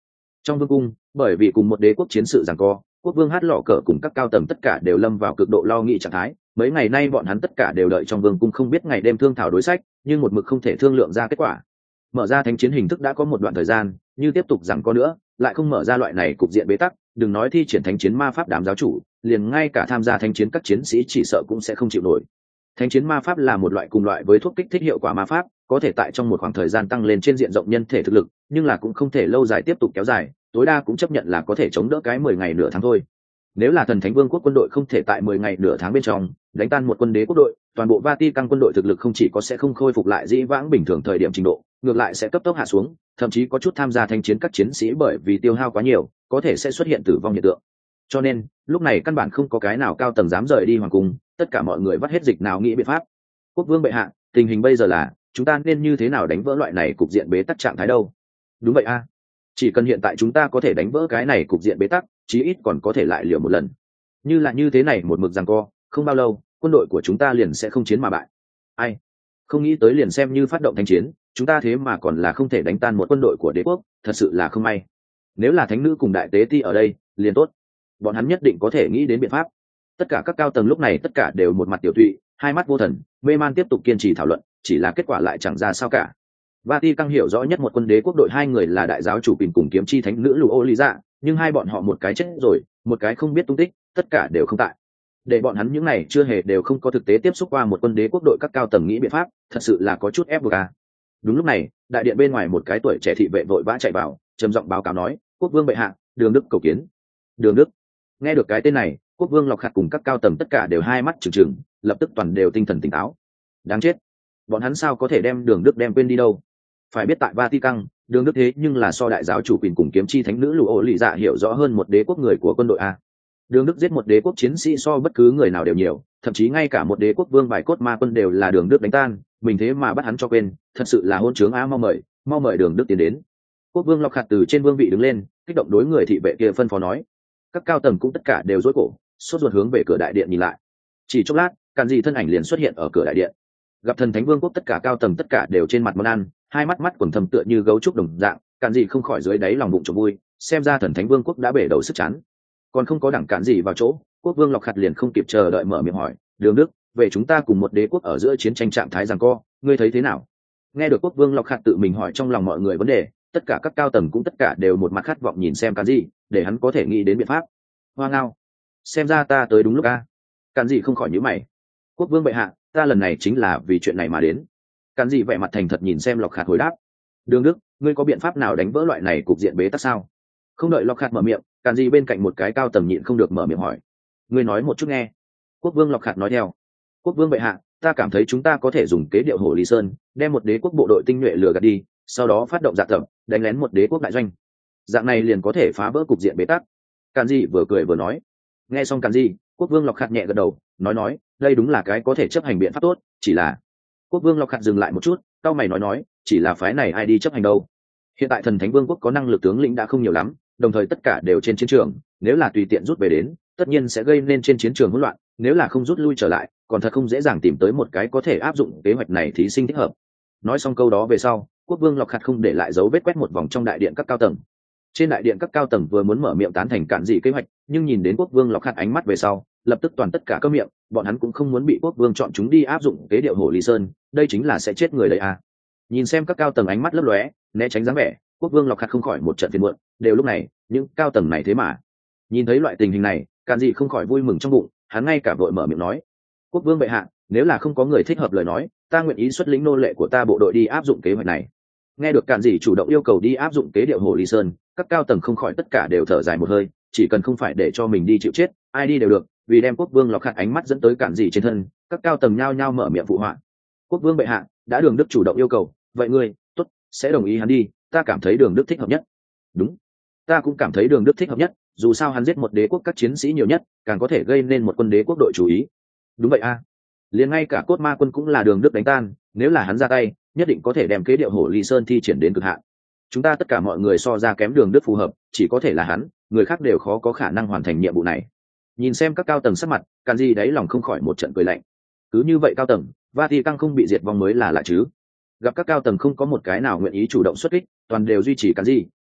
Trong vương cung, bởi vì cùng một đế quốc chiến sự giằng co, quốc vương hát lọ cờ cùng các cao tầng tất cả đều lâm vào cực độ lo nghĩ trạng thái. Mấy ngày nay bọn hắn tất cả đều đợi trong vương cung không biết ngày đêm thương thảo đối sách, nhưng một mực không thể thương lượng ra kết quả. Mở ra thánh chiến hình thức đã có một đoạn thời gian, như tiếp tục giằng co nữa, lại không mở ra loại này cục diện bế tắc, đừng nói thi triển thánh chiến ma pháp đám giáo chủ, liền ngay cả tham gia thánh chiến các chiến sĩ chỉ sợ cũng sẽ không chịu nổi. Thánh chiến ma pháp là một loại cùng loại với thuốc kích thích hiệu quả ma pháp, có thể tại trong một khoảng thời gian tăng lên trên diện rộng nhân thể thực lực, nhưng là cũng không thể lâu dài tiếp tục kéo dài, tối đa cũng chấp nhận là có thể chống đỡ cái mười ngày nửa tháng thôi. Nếu là thần thánh vương quốc quân đội không thể tại mười ngày nửa tháng bên trong đánh tan một quân đế quốc đội, toàn bộ Vatican quân đội thực lực không chỉ có sẽ không khôi phục lại dĩ vãng bình thường thời điểm trình độ, ngược lại sẽ cấp tốc hạ xuống, thậm chí có chút tham gia thanh chiến các chiến sĩ bởi vì tiêu hao quá nhiều, có thể sẽ xuất hiện tử vong hiện tượng. Cho nên, lúc này căn bản không có cái nào cao tầng dám rời đi hoàng cung, tất cả mọi người vắt hết dịch nào nghĩ biện pháp. Quốc vương bệ hạ, tình hình bây giờ là, chúng ta nên như thế nào đánh vỡ loại này cục diện bế tắc trạng thái đâu? Đúng vậy a, chỉ cần hiện tại chúng ta có thể đánh vỡ cái này cục diện bế tắc, chí ít còn có thể lại liều một lần. Như là như thế này một mực giằng co, không bao lâu, quân đội của chúng ta liền sẽ không chiến mà bại. Ai? Không nghĩ tới liền xem như phát động thanh chiến, chúng ta thế mà còn là không thể đánh tan một quân đội của đế quốc, thật sự là không may. Nếu là thánh nữ cùng đại tế ti ở đây, liền tốt. Bọn hắn nhất định có thể nghĩ đến biện pháp. Tất cả các cao tầng lúc này tất cả đều một mặt tiểu tụy, hai mắt vô thần, mê man tiếp tục kiên trì thảo luận, chỉ là kết quả lại chẳng ra sao cả. Vatican hiểu rõ nhất một quân đế quốc đội hai người là đại giáo chủ Pin cùng kiếm chi thánh nữ Lù Ô Lý Dạ, nhưng hai bọn họ một cái chết rồi, một cái không biết tung tích, tất cả đều không tại. Để bọn hắn những này chưa hề đều không có thực tế tiếp xúc qua một quân đế quốc đội các cao tầng nghĩ biện pháp, thật sự là có chút ép buộc à. Đúng lúc này, đại điện bên ngoài một cái tuổi trẻ thị vệ vội vã chạy vào, trầm giọng báo cáo nói, quốc vương bệ hạ, Đường Đức cầu kiến. Đường Đức. Nghe được cái tên này, quốc vương Lộc Khạt cùng các cao tầng tất cả đều hai mắt trừng trừng, lập tức toàn đều tinh thần tỉnh táo. Đáng chết, bọn hắn sao có thể đem Đường Đức đem quên đi đâu? Phải biết tại Vatican, Đường Đức thế nhưng là so đại giáo chủ Quyền cùng kiếm chi thánh nữ Lù Ô Lì Dạ hiểu rõ hơn một đế quốc người của quân đội a. Đường Đức giết một đế quốc chiến sĩ so bất cứ người nào đều nhiều, thậm chí ngay cả một đế quốc vương bài cốt ma quân đều là Đường Đức đánh tan, mình thế mà bắt hắn cho quên, thật sự là hôn trướng a, mau mời, mau mời Đường Đức tiến đến. Quốc vương Lộc Khạt từ trên vương vị đứng lên, kích động đối người thị vệ kia phân phó nói. Các cao tầng cũng tất cả đều rối cổ, sốt ruột hướng về cửa đại điện nhìn lại. Chỉ chốc lát, Càn Dị thân ảnh liền xuất hiện ở cửa đại điện. Gặp thần thánh vương quốc tất cả cao tầng tất cả đều trên mặt món ăn, hai mắt mắt quần thâm tựa như gấu trúc đồng dạng, Càn Dị không khỏi dưới đáy lòng bụng trộm vui, xem ra thần thánh vương quốc đã bể đầu sức chán. Còn không có đẳng Càn Dị vào chỗ, quốc vương Lộc Khạt liền không kịp chờ đợi mở miệng hỏi, Đường Đức, về chúng ta cùng một đế quốc ở giữa chiến tranh trạng thái giằng co, ngươi thấy thế nào? Nghe được quốc vương Lộc Khạt tự mình hỏi trong lòng mọi người vấn đề, tất cả các cao tầng cũng tất cả đều một mặt khát vọng nhìn xem Càn Dị, để hắn có thể nghĩ đến biện pháp. Hoa ngao, xem ra ta tới đúng lúc a. Càn Dị không khỏi nhíu mày. Quốc vương bệ hạ, ta lần này chính là vì chuyện này mà đến. Càn Dị vẻ mặt thành thật nhìn xem Lộc Khạt hồi đáp. Đường Đức, ngươi có biện pháp nào đánh vỡ loại này cục diện bế tắc sao? Không đợi Lộc Khạt mở miệng, Càn Dị bên cạnh một cái cao tầng nhịn không được mở miệng hỏi. Ngươi nói một chút nghe. Quốc vương Lộc Khạt nói theo. Quốc vương bệ hạ, ta cảm thấy chúng ta có thể dùng kế điệu Hồ Ly Sơn, đem một đế quốc bộ đội tinh nhuệ lừa gạt đi, sau đó phát động dạ tập, đánh lén một đế quốc đại doanh. Dạng này liền có thể phá vỡ cục diện bế tắc. Càn Dị vừa cười vừa nói. Nghe xong Càn Dị, quốc vương Lộc Khạt nhẹ gật đầu, nói nói, đây đúng là cái có thể chấp hành biện pháp tốt, chỉ là. Quốc vương Lộc Khạt dừng lại một chút, cao mày nói nói, chỉ là phái này ai đi chấp hành đâu? Hiện tại thần thánh vương quốc có năng lực tướng lĩnh đã không nhiều lắm, đồng thời tất cả đều trên chiến trường, nếu là tùy tiện rút về đến, tất nhiên sẽ gây nên trên chiến trường hỗn loạn, nếu là không rút lui trở lại, còn thật không dễ dàng tìm tới một cái có thể áp dụng kế hoạch này thí sinh thích hợp. Nói xong câu đó về sau, quốc vương Lộc Khạt không để lại dấu vết quét một vòng trong đại điện các cao tầng. Trên đại điện các cao tầng vừa muốn mở miệng tán thành Càn Dị kế hoạch, nhưng nhìn đến quốc vương Lộc Khạt ánh mắt về sau, lập tức toàn tất cả câm miệng, bọn hắn cũng không muốn bị quốc vương chọn chúng đi áp dụng kế điệu Hồ Ly Sơn, đây chính là sẽ chết người đấy à. Nhìn xem các cao tầng ánh mắt lấp lóe, né tránh dáng vẻ, quốc vương Lộc Khạt không khỏi một trận phiền muộn, đều lúc này, những cao tầng này thế mà. Nhìn thấy loại tình hình này, Càn Dị không khỏi vui mừng trong bụng, hắn ngay cả vội mở miệng nói: "Quốc vương bệ hạ, nếu là không có người thích hợp lời nói, ta nguyện ý xuất lĩnh nô lệ của ta bộ đội đi áp dụng kế hoạch này." Nghe được Càn Dị chủ động yêu cầu đi áp dụng kế điệu Hồ Ly Sơn, các cao tầng không khỏi tất cả đều thở dài một hơi, chỉ cần không phải để cho mình đi chịu chết, ai đi đều được, vì đem quốc vương Lộc Khạt ánh mắt dẫn tới Càn Dị trên thân, các cao tầng nhao nhao mở miệng phụ họa. Quốc vương bệ hạ, đã Đường Đức chủ động yêu cầu, vậy ngươi, tốt, sẽ đồng ý hắn đi, ta cảm thấy Đường Đức thích hợp nhất. Đúng, ta cũng cảm thấy Đường Đức thích hợp nhất, dù sao hắn giết một đế quốc các chiến sĩ nhiều nhất, càng có thể gây nên một quân đế quốc đội chú ý. Đúng vậy a, liền ngay cả cốt ma quân cũng là Đường Đức đánh tan, nếu là hắn ra tay, nhất định có thể đem kế điệu Hồ Ly Sơn thi triển đến cực hạn. Chúng ta tất cả mọi người so ra kém Đường Đức phù hợp, chỉ có thể là hắn, người khác đều khó có khả năng hoàn thành nhiệm vụ này. Nhìn xem các cao tầng sắc mặt, Càn Dị đáy lòng không khỏi một trận cười lạnh. Cứ như vậy cao tầng, Vatican không bị diệt vong mới là lạ chứ. Gặp các cao tầng không có một cái nào nguyện ý chủ động xuất kích, toàn đều duy trì Càn Dị,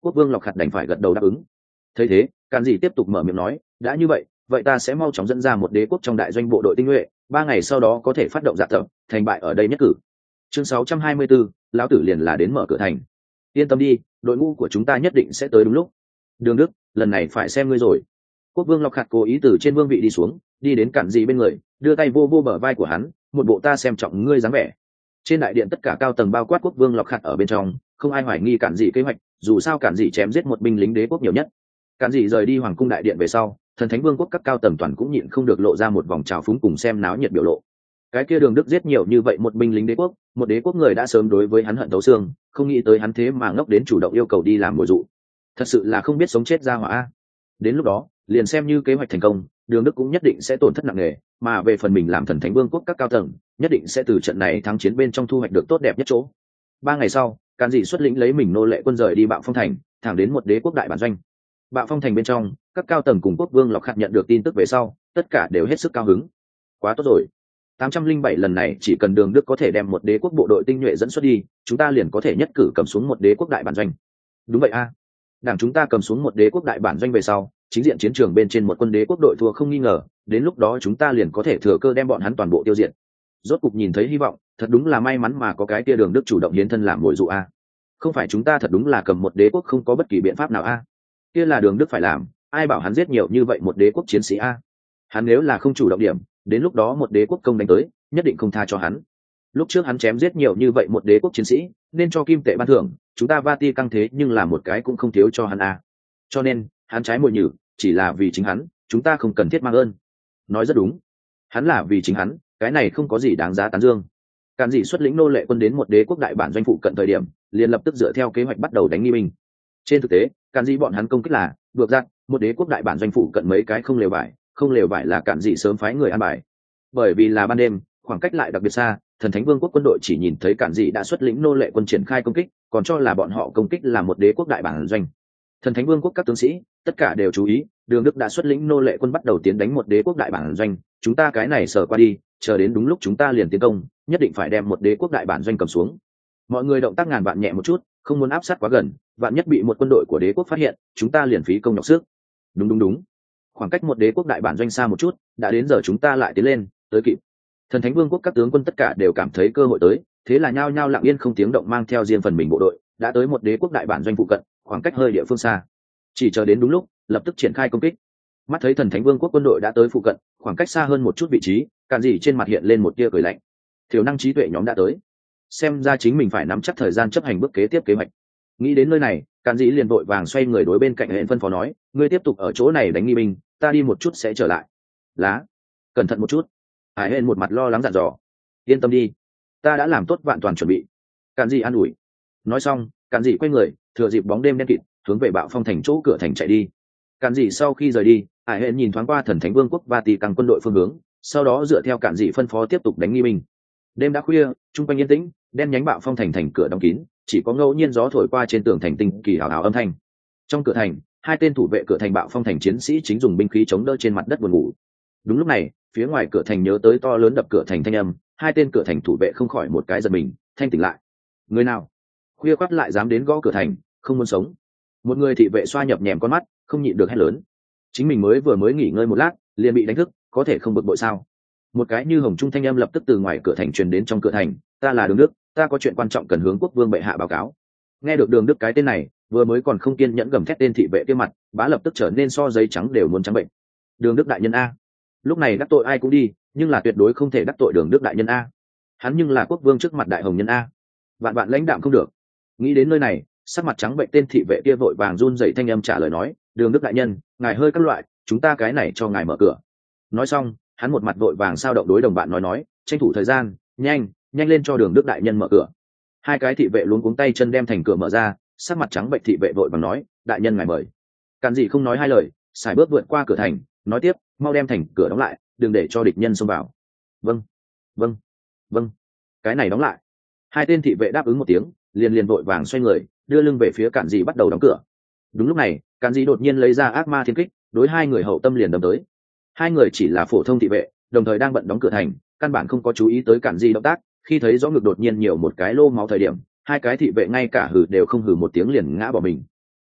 Quốc vương Lọc Khạt đành phải gật đầu đáp ứng. Thấy thế, Cản Dị tiếp tục mở miệng nói, đã như vậy, vậy ta sẽ mau chóng dẫn ra một đế quốc trong đại doanh bộ đội tinh nhuệ, ba ngày sau đó có thể phát động dạ tập, thành bại ở đây nhất cử. Chương sáu trăm hai mươi bốn, lão tử liền là đến mở cửa thành. Yên tâm đi, đội ngũ của chúng ta nhất định sẽ tới đúng lúc. Đường Đức, lần này phải xem ngươi rồi. Quốc vương Lọc Khạt cố ý từ trên vương vị đi xuống, đi đến Cản Dị bên người, đưa tay vô vô bờ vai của hắn, một bộ ta xem trọng ngươi dáng vẻ. Trên đại điện tất cả cao tầng bao quát Quốc vương Lọc Khạt ở bên trong, không ai hoài nghi Cản Dị kế hoạch, dù sao Cản Dị chém giết một binh lính đế quốc nhiều nhất. Cản Dị rời đi hoàng cung đại điện về sau, thần thánh vương quốc các cao tầng toàn cũng nhịn không được lộ ra một vòng trào phúng cùng xem náo nhiệt biểu lộ. Cái kia Đường Đức giết nhiều như vậy một binh lính đế quốc, một đế quốc người đã sớm đối với hắn hận thấu xương, không nghĩ tới hắn thế mà ngốc đến chủ động yêu cầu đi làm mồi dụ. Thật sự là không biết sống chết ra hỏa. Đến lúc đó, liền xem như kế hoạch thành công, Đường Đức cũng nhất định sẽ tổn thất nặng nề, mà về phần mình làm thần thánh vương quốc các cao tầng, nhất định sẽ từ trận này thắng chiến bên trong thu hoạch được tốt đẹp nhất chỗ. Ba ngày sau, Cản Dị xuất lĩnh lấy mình nô lệ quân rời đi Bạo Phong thành, thẳng đến một đế quốc đại bản doanh. Bạo Phong thành bên trong, các cao tầng cùng Quốc vương Lọc Khạt nhận được tin tức về sau, tất cả đều hết sức cao hứng. Quá tốt rồi. tám trăm linh bảy lần này chỉ cần Đường Đức có thể đem một đế quốc bộ đội tinh nhuệ dẫn xuất đi, chúng ta liền có thể nhất cử cầm xuống một đế quốc đại bản doanh. Đúng vậy a. Đảng chúng ta cầm xuống một đế quốc đại bản doanh về sau, chính diện chiến trường bên trên một quân đế quốc đội thua không nghi ngờ, đến lúc đó chúng ta liền có thể thừa cơ đem bọn hắn toàn bộ tiêu diệt. Rốt cục nhìn thấy hy vọng, thật đúng là may mắn mà có cái kia Đường Đức chủ động hiến thân làm mồi dụ a. Không phải chúng ta thật đúng là cầm một đế quốc không có bất kỳ biện pháp nào a. Kia là Đường Đức phải làm, ai bảo hắn giết nhiều như vậy một đế quốc chiến sĩ a. Hắn nếu là không chủ động điểm, đến lúc đó một đế quốc công đánh tới, nhất định không tha cho hắn. Lúc trước hắn chém giết nhiều như vậy một đế quốc chiến sĩ, nên cho kim tệ ban thưởng, chúng ta Vati căng thế nhưng là một cái cũng không thiếu cho hắn a. Cho nên, hắn trái mồi nhử, chỉ là vì chính hắn, chúng ta không cần thiết mang ơn. Nói rất đúng. Hắn là vì chính hắn, cái này không có gì đáng giá tán dương. Cản Dị xuất lĩnh nô lệ quân đến một đế quốc đại bản doanh phụ cận thời điểm, liền lập tức dựa theo kế hoạch bắt đầu đánh nghi binh. Trên thực tế, Cản Dị bọn hắn công kích là vượt ra một đế quốc đại bản doanh phụ cận mấy cái không lều vải, không lều vải là Cản Dị sớm phái người an bài. Bởi vì là ban đêm, khoảng cách lại đặc biệt xa, thần thánh vương quốc quân đội chỉ nhìn thấy Cản Dị đã xuất lĩnh nô lệ quân triển khai công kích, còn cho là bọn họ công kích là một đế quốc đại bản doanh. Thần thánh vương quốc các tướng sĩ tất cả đều chú ý, Đường Đức đã xuất lĩnh nô lệ quân bắt đầu tiến đánh một đế quốc đại bản doanh, chúng ta cái này sờ qua đi, chờ đến đúng lúc chúng ta liền tiến công, nhất định phải đem một đế quốc đại bản doanh cầm xuống. Mọi người động tác ngàn vạn nhẹ một chút, không muốn áp sát quá gần, vạn nhất bị một quân đội của đế quốc phát hiện, chúng ta liền phí công nhọc sức. Đúng đúng đúng. Khoảng cách một đế quốc đại bản doanh xa một chút, đã đến giờ chúng ta lại tiến lên, tới kịp. Thần thánh vương quốc các tướng quân tất cả đều cảm thấy cơ hội tới, thế là nhao nhao lặng yên không tiếng động mang theo riêng phần mình bộ đội, đã tới một đế quốc đại bản doanh phụ cận, khoảng cách hơi địa phương xa. Chỉ chờ đến đúng lúc, lập tức triển khai công kích. Mắt thấy thần thánh vương quốc quân đội đã tới phụ cận, khoảng cách xa hơn một chút vị trí, Cản Dị trên mặt hiện lên một tia cười lạnh. Thiểu năng trí tuệ nhóm đã tới, xem ra chính mình phải nắm chắc thời gian chấp hành bước kế tiếp kế hoạch. Nghĩ đến nơi này, Cản Dị liền vội vàng xoay người đối bên cạnh Hện phân phó nói, ngươi tiếp tục ở chỗ này đánh nghi binh, ta đi một chút sẽ trở lại. Lá, cẩn thận một chút. Hải Hện một mặt lo lắng dặn dò. Yên tâm đi, ta đã làm tốt vạn toàn chuẩn bị. Cản Dị an ủi. Nói xong, Cản Dị quay người, thừa dịp bóng đêm đen kịt, hướng về Bạo Phong thành chỗ cửa thành chạy đi. Cản Dị sau khi rời đi, Hải Hện nhìn thoáng qua thần thánh vương quốc Vati căng quân đội phương hướng, sau đó dựa theo Cản Dị phân phó tiếp tục đánh nghi binh. Đêm đã khuya, trung quanh yên tĩnh, đen nhánh Bạo Phong thành thành cửa đóng kín, chỉ có ngẫu nhiên gió thổi qua trên tường thành tinh kỳ hào hào âm thanh. Trong cửa thành, hai tên thủ vệ cửa thành Bạo Phong thành chiến sĩ chính dùng binh khí chống đỡ trên mặt đất buồn ngủ. Đúng lúc này, phía ngoài cửa thành nhớ tới to lớn đập cửa thành thanh âm, hai tên cửa thành thủ vệ không khỏi một cái giật mình, thanh tỉnh lại. Người nào? Khuya khoắt lại dám đến gõ cửa thành, không muốn sống. Một người thị vệ xoa nhập nhèm con mắt, không nhịn được hét lớn. Chính mình mới vừa mới nghỉ ngơi một lát, liền bị đánh thức, có thể không bực bội sao? Một cái như hồng trung thanh âm lập tức từ ngoài cửa thành truyền đến trong cửa thành, ta là Đường Đức, ta có chuyện quan trọng cần hướng quốc vương bệ hạ báo cáo. Nghe được Đường Đức cái tên này, vừa mới còn không kiên nhẫn gầm thét tên thị vệ kia mặt, bá lập tức trở nên so giấy trắng đều muốn trắng bệnh. Đường Đức đại nhân a. Lúc này đắc tội ai cũng đi, nhưng là tuyệt đối không thể đắc tội Đường Đức đại nhân a. Hắn nhưng là quốc vương trước mặt đại hồng nhân a. Vạn vạn lãnh đạm không được. Nghĩ đến nơi này, sắc mặt trắng bệnh tên thị vệ kia vội vàng run rẩy thanh âm trả lời nói, Đường Đức đại nhân, ngài hơi các loại, chúng ta cái này cho ngài mở cửa. Nói xong, hắn một mặt vội vàng sao động đối đồng bạn nói nói, tranh thủ thời gian, nhanh nhanh lên cho Đường Đức đại nhân mở cửa. Hai cái thị vệ luống cuống tay chân đem thành cửa mở ra, sắc mặt trắng bệnh thị vệ vội vàng nói, đại nhân ngài mời. Cản Dị không nói hai lời, xài bước vượt qua cửa thành, nói tiếp, mau đem thành cửa đóng lại, đừng để cho địch nhân xông vào. Vâng vâng vâng. Cái này đóng lại. Hai tên thị vệ đáp ứng một tiếng, liền liền vội vàng xoay người, đưa lưng về phía Cản Dị bắt đầu đóng cửa. Đúng lúc này, Cản Dị đột nhiên lấy ra ác ma thiên kích, đối hai người hậu tâm liền đâm tới. Hai người chỉ là phổ thông thị vệ, đồng thời đang bận đóng cửa thành, căn bản không có chú ý tới Cản Dị động tác. Khi thấy rõ ngực đột nhiên nhiều một cái lô máu thời điểm, hai cái thị vệ ngay cả hừ đều không hừ một tiếng liền ngã bỏ mình.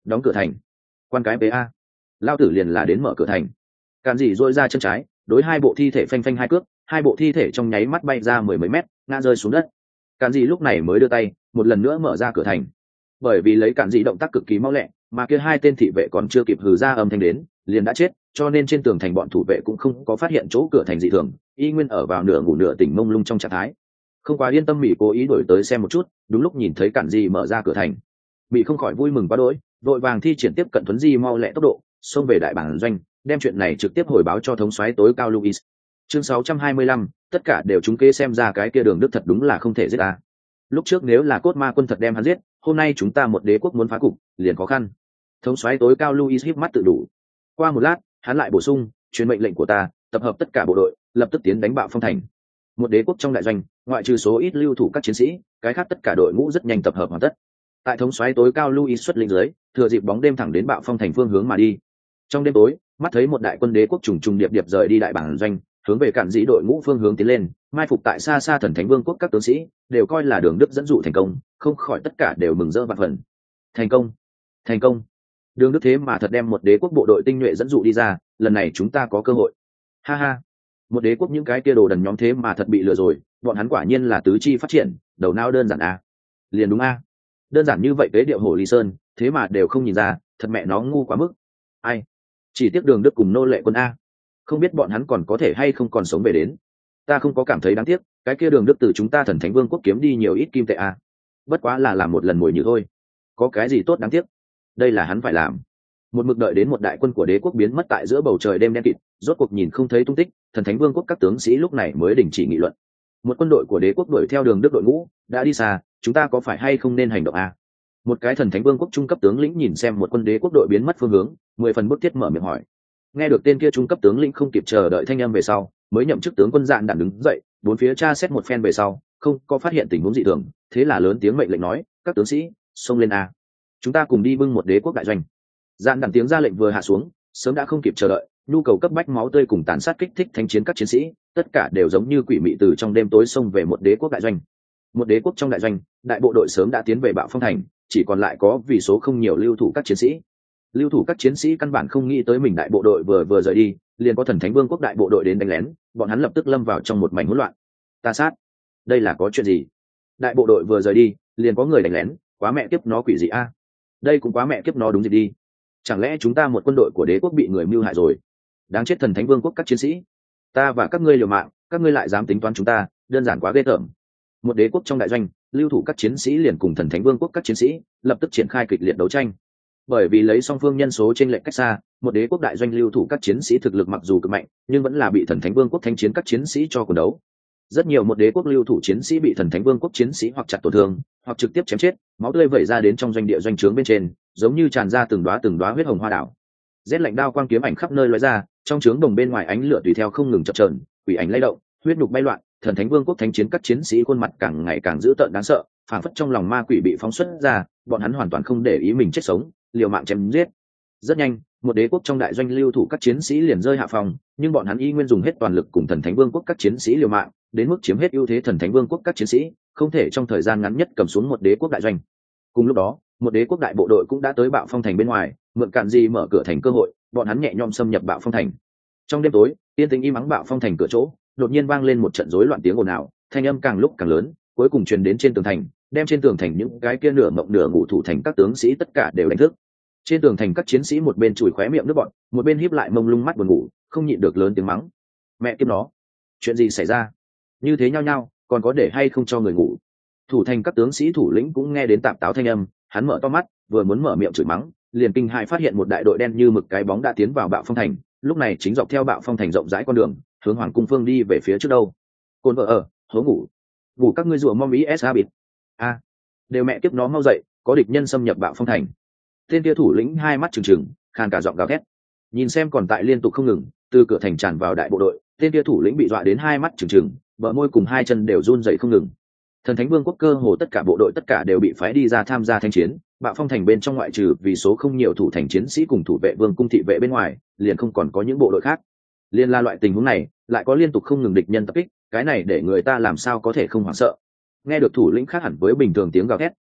đóng cửa thành. Quan cái bế a, lao tử liền là đến mở cửa thành. Càn dị dôi ra chân trái, đối hai bộ thi thể phanh phanh hai cước, hai bộ thi thể trong nháy mắt bay ra mười mấy mét, ngã rơi xuống đất. Càn dị lúc này mới đưa tay một lần nữa mở ra cửa thành. Bởi vì lấy Càn dị động tác cực kỳ mau lẹ, mà kia hai tên thị vệ còn chưa kịp hừ ra âm thanh đến, liền đã chết, cho nên trên tường thành bọn thủ vệ cũng không có phát hiện chỗ cửa thành dị thường, y nguyên ở vào nửa ngủ nửa tỉnh mông lung trong trạng thái. Không quá yên tâm Mỹ cố ý đổi tới xem một chút, đúng lúc nhìn thấy Càn dị mở ra cửa thành, Mỹ không khỏi vui mừng quá đỗi, vội vàng thi triển tiếp cận thuấn di mau lẹ tốc độ, xông về đại bản doanh, đem chuyện này trực tiếp hồi báo cho thống soái tối cao Louis. Chương sáu trăm hai mươi lăm, tất cả đều trúng kế xem ra cái kia Đường Đức thật đúng là không thể giết ta. Lúc trước nếu là cốt ma quân thật đem hắn giết, hôm nay chúng ta một đế quốc muốn phá cục, liền khó khăn. Thống soái tối cao Louis híp mắt tự đủ. Qua một lát, hắn lại bổ sung, truyền mệnh lệnh của ta, tập hợp tất cả bộ đội, lập tức tiến đánh bạo phong thành. Một đế quốc trong đại doanh, ngoại trừ số ít lưu thủ các chiến sĩ, cái khác tất cả đội ngũ rất nhanh tập hợp hoàn tất. Tại thống soái tối cao Louis xuất lĩnh dưới, thừa dịp bóng đêm thẳng đến bạo phong thành phương hướng mà đi. Trong đêm tối, mắt thấy một đại quân đế quốc trùng trùng điệp điệp rời đi đại bản doanh, hướng về Cản Dĩ đội ngũ phương hướng tiến lên, mai phục tại xa xa Thần Thánh Vương quốc các tướng sĩ đều coi là Đường Đức dẫn dụ thành công, không khỏi tất cả đều mừng rỡ vạn phần. Thành công, thành công! Đường Đức thế mà thật đem một đế quốc bộ đội tinh nhuệ dẫn dụ đi ra, lần này chúng ta có cơ hội. Ha ha! Một đế quốc những cái kia đồ đần nhóm thế mà thật bị lừa rồi, bọn hắn quả nhiên là tứ chi phát triển, đầu não đơn giản a. Liền đúng a. Đơn giản như vậy kế điệu hồ ly sơn, thế mà đều không nhìn ra, thật mẹ nó ngu quá mức. Ai? Chỉ tiếc Đường Đức cùng nô lệ quân a, không biết bọn hắn còn có thể hay không còn sống về đến. Ta không có cảm thấy đáng tiếc, cái kia Đường Đức từ chúng ta Thần Thánh Vương quốc kiếm đi nhiều ít kim tệ a, bất quá là làm một lần mồi nhử thôi, có cái gì tốt đáng tiếc. Đây là hắn phải làm. Một mực đợi đến một đại quân của đế quốc biến mất tại giữa bầu trời đêm đen kịt, rốt cuộc nhìn không thấy tung tích, Thần Thánh Vương quốc các tướng sĩ lúc này mới đình chỉ nghị luận. Một quân đội của đế quốc đuổi theo Đường Đức đội ngũ đã đi xa, chúng ta có phải hay không nên hành động a? Một cái Thần Thánh Vương quốc trung cấp tướng lĩnh nhìn xem một quân đế quốc đội biến mất phương hướng, mười phần bức thiết mở miệng hỏi. Nghe được tên kia trung cấp tướng lĩnh không kịp chờ đợi thanh âm về sau, mới nhậm chức tướng quân Dạn đản đứng dậy, bốn phía tra xét một phen về sau, không có phát hiện tình huống dị thường, thế là lớn tiếng mệnh lệnh nói, các tướng sĩ, xông lên a, chúng ta cùng đi bưng một đế quốc đại doanh. Dạn đản tiếng ra lệnh vừa hạ xuống, sớm đã không kịp chờ đợi, nhu cầu cấp bách máu tươi cùng tàn sát kích thích thanh chiến các chiến sĩ, tất cả đều giống như quỷ mị từ trong đêm tối xông về một đế quốc đại doanh. Một đế quốc trong đại doanh, đại bộ đội sớm đã tiến về bạo phong thành, chỉ còn lại có vì số không nhiều lưu thủ các chiến sĩ. Lưu thủ các chiến sĩ căn bản không nghĩ tới mình đại bộ đội vừa vừa rời đi, liền có Thần Thánh Vương quốc đại bộ đội đến đánh lén, bọn hắn lập tức lâm vào trong một mảnh hỗn loạn. Ta sát, đây là có chuyện gì? Đại bộ đội vừa rời đi, liền có người đánh lén, quá mẹ kiếp nó quỷ gì a? Đây cũng quá mẹ kiếp nó đúng gì đi. Chẳng lẽ chúng ta một quân đội của đế quốc bị người mưu hại rồi? Đáng chết Thần Thánh Vương quốc các chiến sĩ, ta và các ngươi liều mạng, các ngươi lại dám tính toán chúng ta, đơn giản quá ghê tởm. Một đế quốc trong đại doanh, lưu thủ các chiến sĩ liền cùng Thần Thánh Vương quốc các chiến sĩ lập tức triển khai kịch liệt đấu tranh. Bởi vì lấy song phương nhân số trên lệch cách xa, một đế quốc đại doanh lưu thủ các chiến sĩ thực lực mặc dù cực mạnh, nhưng vẫn là bị Thần Thánh Vương quốc thanh chiến các chiến sĩ cho quần đấu. Rất nhiều một đế quốc lưu thủ chiến sĩ bị Thần Thánh Vương quốc chiến sĩ hoặc chặt tổn thương, hoặc trực tiếp chém chết, máu tươi vẩy ra đến trong doanh địa doanh trướng bên trên, giống như tràn ra từng đóa từng đóa huyết hồng hoa đảo. Rét lạnh đao quang kiếm ảnh khắp nơi lóe ra, trong trướng đồng bên ngoài ánh lửa tùy theo không ngừng chập chờn, quỷ ảnh lay động, huyết nhục bay loạn, Thần Thánh Vương quốc thanh chiến các chiến sĩ khuôn mặt càng ngày càng dữ tợn đáng sợ, phảng phất trong lòng ma quỷ bị phóng xuất ra, bọn hắn hoàn toàn không để ý mình chết sống, liều mạng chém giết. Rất nhanh, một đế quốc trong đại doanh lưu thủ các chiến sĩ liền rơi hạ phòng, nhưng bọn hắn y nguyên dùng hết toàn lực cùng Thần Thánh Vương quốc các chiến sĩ liều mạng, đến mức chiếm hết ưu thế. Thần Thánh Vương quốc các chiến sĩ không thể trong thời gian ngắn nhất cầm xuống một đế quốc đại doanh. Cùng lúc đó, một đế quốc đại bộ đội cũng đã tới bạo phong thành bên ngoài, mượn Cản Dị mở cửa thành cơ hội, bọn hắn nhẹ nhõm xâm nhập bạo phong thành. Trong đêm tối, yên tĩnh im ắng bạo phong thành cửa chỗ, đột nhiên vang lên một trận rối loạn tiếng ồn ào, thanh âm càng lúc càng lớn, cuối cùng truyền đến trên tường thành, đem trên tường thành những cái kia nửa mộng nửa ngủ thủ thành các tướng sĩ tất cả đều đánh thức. Trên tường thành các chiến sĩ một bên chùi khóe miệng nước bọn, một bên híp lại mông lung mắt buồn ngủ, không nhịn được lớn tiếng mắng: mẹ kiếp nó, chuyện gì xảy ra? Như thế nhao nhao, còn có để hay không cho người ngủ? Thủ thành các tướng sĩ thủ lĩnh cũng nghe đến tạp táo thanh âm, hắn mở to mắt, vừa muốn mở miệng chửi mắng, liền kinh hãi phát hiện một đại đội đen như mực cái bóng đã tiến vào bạo phong thành, lúc này chính dọc theo bạo phong thành rộng rãi con đường, hướng hoàng cung phương đi về phía trước đâu. Côn vợ ở, hố ngủ, ngủ các ngươi rùa mom ý sa bịt. A, đều mẹ kiếp nó mau dậy, có địch nhân xâm nhập bạo phong thành. Tên kia thủ lĩnh hai mắt trừng trừng, khàn cả giọng gào thét. Nhìn xem còn tại liên tục không ngừng, từ cửa thành tràn vào đại bộ đội, tên kia thủ lĩnh bị dọa đến hai mắt trừng trừng, bờ môi cùng hai chân đều run rẩy không ngừng. Thần Thánh Vương quốc cơ hồ tất cả bộ đội tất cả đều bị phái đi ra tham gia thanh chiến, bạo phong thành bên trong ngoại trừ vì số không nhiều thủ thành chiến sĩ cùng thủ vệ vương cung thị vệ bên ngoài, liền không còn có những bộ đội khác. Liên la loại tình huống này, lại có liên tục không ngừng địch nhân tập kích, cái này để người ta làm sao có thể không hoảng sợ. Nghe được thủ lĩnh khác hẳn với bình thường tiếng gào thét,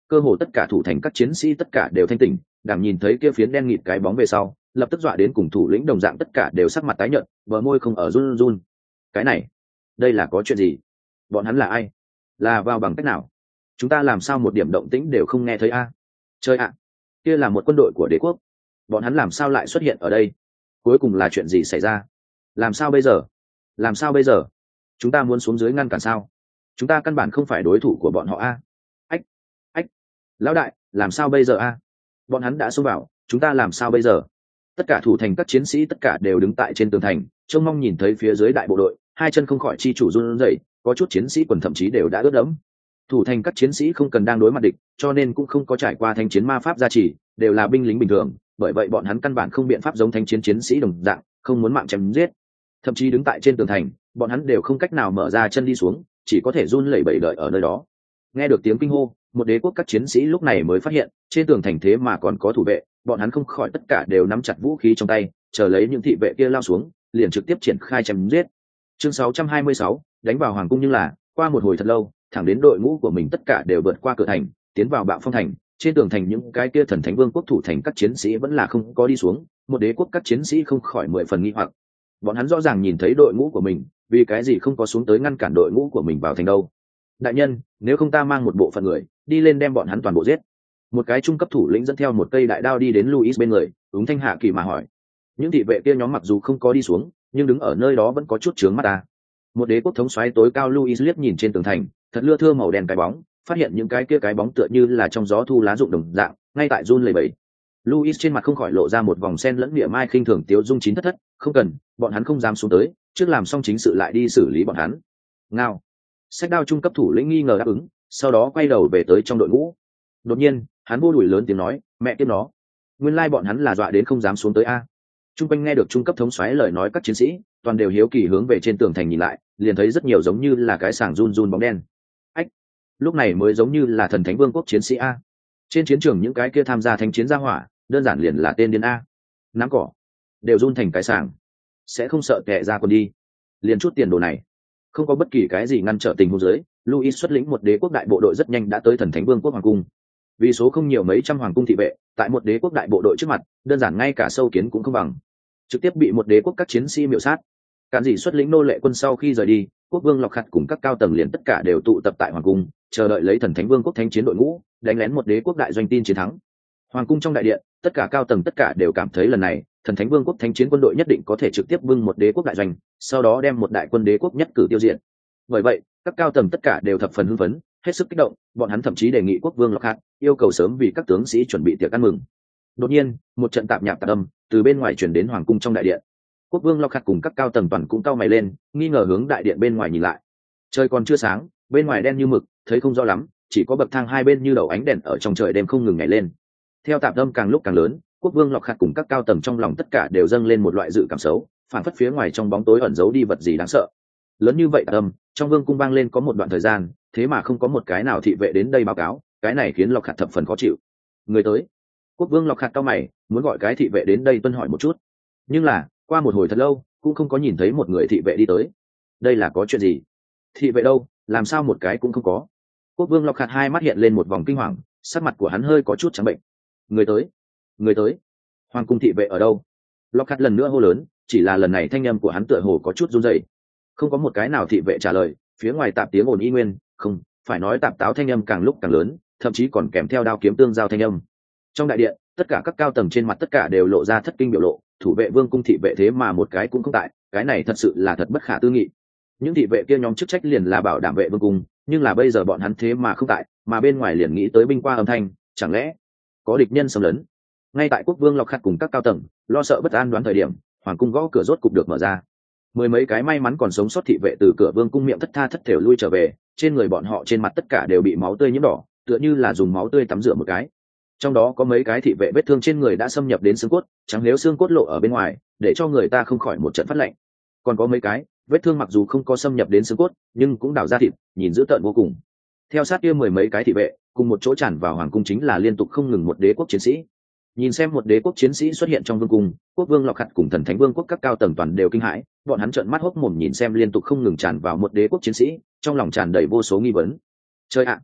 cơ hồ tất cả thủ thành các chiến sĩ tất cả đều thanh tỉnh, đảm nhìn thấy kia phiến đen nghịt cái bóng về sau lập tức dọa đến cùng thủ lĩnh đồng dạng tất cả đều sắc mặt tái nhợt, bờ môi không ở run run. Cái này, đây là có chuyện gì? Bọn hắn là ai? Là vào bằng cách nào? Chúng ta làm sao một điểm động tĩnh đều không nghe thấy a? Chơi ạ, kia là một quân đội của đế quốc, bọn hắn làm sao lại xuất hiện ở đây? Cuối cùng là chuyện gì xảy ra? Làm sao bây giờ? Làm sao bây giờ? Chúng ta muốn xuống dưới ngăn cản sao? Chúng ta căn bản không phải đối thủ của bọn họ a. Ách, ách, lão đại, làm sao bây giờ a? Bọn hắn đã xông vào, chúng ta làm sao bây giờ? Tất cả thủ thành các chiến sĩ tất cả đều đứng tại trên tường thành, trông mong nhìn thấy phía dưới đại bộ đội, hai chân không khỏi chi chủ run rẩy, có chút chiến sĩ quần thậm chí đều đã ướt đẫm. Thủ thành các chiến sĩ không cần đang đối mặt địch, cho nên cũng không có trải qua thanh chiến ma pháp gia trì, đều là binh lính bình thường, bởi vậy bọn hắn căn bản không biện pháp giống thanh chiến chiến sĩ đồng dạng, không muốn mạng chém giết. Thậm chí đứng tại trên tường thành, bọn hắn đều không cách nào mở ra chân đi xuống, chỉ có thể run lẩy bẩy đợi ở nơi đó. Nghe được tiếng kinh hô, một đế quốc các chiến sĩ lúc này mới phát hiện, trên tường thành thế mà còn có thủ vệ, bọn hắn không khỏi tất cả đều nắm chặt vũ khí trong tay, chờ lấy những thị vệ kia lao xuống, liền trực tiếp triển khai chém giết. Chương sáu trăm hai mươi sáu, đánh vào hoàng cung. Nhưng là, qua một hồi thật lâu, thẳng đến đội ngũ của mình tất cả đều vượt qua cửa thành, tiến vào Bạo Phong thành, trên tường thành những cái kia thần thánh vương quốc thủ thành các chiến sĩ vẫn là không có đi xuống, một đế quốc các chiến sĩ không khỏi mười phần nghi hoặc. Bọn hắn rõ ràng nhìn thấy đội ngũ của mình, vì cái gì không có xuống tới ngăn cản đội ngũ của mình vào thành đâu? Đại nhân, nếu không ta mang một bộ phận người đi lên đem bọn hắn toàn bộ giết. Một cái trung cấp thủ lĩnh dẫn theo một cây đại đao đi đến Luis bên người, ứng thanh hạ kỳ mà hỏi. Những thị vệ kia nhóm mặc dù không có đi xuống, nhưng đứng ở nơi đó vẫn có chút chướng mắt ta. Một đế quốc thống soái tối cao Luis liếc nhìn trên tường thành, thật lưa thưa màu đen cái bóng, phát hiện những cái kia cái bóng tựa như là trong gió thu lá rụng đồng dạng, ngay tại run lẩy bẩy. Luis trên mặt không khỏi lộ ra một vòng sen lẫn mỉa mai khinh thường tiếu dung chín thất thất, không cần, bọn hắn không dám xuống tới, trước làm xong chính sự lại đi xử lý bọn hắn. Ngao. Sách đao trung cấp thủ lĩnh nghi ngờ đáp ứng, sau đó quay đầu về tới trong đội ngũ. Đột nhiên, hắn vô đùi lớn tiếng nói, mẹ kiếp nó, nguyên lai bọn hắn là dọa đến không dám xuống tới a. Trung quanh nghe được trung cấp thống soái lời nói các chiến sĩ, toàn đều hiếu kỳ hướng về trên tường thành nhìn lại, liền thấy rất nhiều giống như là cái sàng run run bóng đen. Ách, lúc này mới giống như là thần thánh vương quốc chiến sĩ a. Trên chiến trường những cái kia tham gia thánh chiến gia hỏa, đơn giản liền là tên điên a. Nắm cỏ, đều run thành cái sàng, sẽ không sợ tè ra còn đi. Liền chút tiền đồ này, không có bất kỳ cái gì ngăn trở tình huống dưới, Luis xuất lĩnh một đế quốc đại bộ đội rất nhanh đã tới thần thánh vương quốc hoàng cung. Vì số không nhiều mấy trăm hoàng cung thị vệ, tại một đế quốc đại bộ đội trước mặt, đơn giản ngay cả sâu kiến cũng không bằng, trực tiếp bị một đế quốc các chiến sĩ miểu sát. Cản dị xuất lĩnh nô lệ quân sau khi rời đi, quốc vương Lọc Khặt cùng các cao tầng liền tất cả đều tụ tập tại hoàng cung, chờ đợi lấy thần thánh vương quốc thánh chiến đội ngũ đánh lén một đế quốc đại doanh tin chiến thắng. Hoàng cung trong đại điện, tất cả cao tầng tất cả đều cảm thấy lần này thần thánh vương quốc thánh chiến quân đội nhất định có thể trực tiếp bưng một đế quốc đại doanh, sau đó đem một đại quân đế quốc nhất cử tiêu diệt. Bởi vậy, các cao tầng tất cả đều thập phần hưng phấn, hết sức kích động, bọn hắn thậm chí đề nghị quốc vương Lọc Khặt yêu cầu sớm vì các tướng sĩ chuẩn bị tiệc ăn mừng. Đột nhiên, một trận tạp nhạc tạp âm từ bên ngoài truyền đến hoàng cung trong đại điện. Quốc vương Lọc Khặt cùng các cao tầng toàn cũng cau mày lên, nghi ngờ hướng đại điện bên ngoài nhìn lại. Trời còn chưa sáng, bên ngoài đen như mực, thấy không rõ lắm, chỉ có bậc thang hai bên như đầu ánh đèn ở trong trời đêm không ngừng nhảy lên. Theo tạp âm càng lúc càng lớn, quốc vương Lọc Khặt cùng các cao tầng trong lòng tất cả đều dâng lên một loại dự cảm xấu, phản phất phía ngoài trong bóng tối ẩn giấu đi vật gì đáng sợ. Lớn như vậy tạp âm, trong vương cung vang lên có một đoạn thời gian, thế mà không có một cái nào thị vệ đến đây báo cáo, cái này khiến Lọc Khặt thập phần khó chịu. Người tới. Quốc vương Lọc Khặt cau mày, muốn gọi cái thị vệ đến đây tuân hỏi một chút. Nhưng là, qua một hồi thật lâu, cũng không có nhìn thấy một người thị vệ đi tới. Đây là có chuyện gì? Thị vệ đâu, làm sao một cái cũng không có? Quốc vương Lọc Khặt hai mắt hiện lên một vòng kinh hoàng, sắc mặt của hắn hơi có chút trắng bệnh. Người tới, người tới. Hoàng cung thị vệ ở đâu? Lọc Khặt lần nữa hô lớn, chỉ là lần này thanh âm của hắn tựa hồ có chút run rẩy. Không có một cái nào thị vệ trả lời, phía ngoài tạp tiếng ồn y nguyên, không, phải nói tạp táo thanh âm càng lúc càng lớn, thậm chí còn kèm theo đao kiếm tương giao thanh âm. Trong đại điện, tất cả các cao tầng trên mặt tất cả đều lộ ra thất kinh biểu lộ, thủ vệ vương cung thị vệ thế mà một cái cũng không tại, cái này thật sự là thật bất khả tư nghị. Những thị vệ kia nhóm chức trách liền là bảo đảm vệ vương cung, nhưng là bây giờ bọn hắn thế mà không tại, mà bên ngoài liền nghĩ tới binh qua âm thanh, chẳng lẽ có địch nhân xâm lấn? Ngay tại quốc vương Lọc Khặt cùng các cao tầng lo sợ bất an đoán thời điểm, hoàng cung gõ cửa rốt cục được mở ra. Mười mấy cái may mắn còn sống sót thị vệ từ cửa vương cung miệng thất tha thất thểu lui trở về, trên người bọn họ trên mặt tất cả đều bị máu tươi nhiễm đỏ, tựa như là dùng máu tươi tắm rửa một cái. Trong đó có mấy cái thị vệ vết thương trên người đã xâm nhập đến xương cốt, trắng nếu xương cốt lộ ở bên ngoài, để cho người ta không khỏi một trận phát lạnh. Còn có mấy cái vết thương mặc dù không có xâm nhập đến xương cốt, nhưng cũng đào ra thịt, nhìn dữ tợn vô cùng. Theo sát kia mười mấy cái thị vệ cùng một chỗ tràn vào hoàng cung chính là liên tục không ngừng một đế quốc chiến sĩ. Nhìn xem một đế quốc chiến sĩ xuất hiện trong vương cung, quốc vương Lọc Khặt cùng thần thánh vương quốc các cao tầng toàn đều kinh hãi, bọn hắn trợn mắt hốc mồm nhìn xem liên tục không ngừng tràn vào một đế quốc chiến sĩ, trong lòng tràn đầy vô số nghi vấn. Chơi ạ,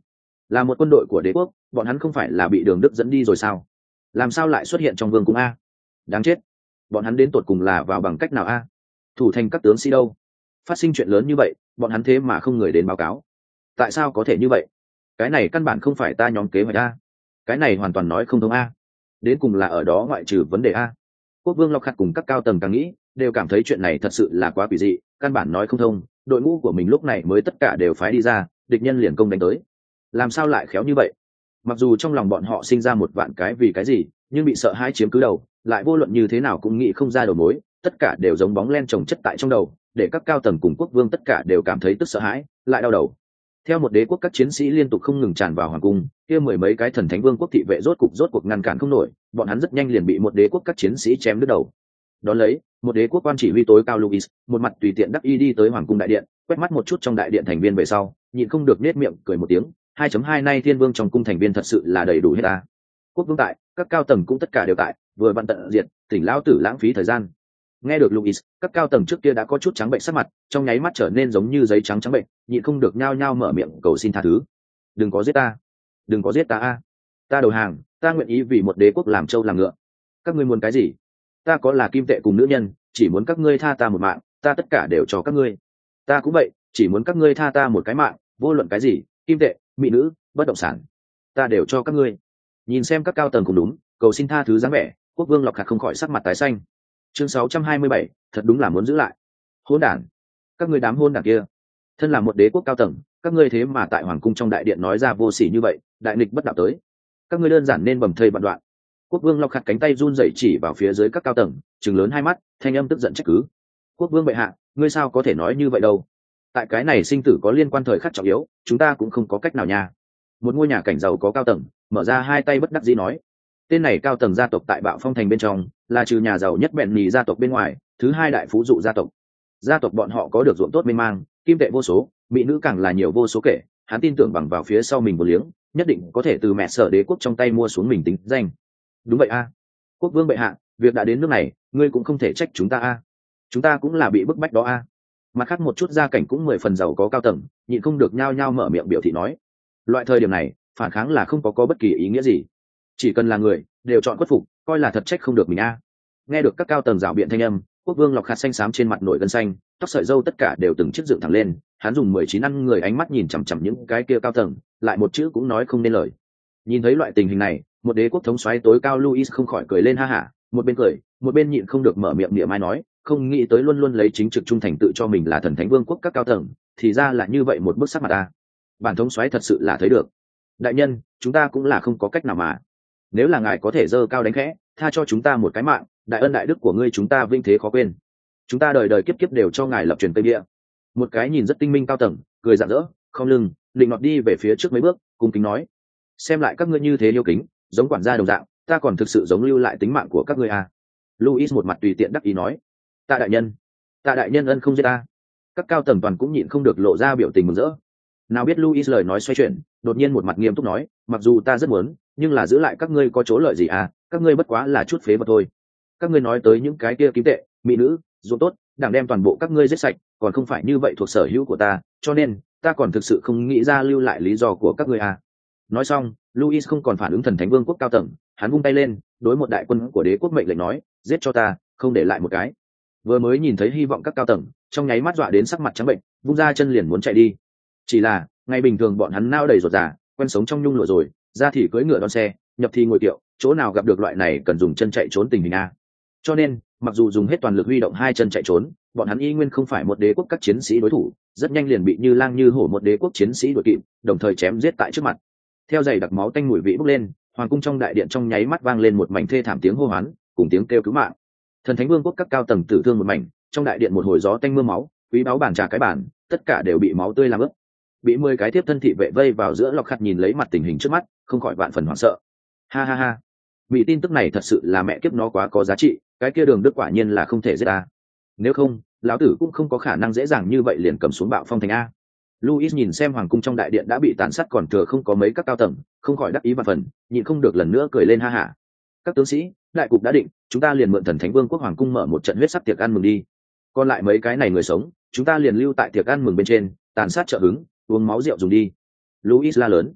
là một quân đội của đế quốc, bọn hắn không phải là bị đường đức dẫn đi rồi sao? Làm sao lại xuất hiện trong vương cung a? Đáng chết, bọn hắn đến tột cùng là vào bằng cách nào a? Thủ thành các tướng sĩ đâu? Phát sinh chuyện lớn như vậy, bọn hắn thế mà không người đến báo cáo. Tại sao có thể như vậy? Cái này căn bản không phải ta nhóm kế hoạch a. Cái này hoàn toàn nói không thông a. Đến cùng là ở đó ngoại trừ vấn đề a. Quốc vương Lộc Khắc cùng các cao tầng càng nghĩ đều cảm thấy chuyện này thật sự là quá quỷ dị, căn bản nói không thông. Đội ngũ của mình lúc này mới tất cả đều phái đi ra, địch nhân liền công đánh tới. Làm sao lại khéo như vậy? Mặc dù trong lòng bọn họ sinh ra một vạn cái vì cái gì, nhưng bị sợ hãi chiếm cứ đầu, lại vô luận như thế nào cũng nghĩ không ra đầu mối, tất cả đều giống bóng len chồng chất tại trong đầu, để các cao tầng cùng quốc vương tất cả đều cảm thấy tức sợ hãi, lại đau đầu. Theo một đế quốc các chiến sĩ liên tục không ngừng tràn vào hoàng cung, kia mười mấy cái thần thánh vương quốc thị vệ rốt cục rốt cuộc ngăn cản không nổi, bọn hắn rất nhanh liền bị một đế quốc các chiến sĩ chém đứt đầu. Đón lấy, một đế quốc quan chỉ huy tối cao Louis, một mặt tùy tiện đắc y đi tới hoàng cung đại điện, quét mắt một chút trong đại điện thành viên về sau, nhịn không được nết miệng cười một tiếng, hai chấm hai nay thiên vương trong cung thành viên thật sự là đầy đủ hết ta. Quốc vương tại, các cao tầng cũng tất cả đều tại, vừa vặn tận diệt, tỉnh lão tử lãng phí thời gian. Nghe được Louis, các cao tầng trước kia đã có chút trắng bệnh sắc mặt, trong nháy mắt trở nên giống như giấy trắng trắng bệnh, nhịn không được nhao nhao mở miệng cầu xin tha thứ. Đừng có giết ta, đừng có giết ta a, ta đầu hàng, ta nguyện ý vì một đế quốc làm trâu làm ngựa. Các ngươi muốn cái gì? Ta có là kim tệ cùng nữ nhân, chỉ muốn các ngươi tha ta một mạng, ta tất cả đều cho các ngươi. Ta cũng vậy, chỉ muốn các ngươi tha ta một cái mạng, vô luận cái gì, kim tệ, mỹ nữ, bất động sản, ta đều cho các ngươi. Nhìn xem các cao tầng cũng đúng, cầu xin tha thứ dáng vẻ, quốc vương Lộc Khạc không khỏi sắc mặt tái xanh. Chương sáu trăm hai mươi bảy, thật đúng là muốn giữ lại. Hỗn đản, các ngươi đám hỗn đản kia. Thân là một đế quốc cao tầng, các ngươi thế mà tại hoàng cung trong đại điện nói ra vô sỉ như vậy, đại nghịch bất đạo tới. Các ngươi đơn giản nên bầm thây vạn đoạn. Quốc vương Lộc Khạc cánh tay run rẩy chỉ vào phía dưới các cao tầng, trừng lớn hai mắt, thanh âm tức giận trách cứ. Quốc vương bệ hạ, ngươi sao có thể nói như vậy đâu? Tại cái này sinh tử có liên quan thời khắc trọng yếu, chúng ta cũng không có cách nào nha. Một ngôi nhà cảnh giàu có cao tầng, mở ra hai tay bất đắc dĩ nói. Tên này cao tầng gia tộc tại Bạo Phong thành bên trong, là trừ nhà giàu nhất bèn nhì gia tộc bên ngoài, thứ hai đại phú dụ gia tộc. Gia tộc bọn họ có được ruộng tốt mênh mang, kim tệ vô số, mỹ nữ càng là nhiều vô số kể, hắn tin tưởng bằng vào phía sau mình một liếng, nhất định có thể từ mẹ sở đế quốc trong tay mua xuống mình tính danh. Đúng vậy a, quốc vương bệ hạ, việc đã đến nước này, ngươi cũng không thể trách chúng ta a, chúng ta cũng là bị bức bách đó a. Mặt khác một chút gia cảnh cũng mười phần giàu có cao tầng, nhịn không được nhao nhao mở miệng biểu thị nói, loại thời điểm này, phản kháng là không có có bất kỳ ý nghĩa gì, chỉ cần là người đều chọn khuất phục, coi là thật trách không được mình a. Nghe được các cao tầng rảo biện thanh âm, quốc vương Lộc Khạc xanh xám trên mặt nổi gân xanh, tóc sợi râu tất cả đều từng chiếc dựng thẳng lên, hắn dùng mười chín ăn người ánh mắt nhìn chằm chằm những cái kia cao tầng, lại một chữ cũng nói không nên lời. Nhìn thấy loại tình hình này, một đế quốc thống soái tối cao Louis không khỏi cười lên ha hả, một bên cười, một bên nhịn không được mở miệng niệm ai nói, không nghĩ tới luôn luôn lấy chính trực trung thành tự cho mình là thần thánh vương quốc các cao tầng, thì ra là như vậy một bức sắc mặt ta. Bản thống soái thật sự là thấy được. Đại nhân, chúng ta cũng là không có cách nào mà. Nếu là ngài có thể dơ cao đánh khẽ, tha cho chúng ta một cái mạng, đại ân đại đức của ngươi chúng ta vinh thế khó quên. Chúng ta đời đời kiếp kiếp đều cho ngài lập truyền tây địa. Một cái nhìn rất tinh minh cao tầng, cười rạng rỡ, không lưng, định nọt đi về phía trước mấy bước, cung kính nói: xem lại các ngươi như thế yêu kính, giống quản gia đồng dạng, ta còn thực sự giống lưu lại tính mạng của các ngươi à. Louis một mặt tùy tiện đắc ý nói: tạ đại nhân, tạ đại nhân ân không giết ta. Các cao tầng toàn cũng nhịn không được lộ ra biểu tình mừng rỡ. Nào biết Louis lời nói xoay chuyển, đột nhiên một mặt nghiêm túc nói: mặc dù ta rất muốn, nhưng là giữ lại các ngươi có chỗ lợi gì à, các ngươi bất quá là chút phế vật thôi. Các ngươi nói tới những cái kia kim tệ, mỹ nữ, ruộng tốt, đảng đem toàn bộ các ngươi giết sạch, còn không phải như vậy thuộc sở hữu của ta, cho nên ta còn thực sự không nghĩ ra lưu lại lý do của các ngươi à. Nói xong, Louis không còn phản ứng thần thánh vương quốc cao tầng, hắn vung tay lên, đối một đại quân của đế quốc mệnh lệnh nói: giết cho ta, không để lại một cái. Vừa mới nhìn thấy hy vọng các cao tầng, trong nháy mắt dọa đến sắc mặt trắng bệnh, vung ra chân liền muốn chạy đi. Chỉ là ngày bình thường bọn hắn nao đầy ruột già, quen sống trong nhung lụa rồi, ra thì cưỡi ngựa đón xe, nhập thì ngồi kiệu, chỗ nào gặp được loại này cần dùng chân chạy trốn tình hình a. Cho nên mặc dù dùng hết toàn lực huy động hai chân chạy trốn, bọn hắn y nguyên không phải một đế quốc các chiến sĩ đối thủ, rất nhanh liền bị như lang như hổ một đế quốc chiến sĩ đuổi kịp, đồng thời chém giết tại trước mặt. Theo giày đặc máu tanh mùi vị bốc lên, hoàng cung trong đại điện trong nháy mắt vang lên một mảnh thê thảm tiếng hô hoán cùng tiếng kêu cứu mạng. Thần thánh vương quốc các cao tầng tử thương một mảnh, trong đại điện một hồi gió tanh mưa máu, quý báu bàn trà cái bàn, tất cả đều bị máu tươi làm ướt. Bị mười cái tiếp thân thị vệ vây vào giữa, Lộc Khắc nhìn lấy mặt tình hình trước mắt, không khỏi vạn phần hoảng sợ. Ha ha ha, bị tin tức này thật sự là mẹ kiếp nó quá có giá trị, cái kia Đường Đức quả nhiên là không thể giết ta. Nếu không, lão tử cũng không có khả năng dễ dàng như vậy liền cầm xuống Bạo Phong thành a. Louis nhìn xem hoàng cung trong đại điện đã bị tàn sát còn thừa không có mấy các cao tầng, không khỏi đắc ý vạn phần, nhịn không được lần nữa cười lên ha hả. Các tướng sĩ, đại cục đã định, chúng ta liền mượn thần thánh vương quốc hoàng cung mở một trận huyết sắc tiệc ăn mừng đi. Còn lại mấy cái này người sống, chúng ta liền lưu tại tiệc ăn mừng bên trên, tàn sát trợ hứng, uống máu rượu dùng đi. Louis la lớn.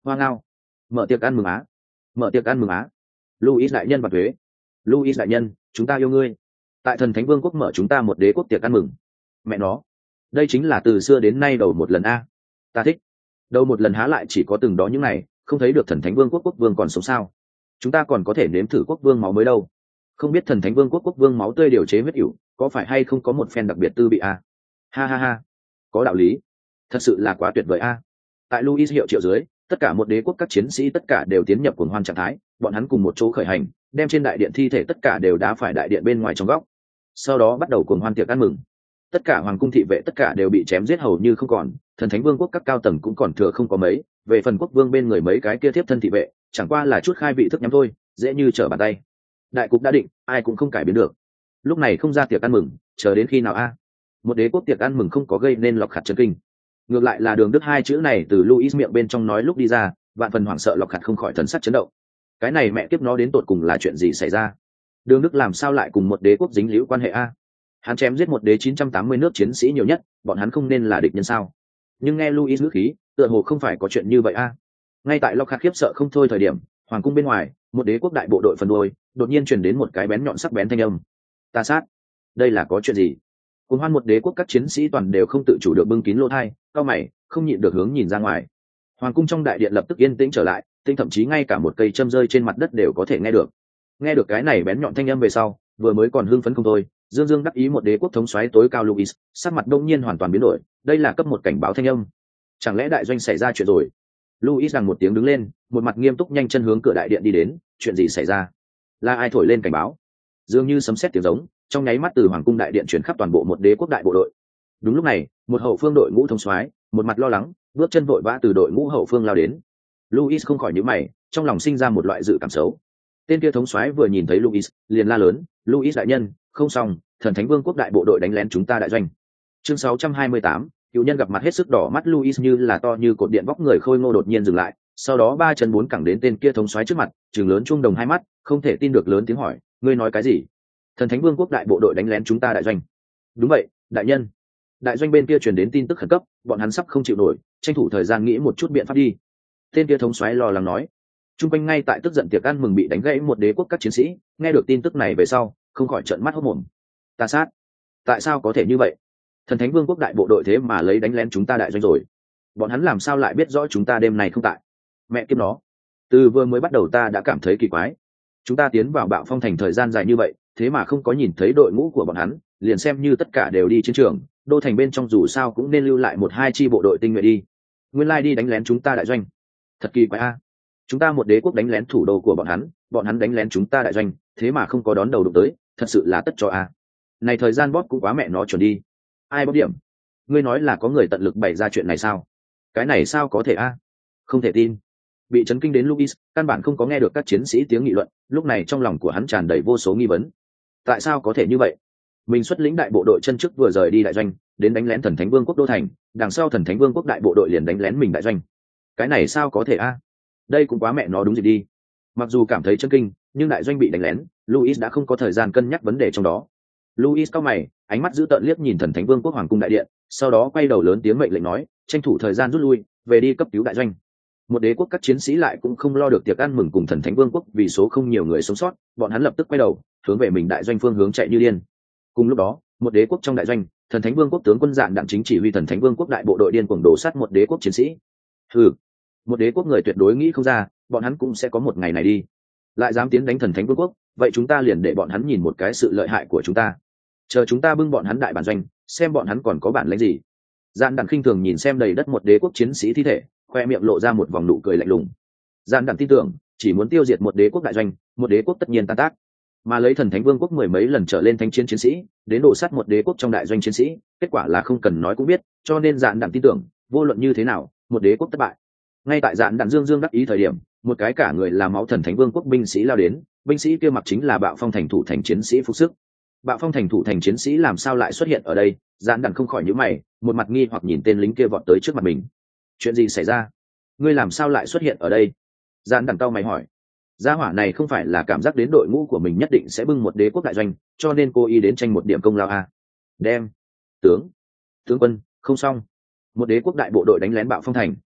Hoa ngao, mở tiệc ăn mừng á, mở tiệc ăn mừng á. Louis đại nhân và thuế, Louis đại nhân, chúng ta yêu ngươi. Tại thần thánh vương quốc mở chúng ta một đế quốc tiệc ăn mừng. Mẹ nó, đây chính là từ xưa đến nay đầu một lần a. Ta thích. Đầu một lần há lại chỉ có từng đó những này, không thấy được thần thánh vương quốc quốc vương còn sống sao? Chúng ta còn có thể nếm thử quốc vương máu mới đâu. Không biết thần thánh vương quốc quốc vương máu tươi điều chế huyết ỉu có phải hay không có một phen đặc biệt tư bị a? Ha ha ha, có đạo lý. Thật sự là quá tuyệt vời a. Tại Louis hiệu triệu dưới, tất cả một đế quốc các chiến sĩ tất cả đều tiến nhập cuồng hoan trạng thái, bọn hắn cùng một chỗ khởi hành, đem trên đại điện thi thể tất cả đều đá phải đại điện bên ngoài trong góc. Sau đó bắt đầu cuồng hoan tiệc ăn mừng. Tất cả hoàng cung thị vệ tất cả đều bị chém giết hầu như không còn, thần thánh vương quốc các cao tầng cũng còn thừa không có mấy, về phần quốc vương bên người mấy cái kia tiếp thân thị vệ, chẳng qua là chút khai vị thức nhắm thôi, dễ như trở bàn tay. Đại cục đã định, ai cũng không cải biến được. Lúc này không ra tiệc ăn mừng, chờ đến khi nào a? Một đế quốc tiệc ăn mừng không có gây nên lọc khạt chấn kinh. Ngược lại là Đường Đức hai chữ này từ Louis miệng bên trong nói lúc đi ra, vạn phần hoảng sợ lọc khạt không khỏi thần sắc chấn động. Cái này mẹ kiếp nó đến tột cùng là chuyện gì xảy ra? Đường Đức làm sao lại cùng một đế quốc dính líu quan hệ a? Hắn chém giết một đế chín trăm tám mươi nước chiến sĩ nhiều nhất, bọn hắn không nên là địch nhân sao? Nhưng nghe Louis ngữ khí, tựa hồ không phải có chuyện như vậy a. Ngay tại Lockhart khiếp sợ không thôi thời điểm, hoàng cung bên ngoài, một đế quốc đại bộ đội phần đuôi, đột nhiên truyền đến một cái bén nhọn sắc bén thanh âm. Ta sát, đây là có chuyện gì? Cùng hoan một đế quốc các chiến sĩ toàn đều không tự chủ được bưng kín lỗ tai, cau mày, không nhịn được hướng nhìn ra ngoài. Hoàng cung trong đại điện lập tức yên tĩnh trở lại, tinh thậm chí ngay cả một cây châm rơi trên mặt đất đều có thể nghe được. Nghe được cái này bén nhọn thanh âm về sau, vừa mới còn hưng phấn không thôi, dương dương đắc ý một đế quốc thống soái tối cao Louis, sắc mặt đông nhiên hoàn toàn biến đổi, đây là cấp một cảnh báo thanh âm. Chẳng lẽ đại doanh xảy ra chuyện rồi? Louis rằng một tiếng đứng lên, một mặt nghiêm túc nhanh chân hướng cửa đại điện đi đến, chuyện gì xảy ra? Là ai thổi lên cảnh báo? Dường như sấm sét tiếng giống, trong nháy mắt từ hoàng cung đại điện chuyển khắp toàn bộ một đế quốc đại bộ đội. Đúng lúc này, một hậu phương đội ngũ thống soái, một mặt lo lắng, bước chân vội vã từ đội ngũ hậu phương lao đến. Louis không khỏi nhíu mày, trong lòng sinh ra một loại dự cảm xấu. Tên kia thống soái vừa nhìn thấy Louis, liền la lớn, "Louis đại nhân, không xong, thần thánh vương quốc đại bộ đội đánh lén chúng ta đại doanh." Chương sáu trăm hai mươi tám, cựu nhân gặp mặt hết sức đỏ mắt. Louis như là to như cột điện vóc người khôi ngô đột nhiên dừng lại, sau đó ba chân bốn cẳng đến tên kia thống soái trước mặt, trừng lớn trung đồng hai mắt, không thể tin được lớn tiếng hỏi, "Ngươi nói cái gì? Thần thánh vương quốc đại bộ đội đánh lén chúng ta đại doanh?" "Đúng vậy, đại nhân." Đại doanh bên kia truyền đến tin tức khẩn cấp, bọn hắn sắp không chịu nổi, tranh thủ thời gian nghĩ một chút biện pháp đi. Tên kia thống soái lo lắng nói. Trung quanh ngay tại tức giận tiệc ăn mừng bị đánh gãy một đế quốc các chiến sĩ, nghe được tin tức này về sau, không khỏi trợn mắt hốt mồm. Ta sát, tại sao có thể như vậy? Thần thánh vương quốc đại bộ đội thế mà lấy đánh lén chúng ta đại doanh rồi. Bọn hắn làm sao lại biết rõ chúng ta đêm này không tại? Mẹ kiếp nó, từ vừa mới bắt đầu ta đã cảm thấy kỳ quái. Chúng ta tiến vào Bạo Phong thành thời gian dài như vậy, thế mà không có nhìn thấy đội ngũ của bọn hắn, liền xem như tất cả đều đi chiến trường, đô thành bên trong dù sao cũng nên lưu lại một hai chi bộ đội tinh nhuệ đi. Nguyên lai đi đánh lén chúng ta đại doanh. Thật kỳ quái a. Chúng ta một đế quốc đánh lén thủ đô của bọn hắn, bọn hắn đánh lén chúng ta đại doanh, thế mà không có đón đầu đụng tới, thật sự là tất cho a. Này thời gian bóp cũng quá mẹ nó chuẩn đi. Ai bóp điểm? Ngươi nói là có người tận lực bày ra chuyện này sao? Cái này sao có thể a? Không thể tin. Bị chấn kinh đến Louis, căn bản không có nghe được các chiến sĩ tiếng nghị luận, lúc này trong lòng của hắn tràn đầy vô số nghi vấn. Tại sao có thể như vậy? Mình xuất lĩnh đại bộ đội chân trước vừa rời đi đại doanh, đến đánh lén thần thánh vương quốc đô thành, đằng sau thần thánh vương quốc đại bộ đội liền đánh lén mình đại doanh. Cái này sao có thể a? Đây cũng quá mẹ nó đúng gì đi. Mặc dù cảm thấy chấn kinh, nhưng đại doanh bị đánh lén, Louis đã không có thời gian cân nhắc vấn đề trong đó. Louis cao mày, ánh mắt dữ tợn liếc nhìn thần thánh vương quốc hoàng cung đại điện, sau đó quay đầu lớn tiếng mệnh lệnh nói, tranh thủ thời gian rút lui, về đi cấp cứu đại doanh. Một đế quốc các chiến sĩ lại cũng không lo được tiệc ăn mừng cùng thần thánh vương quốc, vì số không nhiều người sống sót, bọn hắn lập tức quay đầu, hướng về mình đại doanh phương hướng chạy như điên. Cùng lúc đó, một đế quốc trong đại doanh, thần thánh vương quốc tướng quân Dạn Đặng chính chỉ huy thần thánh vương quốc đại bộ đội điên cuồng đổ sát một đế quốc chiến sĩ. Hừ, một đế quốc người tuyệt đối nghĩ không ra, bọn hắn cũng sẽ có một ngày này đi. Lại dám tiến đánh thần thánh vương quốc, vậy chúng ta liền để bọn hắn nhìn một cái sự lợi hại của chúng ta. Chờ chúng ta bưng bọn hắn đại bản doanh, xem bọn hắn còn có bản lĩnh gì. Dạn Đặng khinh thường nhìn xem đầy đất một đế quốc chiến sĩ thi thể, khoe miệng lộ ra một vòng nụ cười lạnh lùng. Dạn Đặng tin tưởng, chỉ muốn tiêu diệt một đế quốc đại doanh, một đế quốc tất nhiên tan tác. Mà lấy thần thánh vương quốc mười mấy lần trở lên thanh chiến chiến sĩ, đến đổ sát một đế quốc trong đại doanh chiến sĩ, kết quả là không cần nói cũng biết, cho nên Dạn Đặng tin tưởng, vô luận như thế nào, một đế quốc thất bại. Ngay tại Dạn Đặng dương dương đắc ý thời điểm, một cái cả người là máu thần thánh vương quốc binh sĩ lao đến, binh sĩ kia mặc chính là Bạo Phong thành thủ thành chiến sĩ phục sức. Bạo Phong thành thủ thành chiến sĩ làm sao lại xuất hiện ở đây? Dạn Đặng không khỏi nhíu mày, một mặt nghi hoặc nhìn tên lính kia vọt tới trước mặt mình. Chuyện gì xảy ra? Ngươi làm sao lại xuất hiện ở đây? Dạn Đặng cau mày hỏi. Gia hỏa này không phải là cảm giác đến đội ngũ của mình nhất định sẽ bưng một đế quốc đại doanh, cho nên cô ý đến tranh một điểm công lao à? Đem tướng tướng quân không xong, một đế quốc đại bộ đội đánh lén Bạo Phong thành.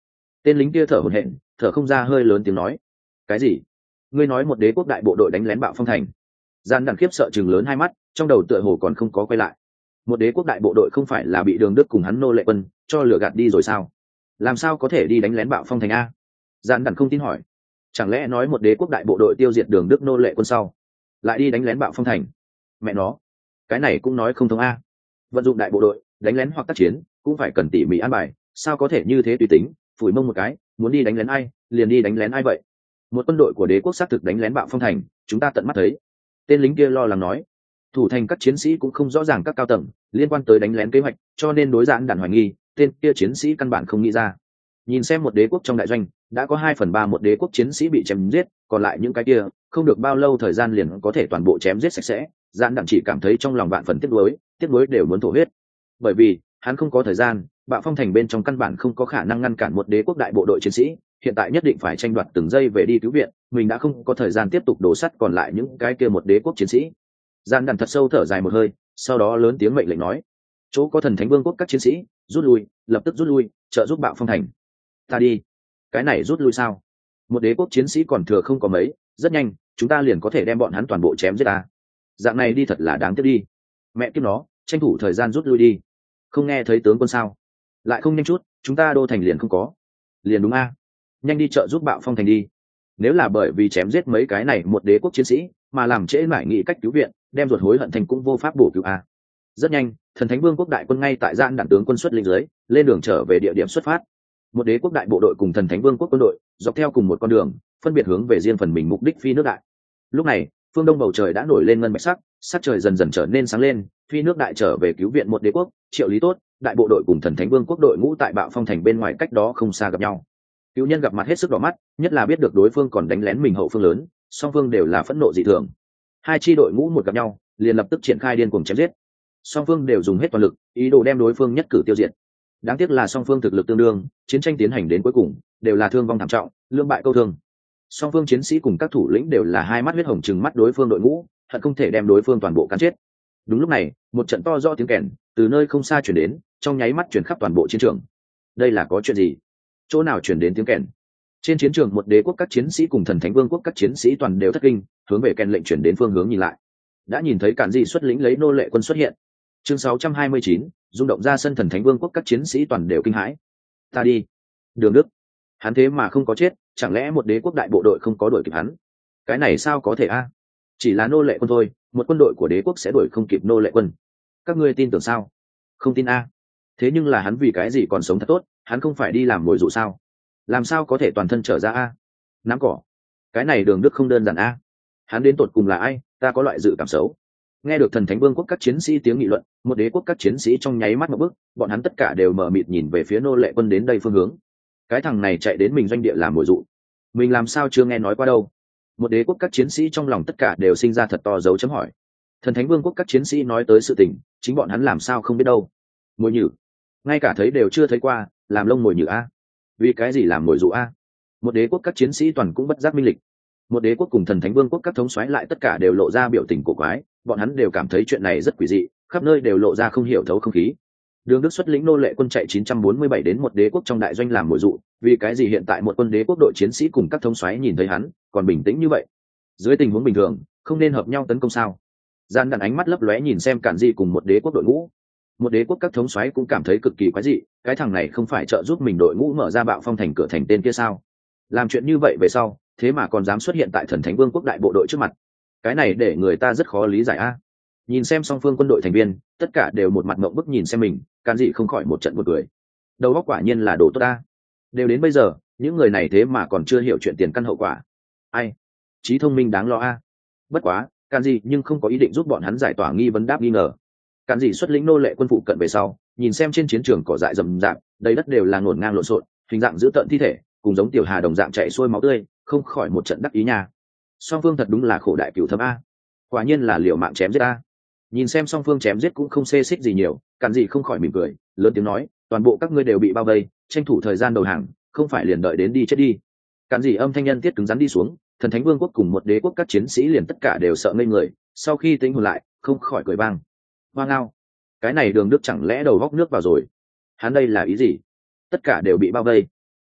Tên lính kia thở hổn hển, thở không ra, hơi lớn tiếng nói: cái gì? Ngươi nói một đế quốc đại bộ đội đánh lén Bạo Phong thành? Gian đàn khiếp sợ chừng lớn hai mắt, trong đầu tựa hồ còn không có quay lại. Một đế quốc đại bộ đội không phải là bị Đường Đức cùng hắn nô lệ quân cho lừa gạt đi rồi sao? Làm sao có thể đi đánh lén Bạo Phong thành a? Gian đàn không tin hỏi: chẳng lẽ nói một đế quốc đại bộ đội tiêu diệt Đường Đức nô lệ quân sau lại đi đánh lén Bạo Phong thành? Mẹ nó, cái này cũng nói không thông a. Vận dụng đại bộ đội đánh lén hoặc tác chiến cũng phải cần tỉ mỉ an bài, sao có thể như thế tùy tính, phủi mông một cái muốn đi đánh lén ai liền đi đánh lén ai vậy? Một quân đội của đế quốc xác thực đánh lén Bạo Phong thành, chúng ta tận mắt thấy. Tên lính kia lo lắng nói. Thủ thành các chiến sĩ cũng không rõ ràng các cao tầng liên quan tới đánh lén kế hoạch, cho nên đối giãn đàn hoài nghi tên kia chiến sĩ căn bản không nghĩ ra. Nhìn xem một đế quốc trong đại doanh đã có hai phần ba một đế quốc chiến sĩ bị chém giết, còn lại những cái kia không được bao lâu thời gian liền có thể toàn bộ chém giết sạch sẽ. Giãn đàn chỉ cảm thấy trong lòng vạn phần tiếc nuối, tiếc nuối đều muốn thổ huyết, bởi vì hắn không có thời gian. Bạo Phong thành bên trong căn bản không có khả năng ngăn cản một đế quốc đại bộ đội chiến sĩ, hiện tại nhất định phải tranh đoạt từng giây về đi cứu viện, mình đã không có thời gian tiếp tục đổ sắt còn lại những cái kia một đế quốc chiến sĩ. Gian đàn thật sâu thở dài một hơi, sau đó lớn tiếng mệnh lệnh nói: chỗ có Thần Thánh Vương quốc các chiến sĩ rút lui, lập tức rút lui, trợ giúp Bạo Phong thành. Ta đi. Cái này rút lui sao? Một đế quốc chiến sĩ còn thừa không có mấy, rất nhanh chúng ta liền có thể đem bọn hắn toàn bộ chém giết ta. Dạng này đi thật là đáng tiếc đi. Mẹ kiếp nó, tranh thủ thời gian rút lui đi. Không nghe thấy tướng quân sao? Lại không nhanh chút, chúng ta đô thành liền không có. Liền đúng a. Nhanh đi trợ giúp Bạo Phong thành đi. Nếu là bởi vì chém giết mấy cái này một đế quốc chiến sĩ mà làm trễ mãi nghĩ cách cứu viện, đem ruột hối hận thành cũng vô pháp bổ cứu a. Rất nhanh, Thần Thánh Vương quốc đại quân ngay tại Giãn đạn tướng quân xuất linh dưới lên đường trở về địa điểm xuất phát. Một đế quốc đại bộ đội cùng Thần Thánh Vương quốc quân đội dọc theo cùng một con đường, phân biệt hướng về riêng phần mình mục đích phi nước đại. Lúc này, phương đông bầu trời đã nổi lên ngân bạch sắc, sắc trời dần dần trở nên sáng lên. Phi nước đại trở về cứu viện một đế quốc, Triệu Lý Tốt đại bộ đội cùng Thần Thánh Vương quốc đội ngũ tại Bạo Phong thành bên ngoài cách đó không xa gặp nhau. Cựu nhân gặp mặt hết sức đỏ mắt, nhất là biết được đối phương còn đánh lén mình hậu phương lớn, song phương đều là phẫn nộ dị thường. Hai chi đội ngũ một gặp nhau liền lập tức triển khai điên cuồng chém giết, song phương đều dùng hết toàn lực ý đồ đem đối phương nhất cử tiêu diệt. Đáng tiếc là song phương thực lực tương đương, chiến tranh tiến hành đến cuối cùng đều là thương vong thảm trọng, lưỡng bại câu thương. Song phương chiến sĩ cùng các thủ lĩnh đều là hai mắt huyết hồng trừng mắt đối phương đội ngũ, hận không thể đem đối phương toàn bộ cắn chết. Đúng lúc này, một trận to rõ tiếng kèn từ nơi không xa chuyển đến, trong nháy mắt chuyển khắp toàn bộ chiến trường. Đây là có chuyện gì? Chỗ nào chuyển đến tiếng kèn? Trên chiến trường một đế quốc các chiến sĩ cùng Thần Thánh Vương quốc các chiến sĩ toàn đều thất kinh, hướng về kèn lệnh chuyển đến phương hướng nhìn lại. Đã nhìn thấy Cản Dị xuất lĩnh lấy nô lệ quân xuất hiện. Chương sáu trăm hai mươi chín, rung động ra sân. Thần Thánh Vương quốc các chiến sĩ toàn đều kinh hãi. Ta đi. Đường Đức, hắn thế mà không có chết, chẳng lẽ một đế quốc đại bộ đội không có đuổi kịp hắn? Cái này sao có thể a? Chỉ là nô lệ quân thôi, một quân đội của đế quốc sẽ đuổi không kịp nô lệ quân? Các ngươi tin tưởng sao? Không tin a? Thế nhưng là hắn vì cái gì còn sống thật tốt, hắn không phải đi làm mồi dụ sao? Làm sao có thể toàn thân trở ra a? Nắm cỏ. Cái này Đường Đức không đơn giản a. Hắn đến tột cùng là ai? Ta có loại dự cảm xấu. Nghe được Thần Thánh Vương quốc các chiến sĩ tiếng nghị luận, một đế quốc các chiến sĩ trong nháy mắt một bước, bọn hắn tất cả đều mở mịt nhìn về phía nô lệ quân đến đây phương hướng. Cái thằng này chạy đến mình doanh địa làm mồi dụ, mình làm sao chưa nghe nói qua đâu? Một đế quốc các chiến sĩ trong lòng tất cả đều sinh ra thật to dấu chấm hỏi. Thần Thánh Vương quốc các chiến sĩ nói tới sự tình, chính bọn hắn làm sao không biết đâu? Mồi nhử, ngay cả thấy đều chưa thấy qua, làm lông mồi nhử a? Vì cái gì làm mồi dụ a? Một đế quốc các chiến sĩ toàn cũng bất giác minh lịch. Một đế quốc cùng Thần Thánh Vương quốc các thống soái lại tất cả đều lộ ra biểu tình cổ quái, bọn hắn đều cảm thấy chuyện này rất quỷ dị, khắp nơi đều lộ ra không hiểu thấu không khí. Đường Đức xuất lĩnh nô lệ quân chạy chín trăm bốn mươi bảy đến một đế quốc trong đại doanh làm mồi dụ, vì cái gì hiện tại một quân đế quốc đội chiến sĩ cùng các thống soái nhìn thấy hắn còn bình tĩnh như vậy? Dưới tình huống bình thường, không nên hợp nhau tấn công sao? Gian đàn ánh mắt lấp lóe nhìn xem Cản Dị cùng một đế quốc đội ngũ. Một đế quốc các thống soái cũng cảm thấy cực kỳ quái dị, cái thằng này không phải trợ giúp mình đội ngũ mở ra Bạo Phong thành cửa thành tên kia sao? Làm chuyện như vậy về sau, thế mà còn dám xuất hiện tại Thần Thánh Vương quốc đại bộ đội trước mặt. Cái này để người ta rất khó lý giải a. Nhìn xem song phương quân đội thành viên, tất cả đều một mặt mộng bức nhìn xem mình, Cản Dị không khỏi một trận buồn cười. Đầu óc quả nhiên là đồ tốt a. Đều đến bây giờ, những người này thế mà còn chưa hiểu chuyện tiền căn hậu quả. Ai, trí thông minh đáng lo a. Bất quá, Cản Dị nhưng không có ý định giúp bọn hắn giải tỏa nghi vấn đáp nghi ngờ. Cản Dị xuất lĩnh nô lệ quân phụ cận về sau, nhìn xem trên chiến trường cỏ dại rậm rạp, đầy đất đều là ngổn ngang lộn xộn, hình dạng dữ tợn thi thể, cùng giống tiểu hà đồng dạng chảy xuôi máu tươi, không khỏi một trận đắc ý nha. Song phương thật đúng là khổ đại cửu thâm a. Quả nhiên là liều mạng chém giết a. Nhìn xem song phương chém giết cũng không xê xích gì nhiều, Cản Dị không khỏi mỉm cười, lớn tiếng nói, toàn bộ các ngươi đều bị bao vây, tranh thủ thời gian đầu hàng, không phải liền đợi đến đi chết đi. Cản Dị âm thanh nhân tiết cứng rắn đi xuống, Thần Thánh Vương quốc cùng một đế quốc các chiến sĩ liền tất cả đều sợ ngây người, sau khi tính hồn lại, không khỏi cười vang. Hoa ngao, cái này Đường Đức chẳng lẽ đầu góc nước vào rồi? Hắn đây là ý gì? Tất cả đều bị bao vây.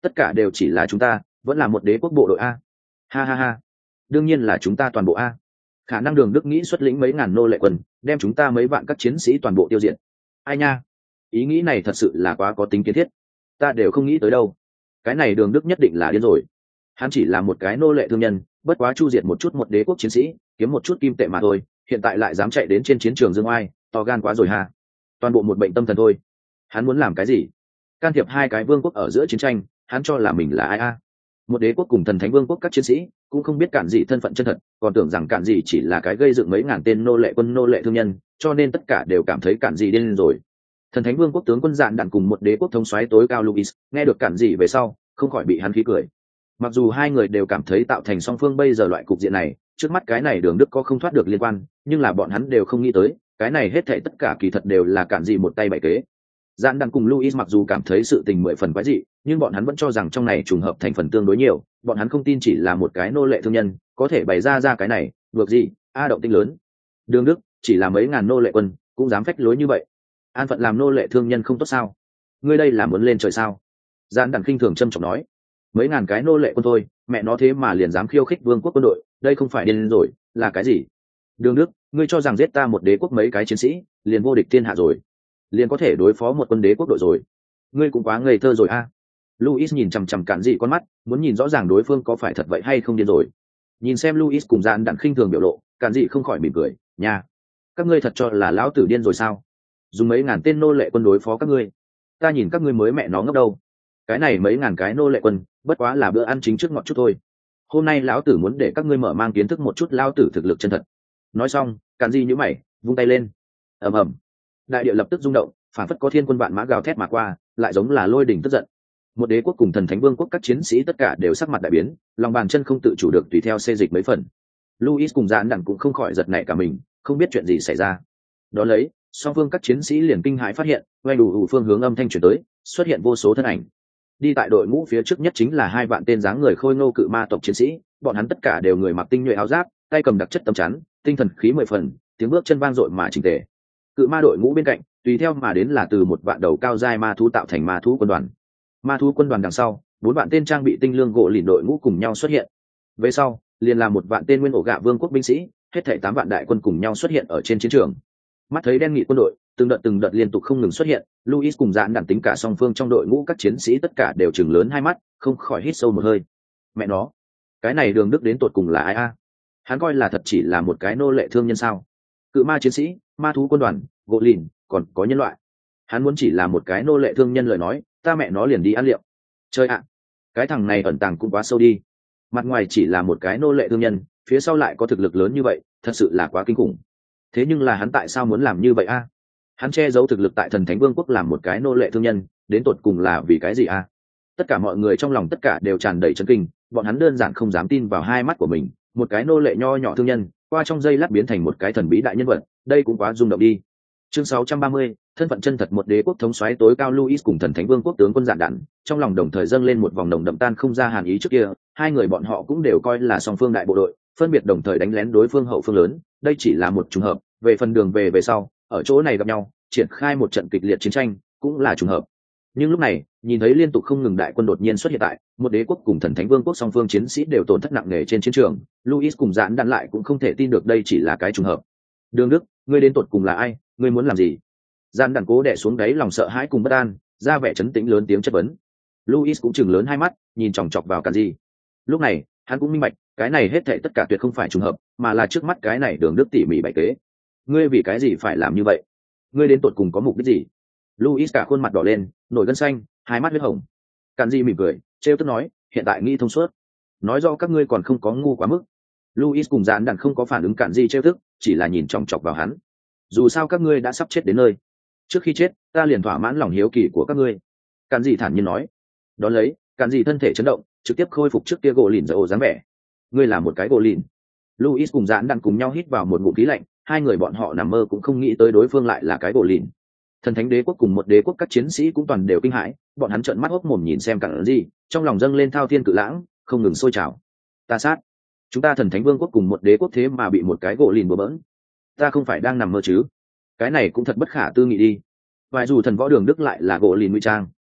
tất cả đều chỉ là chúng ta vẫn là một đế quốc bộ đội a. Ha ha ha, đương nhiên là chúng ta toàn bộ a. Khả năng Đường Đức nghĩ xuất lĩnh mấy ngàn nô lệ quân đem chúng ta mấy vạn các chiến sĩ toàn bộ tiêu diệt. Ai nha, ý nghĩ này thật sự là quá có tính kiến thiết, ta đều không nghĩ tới đâu. Cái này Đường Đức nhất định là điên rồi. Hắn chỉ là một cái nô lệ thương nhân, bất quá chu diệt một chút một đế quốc chiến sĩ, kiếm một chút kim tệ mà thôi, hiện tại lại dám chạy đến trên chiến trường dương oai, to gan quá rồi ha. Toàn bộ một bệnh tâm thần thôi. Hắn muốn làm cái gì? Can thiệp hai cái vương quốc ở giữa chiến tranh, hắn cho là mình là ai a? Một đế quốc cùng thần thánh vương quốc các chiến sĩ cũng không biết cản gì thân phận chân thật, còn tưởng rằng cản gì chỉ là cái gây dựng mấy ngàn tên nô lệ quân nô lệ thương nhân, cho nên tất cả đều cảm thấy cản gì điên rồi. Thần thánh vương quốc tướng quân dạn đạn cùng một đế quốc thống soái tối cao Luis nghe được cản gì về sau, không khỏi bị hắn khí cười. Mặc dù hai người đều cảm thấy tạo thành song phương bây giờ loại cục diện này, trước mắt cái này Đường Đức có không thoát được liên quan, nhưng là bọn hắn đều không nghĩ tới, cái này hết thảy tất cả kỳ thật đều là cản gì một tay bày kế. Dạn đạn cùng Luis mặc dù cảm thấy sự tình mười phần quái dị, nhưng bọn hắn vẫn cho rằng trong này trùng hợp thành phần tương đối nhiều, bọn hắn không tin chỉ là một cái nô lệ thương nhân có thể bày ra ra cái này, ngược gì, a động tinh lớn. Đường Đức chỉ là mấy ngàn nô lệ quân, cũng dám phách lối như vậy. An phận làm nô lệ thương nhân không tốt sao? Ngươi đây là muốn lên trời sao? Dạn đạn khinh thường châm trọng nói. Mấy ngàn cái nô lệ quân thôi, mẹ nó thế mà liền dám khiêu khích vương quốc quân đội, đây không phải điên rồi, là cái gì? Đường Đức, ngươi cho rằng giết ta một đế quốc mấy cái chiến sĩ, liền vô địch thiên hạ rồi, liền có thể đối phó một quân đế quốc đội rồi? Ngươi cũng quá ngây thơ rồi a. Luis nhìn chằm chằm cản dị con mắt, muốn nhìn rõ ràng đối phương có phải thật vậy hay không điên rồi. Nhìn xem Luis cùng Dạn đạn khinh thường biểu lộ, cản dị không khỏi mỉm cười, nha, các ngươi thật cho là lão tử điên rồi sao? Dùng mấy ngàn tên nô lệ quân đối phó các ngươi, ta nhìn các ngươi mới mẹ nó ngốc đâu. Cái này mấy ngàn cái nô lệ quân, bất quá là bữa ăn chính trước ngọt chút thôi. Hôm nay lão tử muốn để các ngươi mở mang kiến thức một chút lão tử thực lực chân thật. Nói xong, cản dị nhíu mày, vung tay lên. Ầm ầm, đại địa lập tức rung động, phản phất có thiên quân vạn mã gào thét mà qua, lại giống là lôi đỉnh tức giận. Một đế quốc cùng thần thánh vương quốc các chiến sĩ tất cả đều sắc mặt đại biến, lòng bàn chân không tự chủ được tùy theo xê dịch mấy phần. Luis cùng Dạn đạn cũng không khỏi giật nảy cả mình, không biết chuyện gì xảy ra. Đó lấy, song phương các chiến sĩ liền kinh hãi phát hiện, quay đủ đủ phương hướng âm thanh truyền tới, xuất hiện vô số thân ảnh. Đi tại đội ngũ phía trước nhất chính là hai vạn tên dáng người khôi ngô cự ma tộc chiến sĩ, bọn hắn tất cả đều người mặc tinh nhuệ áo giáp, tay cầm đặc chất tấm chắn, tinh thần khí mười phần, tiếng bước chân vang dội mà chỉnh tề. Cự ma đội ngũ bên cạnh, tùy theo mà đến là từ một vạn đầu cao giai ma thú tạo thành ma thú quân đoàn. Ma thú quân đoàn đằng sau, bốn vạn tên trang bị tinh lương gỗ lìn đội ngũ cùng nhau xuất hiện. Về sau, liền là một vạn tên nguyên ổ gạ vương quốc binh sĩ, hết thảy tám vạn đại quân cùng nhau xuất hiện ở trên chiến trường. Mắt thấy đen nghị quân đội, từng đợt từng đợt liên tục không ngừng xuất hiện, Luis cùng Dạn đạn tính cả song phương trong đội ngũ các chiến sĩ tất cả đều trừng lớn hai mắt, không khỏi hít sâu một hơi. Mẹ nó, cái này Đường Đức đến tột cùng là ai a? Hắn coi là thật chỉ là một cái nô lệ thương nhân sao? Cự ma chiến sĩ, ma thú quân đoàn, gỗ lìn, còn có nhân loại. Hắn muốn chỉ là một cái nô lệ thương nhân lời nói, ta mẹ nó liền đi ăn liệu. Chơi ạ, cái thằng này ẩn tàng cũng quá sâu đi. Mặt ngoài chỉ là một cái nô lệ thương nhân, phía sau lại có thực lực lớn như vậy, thật sự là quá kinh khủng. Thế nhưng là hắn tại sao muốn làm như vậy a? Hắn che giấu thực lực tại thần thánh vương quốc làm một cái nô lệ thương nhân, đến tột cùng là vì cái gì a? Tất cả mọi người trong lòng tất cả đều tràn đầy chấn kinh, bọn hắn đơn giản không dám tin vào hai mắt của mình, một cái nô lệ nho nhỏ thương nhân, qua trong giây lát biến thành một cái thần bí đại nhân vật, đây cũng quá rung động đi. Chương sáu trăm ba mươi, thân phận chân thật. Một đế quốc thống soái tối cao Luis cùng thần thánh vương quốc tướng quân Dạn đạn, trong lòng đồng thời dâng lên một vòng nồng đậm tan không ra hàn ý. Trước kia, hai người bọn họ cũng đều coi là song phương đại bộ đội, phân biệt đồng thời đánh lén đối phương hậu phương lớn, đây chỉ là một trùng hợp, về phần đường về về sau, ở chỗ này gặp nhau, triển khai một trận kịch liệt chiến tranh, cũng là trùng hợp. Nhưng lúc này, nhìn thấy liên tục không ngừng đại quân đột nhiên xuất hiện tại một đế quốc cùng thần thánh vương quốc song phương chiến sĩ đều tổn thất nặng nề trên chiến trường, Luis cùng Dạn đạn lại cũng không thể tin được đây chỉ là cái trùng hợp. Đường Đức, ngươi đến tột cùng là ai, ngươi muốn làm gì? Dạn đạn cố đè xuống đáy lòng sợ hãi cùng bất an, ra vẻ trấn tĩnh lớn tiếng chất vấn. Luis cũng chừng lớn hai mắt, nhìn chòng chọc vào Cản Dị. Lúc này, hắn cũng minh bạch, cái này hết thảy tất cả tuyệt không phải trùng hợp, mà là trước mắt cái này Đường Đức tỉ mỉ bày kế. Ngươi vì cái gì phải làm như vậy? Ngươi đến tột cùng có mục đích gì? Luis cả khuôn mặt đỏ lên, nổi gân xanh, hai mắt huyết hồng. Cản Dị mỉm cười, trêu tức nói, hiện tại nghĩ thông suốt, nói rõ các ngươi còn không có ngu quá mức. Luis cùng Dạn đạn không có phản ứng Cản Dị trêu tức, chỉ là nhìn chòng chọc vào hắn. Dù sao các ngươi đã sắp chết đến nơi, trước khi chết ta liền thỏa mãn lòng hiếu kỳ của các ngươi. Cản Dị thản nhiên nói. Đón lấy, Cản Dị thân thể chấn động, trực tiếp khôi phục trước kia gỗ lìn dở ổ dáng vẻ. Ngươi là một cái gỗ lìn. Luis cùng Dạn đạn cùng nhau hít vào một ngụm khí lạnh, hai người bọn họ nằm mơ cũng không nghĩ tới đối phương lại là cái gỗ lìn. Thần thánh đế quốc cùng một đế quốc các chiến sĩ cũng toàn đều kinh hãi, bọn hắn trợn mắt hốc mồm nhìn xem Cản Dị, trong lòng dâng lên thao thiên cự lãng, không ngừng sôi trào. Ta sát, chúng ta thần thánh vương quốc cùng một đế quốc thế mà bị một cái gỗ lìn bừa bỡn, ta không phải đang nằm mơ chứ? Cái này cũng thật bất khả tư nghị đi. Vài dù thần võ Đường Đức lại là gỗ lìn nguy trang.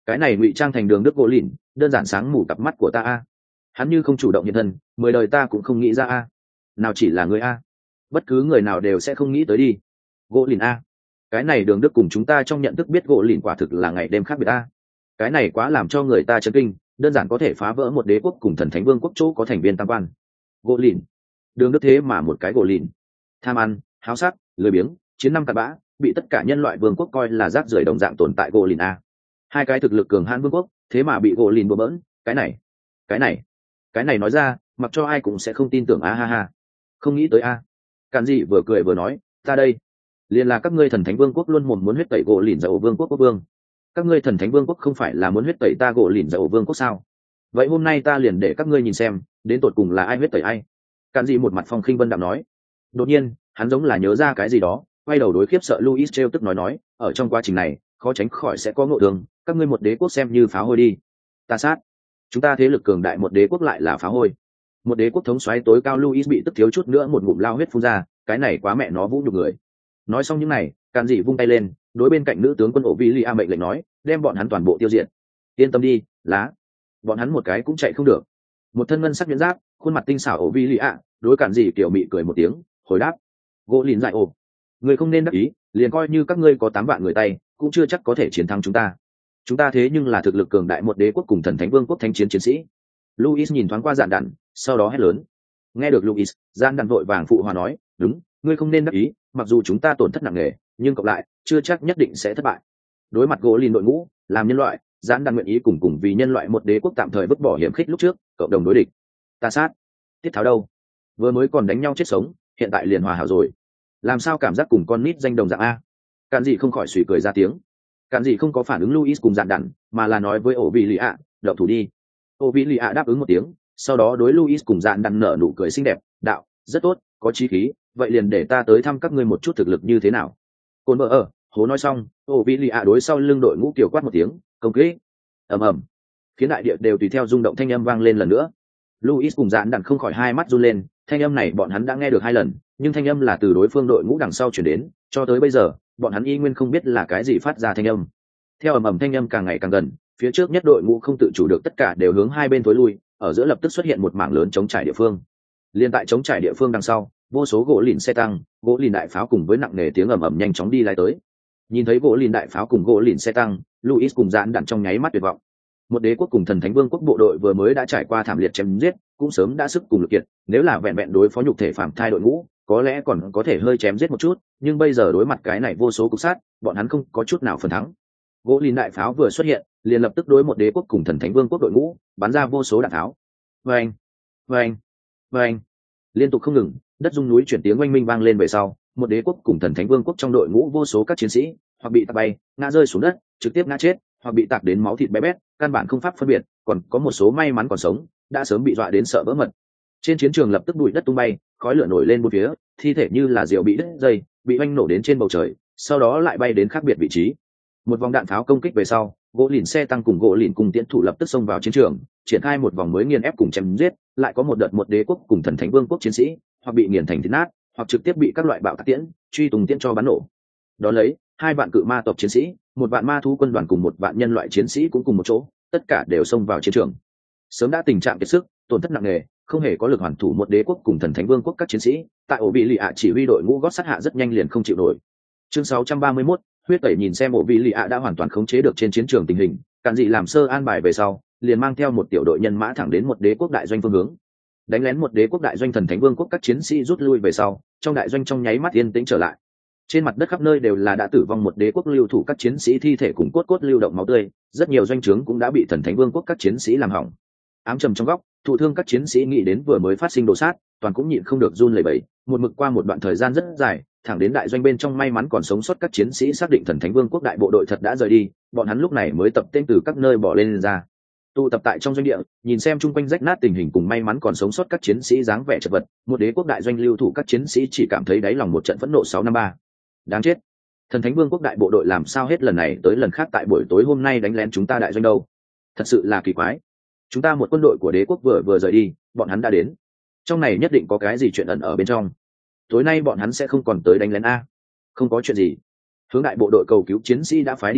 cái này ngụy trang thành đường đức gỗ lìn đơn giản sáng mù cặp mắt của ta a. Hắn như không chủ động hiện thân mười đời ta cũng không nghĩ ra a. Nào chỉ là người a, bất cứ người nào đều sẽ không nghĩ tới đi. Gỗ lìn a, cái này đường đức cùng chúng ta trong nhận thức biết gỗ lìn quả thực là ngày đêm khác biệt a. Cái này quá làm cho người ta chấn kinh, đơn giản có thể phá vỡ một đế quốc cùng thần thánh vương quốc chỗ có thành viên tam quan. Gỗ lìn, đường đức thế mà một cái gỗ lìn, tham ăn, háo sắc, lười biếng, chiến năm cặn bã, bị tất cả nhân loại vương quốc coi là rác rưởi đồng dạng tồn tại gỗ lìn a. Hai cái thực lực cường hãn vương quốc thế mà bị gỗ lìn bừa bỡn, cái này cái này cái này nói ra mặc cho ai cũng sẽ không tin tưởng a ha ha. Không nghĩ tới a. Càn dị vừa cười vừa nói, ta đây liền là các ngươi thần thánh vương quốc luôn mồm muốn huyết tẩy gỗ lìn dầu vương quốc quốc vương. Các ngươi thần thánh vương quốc không phải là muốn huyết tẩy ta gỗ lìn dầu vương quốc sao? Vậy hôm nay ta liền để các ngươi nhìn xem đến tột cùng là ai huyết tẩy ai. Càn dị một mặt phong khinh vân đạm nói. Đột nhiên hắn giống là nhớ ra cái gì đó, quay đầu đối khiếp sợ Louis trêu tức nói nói, ở trong quá trình này khó tránh khỏi sẽ có ngộ thương, các ngươi một đế quốc xem như phá hôi đi. Ta sát, chúng ta thế lực cường đại một đế quốc lại là phá hôi. Một đế quốc thống soái tối cao Louis bị tức thiếu chút nữa một ngụm lao huyết phun ra, cái này quá mẹ nó vũ nhục người. Nói xong những này, Càn dị vung tay lên, đối bên cạnh nữ tướng quân Ovilia mệnh lệnh nói, đem bọn hắn toàn bộ tiêu diệt. Yên tâm đi, lá, bọn hắn một cái cũng chạy không được. Một thân ngân sắc nhuyễn giáp, khuôn mặt tinh xảo Ovilia, đối Càn dị kiểu mị cười một tiếng, hồi đáp, gỗ lìn dại ồ, người không nên đắc ý, liền coi như các ngươi có tám vạn người tay, cũng chưa chắc có thể chiến thắng chúng ta. Chúng ta thế nhưng là thực lực cường đại một đế quốc cùng thần thánh vương quốc thánh chiến chiến sĩ. Louis nhìn thoáng qua Dạn Đản, sau đó hét lớn. Nghe được Louis, Dạn Đản vội vàng phụ hòa nói, đúng, ngươi không nên đắc ý, mặc dù chúng ta tổn thất nặng nề, nhưng cộng lại chưa chắc nhất định sẽ thất bại. Đối mặt gỗ lìn đội ngũ, làm nhân loại, Dạn Đản nguyện ý cùng cùng vì nhân loại một đế quốc tạm thời vứt bỏ hiểm khích lúc trước, cộng đồng đối địch. Ta sát, tiết tháo đâu? Vừa mới còn đánh nhau chết sống, hiện tại liền hòa hảo rồi. Làm sao cảm giác cùng con nít danh đồng dạng a? Càn dị không khỏi suy cười ra tiếng. Càn dị không có phản ứng Louis cùng Dạn Đản, mà là nói với ổ vị lì ạ, động thủ đi. Ổ vị lì ạ đáp ứng một tiếng, sau đó đối Louis cùng Dạn Đản nở nụ cười xinh đẹp, đạo, rất tốt, có chí khí, vậy liền để ta tới thăm các ngươi một chút thực lực như thế nào. Côn bờ ở, hố nói xong, ổ vị lì ạ đối sau lưng đội ngũ kiều quát một tiếng, công kích. Ầm ầm, khiến đại địa đều tùy theo rung động thanh âm vang lên lần nữa. Louis cùng Dạn Đản không khỏi hai mắt run lên, thanh âm này bọn hắn đã nghe được hai lần, nhưng thanh âm là từ đối phương đội ngũ đằng sau chuyển đến, cho tới bây giờ bọn hắn y nguyên không biết là cái gì phát ra thanh âm. Theo ầm ầm thanh âm càng ngày càng gần, phía trước nhất đội ngũ không tự chủ được tất cả đều hướng hai bên tối lui, ở giữa lập tức xuất hiện một mảng lớn chống trải địa phương. Liên tại chống trải địa phương đằng sau, vô số gỗ lìn xe tăng, gỗ lìn đại pháo cùng với nặng nề tiếng ầm ầm nhanh chóng đi lại tới. Nhìn thấy gỗ lìn đại pháo cùng gỗ lìn xe tăng, Louis cùng Dạn Đản trong nháy mắt tuyệt vọng. Một đế quốc cùng thần thánh vương quốc bộ đội vừa mới đã trải qua thảm liệt chém giết, cũng sớm đã sức cùng lực kiệt, nếu là vẹn vẹn đối phó nhục thể phàm thai đội ngũ, có lẽ còn có thể hơi chém giết một chút, nhưng bây giờ đối mặt cái này vô số cục sát, bọn hắn không có chút nào phần thắng. Gỗ lìn đại pháo vừa xuất hiện, liền lập tức đối một đế quốc cùng thần thánh vương quốc đội ngũ bắn ra vô số đạn tháo. Vâng, vâng, vâng, liên tục không ngừng, đất rung núi chuyển tiếng oanh minh vang lên về sau, một đế quốc cùng thần thánh vương quốc trong đội ngũ vô số các chiến sĩ hoặc bị tạc bay, ngã rơi xuống đất, trực tiếp ngã chết, hoặc bị tạc đến máu thịt bé bét, căn bản không pháp phân biệt, còn có một số may mắn còn sống, đã sớm bị dọa đến sợ vỡ mật. Trên chiến trường lập tức bụi đất tung bay, khói lửa nổi lên bốn phía, thi thể như là diều bị đứt dây, bị oanh nổ đến trên bầu trời, sau đó lại bay đến khác biệt vị trí. Một vòng đạn pháo công kích về sau, gỗ lìn xe tăng cùng gỗ lìn cùng tiễn thủ lập tức xông vào chiến trường, triển khai một vòng mới nghiền ép cùng chém giết, lại có một đợt một đế quốc cùng thần thánh vương quốc chiến sĩ, hoặc bị nghiền thành thịt nát, hoặc trực tiếp bị các loại bạo tạc tiễn, truy tùng tiễn cho bắn nổ. Đó lấy, hai vạn cự ma tộc chiến sĩ, một vạn ma thú quân đoàn cùng một vạn nhân loại chiến sĩ cũng cùng một chỗ, tất cả đều xông vào chiến trường. Sớm đã tình trạng kiệt sức, tổn thất nặng nề, không hề có lực hoàn thủ một đế quốc cùng thần thánh vương quốc các chiến sĩ, tại ổ vị lì ạ chỉ huy đội ngũ gót sát hạ rất nhanh liền không chịu nổi. Chương sáu trăm ba mươi mốt, huyết tẩy nhìn xem ổ vị lì ạ đã hoàn toàn khống chế được trên chiến trường tình hình, Càn dị làm sơ an bài về sau, liền mang theo một tiểu đội nhân mã thẳng đến một đế quốc đại doanh phương hướng. Đánh lén một đế quốc đại doanh thần thánh vương quốc các chiến sĩ rút lui về sau, trong đại doanh trong nháy mắt yên tĩnh trở lại. Trên mặt đất khắp nơi đều là đã tử vong một đế quốc lưu thủ các chiến sĩ thi thể cùng cốt cốt lưu động máu tươi, rất nhiều doanh trướng cũng đã bị thần thánh vương quốc các chiến sĩ làm hỏng. Ám trầm trong góc, thụ thương các chiến sĩ nghĩ đến vừa mới phát sinh đồ sát, toàn cũng nhịn không được run lẩy bẩy. Một mực qua một đoạn thời gian rất dài, thẳng đến đại doanh bên trong may mắn còn sống sót các chiến sĩ xác định thần thánh vương quốc đại bộ đội thật đã rời đi, bọn hắn lúc này mới tập tên từ các nơi bỏ lên, lên ra. Tụ tập tại trong doanh địa, nhìn xem chung quanh rách nát tình hình cùng may mắn còn sống sót các chiến sĩ dáng vẻ chật vật, một đế quốc đại doanh lưu thủ các chiến sĩ chỉ cảm thấy đáy lòng một trận phẫn nộ sáu năm ba. Đáng chết, thần thánh vương quốc đại bộ đội làm sao hết lần này tới lần khác tại buổi tối hôm nay đánh lén chúng ta đại doanh đâu? Thật sự là kỳ quái. Chúng ta một quân đội của đế quốc vừa vừa rời đi, bọn hắn đã đến. Trong này nhất định có cái gì chuyện ẩn ở bên trong. Tối nay bọn hắn sẽ không còn tới đánh lén a? Không có chuyện gì. Hướng đại bộ đội cầu cứu chiến sĩ đã phái đi ra,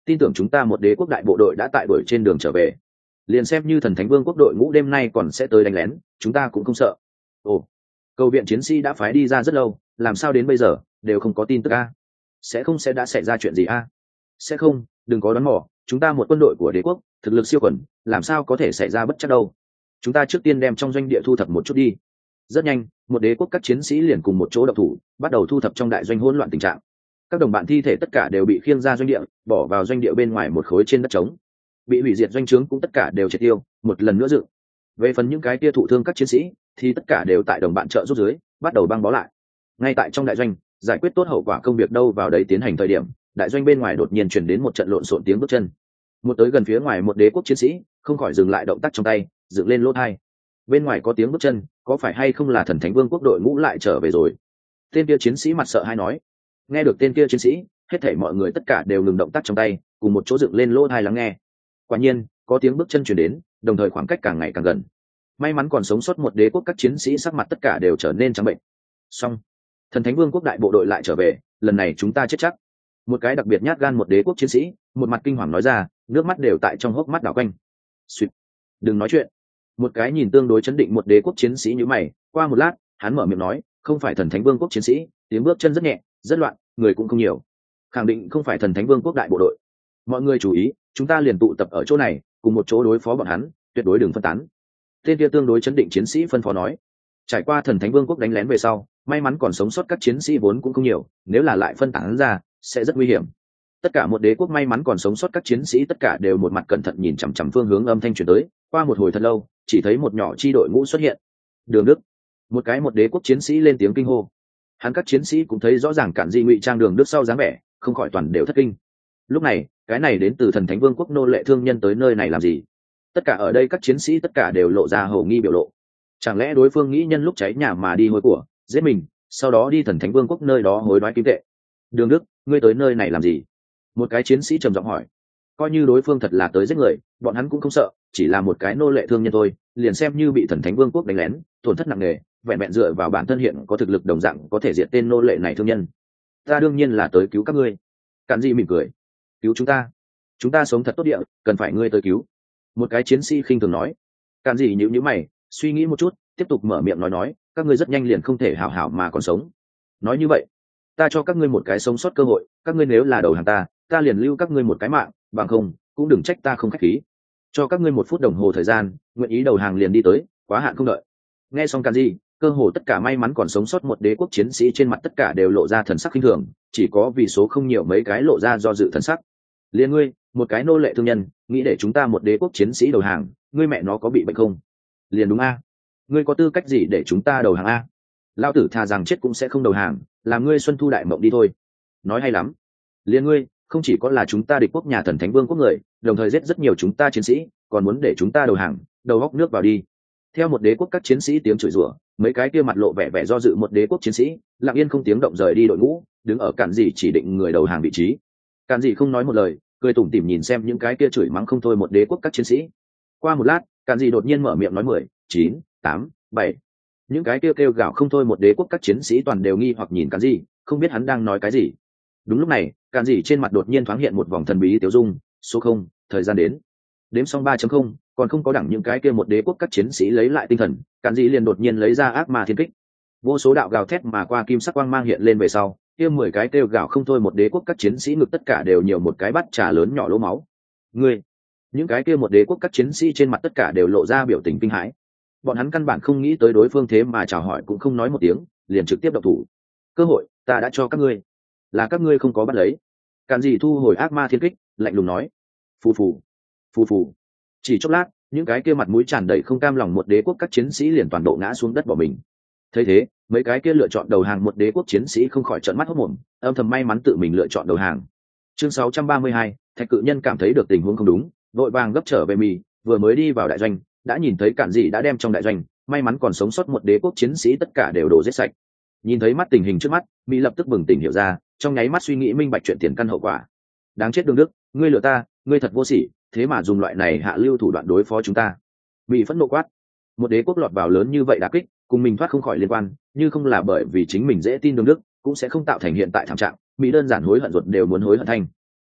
tin tưởng chúng ta một đế quốc đại bộ đội đã tại đuổi trên đường trở về. Liền xem như thần thánh vương quốc đội ngũ đêm nay còn sẽ tới đánh lén, chúng ta cũng không sợ. Ồ, cầu viện chiến sĩ đã phái đi ra rất lâu, làm sao đến bây giờ đều không có tin tức a? Sẽ không sẽ đã xảy ra chuyện gì a? Sẽ không, đừng có đoán mò, chúng ta một quân đội của đế quốc, thực lực siêu quần, làm sao có thể xảy ra bất trắc đâu. Chúng ta trước tiên đem trong doanh địa thu thập một chút đi. Rất nhanh, một đế quốc các chiến sĩ liền cùng một chỗ động thủ, bắt đầu thu thập trong đại doanh hỗn loạn tình trạng. Các đồng bạn thi thể tất cả đều bị khiêng ra doanh địa, bỏ vào doanh địa bên ngoài một khối trên đất trống. Bị hủy diệt doanh trướng cũng tất cả đều triệt tiêu, một lần nữa dựng. Về phần những cái kia thụ thương các chiến sĩ, thì tất cả đều tại đồng bạn trợ giúp dưới, bắt đầu băng bó lại. Ngay tại trong đại doanh, giải quyết tốt hậu quả công việc đâu vào đấy tiến hành thời điểm, đại doanh bên ngoài đột nhiên truyền đến một trận lộn xộn tiếng bước chân. Một tới gần phía ngoài một đế quốc chiến sĩ, không khỏi dừng lại động tác trong tay, dựng lên lỗ tai. Bên ngoài có tiếng bước chân, có phải hay không là thần thánh vương quốc đội ngũ lại trở về rồi? Tên kia chiến sĩ mặt sợ hãi nói. Nghe được tên kia chiến sĩ, hết thảy mọi người tất cả đều ngừng động tác trong tay, cùng một chỗ dựng lên lỗ tai lắng nghe. Quả nhiên, có tiếng bước chân truyền đến, đồng thời khoảng cách càng ngày càng gần. May mắn còn sống sót một đế quốc các chiến sĩ sắc mặt tất cả đều trở nên trắng bệnh. Xong, thần thánh vương quốc đại bộ đội lại trở về, lần này chúng ta chết chắc. Một cái đặc biệt nhát gan một đế quốc chiến sĩ, một mặt kinh hoàng nói ra, nước mắt đều tại trong hốc mắt đảo quanh. Xuyệt, đừng nói chuyện. Một cái nhìn tương đối chấn định một đế quốc chiến sĩ như mày, qua một lát, hắn mở miệng nói, không phải thần thánh vương quốc chiến sĩ, tiếng bước chân rất nhẹ, rất loạn, người cũng không nhiều. Khẳng định không phải thần thánh vương quốc đại bộ đội. Mọi người chú ý, chúng ta liền tụ tập ở chỗ này, cùng một chỗ đối phó bọn hắn, tuyệt đối đừng phân tán. Tên kia tương đối chấn định chiến sĩ phân phó nói. Trải qua thần thánh vương quốc đánh lén về sau, may mắn còn sống sót các chiến sĩ vốn cũng không nhiều, nếu là lại phân tán ra, sẽ rất nguy hiểm. Tất cả một đế quốc may mắn còn sống sót các chiến sĩ tất cả đều một mặt cẩn thận nhìn chằm chằm phương hướng âm thanh truyền tới. Qua một hồi thật lâu, chỉ thấy một nhỏ chi đội ngũ xuất hiện. Đường Đức, một cái một đế quốc chiến sĩ lên tiếng kinh hô. Hắn các chiến sĩ cũng thấy rõ ràng Cản Di ngụy trang Đường Đức sau dáng vẻ, không khỏi toàn đều thất kinh. Lúc này, cái này đến từ thần thánh vương quốc nô lệ thương nhân tới nơi này làm gì? Tất cả ở đây các chiến sĩ tất cả đều lộ ra hầu nghi biểu lộ. Chẳng lẽ đối phương nghĩ nhân lúc cháy nhà mà đi hối của, giết mình, sau đó đi thần thánh vương quốc nơi đó hối đoái kim tệ? Đường Đức, ngươi tới nơi này làm gì? Một cái chiến sĩ trầm giọng hỏi. Coi như đối phương thật là tới giết người, bọn hắn cũng không sợ, chỉ là một cái nô lệ thương nhân thôi, liền xem như bị thần thánh vương quốc đánh lén, tổn thất nặng nề, vẹn vẹn dựa vào bản thân hiện có thực lực đồng dạng có thể diệt tên nô lệ này thương nhân. Ta đương nhiên là tới cứu các ngươi. Cản Di mỉm cười. Cứu chúng ta? Chúng ta sống thật tốt địa, cần phải ngươi tới cứu. Một cái chiến sĩ khinh thường nói. Cản Di nhíu nhíu mày, suy nghĩ một chút, tiếp tục mở miệng nói nói, các ngươi rất nhanh liền không thể hảo hảo mà còn sống. Nói như vậy, ta cho các ngươi một cái sống sót cơ hội, các ngươi nếu là đầu hàng ta, ta liền lưu các ngươi một cái mạng, bằng không, cũng đừng trách ta không khách khí. Cho các ngươi một phút đồng hồ thời gian, nguyện ý đầu hàng liền đi tới, quá hạn không đợi. Nghe xong Cản Di, cơ hồ tất cả may mắn còn sống sót một đế quốc chiến sĩ trên mặt tất cả đều lộ ra thần sắc khinh thường, chỉ có vì số không nhiều mấy cái lộ ra do dự thần sắc. Liên ngươi, một cái nô lệ thương nhân, nghĩ để chúng ta một đế quốc chiến sĩ đầu hàng, ngươi mẹ nó có bị bệnh không? Liền đúng a? Ngươi có tư cách gì để chúng ta đầu hàng a? Lão tử thà rằng chết cũng sẽ không đầu hàng, làm ngươi xuân thu đại mộng đi thôi. Nói hay lắm. Liên ngươi, không chỉ có là chúng ta địch quốc nhà thần thánh vương quốc người, đồng thời giết rất nhiều chúng ta chiến sĩ, còn muốn để chúng ta đầu hàng, đầu góc nước vào đi. Theo một đế quốc các chiến sĩ tiếng chửi rủa, mấy cái kia mặt lộ vẻ vẻ do dự một đế quốc chiến sĩ, lặng yên không tiếng động rời đi đội ngũ, đứng ở Cản Dị chỉ định người đầu hàng vị trí. Cản Dị không nói một lời, cười tủm tỉm nhìn xem những cái kia chửi mắng không thôi một đế quốc các chiến sĩ. Qua một lát, Cản Dị đột nhiên mở miệng nói mười, chín, tám, bảy. Những cái kia kêu, kêu gào không thôi một đế quốc các chiến sĩ toàn đều nghi hoặc nhìn Cản Dị, không biết hắn đang nói cái gì. Đúng lúc này, Cản Dị trên mặt đột nhiên thoáng hiện một vòng thần bí tiêu dung, số không, thời gian đến. Đếm xong ba chấm không, còn không có đẳng những cái kia một đế quốc các chiến sĩ lấy lại tinh thần, Cản Dị liền đột nhiên lấy ra ác ma thiên kích. Vô số đạo gào thét mà qua kim sắc quang mang hiện lên về sau, kia mười cái kêu gào không thôi một đế quốc các chiến sĩ ngực tất cả đều nhiều một cái bát trà lớn nhỏ lỗ máu. Ngươi, những cái kia một đế quốc các chiến sĩ trên mặt tất cả đều lộ ra biểu tình kinh hãi. Bọn hắn căn bản không nghĩ tới đối phương thế mà chào hỏi cũng không nói một tiếng, liền trực tiếp động thủ. Cơ hội, ta đã cho các ngươi, là các ngươi không có bắt lấy. Cản Dị thu hồi ác ma thiên kích, lạnh lùng nói. Phù phù, phù phù. Chỉ chốc lát, những cái kia mặt mũi tràn đầy không cam lòng một đế quốc các chiến sĩ liền toàn bộ ngã xuống đất bỏ mình. Thấy thế, mấy cái kia lựa chọn đầu hàng một đế quốc chiến sĩ không khỏi trợn mắt hốt mồm, âm thầm may mắn tự mình lựa chọn đầu hàng. Chương sáu trăm ba mươi hai, Thạch Cự Nhân cảm thấy được tình huống không đúng, vội vàng gấp trở về mì, vừa mới đi vào đại doanh, đã nhìn thấy Cản Dị đã đem trong đại doanh, may mắn còn sống sót một đế quốc chiến sĩ tất cả đều đổ giết sạch. Nhìn thấy mắt tình hình trước mắt, mỹ lập tức bừng tỉnh hiểu ra, trong nháy mắt suy nghĩ minh bạch chuyện tiền căn hậu quả. Đáng chết Đường Đức, ngươi lừa ta, ngươi thật vô sỉ, thế mà dùng loại này hạ lưu thủ đoạn đối phó chúng ta. Mỹ phẫn nộ quát. Một đế quốc lọt vào lớn như vậy đả kích, cùng mình thoát không khỏi liên quan, như không là bởi vì chính mình dễ tin Đường Đức, cũng sẽ không tạo thành hiện tại thảm trạng, Mỹ đơn giản hối hận ruột đều muốn hối hận thanh.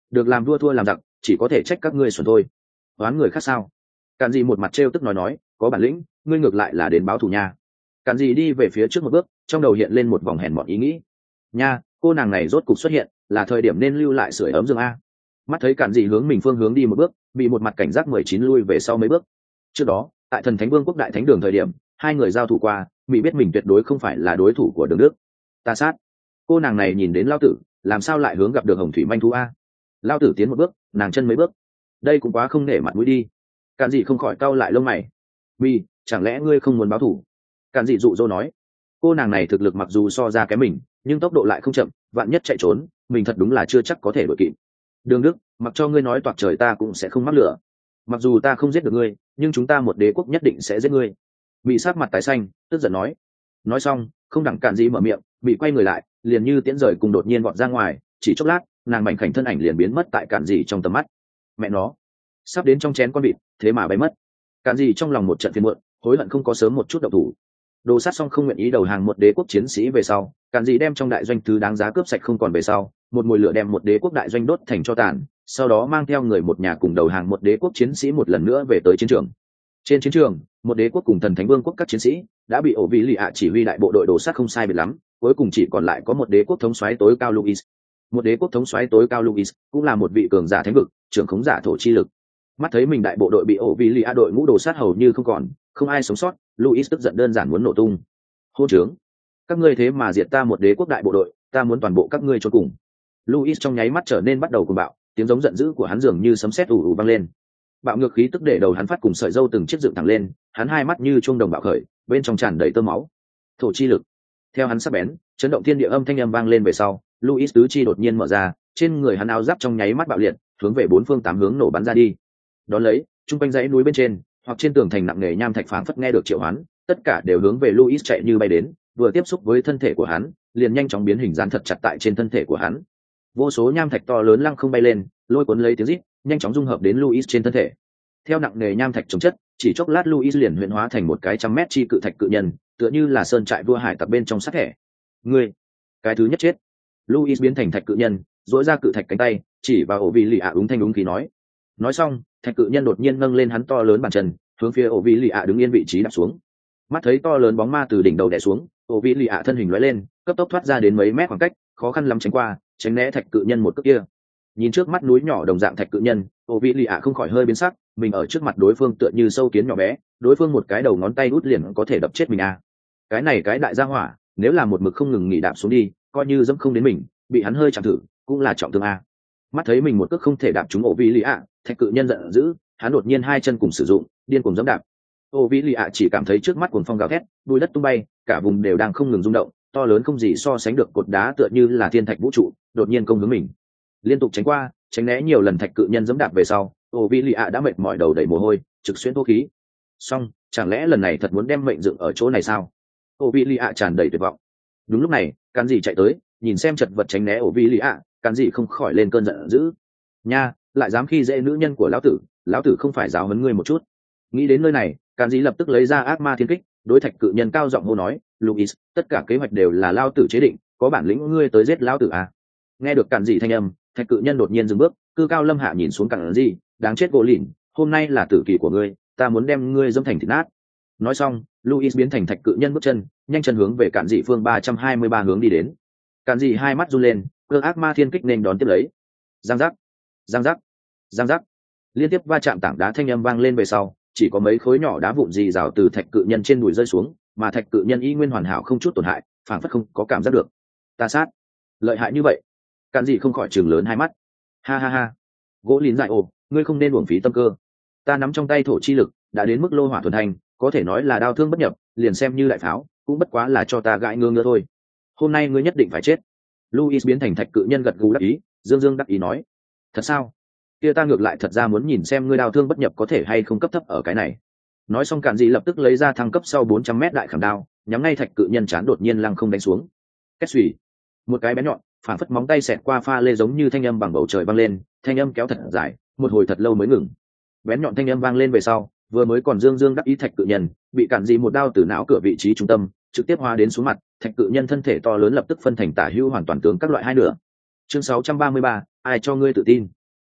được làm vua thua làm giặc, chỉ có thể trách các ngươi xuẩn thôi. Đoán người khác sao? Càn Dị một mặt trêu tức nói nói, có bản lĩnh ngươi ngược lại là đến báo thù nha. Càn Dị đi về phía trước một bước, trong đầu hiện lên một vòng hèn mọn ý nghĩ. Nha, cô nàng này rốt cục xuất hiện, là thời điểm nên lưu lại sưởi ấm giường a. Mắt thấy Càn Dị hướng mình phương hướng đi một bước, bị một mặt cảnh giác mười chín lui về sau mấy bước. Trước đó tại Thần Thánh Vương quốc đại thánh đường thời điểm, hai người giao thủ qua, bị biết mình tuyệt đối không phải là đối thủ của Đường Đức. Ta sát, cô nàng này nhìn đến lao tử, làm sao lại hướng gặp được hồng thủy manh thú a? Lao tử tiến một bước, nàng chân mấy bước, đây cũng quá không nể mặt mũi đi. Càn Dị không khỏi cau lại lông mày. Mi, chẳng lẽ ngươi không muốn báo thù? Càn Dị dụ dỗ nói, cô nàng này thực lực mặc dù so ra kém mình, nhưng tốc độ lại không chậm, vạn nhất chạy trốn, mình thật đúng là chưa chắc có thể đuổi kịp. Đường Đức, mặc cho ngươi nói toạc trời ta cũng sẽ không mắc lửa. Mặc dù ta không giết được ngươi, nhưng chúng ta một đế quốc nhất định sẽ giết ngươi. Bị sát mặt tái xanh, tức giận nói. Nói xong, không đặng Càn Dị mở miệng, bị quay người lại, liền như tiễn rời cùng đột nhiên vọt ra ngoài, chỉ chốc lát, nàng mảnh khảnh thân ảnh liền biến mất tại Càn Dị trong tầm mắt. Mẹ nó, sắp đến trong chén con vịt, thế mà bay mất. Càn Dị trong lòng một trận phiền muộn, hối hận không có sớm một chút động thủ. Đồ sát xong không nguyện ý đầu hàng một đế quốc chiến sĩ về sau, Càn Dị đem trong đại doanh thứ đáng giá cướp sạch không còn về sau, một mùi lửa đem một đế quốc đại doanh đốt thành cho tàn, sau đó mang theo người một nhà cùng đầu hàng một đế quốc chiến sĩ một lần nữa về tới chiến trường. Trên chiến trường, một đế quốc cùng Thần Thánh Vương quốc các chiến sĩ đã bị ổ vị lì ạ chỉ huy đại bộ đội đồ sát không sai biệt lắm, cuối cùng chỉ còn lại có một đế quốc thống soái tối cao Louis. Một đế quốc thống soái tối cao Louis cũng là một vị cường giả thánh vực, trưởng khống giả thổ chi lực. Mắt thấy mình đại bộ đội bị ổ vị lì ạ đội ngũ đồ sát hầu như không còn, không ai sống sót, Louis tức giận đơn giản muốn nổ tung. Hôn trướng, các ngươi thế mà diệt ta một đế quốc đại bộ đội, ta muốn toàn bộ các ngươi chôn cùng. Louis trong nháy mắt trở nên bắt đầu cuồng bạo, tiếng giống giận dữ của hắn dường như sấm sét ù ù vang lên. Bạo ngược khí tức để đầu hắn phát cùng sợi râu từng chiếc dựng thẳng lên, hắn hai mắt như chuông đồng bạo khởi, bên trong tràn đầy tơ máu. Thổ chi lực. Theo hắn sắc bén, chấn động thiên địa âm thanh âm vang lên về sau, Louis tứ chi đột nhiên mở ra, trên người hắn áo giáp trong nháy mắt bạo liệt, hướng về bốn phương tám hướng nổ bắn ra đi. Đón lấy, trung quanh dãy núi bên trên, hoặc trên tường thành nặng nề nham thạch phảng phất nghe được triệu hoán, tất cả đều hướng về Louis chạy như bay đến, vừa tiếp xúc với thân thể của hắn, liền nhanh chóng biến hình dán thật chặt tại trên thân thể của hắn. Vô số nham thạch to lớn lăng không bay lên, lôi cuốn lấy tiếng rít, nhanh chóng dung hợp đến Louis trên thân thể. Theo nặng nề nham thạch chống chất, chỉ chốc lát Louis liền huyễn hóa thành một cái trăm mét chi cự thạch cự nhân, tựa như là sơn trại vua hải tặc bên trong sắt thẻ. Ngươi, cái thứ nhất chết. Louis biến thành thạch cự nhân, duỗi ra cự thạch cánh tay, chỉ vào ổ vị lì ạ úng thanh úng khí nói. Nói xong, thạch cự nhân đột nhiên nâng lên hắn to lớn bàn chân, hướng phía ổ vị lì ạ đứng yên vị trí đạp xuống. Mắt thấy to lớn bóng ma từ đỉnh đầu đè xuống, ổ vị lì ạ thân hình lóe lên, cấp tốc thoát ra đến mấy mét khoảng cách, khó khăn lắm tránh qua, tránh né thạch cự nhân một cước kia. Nhìn trước mắt núi nhỏ đồng dạng thạch cự nhân, ổ vị lì ạ không khỏi hơi biến sắc, mình ở trước mặt đối phương tựa như sâu kiến nhỏ bé, đối phương một cái đầu ngón tay út liền có thể đập chết mình à. Cái này cái đại gia hỏa, nếu là một mực không ngừng nghỉ đạp xuống đi, coi như dẫm không đến mình, bị hắn hơi chạm thử, cũng là trọng thương à. Mắt thấy mình một cước không thể đạp trúng ổ vị lì ạ, thạch cự nhân giận dữ, hắn đột nhiên hai chân cùng sử dụng, điên cuồng giẫm đạp. Ổ vị lì ạ chỉ cảm thấy trước mắt cuồng phong gào thét, bụi đất tung bay, cả vùng đều đang không ngừng rung động, to lớn không gì so sánh được cột đá tựa như là thiên thạch vũ trụ, đột nhiên công hướng mình. Liên tục tránh qua, tránh né nhiều lần thạch cự nhân giẫm đạp về sau, ổ vị lì ạ đã mệt mỏi đầu đầy mồ hôi, trực xuyên thô khí. Xong, chẳng lẽ lần này thật muốn đem mệnh dựng ở chỗ này sao? Ổ vị lì ạ tràn đầy tuyệt vọng. Đúng lúc này, Càn Dị chạy tới, nhìn xem chật vật tránh né ổ vị lì ạ, Càn Dị không khỏi lên cơn giận dữ. Nha, lại dám khi dễ nữ nhân của lão tử, lão tử không phải giáo huấn ngươi một chút. Nghĩ đến nơi này, Càn Dị lập tức lấy ra ác ma thiên kích, đối thạch cự nhân cao giọng hô nói, Louis, tất cả kế hoạch đều là lão tử chế định, có bản lĩnh ngươi tới giết lão tử à? Nghe được Càn Dị thanh âm, thạch cự nhân đột nhiên dừng bước, cư cao lâm hạ nhìn xuống Càn Dị, đáng chết gỗ lìn, hôm nay là tử kỳ của ngươi, ta muốn đem ngươi dâm thành thịt nát. Nói xong, Louis biến thành thạch cự nhân bước chân, nhanh chân hướng về Càn Dị phương ba trăm hai mươi ba hướng đi đến. Càn Dị hai mắt run lên, cơ ác ma thiên kích nên đón tiếp lấy. Giang giác, giang giác, giang giác, liên tiếp va chạm tảng đá thanh âm vang lên về sau, chỉ có mấy khối nhỏ đá vụn rì rào từ thạch cự nhân trên đùi rơi xuống, mà thạch cự nhân y nguyên hoàn hảo không chút tổn hại, phảng phất không có cảm giác được. Ta sát, lợi hại như vậy. Càn Dị không khỏi trừng lớn hai mắt. Ha ha ha, gỗ lìn dại ồ, ngươi không nên uổng phí tâm cơ. Ta nắm trong tay thổ chi lực, đã đến mức lô hỏa thuần thành, có thể nói là đao thương bất nhập, liền xem như đại pháo, cũng bất quá là cho ta gãi ngơ ngơ thôi. Hôm nay ngươi nhất định phải chết. Louis biến thành thạch cự nhân gật gù đắc ý, dương dương đắc ý nói. Thật sao? Kia ta ngược lại thật ra muốn nhìn xem ngươi đao thương bất nhập có thể hay không cấp thấp ở cái này. Nói xong Càn Dị lập tức lấy ra thăng cấp sau bốn trăm mét đại khảm đao, nhắm ngay thạch cự nhân chán đột nhiên lăng không đánh xuống. Két xùy, một cái bén nhọn, phản phất móng tay xẹt qua pha lê giống như thanh âm bằng bầu trời vang lên, thanh âm kéo thật dài, một hồi thật lâu mới ngừng. Bén nhọn thanh âm vang lên về sau, vừa mới còn dương dương đắc ý thạch cự nhân, bị Càn Dị một đao từ não cửa vị trí trung tâm, trực tiếp hóa đến xuống mặt, thạch cự nhân thân thể to lớn lập tức phân thành tả hữu hoàn toàn tướng các loại hai nửa. Chương sáu trăm ba mươi ba, ai cho ngươi tự tin?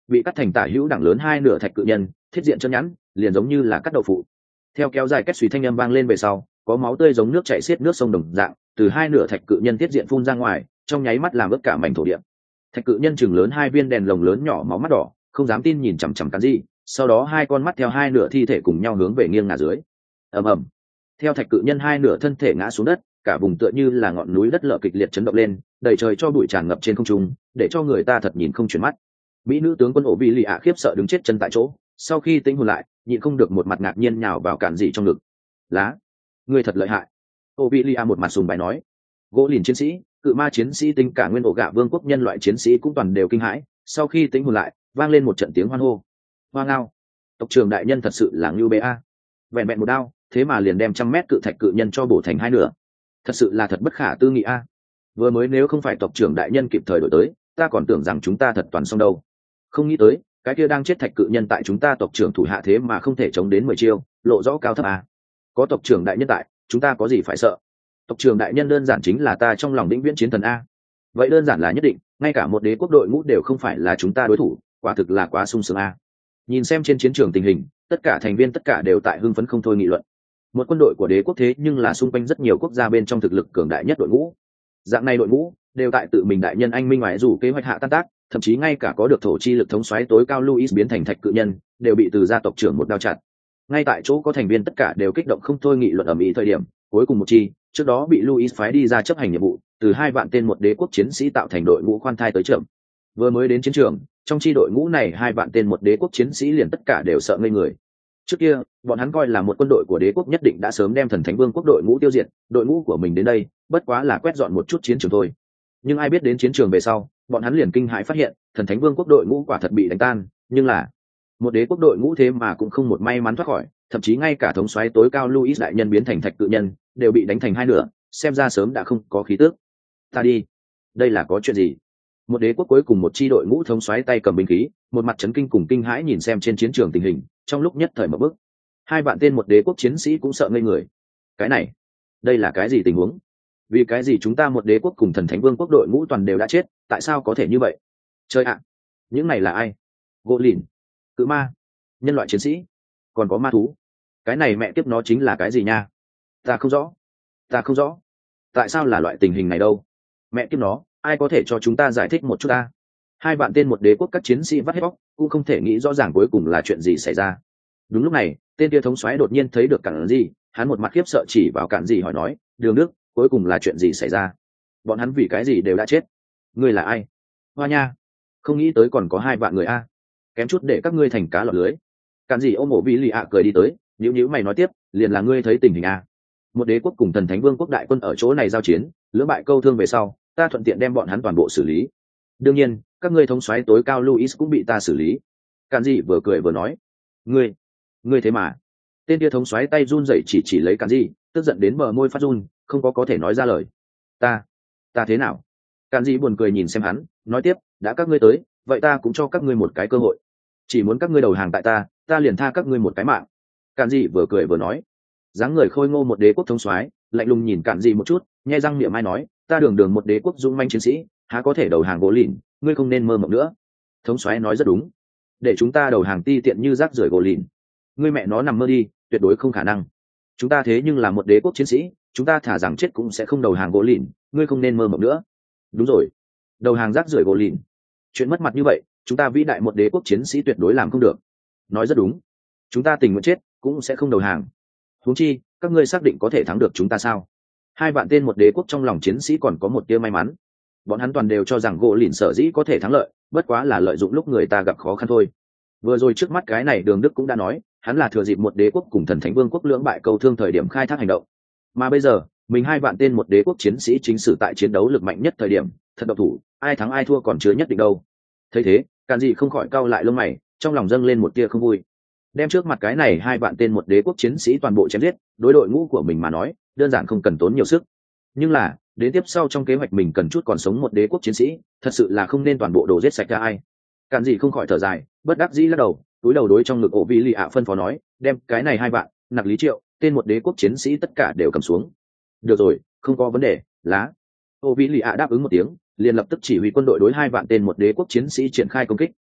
bị cắt thành tả hữu đẳng lớn hai nửa thạch cự nhân thiết diện chân nhẵn liền giống như là cắt đậu phụ. Theo kéo dài kết suy thanh âm vang lên về sau, có máu tươi giống nước chảy xiết nước sông đồng dạng từ hai nửa thạch cự nhân thiết diện phun ra ngoài, trong nháy mắt làm ướt cả mảnh thổ địa. Thạch cự nhân chừng lớn hai viên đèn lồng lớn nhỏ máu mắt đỏ, không dám tin nhìn chằm chằm cắn gì, sau đó hai con mắt theo hai nửa thi thể cùng nhau hướng về nghiêng ngả dưới. Ầm ầm. Theo thạch cự nhân hai nửa thân thể ngã xuống đất, cả vùng tựa như là ngọn núi đất lở kịch liệt chấn động lên, đầy trời cho bụi tràn ngập trên không trung, để cho người ta thật nhìn không chuyển mắt. Mỹ nữ tướng quân ổ bị lì ạ khiếp sợ đứng chết chân tại chỗ, sau khi tĩnh hồn lại, nhịn không được một mặt ngạc nhiên nhào vào cản dị trong ngực. Lá, ngươi thật lợi hại. Ổ bị lì ạ một mặt sùng bái nói. Gỗ lìn chiến sĩ, cự ma chiến sĩ tinh cả nguyên ổ gạ vương quốc nhân loại chiến sĩ cũng toàn đều kinh hãi, sau khi tĩnh hồn lại, vang lên một trận tiếng hoan hô. Hoa ngao, tộc trưởng đại nhân thật sự là ngưu bê a. Vẹn vẹn một đao, thế mà liền đem trăm mét cự thạch cự nhân cho bổ thành hai nửa. Thật sự là thật bất khả tư nghị a. Vừa mới nếu không phải tộc trưởng đại nhân kịp thời đổi tới, ta còn tưởng rằng chúng ta thật toàn xong đâu. Không nghĩ tới, cái kia đang chết thạch cự nhân tại chúng ta tộc trưởng thủ hạ thế mà không thể chống đến mười chiêu, lộ rõ cao thấp a. Có tộc trưởng đại nhân tại, chúng ta có gì phải sợ? Tộc trưởng đại nhân đơn giản chính là ta trong lòng vĩnh viễn chiến thần a. Vậy đơn giản là nhất định, ngay cả một đế quốc đội ngũ đều không phải là chúng ta đối thủ, quả thực là quá sung sướng a. Nhìn xem trên chiến trường tình hình, tất cả thành viên tất cả đều tại hưng phấn không thôi nghị luận. Một quân đội của đế quốc thế nhưng là xung quanh rất nhiều quốc gia bên trong thực lực cường đại nhất đội ngũ. Dạng này đội ngũ đều tại tự mình đại nhân anh minh ngoại dù kế hoạch hạ tan tác, thậm chí ngay cả có được thổ chi lực thống soái tối cao Luis biến thành thạch cự nhân, đều bị từ gia tộc trưởng một đao chặt. Ngay tại chỗ có thành viên tất cả đều kích động không thôi nghị luận ầm ĩ thời điểm, cuối cùng một chi, trước đó bị Luis phái đi ra chấp hành nhiệm vụ, từ hai vạn tên một đế quốc chiến sĩ tạo thành đội ngũ khoan thai tới chậm. Vừa mới đến chiến trường, trong chi đội ngũ này hai vạn tên một đế quốc chiến sĩ liền tất cả đều sợ ngây người. Trước kia, bọn hắn coi là một quân đội của đế quốc nhất định đã sớm đem thần thánh vương quốc đội ngũ tiêu diệt, đội ngũ của mình đến đây, bất quá là quét dọn một chút chiến trường thôi. Nhưng ai biết đến chiến trường về sau, bọn hắn liền kinh hãi phát hiện, thần thánh vương quốc đội ngũ quả thật bị đánh tan, nhưng là một đế quốc đội ngũ thế mà cũng không một may mắn thoát khỏi, thậm chí ngay cả thống soái tối cao Luis đại nhân biến thành thạch cự nhân, đều bị đánh thành hai nửa, xem ra sớm đã không có khí tước. Ta đi, đây là có chuyện gì? Một đế quốc cuối cùng một chi đội ngũ thống soái tay cầm binh khí, một mặt chấn kinh cùng kinh hãi nhìn xem trên chiến trường tình hình, trong lúc nhất thời mở bức. Hai vạn tên một đế quốc chiến sĩ cũng sợ ngây người. Cái này, đây là cái gì tình huống? Vì cái gì chúng ta một đế quốc cùng thần thánh vương quốc đội ngũ toàn đều đã chết, tại sao có thể như vậy? Trời ạ, những này là ai? Gỗ lìn, cự ma, nhân loại chiến sĩ, còn có ma thú. Cái này mẹ tiếp nó chính là cái gì nha? Ta không rõ, ta không rõ. Tại sao là loại tình hình này đâu? Mẹ tiếp nó, ai có thể cho chúng ta giải thích một chút ta? Hai vạn tên một đế quốc các chiến sĩ vắt hết bóc, cũng không thể nghĩ rõ ràng cuối cùng là chuyện gì xảy ra. Đúng lúc này, tên kia thống soái đột nhiên thấy được Cản Dị, hắn một mặt khiếp sợ chỉ vào Cản Dị hỏi nói, "Đường Đức, cuối cùng là chuyện gì xảy ra? Bọn hắn vì cái gì đều đã chết? Ngươi là ai?" Hoa nha, không nghĩ tới còn có hai vạn người a, kém chút để các ngươi thành cá lọt lưới. Cản Dị ôm ổ Vĩ Lì ạ cười đi tới, nhíu nhíu mày nói tiếp, "Liền là ngươi thấy tình hình a. Một đế quốc cùng thần thánh vương quốc đại quân ở chỗ này giao chiến, lưỡng bại câu thương về sau, ta thuận tiện đem bọn hắn toàn bộ xử lý. Đương nhiên, các ngươi thống soái tối cao Luis cũng bị ta xử lý." Cản Dị vừa cười vừa nói, "Ngươi, ngươi thế mà?" Tên kia thống soái tay run rẩy chỉ chỉ lấy Cản Dị, tức giận đến bờ môi phát run, không có có thể nói ra lời. "Ta, ta thế nào?" Cản Dị buồn cười nhìn xem hắn, nói tiếp, "Đã các ngươi tới, vậy ta cũng cho các ngươi một cái cơ hội. Chỉ muốn các ngươi đầu hàng tại ta, ta liền tha các ngươi một cái mạng." Cản Dị vừa cười vừa nói. Dáng người khôi ngô một đế quốc thống soái, lạnh lùng nhìn Cản Dị một chút, nhe răng niệm ai nói, "Ta đường đường một đế quốc dũng manh chiến sĩ, há có thể đầu hàng gỗ lìn, ngươi không nên mơ mộng nữa." Thống soái nói rất đúng, để chúng ta đầu hàng ti tiện như rác rưởi gỗ lìn, ngươi mẹ nó nằm mơ đi, tuyệt đối không khả năng. Chúng ta thế nhưng là một đế quốc chiến sĩ, chúng ta thả rằng chết cũng sẽ không đầu hàng gỗ lìn, ngươi không nên mơ mộng nữa. Đúng rồi, đầu hàng rác rưởi gỗ lìn, chuyện mất mặt như vậy, chúng ta vĩ đại một đế quốc chiến sĩ tuyệt đối làm không được. Nói rất đúng, chúng ta tình nguyện chết cũng sẽ không đầu hàng. Huống chi, các ngươi xác định có thể thắng được chúng ta sao? Hai vạn tên một đế quốc trong lòng chiến sĩ còn có một tia may mắn, bọn hắn toàn đều cho rằng gỗ lìn sở dĩ có thể thắng lợi, bất quá là lợi dụng lúc người ta gặp khó khăn thôi. Vừa rồi trước mắt cái này Đường Đức cũng đã nói, hắn là thừa dịp một đế quốc cùng thần thánh vương quốc lưỡng bại câu thương thời điểm khai thác hành động, mà bây giờ mình hai vạn tên một đế quốc chiến sĩ chính sử tại chiến đấu lực mạnh nhất thời điểm, thật độc thủ, ai thắng ai thua còn chưa nhất định đâu. Thấy thế, Cản Dị không khỏi cau lại lông mày, trong lòng dâng lên một tia không vui. Đem trước mặt cái này hai vạn tên một đế quốc chiến sĩ toàn bộ chém giết, đối đội ngũ của mình mà nói, đơn giản không cần tốn nhiều sức. Nhưng là, đến tiếp sau trong kế hoạch mình cần chút còn sống một đế quốc chiến sĩ, thật sự là không nên toàn bộ đổ giết sạch ra ai. Cản Dị không khỏi thở dài, bất đắc dĩ lắc đầu, túi đầu đối trong ngực ổ Vĩ Lì ạ phân phó nói, đem cái này hai vạn, nặc lý triệu, tên một đế quốc chiến sĩ tất cả đều cầm xuống. Được rồi, không có vấn đề, lá. Ổ Vĩ Lì ạ đáp ứng một tiếng, liền lập tức chỉ huy quân đội đối hai vạn tên một đế quốc chiến sĩ triển khai công kích.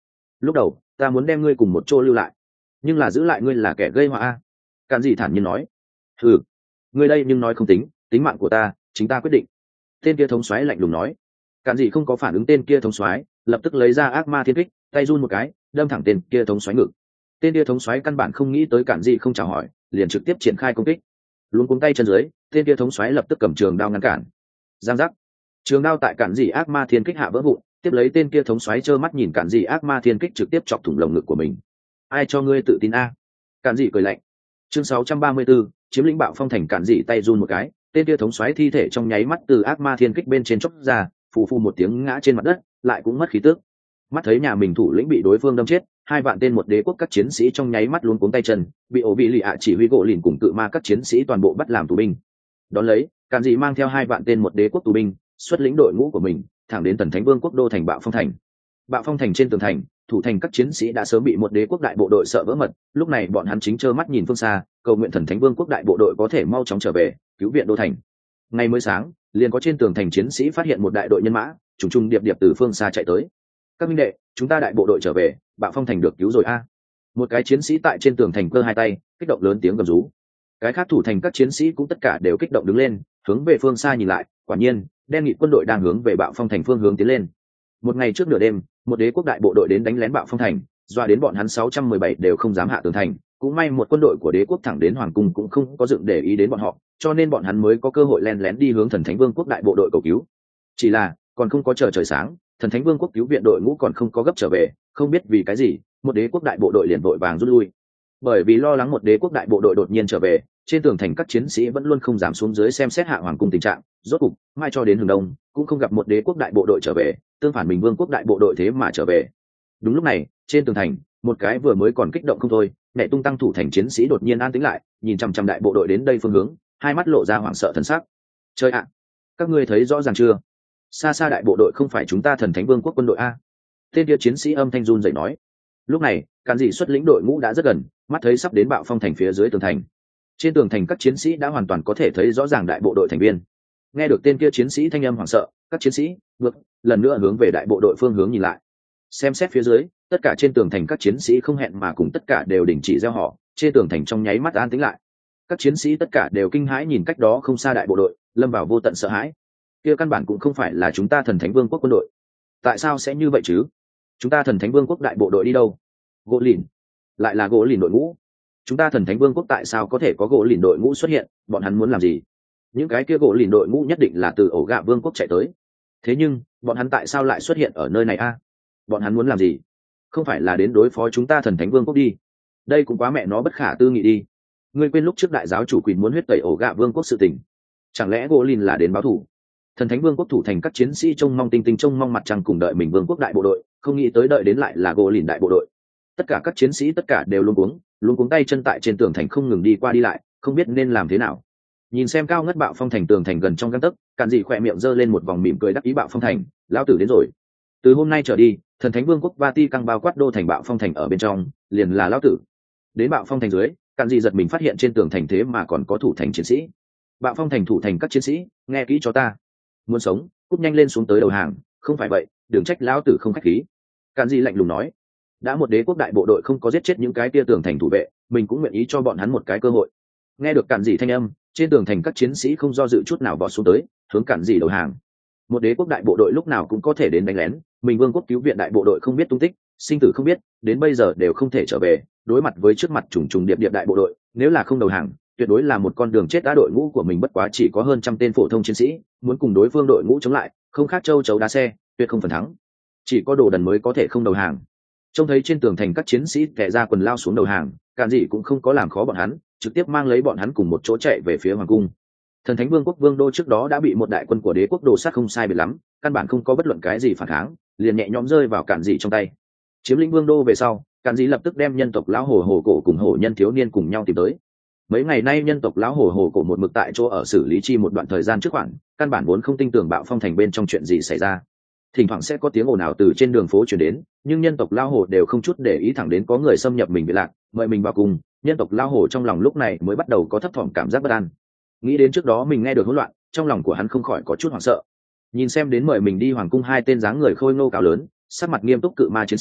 lúc đầu ta muốn đem ngươi cùng một chỗ lưu lại, nhưng là giữ lại ngươi là kẻ gây họa a. Cản dị thản nhiên nói. Ừ, ngươi đây nhưng nói không tính, tính mạng của ta chính ta quyết định. Tên kia thống soái lạnh lùng nói. Cản dị không có phản ứng tên kia thống soái, lập tức lấy ra ác ma thiên kích, tay run một cái, đâm thẳng tên kia thống soái ngực. Tên kia thống soái căn bản không nghĩ tới Cản dị không chào hỏi, liền trực tiếp triển khai công kích. Luống cuống tay chân dưới, tên kia thống soái lập tức cầm trường đao ngăn cản. Giang giác, trường đao tại Cản dị ác ma thiên kích hạ vỡ vụn, tiếp lấy tên kia thống soái trơ mắt nhìn Cản dị ác ma thiên kích trực tiếp chọc thủng lồng ngực của mình. Ai cho ngươi tự tin a? Cản dị cười lạnh. Chương sáu trăm ba mươi 634, chiếm lĩnh Bạo Phong thành. Cản dị tay run một cái, tên kia thống soái thi thể trong nháy mắt từ ác ma thiên kích bên trên chốc ra, phù phù một tiếng ngã trên mặt đất, lại cũng mất khí tức. Mắt thấy nhà mình thủ lĩnh bị đối phương đâm chết, hai vạn tên một đế quốc các chiến sĩ trong nháy mắt luống cuống tay chân, bị ổ vị lì ạ chỉ huy gỗ lìn cùng cự ma các chiến sĩ toàn bộ bắt làm tù binh. Đón lấy, Cản dị mang theo hai vạn tên một đế quốc tù binh, xuất lĩnh đội ngũ của mình, thẳng đến Thần Thánh Vương quốc đô thành Bạo Phong thành. Bạo Phong thành trên tường thành, thủ thành các chiến sĩ đã sớm bị một đế quốc đại bộ đội sợ vỡ mật, lúc này bọn hắn chính trơ mắt nhìn phương xa, cầu nguyện Thần Thánh Vương quốc đại bộ đội có thể mau chóng trở về, cứu viện đô thành. Ngày mới sáng, liền có trên tường thành chiến sĩ phát hiện một đại đội nhân mã, trùng trùng điệp điệp từ phương xa chạy tới. Các minh đệ, chúng ta đại bộ đội trở về, Bạo Phong thành được cứu rồi a. Một cái chiến sĩ tại trên tường thành cơ hai tay, kích động lớn tiếng gầm rú. Cái khác thủ thành các chiến sĩ cũng tất cả đều kích động đứng lên, hướng về phương xa nhìn lại, quả nhiên, đen nghị quân đội đang hướng về Bạo Phong thành phương hướng tiến lên. Một ngày trước nửa đêm, một đế quốc đại bộ đội đến đánh lén Bạo Phong thành, doa đến bọn hắn sáu trăm mười bảy đều không dám hạ tường thành, cũng may một quân đội của đế quốc thẳng đến hoàng cung cũng không có dựng để ý đến bọn họ, cho nên bọn hắn mới có cơ hội len lén đi hướng Thần Thánh Vương quốc đại bộ đội cầu cứu. Chỉ là, còn không có chờ trời sáng, Thần Thánh Vương quốc cứu viện đội ngũ còn không có gấp trở về, không biết vì cái gì, một đế quốc đại bộ đội liền vội vàng rút lui. Bởi vì lo lắng một đế quốc đại bộ đội đột nhiên trở về, trên tường thành các chiến sĩ vẫn luôn không dám xuống dưới xem xét hạ hoàng cung tình trạng, rốt cục mai cho đến hừng đông cũng không gặp một đế quốc đại bộ đội trở về, tương phản mình vương quốc đại bộ đội thế mà trở về. Đúng lúc này, trên tường thành, một cái vừa mới còn kích động không thôi, nhảy tung tăng thủ thành chiến sĩ đột nhiên an tĩnh lại, nhìn chằm chằm đại bộ đội đến đây phương hướng, hai mắt lộ ra hoảng sợ thần sắc. Trời ạ, các ngươi thấy rõ ràng chưa? Xa xa đại bộ đội không phải chúng ta Thần Thánh Vương quốc quân đội a. Tên kia chiến sĩ âm thanh run rẩy nói. Lúc này, Cản dị xuất lĩnh đội ngũ đã rất gần, mắt thấy sắp đến Bạo Phong thành phía dưới tường thành. Trên tường thành các chiến sĩ đã hoàn toàn có thể thấy rõ ràng đại bộ đội thành viên. Nghe được tên kia chiến sĩ thanh âm hoảng sợ, các chiến sĩ ngược lần nữa hướng về đại bộ đội phương hướng nhìn lại. Xem xét phía dưới, tất cả trên tường thành các chiến sĩ không hẹn mà cùng tất cả đều đình chỉ reo hò, trên tường thành trong nháy mắt an tĩnh lại. Các chiến sĩ tất cả đều kinh hãi nhìn cách đó không xa đại bộ đội, lâm vào vô tận sợ hãi. Kia căn bản cũng không phải là chúng ta Thần Thánh Vương quốc quân đội. Tại sao sẽ như vậy chứ? Chúng ta Thần Thánh Vương quốc đại bộ đội đi đâu? Gỗ lìn, lại là gỗ lìn đội ngũ. Chúng ta Thần Thánh Vương quốc tại sao có thể có gỗ lìn đội ngũ xuất hiện? Bọn hắn muốn làm gì? Những cái kia gỗ lìn đội ngũ nhất định là từ ổ gạ vương quốc chạy tới. Thế nhưng, bọn hắn tại sao lại xuất hiện ở nơi này a? Bọn hắn muốn làm gì? Không phải là đến đối phó chúng ta Thần Thánh Vương quốc đi? Đây cũng quá mẹ nó bất khả tư nghị đi. Ngươi quên lúc trước đại giáo chủ Quỳnh muốn huyết tẩy ổ gạ vương quốc sự tình? Chẳng lẽ gỗ lìn là đến báo thù? Thần Thánh Vương quốc thủ thành các chiến sĩ trông mong tinh tinh trông mong mặt trăng cùng đợi mình vương quốc đại bộ đội, không nghĩ tới đợi đến lại là gỗ lìn đại bộ đội. Tất cả các chiến sĩ tất cả đều luống cuống, luống cuống tay chân tại trên tường thành không ngừng đi qua đi lại, không biết nên làm thế nào. Nhìn xem cao ngất Bạo Phong thành tường thành gần trong gang tấc, Cản dị khỏe miệng giơ lên một vòng mỉm cười đắc ý. Bạo Phong thành, lão tử đến rồi. Từ hôm nay trở đi, Thần Thánh Vương quốc Vatican bao quát đô thành Bạo Phong thành ở bên trong, liền là lão tử. Đến Bạo Phong thành dưới, Cản dị giật mình phát hiện trên tường thành thế mà còn có thủ thành chiến sĩ. Bạo Phong thành thủ thành các chiến sĩ, nghe kỹ cho ta. Muốn sống, cút nhanh lên xuống tới đầu hàng, không phải vậy, đừng trách lão tử không khách khí. Cản dị lạnh lùng nói. Đã một đế quốc đại bộ đội không có giết chết những cái tia tường thành thủ vệ, mình cũng nguyện ý cho bọn hắn một cái cơ hội. Nghe được Cản dị thanh âm, trên tường thành các chiến sĩ không do dự chút nào vọt xuống tới, hướng Cản dị đầu hàng. Một đế quốc đại bộ đội lúc nào cũng có thể đến đánh lén, mình vương quốc cứu viện đại bộ đội không biết tung tích, sinh tử không biết, đến bây giờ đều không thể trở về. Đối mặt với trước mặt trùng trùng điệp điệp đại bộ đội, nếu là không đầu hàng, tuyệt đối là một con đường chết. Đã đội ngũ của mình bất quá chỉ có hơn trăm tên phổ thông chiến sĩ, muốn cùng đối phương đội ngũ chống lại, không khác châu chấu đá xe, tuyệt không phần thắng. Chỉ có đồ đần mới có thể không đầu hàng. Trông thấy trên tường thành các chiến sĩ kẻ ra quần lao xuống đầu hàng, Cản dị cũng không có làm khó bọn hắn, trực tiếp mang lấy bọn hắn cùng một chỗ chạy về phía hoàng cung. Thần Thánh Vương quốc vương đô trước đó đã bị một đại quân của đế quốc đồ sát không sai biệt lắm, căn bản không có bất luận cái gì phản kháng, liền nhẹ nhõm rơi vào Cản dị trong tay. Chiếm lĩnh vương đô về sau, Cản dị lập tức đem nhân tộc lão hồ hồ cổ cùng hổ nhân thiếu niên cùng nhau tìm tới. Mấy ngày nay nhân tộc lão hồ hồ cổ một mực tại chỗ ở xử lý chi một đoạn thời gian trước khoảng, căn bản vốn không tin tưởng Bạo Phong thành bên trong chuyện gì xảy ra. Thỉnh thoảng sẽ có tiếng ồn ào từ trên đường phố truyền đến, nhưng nhân tộc lão hồ đều không chút để ý, thẳng đến có người xâm nhập mình bị lạc, mời mình vào cùng, nhân tộc lão hồ trong lòng lúc này mới bắt đầu có thấp thỏm cảm giác bất an. Nghĩ đến trước đó mình nghe được hỗn loạn, trong lòng của hắn không khỏi có chút hoảng sợ. Nhìn xem đến mời mình đi hoàng cung hai tên dáng người khôi ngô cao lớn, sắc mặt nghiêm túc cự ma chiến sĩ,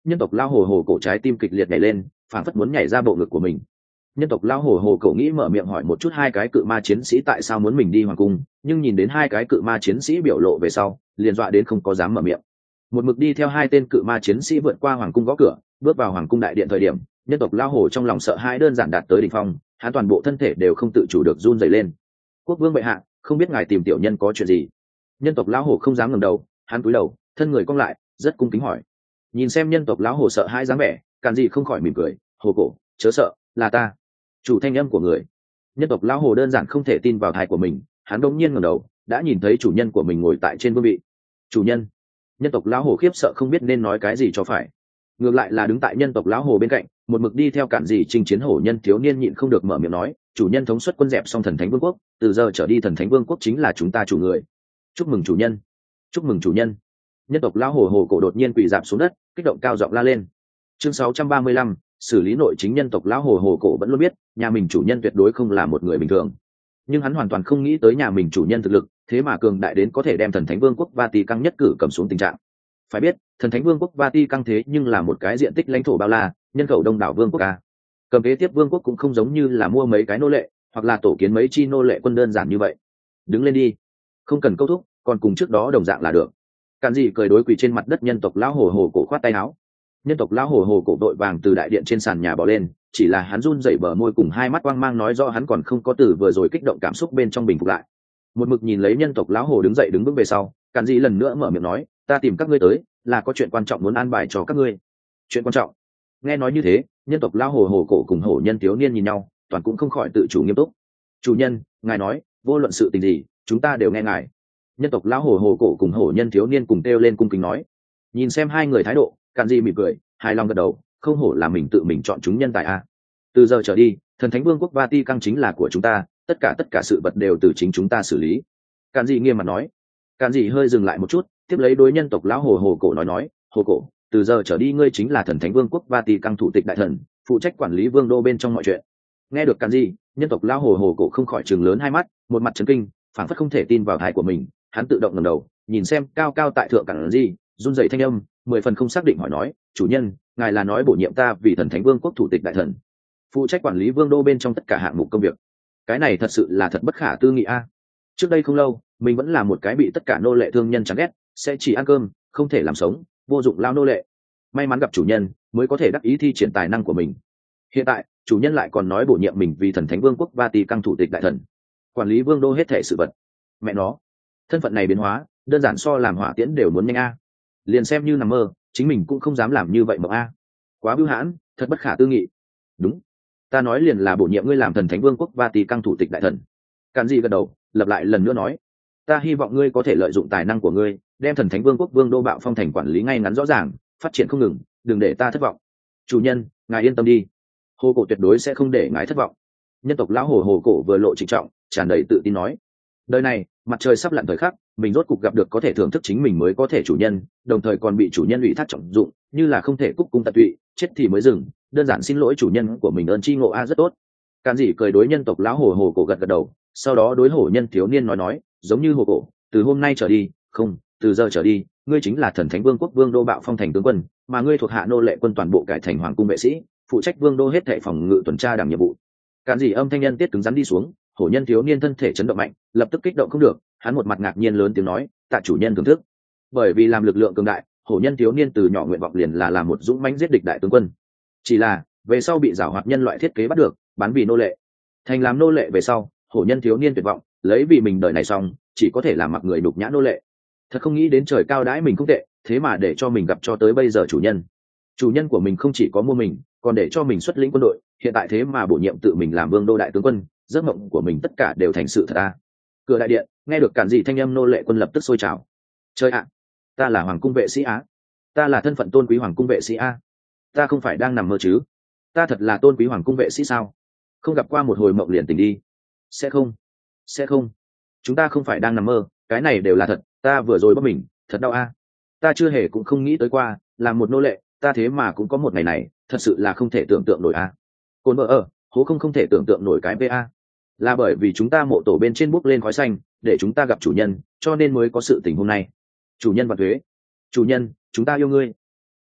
nhân tộc lao hồ hồ cổ trái tim kịch liệt nhảy lên, phảng phất muốn nhảy ra bộ ngực của mình. Nhân tộc lao hồ hồ cổ nghĩ mở miệng hỏi một chút hai cái cự ma chiến sĩ tại sao muốn mình đi hoàng cung, nhưng nhìn đến hai cái cự ma chiến sĩ biểu lộ về sau, liền dọa đến không có dám mở miệng. Một mực đi theo hai tên cự ma chiến sĩ vượt qua hoàng cung gõ cửa, bước vào hoàng cung đại điện thời điểm, nhân tộc lao hồ trong lòng sợ hãi đơn giản đạt tới đỉnh phong, hắn toàn bộ thân thể đều không tự chủ được run rẩy lên. Quốc vương bệ hạ, không biết ngài tìm tiểu nhân có chuyện gì? Nhân tộc lao hồ không dám ngẩng đầu, hắn cúi đầu, thân người cong lại, rất cung kính hỏi. Nhìn xem nhân tộc lão hồ sợ hãi dáng vẻ, Càn Dị không khỏi mỉm cười, hồ cổ, chớ sợ, là ta, chủ thanh âm của người. Nhân tộc lão hồ đơn giản không thể tin vào tai của mình, hắn đột nhiên ngẩng đầu, đã nhìn thấy chủ nhân của mình ngồi tại trên vương vị. Chủ nhân. Nhân tộc lão hồ khiếp sợ không biết nên nói cái gì cho phải. Ngược lại là đứng tại nhân tộc lão hồ bên cạnh, một mực đi theo Càn Dị chinh chiến hổ nhân thiếu niên nhịn không được mở miệng nói, chủ nhân thống suất quân dẹp xong thần thánh vương quốc, từ giờ trở đi thần thánh vương quốc chính là chúng ta chủ người. Chúc mừng chủ nhân, chúc mừng chủ nhân. Nhân tộc lão hồ hồ cổ đột nhiên quỳ rạp xuống đất, kích động cao giọng la lên. Chương sáu trăm ba mươi lăm, xử lý nội chính. Nhân tộc lão hồ hồ cổ vẫn luôn biết nhà mình chủ nhân tuyệt đối không là một người bình thường, nhưng hắn hoàn toàn không nghĩ tới nhà mình chủ nhân thực lực thế mà cường đại đến có thể đem thần thánh vương quốc Vatican nhất cử cầm xuống tình trạng. Phải biết thần thánh vương quốc Vatican thế nhưng là một cái diện tích lãnh thổ bao la, nhân khẩu đông đảo vương quốc a. Cầm kế tiếp vương quốc cũng không giống như là mua mấy cái nô lệ hoặc là tổ kiến mấy chi nô lệ quân đơn giản như vậy. Đứng lên đi, không cần câu thúc, còn cùng trước đó đồng dạng là được. Càn Dị cười đối quỳ trên mặt đất nhân tộc lão hồ hồ cổ khoát tay áo. Nhân tộc lão hồ hồ cổ đội vàng từ đại điện trên sàn nhà bỏ lên, chỉ là hắn run rẩy bờ môi cùng hai mắt quang mang nói rõ hắn còn không có từ vừa rồi kích động cảm xúc bên trong bình phục lại. Một mực nhìn lấy nhân tộc lão hồ đứng dậy đứng bước về sau, Càn Dị lần nữa mở miệng nói, ta tìm các ngươi tới là có chuyện quan trọng muốn an bài cho các ngươi. Chuyện quan trọng? Nghe nói như thế, nhân tộc lão hồ hồ cổ cùng hổ nhân thiếu niên nhìn nhau, toàn cũng không khỏi tự chủ nghiêm túc. Chủ nhân, ngài nói, vô luận sự tình gì, chúng ta đều nghe ngài. Nhân tộc lão hồ hồ cổ cùng hổ nhân thiếu niên cùng kêu lên cung kính nói. Nhìn xem hai người thái độ, Càn Dị mỉm cười, hài lòng gật đầu, không hổ là mình tự mình chọn chúng nhân tài a. Từ giờ trở đi, thần thánh vương quốc Vatican chính là của chúng ta, tất cả tất cả sự vật đều từ chính chúng ta xử lý. Càn Dị nghiêm mặt nói. Càn Dị hơi dừng lại một chút, tiếp lấy đối nhân tộc lão hồ hồ cổ nói nói, hồ cổ, từ giờ trở đi ngươi chính là thần thánh vương quốc Vatican thủ tịch đại thần, phụ trách quản lý vương đô bên trong mọi chuyện. Nghe được Càn Dị, nhân tộc lão hồ hồ cổ không khỏi trừng lớn hai mắt, một mặt chấn kinh, phảng phất không thể tin vào tai của mình. Hắn tự động ngẩng đầu, nhìn xem cao cao tại thượng Càn Dị, run rẩy thanh âm, mười phần không xác định hỏi nói, chủ nhân, ngài là nói bổ nhiệm ta vì thần thánh vương quốc thủ tịch đại thần, phụ trách quản lý vương đô bên trong tất cả hạng mục công việc. Cái này thật sự là thật bất khả tư nghị a. Trước đây không lâu mình vẫn là một cái bị tất cả nô lệ thương nhân chán ghét, sẽ chỉ ăn cơm không thể làm sống, vô dụng lao nô lệ. May mắn gặp chủ nhân mới có thể đắc ý thi triển tài năng của mình. Hiện tại chủ nhân lại còn nói bổ nhiệm mình vì thần thánh vương quốc Vatican thủ tịch đại thần, quản lý vương đô hết thể sự vật. Mẹ nó, thân phận này biến hóa đơn giản so làm hỏa tiễn đều muốn nhanh a. Liền xem như nằm mơ chính mình cũng không dám làm như vậy mà a. Quá bưu hãn, thật bất khả tư nghị. Đúng, ta nói liền là bổ nhiệm ngươi làm thần thánh vương quốc Vatican thủ tịch đại thần. Càn Dị gật đầu, lặp lại lần nữa nói, ta hy vọng ngươi có thể lợi dụng tài năng của ngươi, đem thần thánh vương quốc vương đô bạo phong thành quản lý ngay ngắn rõ ràng, phát triển không ngừng, đừng để ta thất vọng. Chủ nhân, ngài yên tâm đi, hồ cổ tuyệt đối sẽ không để ngài thất vọng. Nhân tộc lão hồ hồ cổ vừa lộ trịnh trọng, tràn đầy tự tin nói, đời này mặt trời sắp lặn thời khắc, mình rốt cục gặp được có thể thưởng thức chính mình mới có thể chủ nhân, đồng thời còn bị chủ nhân ủy thác trọng dụng, như là không thể cúc cung tận tụy, chết thì mới dừng, đơn giản xin lỗi chủ nhân của mình ơn chi ngộ a. Rất tốt. Càn Dị cười đối nhân tộc lão hồ hồ cổ gật gật đầu, sau đó đối hổ nhân thiếu niên nói nói, giống như hồ cổ, từ hôm nay trở đi, không, từ giờ trở đi, ngươi chính là thần thánh vương quốc vương đô bạo phong thành tướng quân, mà ngươi thuộc hạ nô lệ quân toàn bộ cải thành hoàng cung vệ sĩ, phụ trách vương đô hết thảy phòng ngự tuần tra đảm nhiệm vụ. Càn Dị âm thanh nhân tiết cứng rắn đi xuống, hổ nhân thiếu niên thân thể chấn động mạnh, lập tức kích động không được, hắn một mặt ngạc nhiên lớn tiếng nói, tạ chủ nhân thưởng thức. Bởi vì làm lực lượng cường đại, hổ nhân thiếu niên từ nhỏ nguyện vọng liền là làm một dũng mãnh giết địch đại tướng quân. Chỉ là về sau bị giảo hoạt nhân loại thiết kế bắt được, bán vì nô lệ. Thành làm nô lệ về sau, hổ nhân thiếu niên tuyệt vọng, lấy vì mình đời này xong, chỉ có thể làm mặc người đục nhã nô lệ. Thật không nghĩ đến trời cao đãi mình không tệ, thế mà để cho mình gặp cho tới bây giờ chủ nhân. Chủ nhân của mình không chỉ có mua mình, còn để cho mình xuất lĩnh quân đội, hiện tại thế mà bổ nhiệm tự mình làm vương đô đại tướng quân, giấc mộng của mình tất cả đều thành sự thật a. Cửa đại điện, nghe được Càn Dị thanh âm nô lệ quân lập tức sôi trào. Trời ạ, ta là hoàng cung vệ sĩ á, ta là thân phận tôn quý hoàng cung vệ sĩ a, ta không phải đang nằm mơ chứ, ta thật là tôn quý hoàng cung vệ sĩ sao? Không gặp qua một hồi mộng liền tỉnh đi. Sẽ không, sẽ không, chúng ta không phải đang nằm mơ, cái này đều là thật, ta vừa rồi bóp mình, thật đau a. Ta chưa hề cũng không nghĩ tới qua, làm một nô lệ, ta thế mà cũng có một ngày này, thật sự là không thể tưởng tượng nổi a. Cồn vợ ở, hố không không thể tưởng tượng nổi cái va, là bởi vì chúng ta mộ tổ bên trên bốc lên khói xanh, để chúng ta gặp chủ nhân, cho nên mới có sự tình hôm nay. Chủ nhân và thuế, chủ nhân, chúng ta yêu ngươi.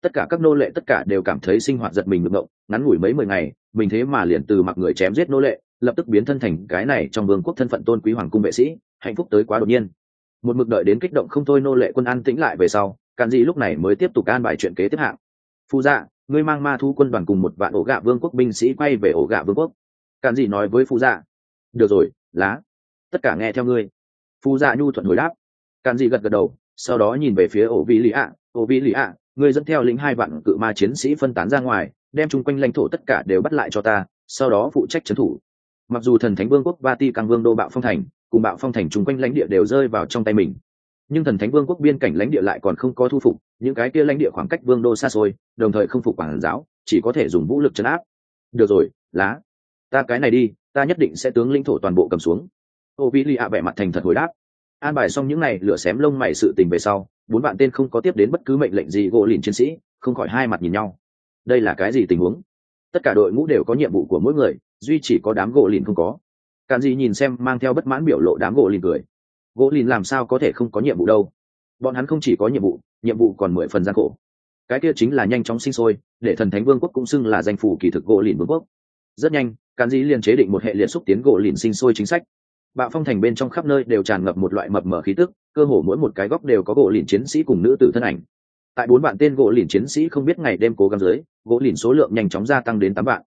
Tất cả các nô lệ tất cả đều cảm thấy sinh hoạt giật mình ngược ngộng, ngắn ngủi mấy mười ngày mình thế mà liền từ mặc người chém giết nô lệ lập tức biến thân thành cái này trong vương quốc thân phận tôn quý hoàng cung vệ sĩ, hạnh phúc tới quá đột nhiên. Một mực đợi đến kích động không thôi nô lệ quân an tĩnh lại về sau, Càn Dị lúc này mới tiếp tục an bài chuyện kế tiếp hạng. Phu dạ, ngươi mang ma thu quân đoàn cùng một vạn ổ gạ vương quốc binh sĩ quay về ổ gạ vương quốc. Càn Dị nói với Phu dạ. Được rồi, lá. Tất cả nghe theo ngươi. Phu dạ nhu thuận hồi đáp. Càn Dị gật gật đầu, sau đó nhìn về phía ổ vi lì ạ. Ổ vi lì ạ, ngươi dẫn theo lính hai vạn cự ma chiến sĩ phân tán ra ngoài, đem chung quanh lãnh thổ tất cả đều bắt lại cho ta, sau đó phụ trách trấn thủ. Mặc dù thần thánh vương quốc Vati Cang vương đô bạo phong thành cùng bạo phong thành chung quanh lãnh địa đều rơi vào trong tay mình, nhưng thần thánh vương quốc biên cảnh lãnh địa lại còn không có thu phục, những cái kia lãnh địa khoảng cách vương đô xa xôi, đồng thời không phục quản giáo, chỉ có thể dùng vũ lực trấn áp. Được rồi, lá. Ta cái này đi, ta nhất định sẽ tướng lĩnh thổ toàn bộ cầm xuống. Ô Vi Lì ạ vẻ mặt thành thật hồi đáp. An bài xong những này lửa xém lông mày sự tình về sau, bốn bạn tên không có tiếp đến bất cứ mệnh lệnh gì gỗ lìn chiến sĩ, không khỏi hai mặt nhìn nhau. Đây là cái gì tình huống? Tất cả đội ngũ đều có nhiệm vụ của mỗi người, duy chỉ có đám gỗ lìn không có. Càn Dị nhìn xem mang theo bất mãn biểu lộ đám gỗ lìn cười. Gỗ lìn làm sao có thể không có nhiệm vụ đâu? Bọn hắn không chỉ có nhiệm vụ, nhiệm vụ còn mười phần gian khổ. Cái kia chính là nhanh chóng sinh sôi, để thần thánh vương quốc cũng xưng là danh phủ kỳ thực gỗ lìn vương quốc. Rất nhanh, Càn Dị liền chế định một hệ liệt xúc tiến gỗ lìn sinh sôi chính sách. Bạo phong thành bên trong khắp nơi đều tràn ngập một loại mập mờ khí tức, cơ hồ mỗi một cái góc đều có gỗ lìn chiến sĩ cùng nữ tử thân ảnh. Tại bốn bạn tên gỗ lìn chiến sĩ không biết ngày đêm cố gắng dưới, gỗ lìn số lượng nhanh chóng gia tăng đến tám vạn.